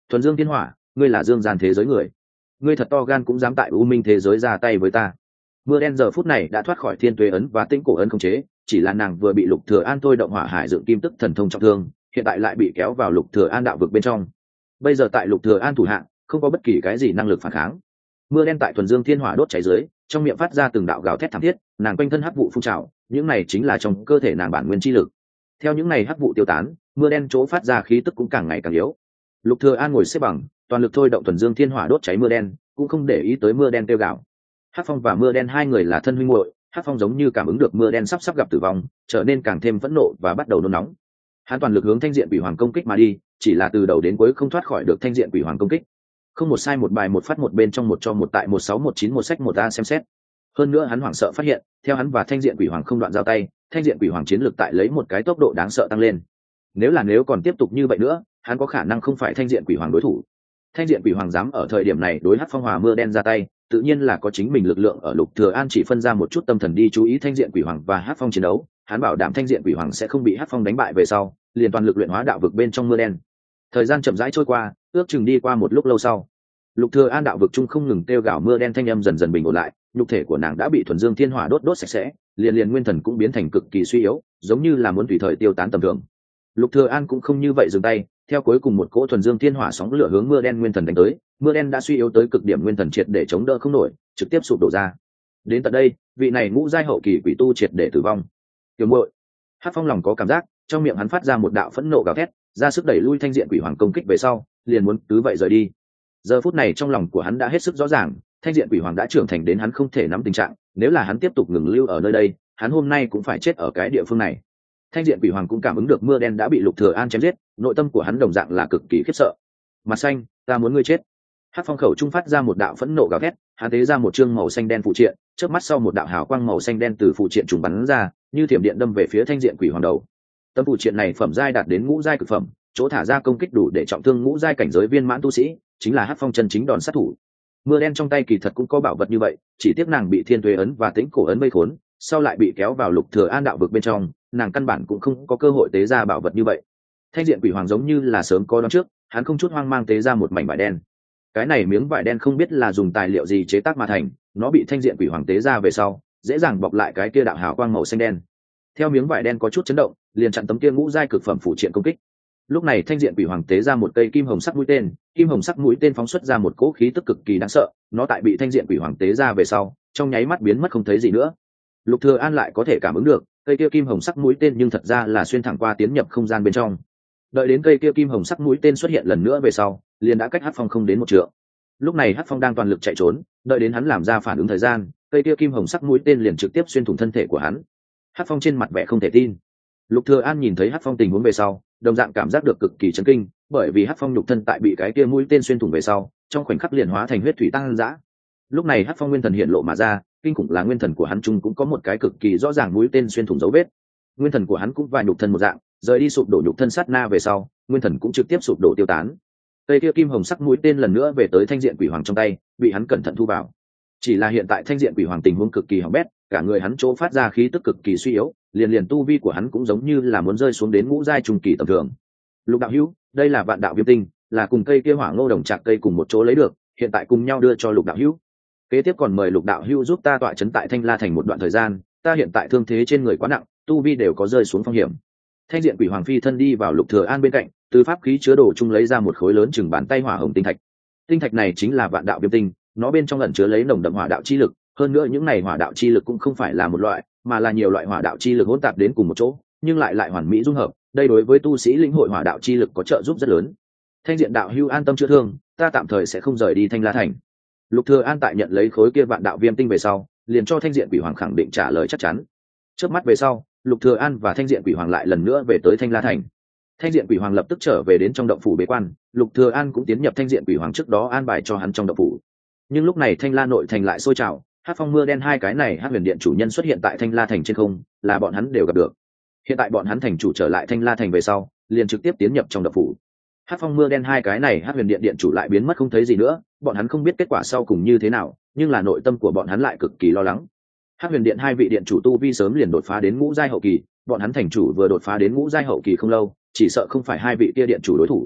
Thuần Dương Thiên Hỏa, ngươi là dương gian thế giới người, ngươi thật to gan cũng dám tại u minh thế giới ra tay với ta. Mưa đen giờ phút này đã thoát khỏi thiên tuế ấn và tĩnh cổ ấn khống chế, chỉ là nàng vừa bị Lục Thừa An thôi động hỏa hải dựng kim tức thần thông trọng thương, hiện tại lại bị kéo vào Lục Thừa An đạo vực bên trong. Bây giờ tại Lục Thừa An thủ hạ, không có bất kỳ cái gì năng lực phản kháng. Mưa đen tại Thuần Dương Thiên Hỏa đốt cháy dưới, trong miệng phát ra từng đạo gào thét thảm thiết, nàng quanh thân hắc vụ phun trào, những này chính là trong cơ thể nàng bản nguyên chi lực. Theo những này hắc vụ tiêu tán, mưa đen chỗ phát ra khí tức cũng càng ngày càng yếu. Lục Thừa An ngồi xếp bằng, toàn lực thôi động Thuần Dương Thiên Hỏa đốt cháy mưa đen, cũng không để ý tới mưa đen tiêu gạo. Hắc Phong và mưa đen hai người là thân huynh muội, Hắc Phong giống như cảm ứng được mưa đen sắp sắp gặp tử vong, trở nên càng thêm phẫn nộ và bắt đầu nôn nóng. Hắn toàn lực hướng Thanh Diện Quỷ Hoàng công kích mà đi, chỉ là từ đầu đến cuối không thoát khỏi được Thanh Diện Quỷ Hoàng công kích. Không một sai một bài một phát một bên trong một cho một tại một sáu một chín một sách một a xem xét. Hơn nữa hắn hoảng sợ phát hiện, theo hắn và Thanh Diện Quỷ Hoàng không đoạn giao tay, Thanh Diện Quỷ Hoàng chiến lực tại lấy một cái tốc độ đáng sợ tăng lên. Nếu là nếu còn tiếp tục như vậy nữa, hắn có khả năng không phải Thanh Diện Quỷ Hoàng đối thủ. Thanh Diện Quỷ Hoàng dám ở thời điểm này đối Hắc Phong hòa mưa đen ra tay, tự nhiên là có chính mình lực lượng ở. Lục Thừa An chỉ phân ra một chút tâm thần đi chú ý Thanh Diện Quỷ Hoàng và Hắc Phong chiến đấu, hắn bảo đảm Thanh Diện Quỷ Hoàng sẽ không bị Hắc Phong đánh bại về sau, liền toàn lực luyện hóa đạo vực bên trong mưa đen. Thời gian chậm rãi trôi qua, ước chừng đi qua một lúc lâu sau, Lục Thừa An đạo vực trung không ngừng kêu gào mưa đen thanh âm dần dần bình ổn lại, nhục thể của nàng đã bị Thuần Dương Thiên Hỏa đốt đốt sạch sẽ, liền liền nguyên thần cũng biến thành cực kỳ suy yếu, giống như là muốn tùy thời tiêu tán tầm thường. Lục Thừa An cũng không như vậy dừng tay, theo cuối cùng một cỗ Thuần Dương Thiên Hỏa sóng lửa hướng mưa đen nguyên thần đánh tới, mưa đen đã suy yếu tới cực điểm, nguyên thần triệt để chống đỡ không nổi, trực tiếp sụp đổ ra. Đến tận đây, vị này ngũ giai hậu kỳ quỷ tu triệt để tử vong. Tiểu muội, Hắc Phong lòng có cảm giác, trong miệng hắn phát ra một đạo phẫn nộ gào thét, ra sức đẩy lui Thanh Diện Quỷ Hoàng công kích về sau, liền muốn cứ vậy rời đi. Giờ phút này trong lòng của hắn đã hết sức rõ ràng, Thanh Diện Quỷ Hoàng đã trưởng thành đến hắn không thể nắm tình trạng, nếu là hắn tiếp tục ngừng lưu ở nơi đây, hắn hôm nay cũng phải chết ở cái địa phương này. Thanh Diện Quỷ Hoàng cũng cảm ứng được mưa đen đã bị Lục Thừa An chém giết, nội tâm của hắn đồng dạng là cực kỳ khiếp sợ. Mặt xanh, ta muốn ngươi chết. Hắc Phong khẩu trung phát ra một đạo phẫn nộ gào thét, hắn tế ra một chương màu xanh đen phụ triện, chớp mắt sau một đạo hào quang màu xanh đen từ phụ triện trùng bắn ra, như thiểm điện đâm về phía Thanh Diện Quỷ Hoàng đầu. Tấm phụ triện này phẩm giai đạt đến ngũ giai cực phẩm, chỗ thả ra công kích đủ để trọng thương ngũ giai cảnh giới viên mãn tu sĩ, chính là Hắc Phong chân chính đòn sát thủ. Mưa đen trong tay kỳ thật cũng có bảo vật như vậy, chỉ tiếc nàng bị Thiên Tuế ấn và Tĩnh cổ ấn vây khốn, sau lại bị kéo vào Lục Thừa An đạo vực bên trong, nàng căn bản cũng không có cơ hội tế ra bảo vật như vậy. Thanh Diện Quỷ Hoàng giống như là sớm có đoán trước, hắn không chút hoang mang tế ra một mảnh vải đen. Cái này miếng vải đen không biết là dùng tài liệu gì chế tác mà thành, nó bị Thanh Diện Quỷ Hoàng tế ra về sau, dễ dàng bọc lại cái kia đạo hào quang màu xanh đen. Theo miếng vải đen có chút chấn động, liền chặn tấm kia ngũ giai cực phẩm phụ triện công kích. Lúc này Thanh Diện Quỷ Hoàng tế ra một cây kim hồng sắc mũi tên, kim hồng sắc mũi tên phóng xuất ra một cỗ khí tức cực kỳ đáng sợ, nó tại bị Thanh Diện Quỷ Hoàng tế ra về sau, trong nháy mắt biến mất không thấy gì nữa. Lục Thừa An lại có thể cảm ứng được, cây kia kim hồng sắc mũi tên nhưng thật ra là xuyên thẳng qua tiến nhập không gian bên trong. Đợi đến cây kia kim hồng sắc mũi tên xuất hiện lần nữa về sau, liền đã cách Hắc Phong không đến một trượng. Lúc này Hắc Phong đang toàn lực chạy trốn, đợi đến hắn làm ra phản ứng thời gian, cây kia kim hồng sắc mũi tên liền trực tiếp xuyên thủng thân thể của hắn. Hắc Phong trên mặt vẻ không thể tin. Lục Thừa An nhìn thấy Hắc Phong tình huống về sau, đồng dạng cảm giác được cực kỳ chấn kinh, bởi vì Hắc Phong nhục thân tại bị cái kia mũi tên xuyên thủng về sau, trong khoảnh khắc liền hóa thành huyết thủy tăng dã. Lúc này Hắc Phong nguyên thần hiện lộ mà ra, kinh khủng là nguyên thần của hắn chung cũng có một cái cực kỳ rõ ràng mũi tên xuyên thủng dấu vết. Nguyên thần của hắn cũng và nhục thân một dạng, rời đi sụp đổ nhục thân sát na về sau, nguyên thần cũng trực tiếp sụp đổ tiêu tán. Cây kia kim hồng sắc mũi tên lần nữa về tới Thanh Diện Quỷ Hoàng trong tay, bị hắn cẩn thận thu vào. Chỉ là hiện tại Thanh Diện Quỷ Hoàng tình huống cực kỳ hỏng bét, cả người hắn chỗ phát ra khí tức cực kỳ suy yếu, liền liền tu vi của hắn cũng giống như là muốn rơi xuống đến ngũ giai trung kỳ tầm thường. Lục đạo hữu, đây là vạn đạo viêm tinh, là cùng cây kia hỏa ngô đồng trạc cây cùng một chỗ lấy được, hiện tại cùng nhau đưa cho Lục đạo hữu. Kế tiếp còn mời Lục đạo hữu giúp ta tọa trấn tại Thanh La thành một đoạn thời gian, ta hiện tại thương thế trên người quá nặng, tu vi đều có rơi xuống phong hiểm. Thanh Diện Quỷ Hoàng phi thân đi vào Lục Thừa An bên cạnh, từ pháp khí chứa đồ chung lấy ra một khối lớn chừng bàn tay hỏa hồng tinh thạch. Tinh thạch này chính là vạn đạo viêm tinh, nó bên trong ẩn chứa lấy nồng đậm hỏa đạo chi lực, hơn nữa những này hỏa đạo chi lực cũng không phải là một loại, mà là nhiều loại hỏa đạo chi lực hỗn tạp đến cùng một chỗ, nhưng lại lại hoàn mỹ dung hợp, đây đối với tu sĩ lĩnh hội hỏa đạo chi lực có trợ giúp rất lớn. Thanh Diện đạo hữu an tâm chữa thương, ta tạm thời sẽ không rời đi Thanh La thành. Lục Thừa An tại nhận lấy khối kia vạn đạo viêm tinh về sau, liền cho Thanh Diện Quỷ Hoàng khẳng định trả lời chắc chắn. Chớp mắt về sau, Lục Thừa An và Thanh Diện Quỷ Hoàng lại lần nữa về tới Thanh La thành. Thanh Diện Quỷ Hoàng lập tức trở về đến trong động phủ bế quan, Lục Thừa An cũng tiến nhập Thanh Diện Quỷ Hoàng trước đó an bài cho hắn trong động phủ. Nhưng lúc này Thanh La nội thành lại sôi trào, Hắc Phong mưa đen hai cái này Hắc Huyền Điện chủ nhân xuất hiện tại Thanh La thành trên không, là bọn hắn đều gặp được. Hiện tại bọn hắn thành chủ trở lại Thanh La thành về sau, liền trực tiếp tiến nhập trong động phủ. Hắc Phong mưa đen hai cái này Hắc Huyền Điện điện chủ lại biến mất không thấy gì nữa, bọn hắn không biết kết quả sau cùng như thế nào, nhưng là nội tâm của bọn hắn lại cực kỳ lo lắng. Hắc Huyền Điện hai vị điện chủ tu vi sớm liền đột phá đến ngũ giai hậu kỳ, bọn hắn thành chủ vừa đột phá đến ngũ giai hậu kỳ không lâu, chỉ sợ không phải hai vị kia điện chủ đối thủ.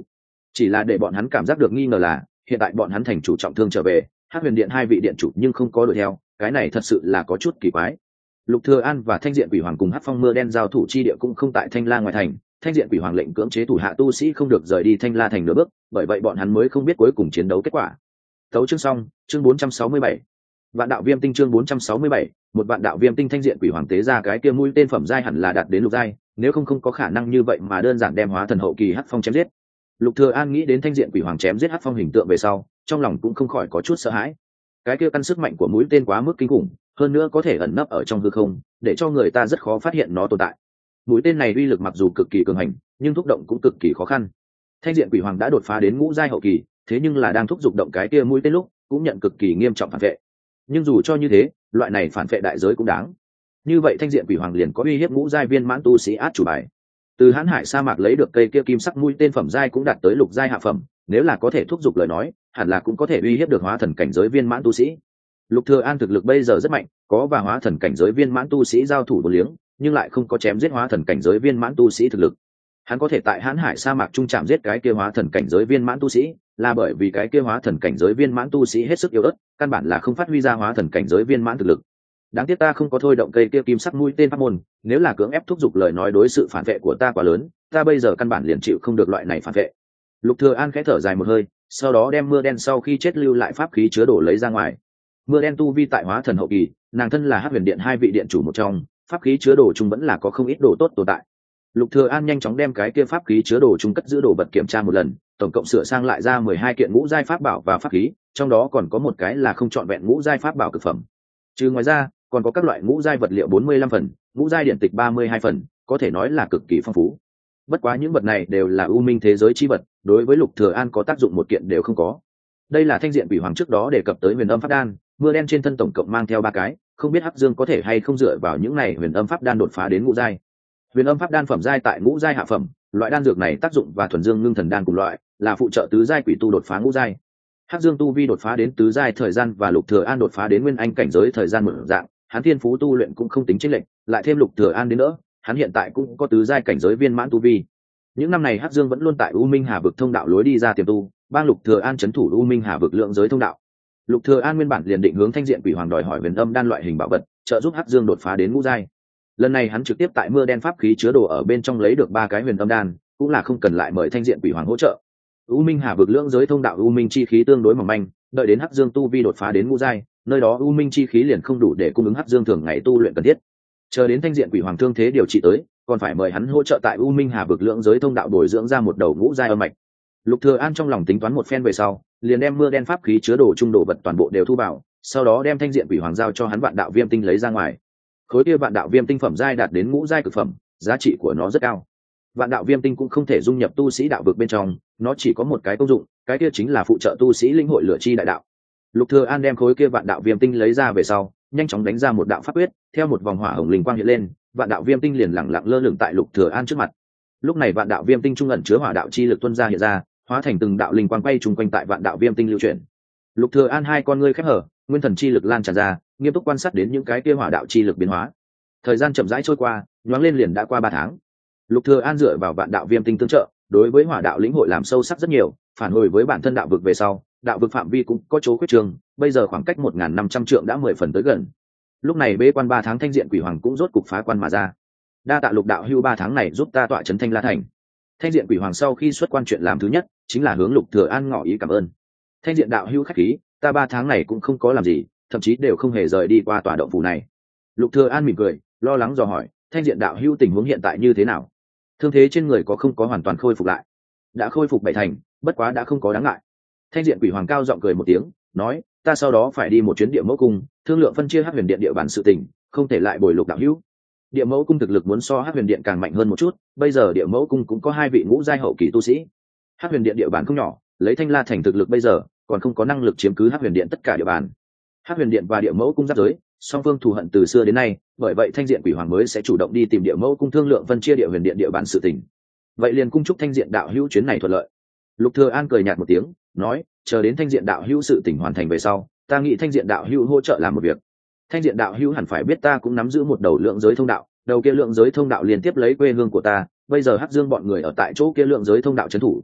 Chỉ là để bọn hắn cảm giác được nghi ngờ là hiện tại bọn hắn thành chủ trọng thương trở về, Hắc Huyền Điện hai vị điện chủ nhưng không có đuổi theo, cái này thật sự là có chút kỳ quái. Lục Thừa An và Thanh Diện Quỷ Hoàng cùng Hắc Phong Mưa Đen giao thủ chi địa cũng không tại Thanh La ngoài thành, Thanh Diện Quỷ Hoàng lệnh cưỡng chế thủ hạ tu sĩ không được rời đi Thanh La thành nửa bước, bởi vậy bọn hắn mới không biết cuối cùng chiến đấu kết quả. Tấu chương xong, chương bốn trăm sáu mươi bảy. Vạn đạo viêm tinh chương bốn trăm sáu mươi bảy, một vạn đạo viêm tinh Thanh Diện Quỷ Hoàng tế ra cái kia mũi tên phẩm giai hẳn là đạt đến lục giai, nếu không không có khả năng như vậy mà đơn giản đem hóa thần hậu kỳ Hắc Phong chém giết. Lục Thừa An nghĩ đến Thanh Diện Quỷ Hoàng chém giết Hắc Phong hình tượng về sau, trong lòng cũng không khỏi có chút sợ hãi. Cái kia căn sức mạnh của mũi tên quá mức kinh khủng, hơn nữa có thể ẩn nấp ở trong hư không, để cho người ta rất khó phát hiện nó tồn tại. Mũi tên này uy lực mặc dù cực kỳ cường hành, nhưng thúc động cũng cực kỳ khó khăn. Thanh Diện Quỷ Hoàng đã đột phá đến ngũ giai hậu kỳ, thế nhưng là đang thúc giục động cái kia mũi tên lúc, cũng nhận cực kỳ nghiêm trọng phản vệ. Nhưng dù cho như thế, loại này phản vệ đại giới cũng đáng. Như vậy Thanh Diện Quỷ Hoàng liền có uy hiếp ngũ giai viên mãn tu sĩ át chủ bài. Từ Hán Hải sa mạc lấy được cây kia kim sắc mũi tên phẩm giai cũng đạt tới lục giai hạ phẩm, nếu là có thể thúc giục lời nói, hẳn là cũng có thể uy hiếp được hóa thần cảnh giới viên mãn tu sĩ. Lục Thừa An thực lực bây giờ rất mạnh, có và hóa thần cảnh giới viên mãn tu sĩ giao thủ vô liếng, nhưng lại không có chém giết hóa thần cảnh giới viên mãn tu sĩ thực lực. Hắn có thể tại Hán Hải sa mạc trung chạm giết cái kia hóa thần cảnh giới viên mãn tu sĩ, là bởi vì cái kia hóa thần cảnh giới viên mãn tu sĩ hết sức yếu ớt, căn bản là không phát huy ra hóa thần cảnh giới viên mãn thực lực. Đáng tiếc ta không có thôi động cây kia kim sắc mũi tên pháp môn, nếu là cưỡng ép thúc giục lời nói đối sự phản vệ của ta quá lớn, ta bây giờ căn bản liền chịu không được loại này phản vệ. Lục Thừa An khẽ thở dài một hơi, sau đó đem mưa đen sau khi chết lưu lại pháp khí chứa đổ lấy ra ngoài. Mưa đen tu vi tại hóa thần hậu kỳ, nàng thân là Hắc Huyền Điện hai vị điện chủ một trong, pháp khí chứa đồ chung vẫn là có không ít đồ tốt tồn tại. Lục Thừa An nhanh chóng đem cái kia pháp khí chứa đồ chung cất giữ đồ vật kiểm tra một lần, tổng cộng sửa sang lại ra mười hai kiện ngũ giai pháp bảo và pháp khí, trong đó còn có một cái là không chọn vẹn ngũ giai pháp bảo cực phẩm. Trừ ngoài ra, còn có các loại ngũ giai vật liệu bốn mươi lăm phần, ngũ giai điện tịch ba mươi hai phần, có thể nói là cực kỳ phong phú. Bất quá những vật này đều là u minh thế giới chi vật, đối với Lục Thừa An có tác dụng một kiện đều không có. Đây là Thanh Diện Quỷ Hoàng trước đó đề cập tới Huyền Âm Pháp Đan, mưa đen trên thân tổng cộng mang theo ba cái, không biết Hắc Dương có thể hay không dựa vào những này Huyền Âm Pháp Đan đột phá đến ngũ giai. Huyền Âm Pháp Đan phẩm giai tại ngũ giai hạ phẩm, loại đan dược này tác dụng và thuần dương ngưng thần đan cùng loại, là phụ trợ tứ giai quỷ tu đột phá ngũ giai. Hắc Dương tu vi đột phá đến tứ giai thời gian và Lục Thừa An đột phá đến nguyên anh cảnh giới thời gian một dạng, hắn thiên phú tu luyện cũng không tính chênh lệch, lại thêm Lục Thừa An đến nữa, hắn hiện tại cũng có tứ giai cảnh giới viên mãn tu vi. Những năm này Hắc Dương vẫn luôn tại U Minh Hà vực thông đạo lối đi ra tiềm tu, bang Lục Thừa An trấn thủ U Minh Hà vực lượng giới thông đạo. Lục Thừa An nguyên bản liền định hướng Thanh Diện Quỷ Hoàng đòi hỏi Huyền Âm đan loại hình bảo vật, trợ giúp Hắc Dương đột phá đến ngũ giai. Lần này hắn trực tiếp tại mưa đen pháp khí chứa đồ ở bên trong lấy được ba cái Huyền Âm đan, cũng là không cần lại mời Thanh Diện Quỷ Hoàng hỗ trợ. U Minh Hà vực lượng giới thông đạo U Minh chi khí tương đối mỏng manh, đợi đến Hắc Dương tu vi đột phá đến ngũ giai, nơi đó U Minh chi khí liền không đủ để cung ứng Hắc Dương thường ngày tu luyện cần thiết. Chờ đến Thanh Diện Quỷ Hoàng thương thế điều trị tới, còn phải mời hắn hỗ trợ tại U Minh Hà vực lượng giới thông đạo bồi dưỡng ra một đầu ngũ giai âm mạch. Lục Thừa An trong lòng tính toán một phen về sau, liền đem mưa đen pháp khí chứa đồ trung đồ vật toàn bộ đều thu vào, sau đó đem Thanh Diện Quỷ Hoàng giao cho hắn vạn đạo viêm tinh lấy ra ngoài. Khối kia vạn đạo viêm tinh phẩm giai đạt đến ngũ giai cực phẩm, giá trị của nó rất cao. Vạn đạo viêm tinh cũng không thể dung nhập tu sĩ đạo vực bên trong, nó chỉ có một cái công dụng, cái kia chính là phụ trợ tu sĩ linh hội lửa chi đại đạo. Lục Thừa An đem khối kia vạn đạo viêm tinh lấy ra về sau, nhanh chóng đánh ra một đạo pháp quyết, theo một vòng hỏa hồng linh quang hiện lên, vạn đạo viêm tinh liền lẳng lặng lơ lửng tại Lục Thừa An trước mặt. Lúc này vạn đạo viêm tinh trung ẩn chứa hỏa đạo chi lực tuôn ra hiện ra, hóa thành từng đạo linh quang quay trùng quanh tại vạn đạo viêm tinh lưu chuyển. Lục Thừa An hai con ngươi khép hở, nguyên thần chi lực lan tràn ra, nghiêm túc quan sát đến những cái kia hỏa đạo chi lực biến hóa. Thời gian chậm rãi trôi qua, nhoáng lên liền đã qua ba tháng. Lục Thừa An dựa vào vạn đạo viêm tinh tương trợ, đối với hỏa đạo lĩnh hội làm sâu sắc rất nhiều, phản hồi với bản thân đạo vực về sau, đạo vực phạm vi cũng có chỗ khuyết trường, bây giờ khoảng cách một nghìn năm trăm trượng đã mười phần tới gần. Lúc này bế quan ba tháng Thanh Diện Quỷ Hoàng cũng rốt cục phá quan mà ra. Đa tạ Lục đạo hưu ba tháng này giúp ta tọa trấn Thanh La thành. Thanh Diện Quỷ Hoàng sau khi xuất quan chuyện làm thứ nhất chính là hướng Lục Thừa An ngỏ ý cảm ơn. Thanh Diện đạo hưu khách khí, ta ba tháng này cũng không có làm gì, thậm chí đều không hề rời đi qua tòa động phủ này. Lục Thừa An mỉm cười, lo lắng dò hỏi, Thanh Diện đạo hưu tình huống hiện tại như thế nào? Thương thế trên người có không có hoàn toàn khôi phục lại? Đã khôi phục bảy thành, bất quá đã không có đáng ngại. Thanh Diện Quỷ Hoàng cao giọng cười một tiếng, nói, ta sau đó phải đi một chuyến địa mẫu cung, thương lượng phân chia Hắc Huyền Điện địa bàn sự tình, không thể lại bồi Lục đạo hữu. Địa mẫu cung thực lực muốn so Hắc Huyền Điện càng mạnh hơn một chút, bây giờ địa mẫu cung cũng có hai vị ngũ giai hậu kỳ tu sĩ. Hắc Huyền Điện địa bàn không nhỏ, lấy Thanh La thành thực lực bây giờ, còn không có năng lực chiếm cứ Hắc Huyền Điện tất cả địa bàn. Hắc Huyền Điện và địa mẫu cung giáp giới, song phương thù hận từ xưa đến nay, bởi vậy Thanh Diện Quỷ Hoàng mới sẽ chủ động đi tìm địa mẫu cung thương lượng phân chia địa huyền điện địa bàn sự tình. Vậy liền cung chúc Thanh Diện đạo hữu chuyến này thuận lợi. Lục Thừa An cười nhạt một tiếng, nói, chờ đến Thanh Diện đạo hữu sự tình hoàn thành về sau, ta nghĩ Thanh Diện đạo hữu hỗ trợ làm một việc. Thanh Diện đạo hữu hẳn phải biết ta cũng nắm giữ một đầu lượng giới thông đạo, đầu kia lượng giới thông đạo liên tiếp lấy quê hương của ta, bây giờ Hắc Dương bọn người ở tại chỗ kia lượng giới thông đạo trấn thủ.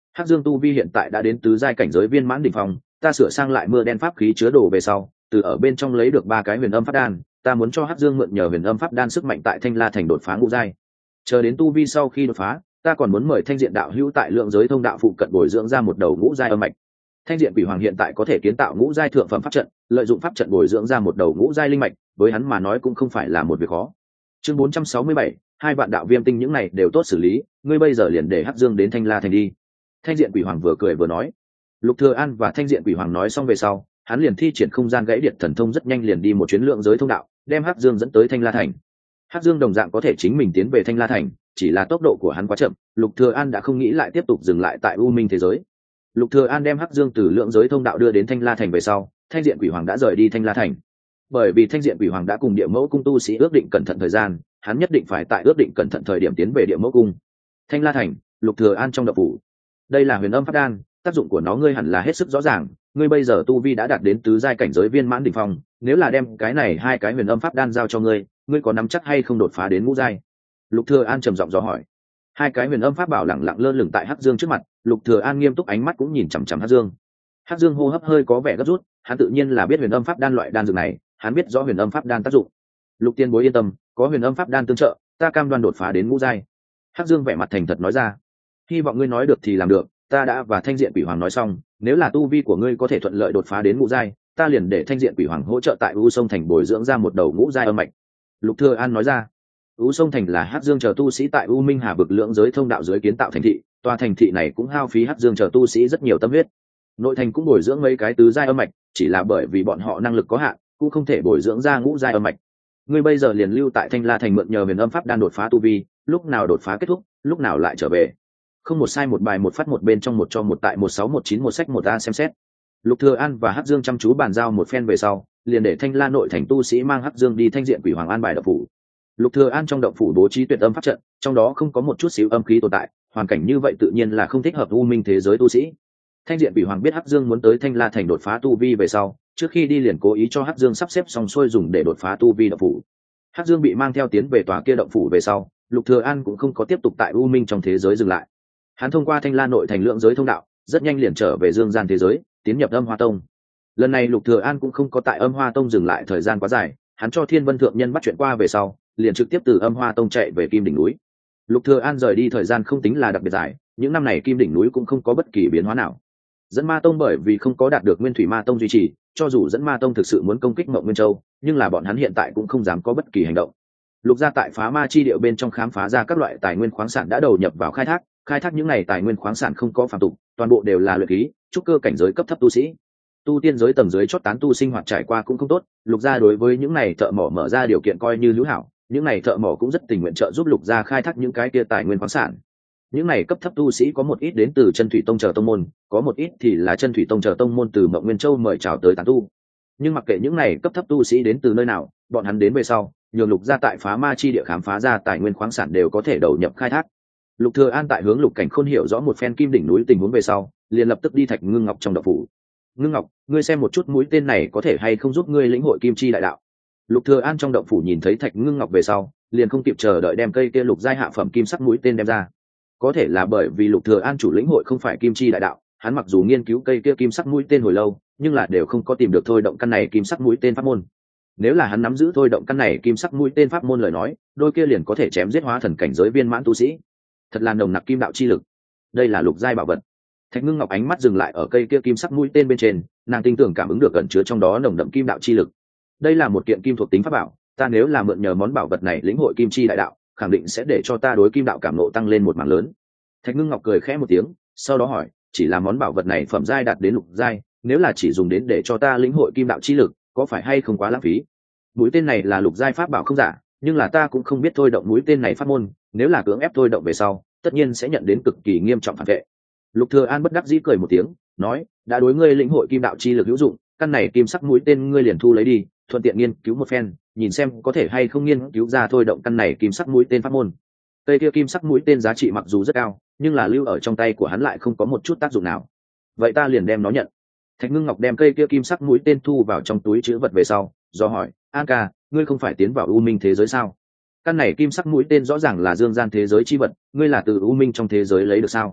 Hắc Dương tu vi hiện tại đã đến tứ giai cảnh giới viên mãn đỉnh phong, ta sửa sang lại mưa đen pháp khí chứa đồ về sau, từ ở bên trong lấy được ba cái huyền âm pháp đan, ta muốn cho Hắc Dương mượn nhờ huyền âm pháp đan sức mạnh tại Thanh La thành đột phá ngũ giai. Chờ đến tu vi sau khi đột phá, ta còn muốn mời Thanh Diện đạo hữu tại lượng giới thông đạo phụ cận bồi dưỡng ra một đầu ngũ giai âm mạch. Thanh Diện Quỷ Hoàng hiện tại có thể kiến tạo ngũ giai thượng phẩm pháp trận, lợi dụng pháp trận bồi dưỡng ra một đầu ngũ giai linh mạch, với hắn mà nói cũng không phải là một việc khó. Chương bốn trăm sáu mươi bảy, hai vạn đạo viêm tinh những này đều tốt xử lý, ngươi bây giờ liền để Hắc Dương đến Thanh La thành đi. Thanh Diện Quỷ Hoàng vừa cười vừa nói. Lục Thừa An và Thanh Diện Quỷ Hoàng nói xong về sau, hắn liền thi triển không gian gãy điện thần thông rất nhanh liền đi một chuyến lượng giới thông đạo, đem Hắc Dương dẫn tới Thanh La thành. Hắc Dương đồng dạng có thể chính mình tiến về Thanh La thành, chỉ là tốc độ của hắn quá chậm, Lục Thừa An đã không nghĩ lại tiếp tục dừng lại tại U Minh thế giới. Lục Thừa An đem Hắc Dương từ lượng giới thông đạo đưa đến Thanh La thành về sau, Thanh Diện Quỷ Hoàng đã rời đi Thanh La thành. Bởi vì Thanh Diện Quỷ Hoàng đã cùng Địa Mẫu cung tu sĩ ước định cẩn thận thời gian, hắn nhất định phải tại ước định cẩn thận thời điểm tiến về Địa Mẫu cung. Thanh La thành, Lục Thừa An trong động phủ. Đây là huyền âm pháp đan, tác dụng của nó ngươi hẳn là hết sức rõ ràng, ngươi bây giờ tu vi đã đạt đến tứ giai cảnh giới viên mãn đỉnh phong, nếu là đem cái này hai cái huyền âm pháp đan giao cho ngươi, ngươi có nắm chắc hay không đột phá đến ngũ giai? Lục Thừa An trầm giọng dò hỏi. Hai cái huyền âm pháp bảo lặng lặng lơ lửng tại Hắc Dương trước mặt, Lục Thừa An nghiêm túc ánh mắt cũng nhìn chằm chằm Hắc Dương. Hắc Dương hô hấp hơi có vẻ gấp rút, hắn tự nhiên là biết huyền âm pháp đan loại đan dược này, hắn biết rõ huyền âm pháp đan tác dụng. Lục Tiên Bối yên tâm, có huyền âm pháp đan tương trợ, ta cam đoan đột phá đến ngũ giai. Hắc Dương vẻ mặt thành thật nói ra. Hy vọng ngươi nói được thì làm được, ta đã và Thanh Diện Quỷ Hoàng nói xong, nếu là tu vi của ngươi có thể thuận lợi đột phá đến ngũ giai, ta liền để Thanh Diện Quỷ Hoàng hỗ trợ tại U Sông thành bồi dưỡng ra một đầu ngũ giai âm mạch. Lục Thừa An nói ra. U Sông thành là Hắc Dương chờ tu sĩ tại U Minh Hà vực lượng giới thông đạo dưới kiến tạo thành thị, tòa thành thị này cũng hao phí Hắc Dương chờ tu sĩ rất nhiều tâm huyết. Nội thành cũng bồi dưỡng mấy cái tứ giai âm mạch, chỉ là bởi vì bọn họ năng lực có hạn, cũng không thể bồi dưỡng ra ngũ giai âm mạch. Ngươi bây giờ liền lưu tại Thanh La thành mượn nhờ huyền âm pháp đan đột phá tu vi, lúc nào đột phá kết thúc, lúc nào lại trở về. Không một sai một bài một phát một bên trong một cho một tại một sáu một chín một sách một a xem xét. Lục Thừa An và Hắc Dương chăm chú bàn giao một phen về sau, liền để Thanh La nội thành tu sĩ mang Hắc Dương đi Thanh Diện Quỷ Hoàng an bài động phủ. Lục Thừa An trong động phủ bố trí tuyệt âm pháp trận, trong đó không có một chút xíu âm khí tồn tại, hoàn cảnh như vậy tự nhiên là không thích hợp U Minh thế giới tu sĩ. Thanh Diện Quỷ Hoàng biết Hắc Dương muốn tới Thanh La thành đột phá tu vi về sau, trước khi đi liền cố ý cho Hắc Dương sắp xếp xong xuôi dùng để đột phá tu vi động phủ. Hắc Dương bị mang theo tiến về tòa kia động phủ về sau, Lục Thừa An cũng không có tiếp tục tại U Minh trong thế giới dừng lại. Hắn thông qua Thanh La nội thành lượng giới thông đạo, rất nhanh liền trở về dương gian thế giới, tiến nhập Âm Hoa Tông. Lần này Lục Thừa An cũng không có tại Âm Hoa Tông dừng lại thời gian quá dài, hắn cho Thiên Vân thượng nhân bắt chuyện qua về sau, liền trực tiếp từ Âm Hoa Tông chạy về Kim đỉnh núi. Lục Thừa An rời đi thời gian không tính là đặc biệt dài, những năm này Kim đỉnh núi cũng không có bất kỳ biến hóa nào. Dẫn Ma Tông bởi vì không có đạt được Nguyên Thủy Ma Tông duy trì, cho dù Dẫn Ma Tông thực sự muốn công kích Mộng Nguyên Châu, nhưng là bọn hắn hiện tại cũng không dám có bất kỳ hành động. Lục gia tại Phá Ma chi địa bên trong khám phá ra các loại tài nguyên khoáng sản đã đầu nhập vào khai thác, khai thác những này tài nguyên khoáng sản không có phàm tục, toàn bộ đều là luyện khí, trúc cơ cảnh giới cấp thấp tu sĩ. Tu tiên giới tầng dưới chót tán tu sinh hoạt trải qua cũng không tốt, Lục gia đối với những này thợ mỏ mở ra điều kiện coi như hữu hảo, những này thợ mỏ cũng rất tình nguyện trợ giúp Lục gia khai thác những cái kia tài nguyên khoáng sản. Những này cấp thấp tu sĩ có một ít đến từ Chân Thủy Tông chờ tông môn, có một ít thì là Chân Thủy Tông chờ tông môn từ Mộng Nguyên Châu mời chào tới tán tu. Nhưng mặc kệ những này cấp thấp tu sĩ đến từ nơi nào, bọn hắn đến về sau, nhường Lục gia tại Phá Ma chi địa khám phá ra tài nguyên khoáng sản đều có thể đầu nhập khai thác. Lục Thừa An tại hướng Lục Cảnh Khôn hiểu rõ một phen Kim đỉnh núi tình huống về sau, liền lập tức đi Thạch Ngưng Ngọc trong động phủ. Ngưng Ngọc, ngươi xem một chút mũi tên này có thể hay không giúp ngươi lĩnh hội Kim chi đại đạo. Lục Thừa An trong động phủ nhìn thấy Thạch Ngưng Ngọc về sau, liền không kịp chờ đợi đem cây kia lục giai hạ phẩm kim sắc mũi tên đem ra. Có thể là bởi vì Lục Thừa An chủ lĩnh hội không phải Kim chi đại đạo, hắn mặc dù nghiên cứu cây kia kim sắc mũi tên hồi lâu, nhưng là đều không có tìm được thôi động căn này kim sắc mũi tên pháp môn. Nếu là hắn nắm giữ thôi động căn này kim sắc mũi tên pháp môn lời nói, đôi kia liền có thể chém giết hóa thần cảnh giới viên mãn tu sĩ. Thật là nồng nặc kim đạo chi lực. Đây là lục giai bảo vật. Thạch Ngưng Ngọc ánh mắt dừng lại ở cây kia kim sắc mũi tên bên trên, nàng tin tưởng cảm ứng được ẩn chứa trong đó nồng đậm kim đạo chi lực. Đây là một kiện kim thuộc tính pháp bảo, ta nếu là mượn nhờ món bảo vật này lĩnh hội kim chi đại đạo, khẳng định sẽ để cho ta đối kim đạo cảm ngộ tăng lên một mảng lớn. Thạch Ngưng Ngọc cười khẽ một tiếng, sau đó hỏi, chỉ là món bảo vật này phẩm giai đạt đến lục giai, nếu là chỉ dùng đến để cho ta lĩnh hội kim đạo chi lực, có phải hay không quá lãng phí? Mũi tên này là lục giai pháp bảo không giả, nhưng là ta cũng không biết thôi động mũi tên này pháp môn, nếu là cưỡng ép thôi động về sau, tất nhiên sẽ nhận đến cực kỳ nghiêm trọng phản vệ. Lục Thừa An bất đắc dĩ cười một tiếng, nói, đã đối ngươi lĩnh hội kim đạo chi lực hữu dụng, căn này kim sắc mũi tên ngươi liền thu lấy đi, thuận tiện nghiên cứu một phen, nhìn xem có thể hay không nghiên cứu ra thôi động căn này kim sắc mũi tên pháp môn. Cây kia kim sắc mũi tên giá trị mặc dù rất cao, nhưng là lưu ở trong tay của hắn lại không có một chút tác dụng nào. Vậy ta liền đem nó nhận. Thạch Ngưng Ngọc đem cây kia kim sắc mũi tên thu vào trong túi trữ vật về sau, do hỏi, An ca, ngươi không phải tiến vào U Minh thế giới sao? Căn này kim sắc mũi tên rõ ràng là dương gian thế giới chi vật, ngươi là từ U Minh trong thế giới lấy được sao?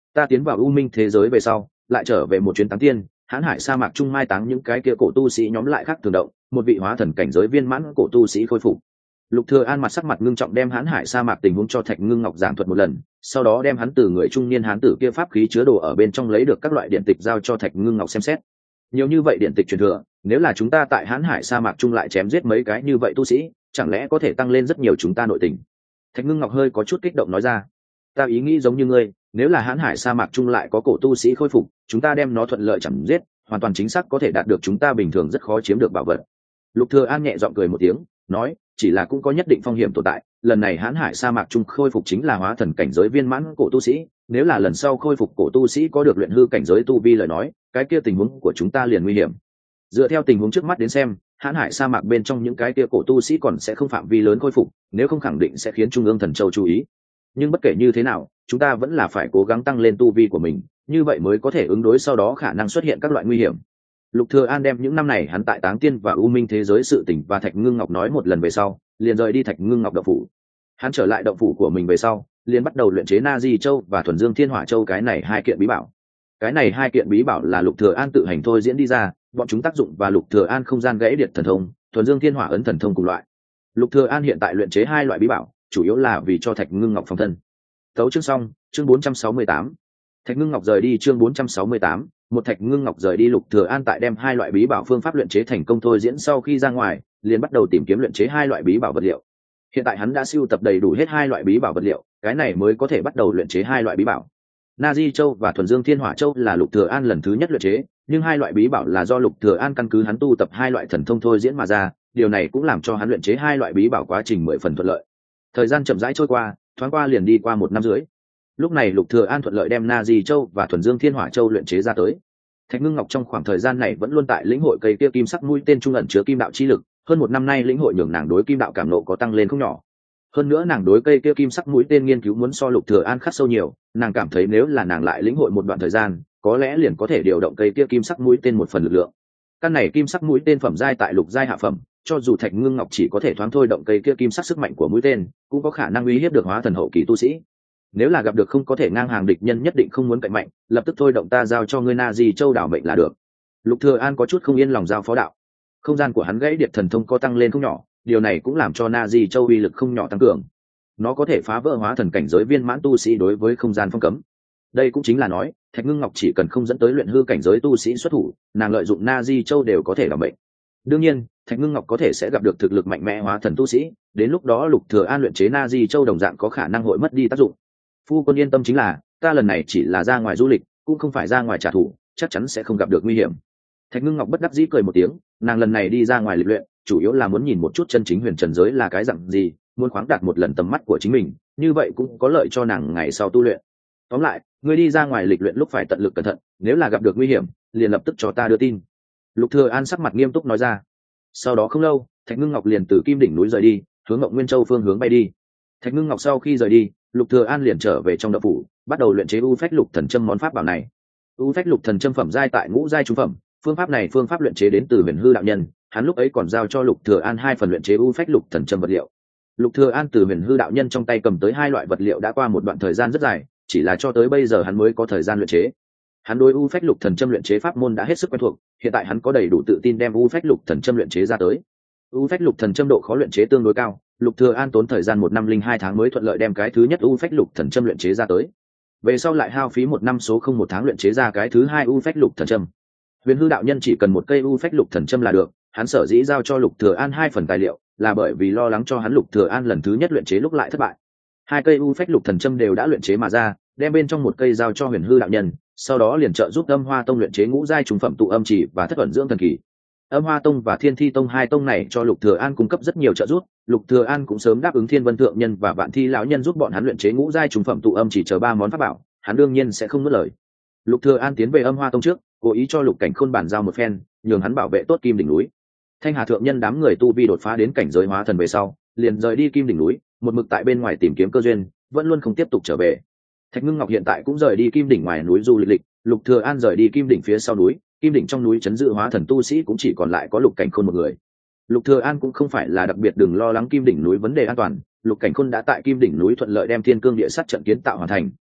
ta tiến vào u minh thế giới về sau lại trở về một chuyến táng tiên, hãn hải sa mạc trung mai táng những cái kia cổ tu sĩ nhóm lại khác thường động, một vị hóa thần cảnh giới viên mãn cổ tu sĩ khôi phục. Lục Thừa An mặt sắc mặt ngưng trọng đem hãn hải sa mạc tình huống cho Thạch Ngưng Ngọc giảng thuật một lần, sau đó đem hắn từ người trung niên hán tử kia pháp khí chứa đồ ở bên trong lấy được các loại điện tịch giao cho Thạch Ngưng Ngọc xem xét. Nhiều như vậy điện tịch truyền thừa, nếu là chúng ta tại hãn hải sa mạc trung lại chém giết mấy cái như vậy tu sĩ, chẳng lẽ có thể tăng lên rất nhiều chúng ta nội tình. Thạch Ngưng Ngọc hơi có chút kích động nói ra, ta ý nghĩ giống như ngươi, nếu là hãn hải sa mạc trung lại có cổ tu sĩ khôi phục, chúng ta đem nó thuận lợi chém giết, hoàn toàn chính xác có thể đạt được chúng ta bình thường rất khó chiếm được bảo vật. Lục Thừa An nhẹ giọng cười một tiếng, nói, chỉ là cũng có nhất định phong hiểm tồn tại, lần này hãn hải sa mạc trung khôi phục chính là hóa thần cảnh giới viên mãn cổ tu sĩ, nếu là lần sau khôi phục cổ tu sĩ có được luyện hư cảnh giới tu vi lời nói, cái kia tình huống của chúng ta liền nguy hiểm. Dựa theo tình huống trước mắt đến xem, hãn hải sa mạc bên trong những cái kia cổ tu sĩ còn sẽ không phạm vi lớn khôi phục, nếu không khẳng định sẽ khiến trung ương thần châu chú ý. Nhưng bất kể như thế nào, chúng ta vẫn là phải cố gắng tăng lên tu vi của mình, như vậy mới có thể ứng đối sau đó khả năng xuất hiện các loại nguy hiểm. Lục Thừa An đem những năm này hắn tại Táng Tiên và U Minh thế giới sự tình và Thạch Ngưng Ngọc nói một lần về sau, liền rời đi Thạch Ngưng Ngọc động phủ. Hắn trở lại động phủ của mình về sau, liền bắt đầu luyện chế Na Di Châu và Thuần Dương Thiên Hỏa Châu cái này hai kiện bí bảo. Cái này hai kiện bí bảo là Lục Thừa An tự hành thôi diễn đi ra, bọn chúng tác dụng và Lục Thừa An không gian gãy điện thần thông, Thuần Dương Thiên Hỏa ấn thần thông cùng loại. Lục Thừa An hiện tại luyện chế hai loại bí bảo, chủ yếu là vì cho Thạch Ngưng Ngọc phòng thân. Tấu chương xong, chương bốn trăm sáu mươi tám. Thạch Ngưng Ngọc rời đi chương bốn trăm sáu mươi tám, một Thạch Ngưng Ngọc rời đi. Lục Thừa An tại đem hai loại bí bảo phương pháp luyện chế thành công thôi diễn sau khi ra ngoài, liền bắt đầu tìm kiếm luyện chế hai loại bí bảo vật liệu. Hiện tại hắn đã sưu tập đầy đủ hết hai loại bí bảo vật liệu, cái này mới có thể bắt đầu luyện chế hai loại bí bảo. Na Di Châu và Thuần Dương Thiên Hỏa Châu là Lục Thừa An lần thứ nhất luyện chế, nhưng hai loại bí bảo là do Lục Thừa An căn cứ hắn tu tập hai loại thần thông thôi diễn mà ra, điều này cũng làm cho hắn luyện chế hai loại bí bảo quá trình mười phần thuận lợi. Thời gian chậm rãi trôi qua, thoáng qua liền đi qua một năm rưỡi. Lúc này Lục Thừa An thuận lợi đem Na Di Châu và Thuần Dương Thiên Hỏa Châu luyện chế ra tới. Thạch Ngưng Ngọc trong khoảng thời gian này vẫn luôn tại lĩnh hội cây kia kim sắc mũi tên trung ẩn chứa kim đạo chi lực, hơn một năm nay lĩnh hội nhường nàng đối kim đạo cảm ngộ có tăng lên không nhỏ. Hơn nữa nàng đối cây kia kim sắc mũi tên nghiên cứu muốn so Lục Thừa An khắc sâu nhiều, nàng cảm thấy nếu là nàng lại lĩnh hội một đoạn thời gian, có lẽ liền có thể điều động cây kia kim sắc mũi tên một phần lực lượng. Căn này kim sắc mũi tên phẩm giai tại lục giai hạ phẩm, cho dù Thạch Ngưng Ngọc chỉ có thể thoáng thôi động cây kia kim sắc sức mạnh của mũi tên, cũng có khả năng uy hiếp được hóa thần hậu kỳ tu sĩ. Nếu là gặp được không có thể ngang hàng địch nhân nhất định không muốn cạnh mạnh, lập tức thôi động ta giao cho ngươi Na Di Châu đảo mệnh là được. Lục Thừa An có chút không yên lòng giao phó đạo. Không gian của hắn gãy điệp thần thông có tăng lên không nhỏ, điều này cũng làm cho Na Di Châu uy lực không nhỏ tăng cường. Nó có thể phá vỡ hóa thần cảnh giới viên mãn tu sĩ đối với không gian phong cấm. Đây cũng chính là nói, Thạch Ngưng Ngọc chỉ cần không dẫn tới luyện hư cảnh giới tu sĩ xuất thủ, nàng lợi dụng Na Di Châu đều có thể làm bệnh. Đương nhiên, Thạch Ngưng Ngọc có thể sẽ gặp được thực lực mạnh mẽ hóa thần tu sĩ, đến lúc đó Lục Thừa An luyện chế Na Di Châu đồng dạng có khả năng hội mất đi tác dụng. Phu quân yên tâm chính là, ta lần này chỉ là ra ngoài du lịch, cũng không phải ra ngoài trả thù, chắc chắn sẽ không gặp được nguy hiểm. Thạch Ngưng Ngọc bất đắc dĩ cười một tiếng, nàng lần này đi ra ngoài lịch luyện, chủ yếu là muốn nhìn một chút chân chính huyền trần giới là cái dạng gì, muốn khoáng đạt một lần tầm mắt của chính mình, như vậy cũng có lợi cho nàng ngày sau tu luyện. Tóm lại, ngươi đi ra ngoài lịch luyện lúc phải tận lực cẩn thận, nếu là gặp được nguy hiểm, liền lập tức cho ta đưa tin. Lục Thừa An sắc mặt nghiêm túc nói ra. Sau đó không lâu, Thạch Ngưng Ngọc liền từ Kim đỉnh núi rời đi, hướng Ngọc Nguyên Châu phương hướng bay đi. Thạch Ngưng Ngọc sau khi rời đi, Lục Thừa An liền trở về trong động phủ, bắt đầu luyện chế U Phách Lục Thần Châm món pháp bảo này. U Phách Lục Thần Châm phẩm giai tại ngũ giai trung phẩm, phương pháp này phương pháp luyện chế đến từ Huyền Hư đạo nhân, hắn lúc ấy còn giao cho Lục Thừa An hai phần luyện chế U Phách Lục Thần Châm vật liệu. Lục Thừa An từ Huyền Hư đạo nhân trong tay cầm tới hai loại vật liệu đã qua một đoạn thời gian rất dài, chỉ là cho tới bây giờ hắn mới có thời gian luyện chế. Hắn đối U Phách Lục Thần Châm luyện chế pháp môn đã hết sức quen thuộc, hiện tại hắn có đầy đủ tự tin đem U Phách Lục Thần Châm luyện chế ra tới. U Phách Lục Thần Châm độ khó luyện chế tương đối cao, Lục Thừa An tốn thời gian một năm linh hai tháng mới thuận lợi đem cái thứ nhất U Phách Lục Thần Châm luyện chế ra tới. Về sau lại hao phí một năm số không một tháng luyện chế ra cái thứ hai U Phách Lục Thần Châm. Huyền Hư đạo nhân chỉ cần một cây U Phách Lục Thần Châm là được, hắn sở dĩ giao cho Lục Thừa An hai phần tài liệu, là bởi vì lo lắng cho hắn Lục Thừa An lần thứ nhất luyện chế lúc lại thất bại. Hai cây U Phách Lục Thần Châm đều đã luyện chế mà ra, đem bên trong một cây giao cho Huyền Hư đạo nhân, sau đó liền trợ giúp Âm Hoa Tông luyện chế ngũ giai trùng phẩm tụ âm chỉ và thất ẩn dưỡng thần kỳ. Âm Hoa Tông và Thiên Thi Tông hai tông này cho Lục Thừa An cung cấp rất nhiều trợ giúp, Lục Thừa An cũng sớm đáp ứng Thiên Vân thượng nhân và Vạn Thi lão nhân giúp bọn hắn luyện chế ngũ giai trùng phẩm tụ âm chỉ chờ ba món pháp bảo, hắn đương nhiên sẽ không nuốt lời. Lục Thừa An tiến về Âm Hoa Tông trước, cố ý cho Lục Cảnh Khôn bàn giao một phen, nhường hắn bảo vệ tốt Kim đỉnh núi. Thanh Hà thượng nhân đám người tu vi đột phá đến cảnh giới hóa thần về sau, liền rời đi Kim đỉnh núi, một mực tại bên ngoài tìm kiếm cơ duyên, vẫn luôn không tiếp tục trở về. Thạch Ngưng Ngọc hiện tại cũng rời đi Kim đỉnh ngoài núi du lịch lịch, Lục Thừa An rời đi Kim đỉnh phía sau núi, Kim đỉnh trong núi trấn giữ hóa thần tu sĩ cũng chỉ còn lại có Lục Cảnh Khôn một người. Lục Thừa An cũng không phải là đặc biệt đừng lo lắng Kim đỉnh núi vấn đề an toàn, Lục Cảnh Khôn đã tại Kim đỉnh núi thuận lợi đem Thiên Cương Địa Sắt trận kiến tạo hoàn thành,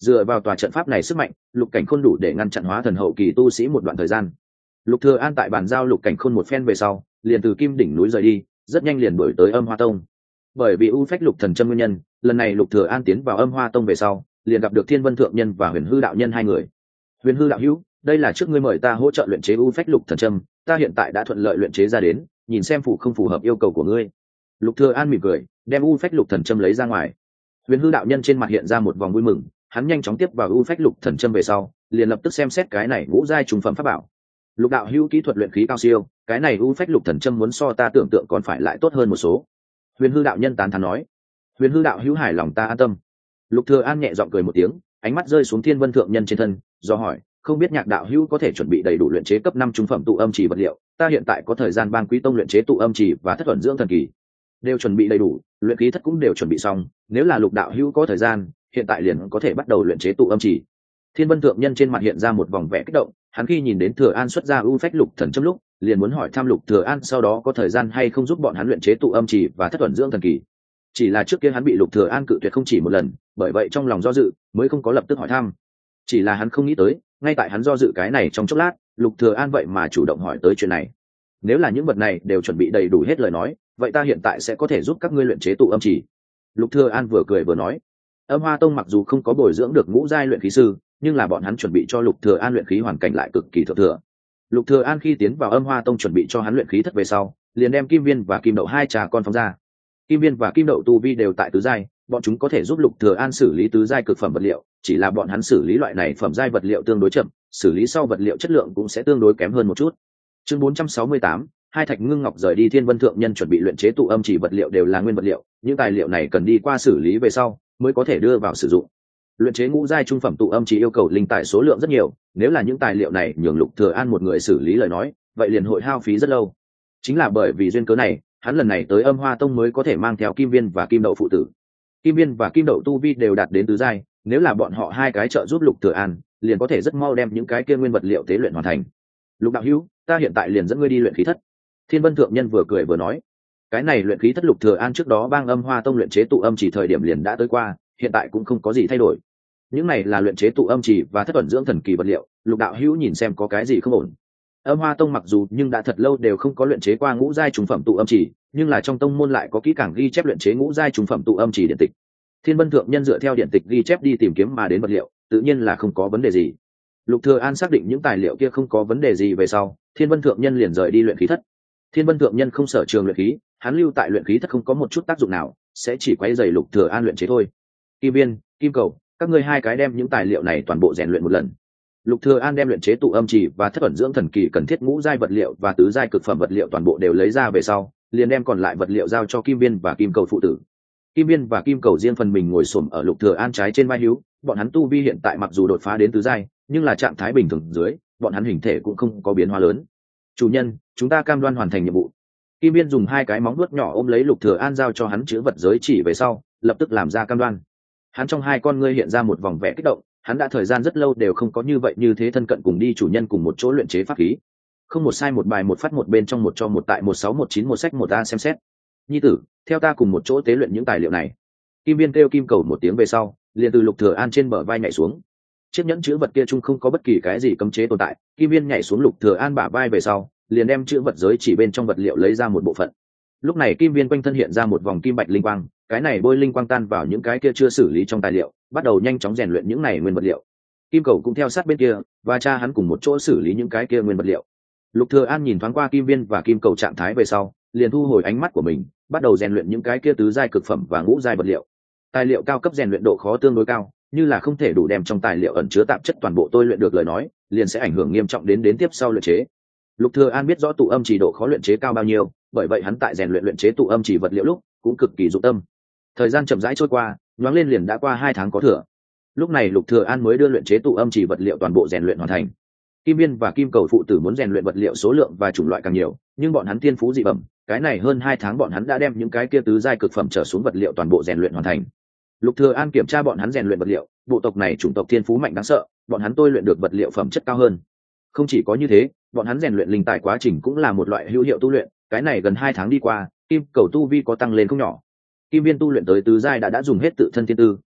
dựa vào tòa trận pháp này sức mạnh, lục cảnh khôn đủ để ngăn chặn hóa thần hậu kỳ tu sĩ một đoạn thời gian. Lục Thừa An tại bàn giao lục cảnh khôn một phen về sau, liền từ Kim đỉnh núi rời đi, rất nhanh liền đuổi tới Âm Hoa Tông. Bởi vì u phách lục thần châm nguyên nhân, lần này Lục Thừa An tiến vào Âm Hoa Tông về sau, liền gặp được Thiên Vân thượng nhân và Huyền Hư đạo nhân hai người. Huyền Hư đạo hữu, đây là trước ngươi mời ta hỗ trợ luyện chế u phách lục thần châm, ta hiện tại đã thuận lợi luyện chế ra đến, nhìn xem phù không phù hợp yêu cầu của ngươi. Lục Thừa An mỉm cười, đem u phách lục thần châm lấy ra ngoài. Huyền Hư đạo nhân trên mặt hiện ra một vòng vui mừng, hắn nhanh chóng tiếp vào u phách lục thần châm về sau, liền lập tức xem xét cái này ngũ giai trung phẩm pháp bảo. Lục đạo hữu kỹ thuật luyện khí cao siêu, cái này u phách lục thần châm muốn so ta tưởng tượng còn phải lại tốt hơn một số. Huyền Hư đạo nhân tán thán nói. Huyền Hư đạo hữu hài lòng ta an tâm. Lục Thừa An nhẹ giọng cười một tiếng, ánh mắt rơi xuống Thiên Vân thượng nhân trên thân, do hỏi, không biết Nhạc đạo hữu có thể chuẩn bị đầy đủ luyện chế cấp năm trung phẩm tụ âm chỉ vật liệu, ta hiện tại có thời gian ban quý tông luyện chế tụ âm chỉ và thất thuần dưỡng thần kỳ, đều chuẩn bị đầy đủ, luyện khí thất cũng đều chuẩn bị xong, nếu là Lục đạo hữu có thời gian, hiện tại liền có thể bắt đầu luyện chế tụ âm chỉ. Thiên Vân thượng nhân trên mặt hiện ra một vòng vẻ kích động, hắn khi nhìn đến Thừa An xuất ra u phách lục thần châm lúc, liền muốn hỏi thăm Lục Thừa An sau đó có thời gian hay không giúp bọn hắn luyện chế tụ âm chỉ và thất thuần dưỡng thần kỳ. Chỉ là trước kia hắn bị Lục Thừa An cự tuyệt không chỉ một lần, bởi vậy trong lòng do dự, mới không có lập tức hỏi thăm. Chỉ là hắn không nghĩ tới, ngay tại hắn do dự cái này trong chốc lát, Lục Thừa An vậy mà chủ động hỏi tới chuyện này. Nếu là những vật này đều chuẩn bị đầy đủ hết lời nói, vậy ta hiện tại sẽ có thể giúp các ngươi luyện chế tụ âm chỉ. Lục Thừa An vừa cười vừa nói. Âm Hoa Tông mặc dù không có bồi dưỡng được ngũ giai luyện khí sư, nhưng là bọn hắn chuẩn bị cho Lục Thừa An luyện khí hoàn cảnh lại cực kỳ thượng thừa. Lục Thừa An khi tiến vào Âm Hoa Tông chuẩn bị cho hắn luyện khí thất về sau, liền đem Kim Viên và Kim Đậu hai trà con phóng ra. Kim Viên và Kim Đậu tu vi đều tại tứ giai, bọn chúng có thể giúp Lục Thừa An xử lý tứ giai cực phẩm vật liệu, chỉ là bọn hắn xử lý loại này phẩm giai vật liệu tương đối chậm, xử lý sau vật liệu chất lượng cũng sẽ tương đối kém hơn một chút. Chương bốn trăm sáu mươi tám, hai thạch ngưng ngọc rời đi. Thiên Vân thượng nhân chuẩn bị luyện chế tụ âm chỉ vật liệu đều là nguyên vật liệu, những tài liệu này cần đi qua xử lý về sau mới có thể đưa vào sử dụng. Luyện chế ngũ giai trung phẩm tụ âm chỉ yêu cầu linh tài số lượng rất nhiều, nếu là những tài liệu này nhường Lục Thừa An một người xử lý lời nói, vậy liền hội hao phí rất lâu. Chính là bởi vì duyên cớ này, hắn lần này tới Âm Hoa Tông mới có thể mang theo Kim Viên và Kim Đậu phụ tử. Kim Viên và Kim Đậu tu vi đều đạt đến tứ giai, nếu là bọn họ hai cái trợ giúp Lục Thừa An, liền có thể rất mau đem những cái kia nguyên vật liệu tế luyện hoàn thành. Lục đạo hữu, ta hiện tại liền dẫn ngươi đi luyện khí thất. Thiên Vân thượng nhân vừa cười vừa nói, cái này luyện khí thất Lục Thừa An trước đó bang Âm Hoa Tông luyện chế tụ âm chỉ thời điểm liền đã tới qua, hiện tại cũng không có gì thay đổi. Những này là luyện chế tụ âm chỉ và thất ẩn dưỡng thần kỳ vật liệu, Lục đạo hữu nhìn xem có cái gì không ổn. Âm Hoa Tông mặc dù nhưng đã thật lâu đều không có luyện chế qua ngũ giai trung phẩm tụ âm chỉ, nhưng là trong tông môn lại có kỹ càng ghi chép luyện chế ngũ giai trung phẩm tụ âm chỉ điện tịch. Thiên Vân thượng nhân dựa theo điện tịch ghi chép đi tìm kiếm mà đến vật liệu, tự nhiên là không có vấn đề gì. Lục Thừa An xác định những tài liệu kia không có vấn đề gì về sau, Thiên Vân thượng nhân liền rời đi luyện khí thất. Thiên Vân thượng nhân không sở trường luyện khí, hắn lưu tại luyện khí thất không có một chút tác dụng nào, sẽ chỉ quấy rầy Lục Thừa An luyện chế thôi. Kim Viên, Kim Cầu, các ngươi hai cái đem những tài liệu này toàn bộ rèn luyện một lần. Lục Thừa An đem luyện chế tụ âm chỉ và thất ẩn dưỡng thần kỳ cần thiết ngũ giai vật liệu và tứ giai cực phẩm vật liệu toàn bộ đều lấy ra về sau, liền đem còn lại vật liệu giao cho Kim Viên và Kim Cầu phụ tử. Kim Viên và Kim Cầu riêng phần mình ngồi xổm ở Lục Thừa An trái trên vai hữu, bọn hắn tu vi hiện tại mặc dù đột phá đến tứ giai, nhưng là trạng thái bình thường dưới, bọn hắn hình thể cũng không có biến hóa lớn. Chủ nhân, chúng ta cam đoan hoàn thành nhiệm vụ. Kim Viên dùng hai cái móng vuốt nhỏ ôm lấy Lục Thừa An giao cho hắn chứa vật giới chỉ về sau, lập tức làm ra cam đoan. Hắn trong hai con ngươi hiện ra một vòng vẻ kích động, hắn đã thời gian rất lâu đều không có như vậy như thế thân cận cùng đi chủ nhân cùng một chỗ luyện chế pháp khí. Không một sai một bài một phát một bên trong một cho một tại một sáu một chín một sách một a xem xét. Nhi tử, theo ta cùng một chỗ tế luyện những tài liệu này. Kim Viên kêu Kim Cầu một tiếng về sau, liền từ Lục Thừa An trên bờ vai nhảy xuống. Chiếc nhẫn chứa vật kia chung không có bất kỳ cái gì cấm chế tồn tại, Kim Viên nhảy xuống Lục Thừa An bả vai về sau, liền đem chứa vật giới chỉ bên trong vật liệu lấy ra một bộ phận. Lúc này Kim Viên quanh thân hiện ra một vòng kim bạch linh quang, cái này bôi linh quang tan vào những cái kia chưa xử lý trong tài liệu, bắt đầu nhanh chóng rèn luyện những này nguyên vật liệu. Kim Cầu cũng theo sát bên kia, và cha hắn cùng một chỗ xử lý những cái kia nguyên vật liệu. Lục Thừa An nhìn thoáng qua Kim Viên và Kim Cầu trạng thái về sau, liền thu hồi ánh mắt của mình, bắt đầu rèn luyện những cái kia tứ giai cực phẩm và ngũ giai vật liệu. Tài liệu cao cấp rèn luyện độ khó tương đối cao, như là không thể đủ đem trong tài liệu ẩn chứa tạp chất toàn bộ tôi luyện được lời nói, liền sẽ ảnh hưởng nghiêm trọng đến đến tiếp sau luyện chế. Lục Thừa An biết rõ tụ âm chỉ độ khó luyện chế cao bao nhiêu, bởi vậy hắn tại rèn luyện luyện chế tụ âm chỉ vật liệu lúc cũng cực kỳ dụng tâm. Thời gian chậm rãi trôi qua, nhoáng lên liền đã qua hai tháng có thừa. Lúc này Lục Thừa An mới đưa luyện chế tụ âm chỉ vật liệu toàn bộ rèn luyện hoàn thành. Kim Viên và Kim Cầu phụ tử muốn rèn luyện vật liệu số lượng và chủng loại càng nhiều, nhưng bọn hắn tiên phú dị bẩm, cái này hơn hai tháng bọn hắn đã đem những cái kia tứ giai cực phẩm trở xuống vật liệu toàn bộ rèn luyện hoàn thành. Lục Thừa An kiểm tra bọn hắn rèn luyện vật liệu, bộ tộc này chủng tộc thiên phú mạnh đáng sợ, bọn hắn tôi luyện được vật liệu phẩm chất cao hơn. Không chỉ có như thế, bọn hắn rèn luyện linh tài quá trình cũng là một loại hữu hiệu tu luyện, cái này gần hai tháng đi qua, Kim Cầu tu vi có tăng lên không nhỏ. Kim Viên tu luyện tới tứ giai đã đã dùng hết tự thân thiên tư,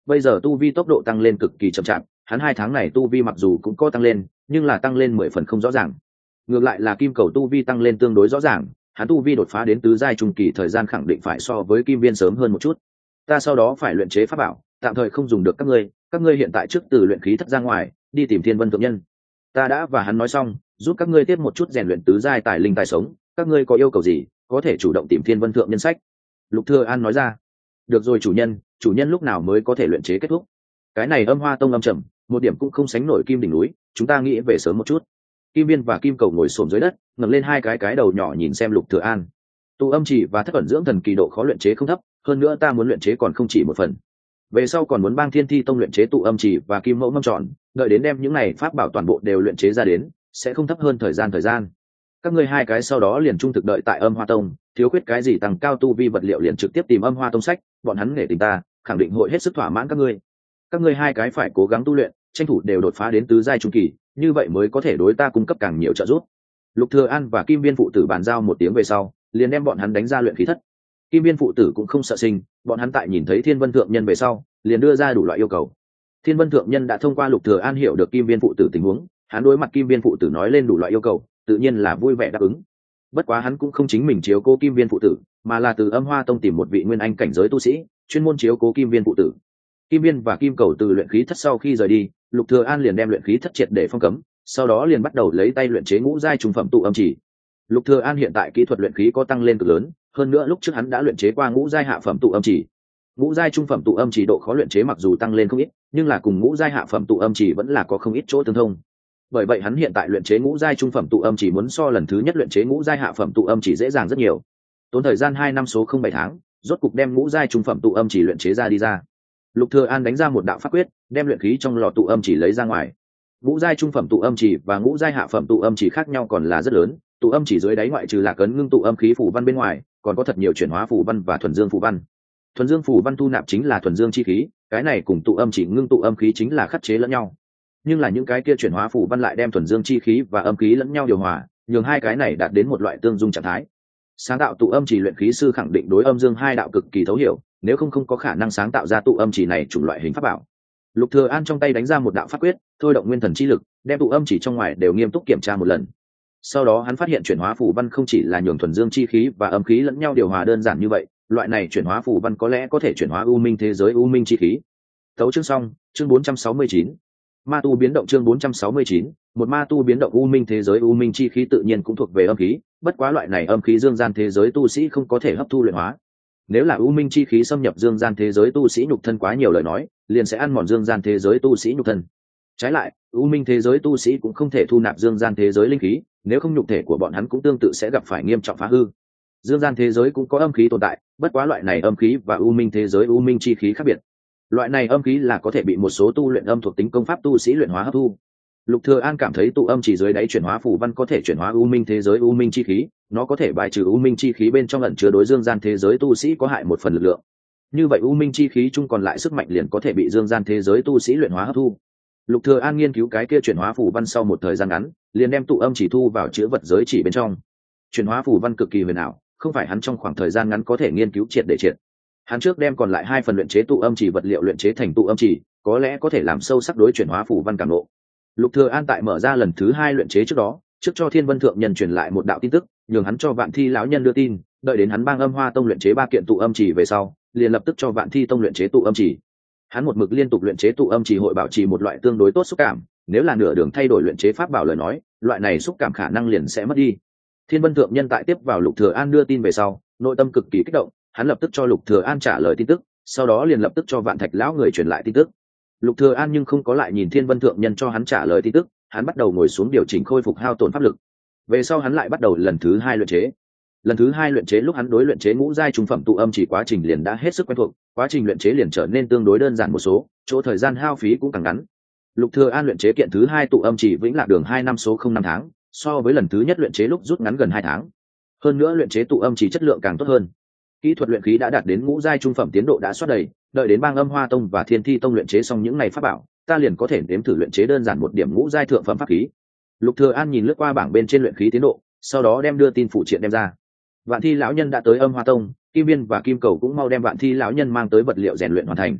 bây giờ tu vi tốc độ tăng lên cực kỳ chậm chạp, hắn hai tháng này tu vi mặc dù cũng có tăng lên nhưng là tăng lên mười phần không rõ ràng. Ngược lại là kim cầu tu vi tăng lên tương đối rõ ràng, hắn tu vi đột phá đến tứ giai trung kỳ thời gian khẳng định phải so với kim viên sớm hơn một chút. Ta sau đó phải luyện chế pháp bảo, tạm thời không dùng được các ngươi, các ngươi hiện tại trước từ luyện khí thất ra ngoài đi tìm Thiên Vân thượng nhân. Ta đã và hắn nói xong, giúp các ngươi tiếp một chút rèn luyện tứ giai tài linh tài sống, các ngươi có yêu cầu gì có thể chủ động tìm Thiên Vân thượng nhân sách. Lục Thừa An nói ra. Được rồi chủ nhân, chủ nhân lúc nào mới có thể luyện chế kết thúc? Cái này Âm Hoa Tông âm trầm, một điểm cũng không sánh nổi Kim đỉnh núi, chúng ta nghĩ về sớm một chút. Kim Viên và Kim Cầu ngồi xổm dưới đất, ngẩng lên hai cái cái đầu nhỏ nhìn xem Lục Thừa An. Tụ âm chỉ và thất ẩn dưỡng thần kỳ độ khó luyện chế không thấp, hơn nữa ta muốn luyện chế còn không chỉ một phần. Về sau còn muốn bang Thiên Thi Tông luyện chế tụ âm chỉ và kim mẫu mâm tròn, đợi đến đem những này pháp bảo toàn bộ đều luyện chế ra đến, sẽ không thấp hơn thời gian thời gian. Các ngươi hai cái sau đó liền trung thực đợi tại Âm Hoa Tông, thiếu khuyết cái gì tăng cao tu vi vật liệu liền trực tiếp tìm Âm Hoa Tông sách, bọn hắn nể tình ta, khẳng định hội hết sức thỏa mãn các ngươi. Các ngươi hai cái phải cố gắng tu luyện, tranh thủ đều đột phá đến tứ giai trung kỳ, như vậy mới có thể đối ta cung cấp càng nhiều trợ giúp. Lục Thừa An và Kim Viên phụ tử bàn giao một tiếng về sau, liền đem bọn hắn đánh ra luyện khí thất. Kim Viên phụ tử cũng không sợ sinh, bọn hắn tại nhìn thấy Thiên Vân thượng nhân về sau, liền đưa ra đủ loại yêu cầu. Thiên Vân thượng nhân đã thông qua Lục Thừa An hiểu được Kim Viên phụ tử tình huống, hắn đối mặt Kim Viên phụ tử nói lên đủ loại yêu cầu, tự nhiên là vui vẻ đáp ứng. Bất quá hắn cũng không chính mình chiếu cố Kim Viên phụ tử, mà là từ Âm Hoa Tông tìm một vị nguyên anh cảnh giới tu sĩ, chuyên môn chiếu cố Kim Viên phụ tử. Kim Viên và Kim Cầu từ luyện khí thất sau khi rời đi, Lục Thừa An liền đem luyện khí thất triệt để phong cấm, sau đó liền bắt đầu lấy tay luyện chế ngũ giai trung phẩm tụ âm chỉ. Lục Thừa An hiện tại kỹ thuật luyện khí có tăng lên cực lớn, hơn nữa lúc trước hắn đã luyện chế qua ngũ giai hạ phẩm tụ âm chỉ. Ngũ giai trung phẩm tụ âm chỉ độ khó luyện chế mặc dù tăng lên không ít, nhưng là cùng ngũ giai hạ phẩm tụ âm chỉ vẫn là có không ít chỗ tương thông. Bởi vậy hắn hiện tại luyện chế ngũ giai trung phẩm tụ âm chỉ muốn so lần thứ nhất luyện chế ngũ giai hạ phẩm tụ âm chỉ dễ dàng rất nhiều. Tốn thời gian hai năm số không bảy tháng, rốt cục đem ngũ giai trung phẩm tụ âm chỉ luyện chế ra đi ra. Lục Thừa An đánh ra một đạo pháp quyết, đem luyện khí trong lò tụ âm chỉ lấy ra ngoài. Ngũ giai trung phẩm tụ âm chỉ và ngũ giai hạ phẩm tụ âm chỉ khác nhau còn là rất lớn, tụ âm chỉ dưới đáy ngoại trừ là cấn ngưng tụ âm khí phủ văn bên ngoài, còn có thật nhiều chuyển hóa phủ văn và thuần dương phủ văn. Thuần dương phủ văn thu nạp chính là thuần dương chi khí, cái này cùng tụ âm chỉ ngưng tụ âm khí chính là khắc chế lẫn nhau. Nhưng là những cái kia chuyển hóa phủ văn lại đem thuần dương chi khí và âm khí lẫn nhau điều hòa, nhường hai cái này đạt đến một loại tương dung trạng thái. Sáng tạo tụ âm chỉ luyện khí sư khẳng định đối âm dương hai đạo cực kỳ thấu hiểu, nếu không không có khả năng sáng tạo ra tụ âm chỉ này chủng loại hình pháp bảo. Lục Thừa An trong tay đánh ra một đạo pháp quyết, thôi động nguyên thần chi lực, đem tụ âm chỉ trong ngoài đều nghiêm túc kiểm tra một lần. Sau đó hắn phát hiện chuyển hóa phù văn không chỉ là nhường thuần dương chi khí và âm khí lẫn nhau điều hòa đơn giản như vậy, loại này chuyển hóa phù văn có lẽ có thể chuyển hóa u minh thế giới u minh chi khí. Tấu chương xong, chương bốn trăm sáu mươi chín. Ma tu biến động chương bốn trăm sáu mươi chín, một ma tu biến động u minh thế giới u minh chi khí tự nhiên cũng thuộc về âm khí, bất quá loại này âm khí dương gian thế giới tu sĩ không có thể hấp thu luyện hóa. Nếu là u minh chi khí xâm nhập dương gian thế giới tu sĩ nhục thân quá nhiều lời nói, liền sẽ ăn mòn dương gian thế giới tu sĩ nhục thân. Trái lại, u minh thế giới tu sĩ cũng không thể thu nạp dương gian thế giới linh khí, nếu không nhục thể của bọn hắn cũng tương tự sẽ gặp phải nghiêm trọng phá hư. Dương gian thế giới cũng có âm khí tồn tại, bất quá loại này âm khí và u minh thế giới u minh chi khí khác biệt. Loại này âm khí là có thể bị một số tu luyện âm thuộc tính công pháp tu sĩ luyện hóa hấp thu. Lục Thừa An cảm thấy tụ âm chỉ dưới đáy chuyển hóa phù văn có thể chuyển hóa u minh thế giới u minh chi khí, nó có thể bài trừ u minh chi khí bên trong ẩn chứa đối dương gian thế giới tu sĩ có hại một phần lực lượng. Như vậy u minh chi khí chung còn lại sức mạnh liền có thể bị dương gian thế giới tu sĩ luyện hóa hấp thu. Lục Thừa An nghiên cứu cái kia chuyển hóa phù văn sau một thời gian ngắn, liền đem tụ âm chỉ thu vào chứa vật giới chỉ bên trong. Chuyển hóa phù văn cực kỳ huyền ảo, không phải hắn trong khoảng thời gian ngắn có thể nghiên cứu triệt để triệt. Hắn trước đem còn lại hai phần luyện chế tụ âm chỉ vật liệu luyện chế thành tụ âm chỉ, có lẽ có thể làm sâu sắc đối chuyển hóa phù văn cảm ngộ. Lục Thừa An tại mở ra lần thứ hai luyện chế trước đó, trước cho Thiên Vân thượng nhân truyền lại một đạo tin tức, nhường hắn cho Vạn Thi lão nhân đưa tin, đợi đến hắn bang Âm Hoa Tông luyện chế ba kiện tụ âm chỉ về sau, liền lập tức cho Vạn Thi Tông luyện chế tụ âm chỉ. Hắn một mực liên tục luyện chế tụ âm chỉ hội bảo trì một loại tương đối tốt xúc cảm, nếu là nửa đường thay đổi luyện chế pháp bảo lời nói, loại này xúc cảm khả năng liền sẽ mất đi. Thiên Vân thượng nhân tại tiếp vào Lục Thừa An đưa tin về sau, nội tâm cực kỳ kích động, hắn lập tức cho Lục Thừa An trả lời tin tức, sau đó liền lập tức cho Vạn Thạch lão người truyền lại tin tức. Lục Thừa An nhưng không có lại nhìn Thiên Vân thượng nhân cho hắn trả lời tin tức, hắn bắt đầu ngồi xuống điều chỉnh khôi phục hao tổn pháp lực. Về sau hắn lại bắt đầu lần thứ hai luyện chế. Lần thứ hai luyện chế lúc hắn đối luyện chế ngũ giai trung phẩm tụ âm chỉ quá trình liền đã hết sức quen thuộc, quá trình luyện chế liền trở nên tương đối đơn giản một số, chỗ thời gian hao phí cũng càng ngắn. Lục Thừa An luyện chế kiện thứ hai tụ âm chỉ vĩnh lạc đường hai năm số không năm tháng, so với lần thứ nhất luyện chế lúc rút ngắn gần hai tháng. Hơn nữa luyện chế tụ âm chỉ chất lượng càng tốt hơn. Kỹ thuật luyện khí đã đạt đến ngũ giai trung phẩm tiến độ đã xuất đầy, đợi đến bang Âm Hoa Tông và Thiên Thi Tông luyện chế xong những này pháp bảo, ta liền có thể nếm thử luyện chế đơn giản một điểm ngũ giai thượng phẩm pháp khí. Lục Thừa An nhìn lướt qua bảng bên trên luyện khí tiến độ, sau đó đem đưa tin phụ triện đem ra. Vạn Thi lão nhân đã tới Âm Hoa Tông, Kim Viên và Kim Cầu cũng mau đem Vạn Thi lão nhân mang tới vật liệu rèn luyện hoàn thành.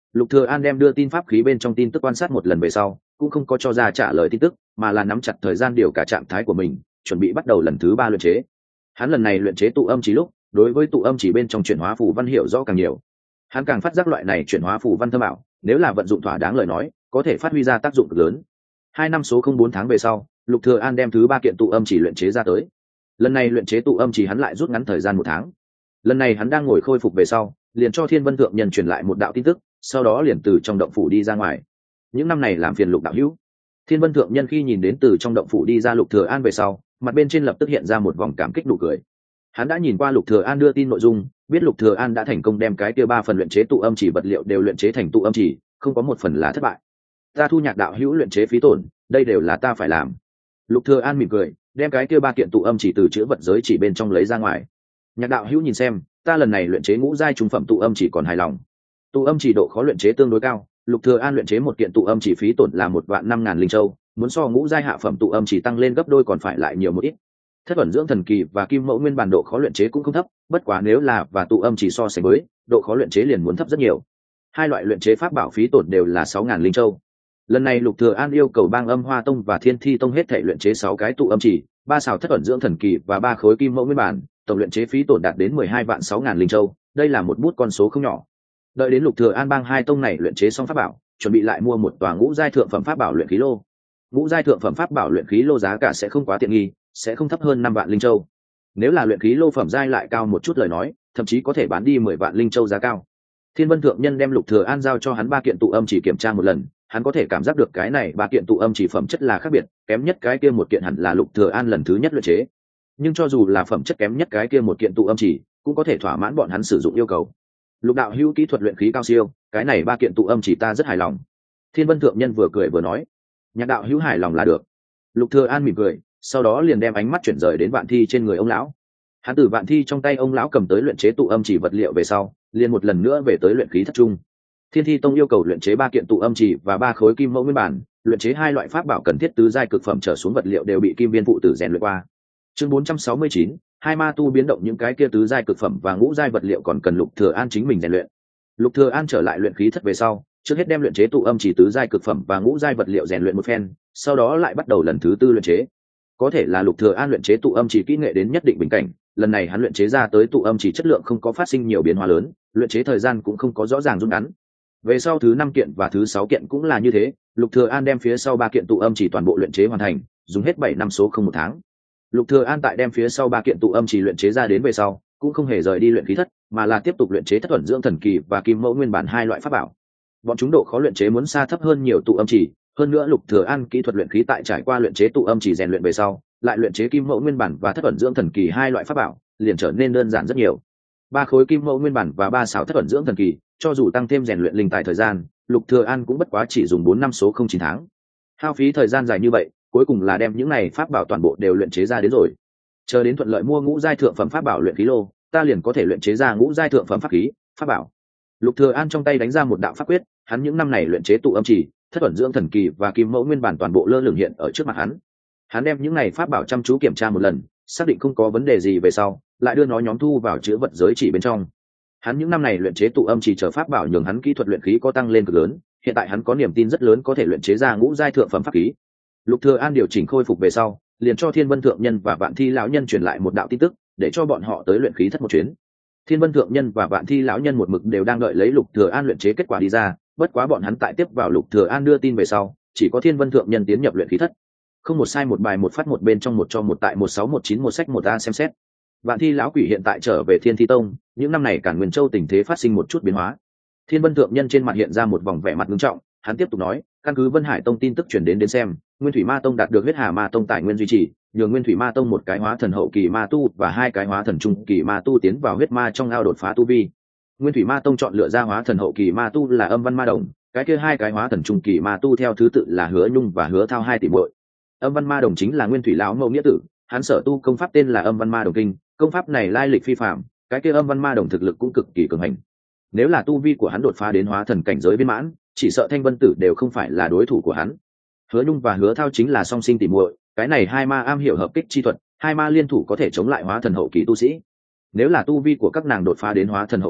Lục Thừa An đem đưa tin pháp khí bên trong tin tức quan sát một lần về sau, cũng không có cho ra trả lời tin tức, mà là nắm chặt thời gian điều cả trạng thái của mình, chuẩn bị bắt đầu lần thứ ba luyện chế. Hắn lần này luyện chế tụ âm chỉ lúc, đối với tụ âm chỉ bên trong chuyển hóa phù văn hiểu rõ càng nhiều. Hắn càng phát giác loại này chuyển hóa phù văn thâm ảo, nếu là vận dụng thỏa đáng lời nói, có thể phát huy ra tác dụng cực lớn. Hai năm số không bốn tháng về sau, Lục Thừa An đem thứ ba kiện tụ âm chỉ luyện chế ra tới. Lần này luyện chế tụ âm chỉ hắn lại rút ngắn thời gian một tháng. Lần này hắn đang ngồi khôi phục về sau, liền cho Thiên Vân Thượng Nhân truyền lại một đạo tin tức, sau đó liền từ trong động phủ đi ra ngoài. Những năm này làm phiền Lục đạo hữu. Thiên Vân Thượng Nhân khi nhìn đến từ trong động phủ đi ra Lục Thừa An về sau, mặt bên trên lập tức hiện ra một vòng cảm kích nụ cười. Hắn đã nhìn qua Lục Thừa An đưa tin nội dung, biết Lục Thừa An đã thành công đem cái kia ba phần luyện chế tụ âm chỉ vật liệu đều luyện chế thành tụ âm chỉ, không có một phần là thất bại. Ta thu Nhạc đạo hữu luyện chế phí tổn, đây đều là ta phải làm. Lục Thừa An mỉm cười, đem cái kia ba kiện tụ âm chỉ từ chứa vật giới chỉ bên trong lấy ra ngoài. Nhạc đạo hữu nhìn xem, ta lần này luyện chế ngũ giai trung phẩm tụ âm chỉ còn hài lòng. Tụ âm chỉ độ khó luyện chế tương đối cao, Lục Thừa An luyện chế một kiện tụ âm chỉ phí tổn là một vạn năm ngàn linh châu, muốn so ngũ giai hạ phẩm tụ âm chỉ tăng lên gấp đôi còn phải lại nhiều một ít. Thất ẩn dưỡng thần kỳ và kim mẫu nguyên bản độ khó luyện chế cũng không thấp, bất quá nếu là và tụ âm chỉ so sánh với, độ khó luyện chế liền muốn thấp rất nhiều. Hai loại luyện chế pháp bảo phí tổn đều là sáu ngàn linh châu. Lần này Lục Thừa An yêu cầu Bang Âm Hoa Tông và Thiên Thi Tông hết thảy luyện chế sáu cái tụ âm chỉ, ba xào thất ẩn dưỡng thần kỳ và ba khối kim mẫu nguyên bản, tổng luyện chế phí tổn đạt đến mười hai vạn sáu ngàn linh châu, đây là một bút con số không nhỏ. Đợi đến Lục Thừa An Bang hai tông này luyện chế xong pháp bảo, chuẩn bị lại mua một tòa ngũ giai thượng phẩm pháp bảo luyện khí lô. Ngũ giai thượng phẩm pháp bảo luyện khí lô giá cả sẽ không quá tiện nghi, sẽ không thấp hơn năm vạn linh châu. Nếu là luyện khí lô phẩm giai lại cao một chút lời nói, thậm chí có thể bán đi mười vạn linh châu giá cao. Thiên Vân Thượng Nhân đem Lục Thừa An giao cho hắn ba kiện tụ âm chỉ kiểm tra một lần, hắn có thể cảm giác được cái này ba kiện tụ âm chỉ phẩm chất là khác biệt, kém nhất cái kia một kiện hẳn là Lục Thừa An lần thứ nhất luyện chế. Nhưng cho dù là phẩm chất kém nhất cái kia một kiện tụ âm chỉ, cũng có thể thỏa mãn bọn hắn sử dụng yêu cầu. Lục đạo hữu kỹ thuật luyện khí cao siêu, cái này ba kiện tụ âm chỉ ta rất hài lòng. Thiên Vân Thượng Nhân vừa cười vừa nói, Nhạc đạo hữu hài lòng là được. Lục Thừa An mỉm cười, sau đó liền đem ánh mắt chuyển rời đến Vạn Thi trên người ông lão. Hắn từ Vạn Thi trong tay ông lão cầm tới luyện chế tụ âm chỉ vật liệu về sau, liền một lần nữa về tới luyện khí thất trung. Thiên Thi Tông yêu cầu luyện chế ba kiện tụ âm chỉ và ba khối kim mẫu nguyên bản, luyện chế hai loại pháp bảo cần thiết tứ giai cực phẩm trở xuống vật liệu đều bị kim viên phụ tử rèn luyện qua. Chương bốn trăm sáu mươi chín, hai ma tu biến động những cái kia tứ giai cực phẩm và ngũ giai vật liệu còn cần Lục Thừa An chính mình rèn luyện. Lục Thừa An trở lại luyện khí thất về sau, trước hết đem luyện chế tụ âm chỉ tứ giai cực phẩm và ngũ giai vật liệu rèn luyện một phen, sau đó lại bắt đầu lần thứ tư luyện chế. Có thể là Lục Thừa An luyện chế tụ âm chỉ kỹ nghệ đến nhất định bình cảnh, lần này hắn luyện chế ra tới tụ âm chỉ chất lượng không có phát sinh nhiều biến hóa lớn, luyện chế thời gian cũng không có rõ ràng rút ngắn. Về sau thứ năm kiện và thứ sáu kiện cũng là như thế, Lục Thừa An đem phía sau ba kiện tụ âm chỉ toàn bộ luyện chế hoàn thành, dùng hết bảy năm số không một tháng. Lục Thừa An tại đem phía sau ba kiện tụ âm chỉ luyện chế ra đến về sau, cũng không hề rời đi luyện khí thất, mà là tiếp tục luyện chế thất ẩn dưỡng thần kỳ và kim mẫu nguyên bản hai loại pháp bảo. Bọn chúng độ khó luyện chế muốn xa thấp hơn nhiều tụ âm chỉ, hơn nữa Lục Thừa An kỹ thuật luyện khí tại trải qua luyện chế tụ âm chỉ rèn luyện về sau, lại luyện chế kim mẫu nguyên bản và thất ẩn dưỡng thần kỳ hai loại pháp bảo, liền trở nên đơn giản rất nhiều. Ba khối kim mẫu nguyên bản và ba xảo thất ẩn dưỡng thần kỳ, cho dù tăng thêm rèn luyện linh tài thời gian, Lục Thừa An cũng bất quá chỉ dùng bốn năm số không chín tháng. Hao phí thời gian dài như vậy, cuối cùng là đem những này pháp bảo toàn bộ đều luyện chế ra đến rồi. Chờ đến thuận lợi mua ngũ giai thượng phẩm pháp bảo luyện khí lô, ta liền có thể luyện chế ra ngũ giai thượng phẩm pháp khí, pháp bảo. Lục Thừa An trong tay đánh ra một đạo pháp quyết, hắn những năm này luyện chế tụ âm chỉ, thất ẩn dưỡng thần kỳ và kim mẫu nguyên bản toàn bộ lơ lửng hiện ở trước mặt hắn. Hắn đem những này pháp bảo chăm chú kiểm tra một lần, xác định không có vấn đề gì về sau, lại đưa nó nhóm thu vào chứa vật giới chỉ bên trong. Hắn những năm này luyện chế tụ âm chỉ chờ pháp bảo nhường hắn kỹ thuật luyện khí có tăng lên cực lớn, hiện tại hắn có niềm tin rất lớn có thể luyện chế ra ngũ giai thượng phẩm pháp khí. Lục Thừa An điều chỉnh khôi phục về sau, liền cho Thiên Vân Thượng Nhân và Vạn Thi lão nhân truyền lại một đạo tin tức, để cho bọn họ tới luyện khí thất một chuyến. Thiên Vân Thượng Nhân và Vạn Thi lão nhân một mực đều đang đợi lấy Lục Thừa An luyện chế kết quả đi ra, bất quá bọn hắn tại tiếp vào Lục Thừa An đưa tin về sau, chỉ có Thiên Vân Thượng Nhân tiến nhập luyện khí thất. Không một sai một bài một phát một bên trong một cho một tại một sáu một chín một sách một a xem xét. Vạn Thi lão quỷ hiện tại trở về Thiên Thi Tông, những năm này Cản Nguyên Châu tình thế phát sinh một chút biến hóa. Thiên Vân Thượng Nhân trên mặt hiện ra một vòng vẻ mặt nghiêm trọng, hắn tiếp tục nói, căn cứ Vân Hải Tông tin tức truyền đến đến xem, Nguyên Thủy Ma Tông đạt được huyết hà ma tông tài nguyên duy trì, nhường Nguyên Thủy Ma Tông một cái hóa thần hậu kỳ ma tu và hai cái hóa thần trung kỳ ma tu tiến vào huyết ma trong ao đột phá tu vi. Nguyên Thủy Ma Tông chọn lựa ra hóa thần hậu kỳ ma tu là Âm Văn Ma Đồng, cái kia hai cái hóa thần trung kỳ ma tu theo thứ tự là Hứa Nhung và Hứa Thao hai tỷ muội. Âm Văn Ma Đồng chính là Nguyên Thủy lão mẫu nghĩa tử, hắn sở tu công pháp tên là Âm Văn Ma Đồng Kinh, công pháp này lai lịch phi phàm, cái kia Âm Văn Ma Đồng thực lực cũng cực kỳ cường hành. Nếu là tu vi của hắn đột phá đến hóa thần cảnh giới viên mãn, chỉ sợ Thanh Vân Tử đều không phải là đối thủ của hắn. Hứa Nhung và Hứa Thao chính là song sinh tỷ muội, cái này hai ma am hiểu hợp kích chi thuật, hai ma liên thủ có thể chống lại hóa thần hậu kỳ tu sĩ. Nếu là tu vi của các nàng đột phá đến hóa thần hậu kỳ,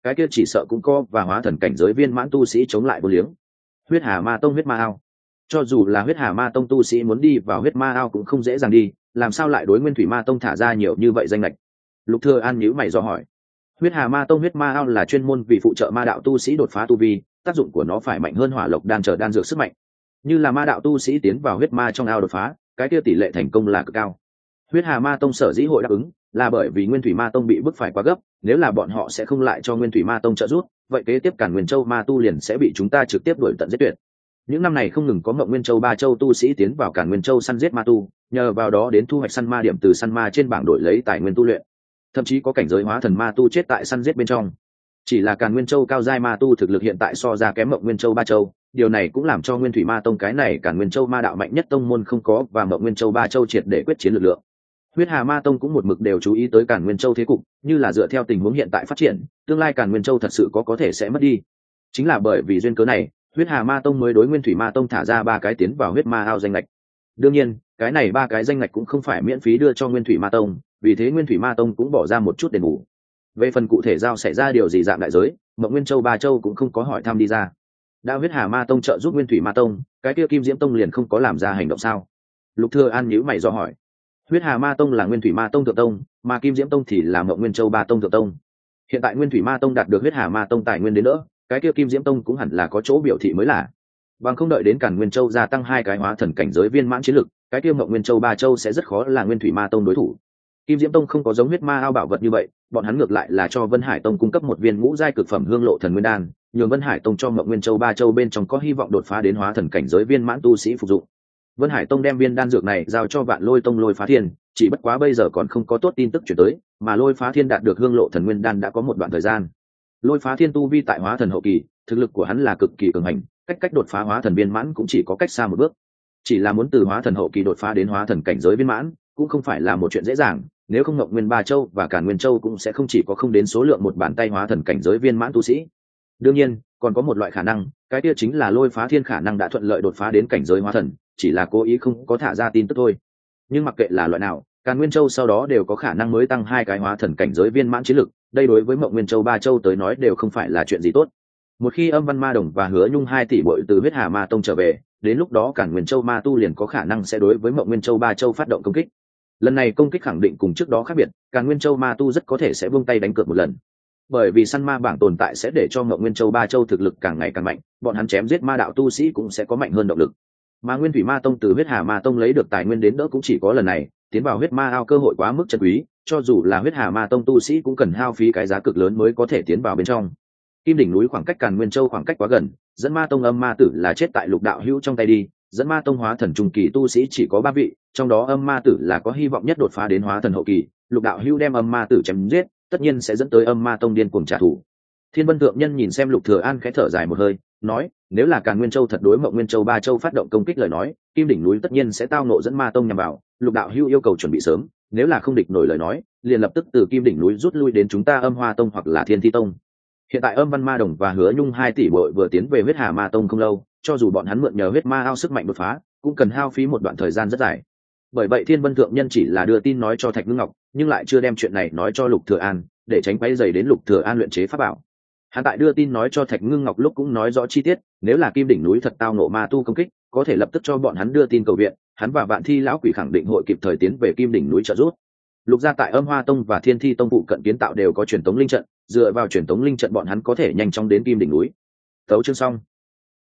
cái kia chỉ sợ cũng có và hóa thần cảnh giới viên mãn tu sĩ chống lại vô liếng. Huyết Hà Ma Tông huyết ma ao, cho dù là huyết Hà Ma Tông tu sĩ muốn đi vào huyết ma ao cũng không dễ dàng đi, làm sao lại đối Nguyên Thủy Ma Tông thả ra nhiều như vậy danh lệch? Lục Thừa An nhíu mày dò hỏi. Huyết Hà Ma Tông huyết ma ao là chuyên môn vì phụ trợ ma đạo tu sĩ đột phá tu vi, tác dụng của nó phải mạnh hơn hỏa lộc đan chờ đan dược sức mạnh. Như là ma đạo tu sĩ tiến vào huyết ma trong ao đột phá, cái kia tỷ lệ thành công là cực cao. Huyết Hà Ma Tông sở dĩ hội đáp ứng, là bởi vì Nguyên Thủy Ma Tông bị bức phải quá gấp, nếu là bọn họ sẽ không lại cho Nguyên Thủy Ma Tông trợ giúp, vậy kế tiếp Càn Nguyên Châu Ma tu liền sẽ bị chúng ta trực tiếp đuổi tận giết tuyệt. Những năm này không ngừng có Ngọc Nguyên Châu ba châu tu sĩ tiến vào Càn Nguyên Châu săn giết ma tu, nhờ vào đó đến thu hoạch săn ma điểm từ săn ma trên bảng đổi lấy tài nguyên tu luyện. Thậm chí có cảnh giới hóa thần ma tu chết tại săn giết bên trong. Chỉ là Càn Nguyên Châu cao giai ma tu thực lực hiện tại so ra kém Ngọc Nguyên Châu ba châu, điều này cũng làm cho Nguyên Thủy Ma Tông cái này Càn Nguyên Châu ma đạo mạnh nhất tông môn không có và Ngọc Nguyên Châu ba châu triệt để quyết chiến lực lượng. Huyết Hà Ma Tông cũng một mực đều chú ý tới Càn Nguyên Châu thế cục, như là dựa theo tình huống hiện tại phát triển, tương lai Càn Nguyên Châu thật sự có có thể sẽ mất đi. Chính là bởi vì duyên cớ này, Huyết Hà Ma Tông mới đối Nguyên Thủy Ma Tông thả ra ba cái tiến vào huyết ma ao danh lệch. Đương nhiên, cái này ba cái danh lệch cũng không phải miễn phí đưa cho Nguyên Thủy Ma Tông, vì thế Nguyên Thủy Ma Tông cũng bỏ ra một chút đền bù. Về phần cụ thể giao xảy ra điều gì dạng đại giới, Mộng Nguyên Châu ba châu cũng không có hỏi thăm đi ra. Đã Huyết Hà Ma Tông trợ giúp Nguyên Thủy Ma Tông, cái kia Kim Diễm Tông liền không có làm ra hành động sao? Lục Thừa An nhíu mày dò hỏi. Huyết Hà Ma Tông là Nguyên Thủy Ma Tông thượng tông, mà Kim Diễm Tông thì là Mộng Nguyên Châu ba tông thượng tông. Hiện tại Nguyên Thủy Ma Tông đạt được Huyết Hà Ma Tông tài nguyên đến nữa, cái kia Kim Diễm Tông cũng hẳn là có chỗ biểu thị mới là. Bằng không đợi đến Càn Nguyên Châu gia tăng hai cái hóa thần cảnh giới viên mãn chiến lực, cái kia Mộng Nguyên Châu ba châu sẽ rất khó là Nguyên Thủy Ma Tông đối thủ. Kim Diễm Tông không có giống huyết ma ao bảo vật như vậy, bọn hắn ngược lại là cho Vân Hải Tông cung cấp một viên ngũ giai cực phẩm hương lộ thần nguyên đan, nhường Vân Hải Tông cho Mộng Nguyên Châu ba châu bên trong có hy vọng đột phá đến hóa thần cảnh giới viên mãn tu sĩ phục dụng. Vân Hải Tông đem viên đan dược này giao cho Vạn Lôi Tông Lôi Phá Thiên, chỉ bất quá bây giờ còn không có tốt tin tức chuyển tới, mà Lôi Phá Thiên đạt được hương lộ thần nguyên đan đã có một đoạn thời gian. Lôi Phá Thiên tu vi tại hóa thần hậu kỳ, thực lực của hắn là cực kỳ cường hành, cách cách đột phá hóa thần viên mãn cũng chỉ có cách xa một bước. Chỉ là muốn từ hóa thần hậu kỳ đột phá đến hóa thần cảnh giới viên mãn, cũng không phải là một chuyện dễ dàng, nếu không Ngọc Nguyên Ba Châu và Càn Nguyên Châu cũng sẽ không chỉ có không đến số lượng một bàn tay hóa thần cảnh giới viên mãn tu sĩ. Đương nhiên, còn có một loại khả năng, cái kia chính là Lôi Phá Thiên khả năng đã thuận lợi đột phá đến cảnh giới hóa thần, chỉ là cố ý không có thả ra tin tức thôi. Nhưng mặc kệ là loại nào, Càn Nguyên Châu sau đó đều có khả năng mới tăng hai cái hóa thần cảnh giới viên mãn chiến lực, đây đối với Mộng Nguyên Châu ba châu tới nói đều không phải là chuyện gì tốt. Một khi Âm Văn Ma Đồng và Hứa Nhung hai tỷ muội từ Huyết Hà Ma Tông trở về, đến lúc đó Càn Nguyên Châu ma tu liền có khả năng sẽ đối với Mộng Nguyên Châu ba châu phát động công kích. Lần này công kích khẳng định cùng trước đó khác biệt, Càn Nguyên Châu ma tu rất có thể sẽ buông tay đánh cược một lần. Bởi vì săn ma bảng tồn tại sẽ để cho Mộng Nguyên Châu ba châu thực lực càng ngày càng mạnh, bọn hắn chém giết ma đạo tu sĩ cũng sẽ có mạnh hơn động lực. Mà Nguyên Thủy Ma Tông từ Huyết Hà Ma Tông lấy được tài nguyên đến đỡ cũng chỉ có lần này, tiến vào huyết ma ao cơ hội quá mức chân quý, cho dù là Huyết Hà Ma Tông tu sĩ cũng cần hao phí cái giá cực lớn mới có thể tiến vào bên trong. Kim đỉnh núi khoảng cách Càn Nguyên Châu khoảng cách quá gần, dẫn Ma Tông âm ma tử là chết tại Lục đạo hữu trong tay đi, dẫn Ma Tông hóa thần trung kỳ tu sĩ chỉ có ba vị, trong đó âm ma tử là có hy vọng nhất đột phá đến hóa thần hậu kỳ, Lục đạo hữu đem âm ma tử chém giết, tất nhiên sẽ dẫn tới âm ma tông điên cuồng trả thù. Thiên Vân Thượng Nhân nhìn xem Lục Thừa An khẽ thở dài một hơi, nói, nếu là Càn Nguyên Châu thật đối Mộng Nguyên Châu ba châu phát động công kích lời nói, Kim đỉnh núi tất nhiên sẽ tao nộ dẫn ma tông nhằm vào, Lục đạo hữu yêu cầu chuẩn bị sớm, nếu là không địch nổi lời nói, liền lập tức từ Kim đỉnh núi rút lui đến chúng ta Âm Hoa Tông hoặc là Thiên Thi Tông. Hiện tại Âm Văn Ma Đồng và Hứa Nhung hai tỷ muội vừa tiến về Huyết Hà Ma Tông không lâu, cho dù bọn hắn mượn nhờ huyết ma ao sức mạnh đột phá, cũng cần hao phí một đoạn thời gian rất dài. Bởi vậy Thiên Vân Thượng Nhân chỉ là đưa tin nói cho Thạch Ngưng Ngọc, nhưng lại chưa đem chuyện này nói cho Lục Thừa An, để tránh quấy rầy đến Lục Thừa An luyện chế pháp bảo. Hắn tại đưa tin nói cho Thạch Ngưng Ngọc lúc cũng nói rõ chi tiết, nếu là Kim đỉnh núi thật tao nộ ma tu công kích, có thể lập tức cho bọn hắn đưa tin cầu viện, hắn và Vạn Thi lão quỷ khẳng định hội kịp thời tiến về Kim đỉnh núi trợ giúp. Lục gia tại Âm Hoa Tông và Thiên Thi Tông phụ cận kiến tạo đều có truyền tống linh trận, dựa vào truyền tống linh trận bọn hắn có thể nhanh chóng đến Kim đỉnh núi. Tấu chương xong.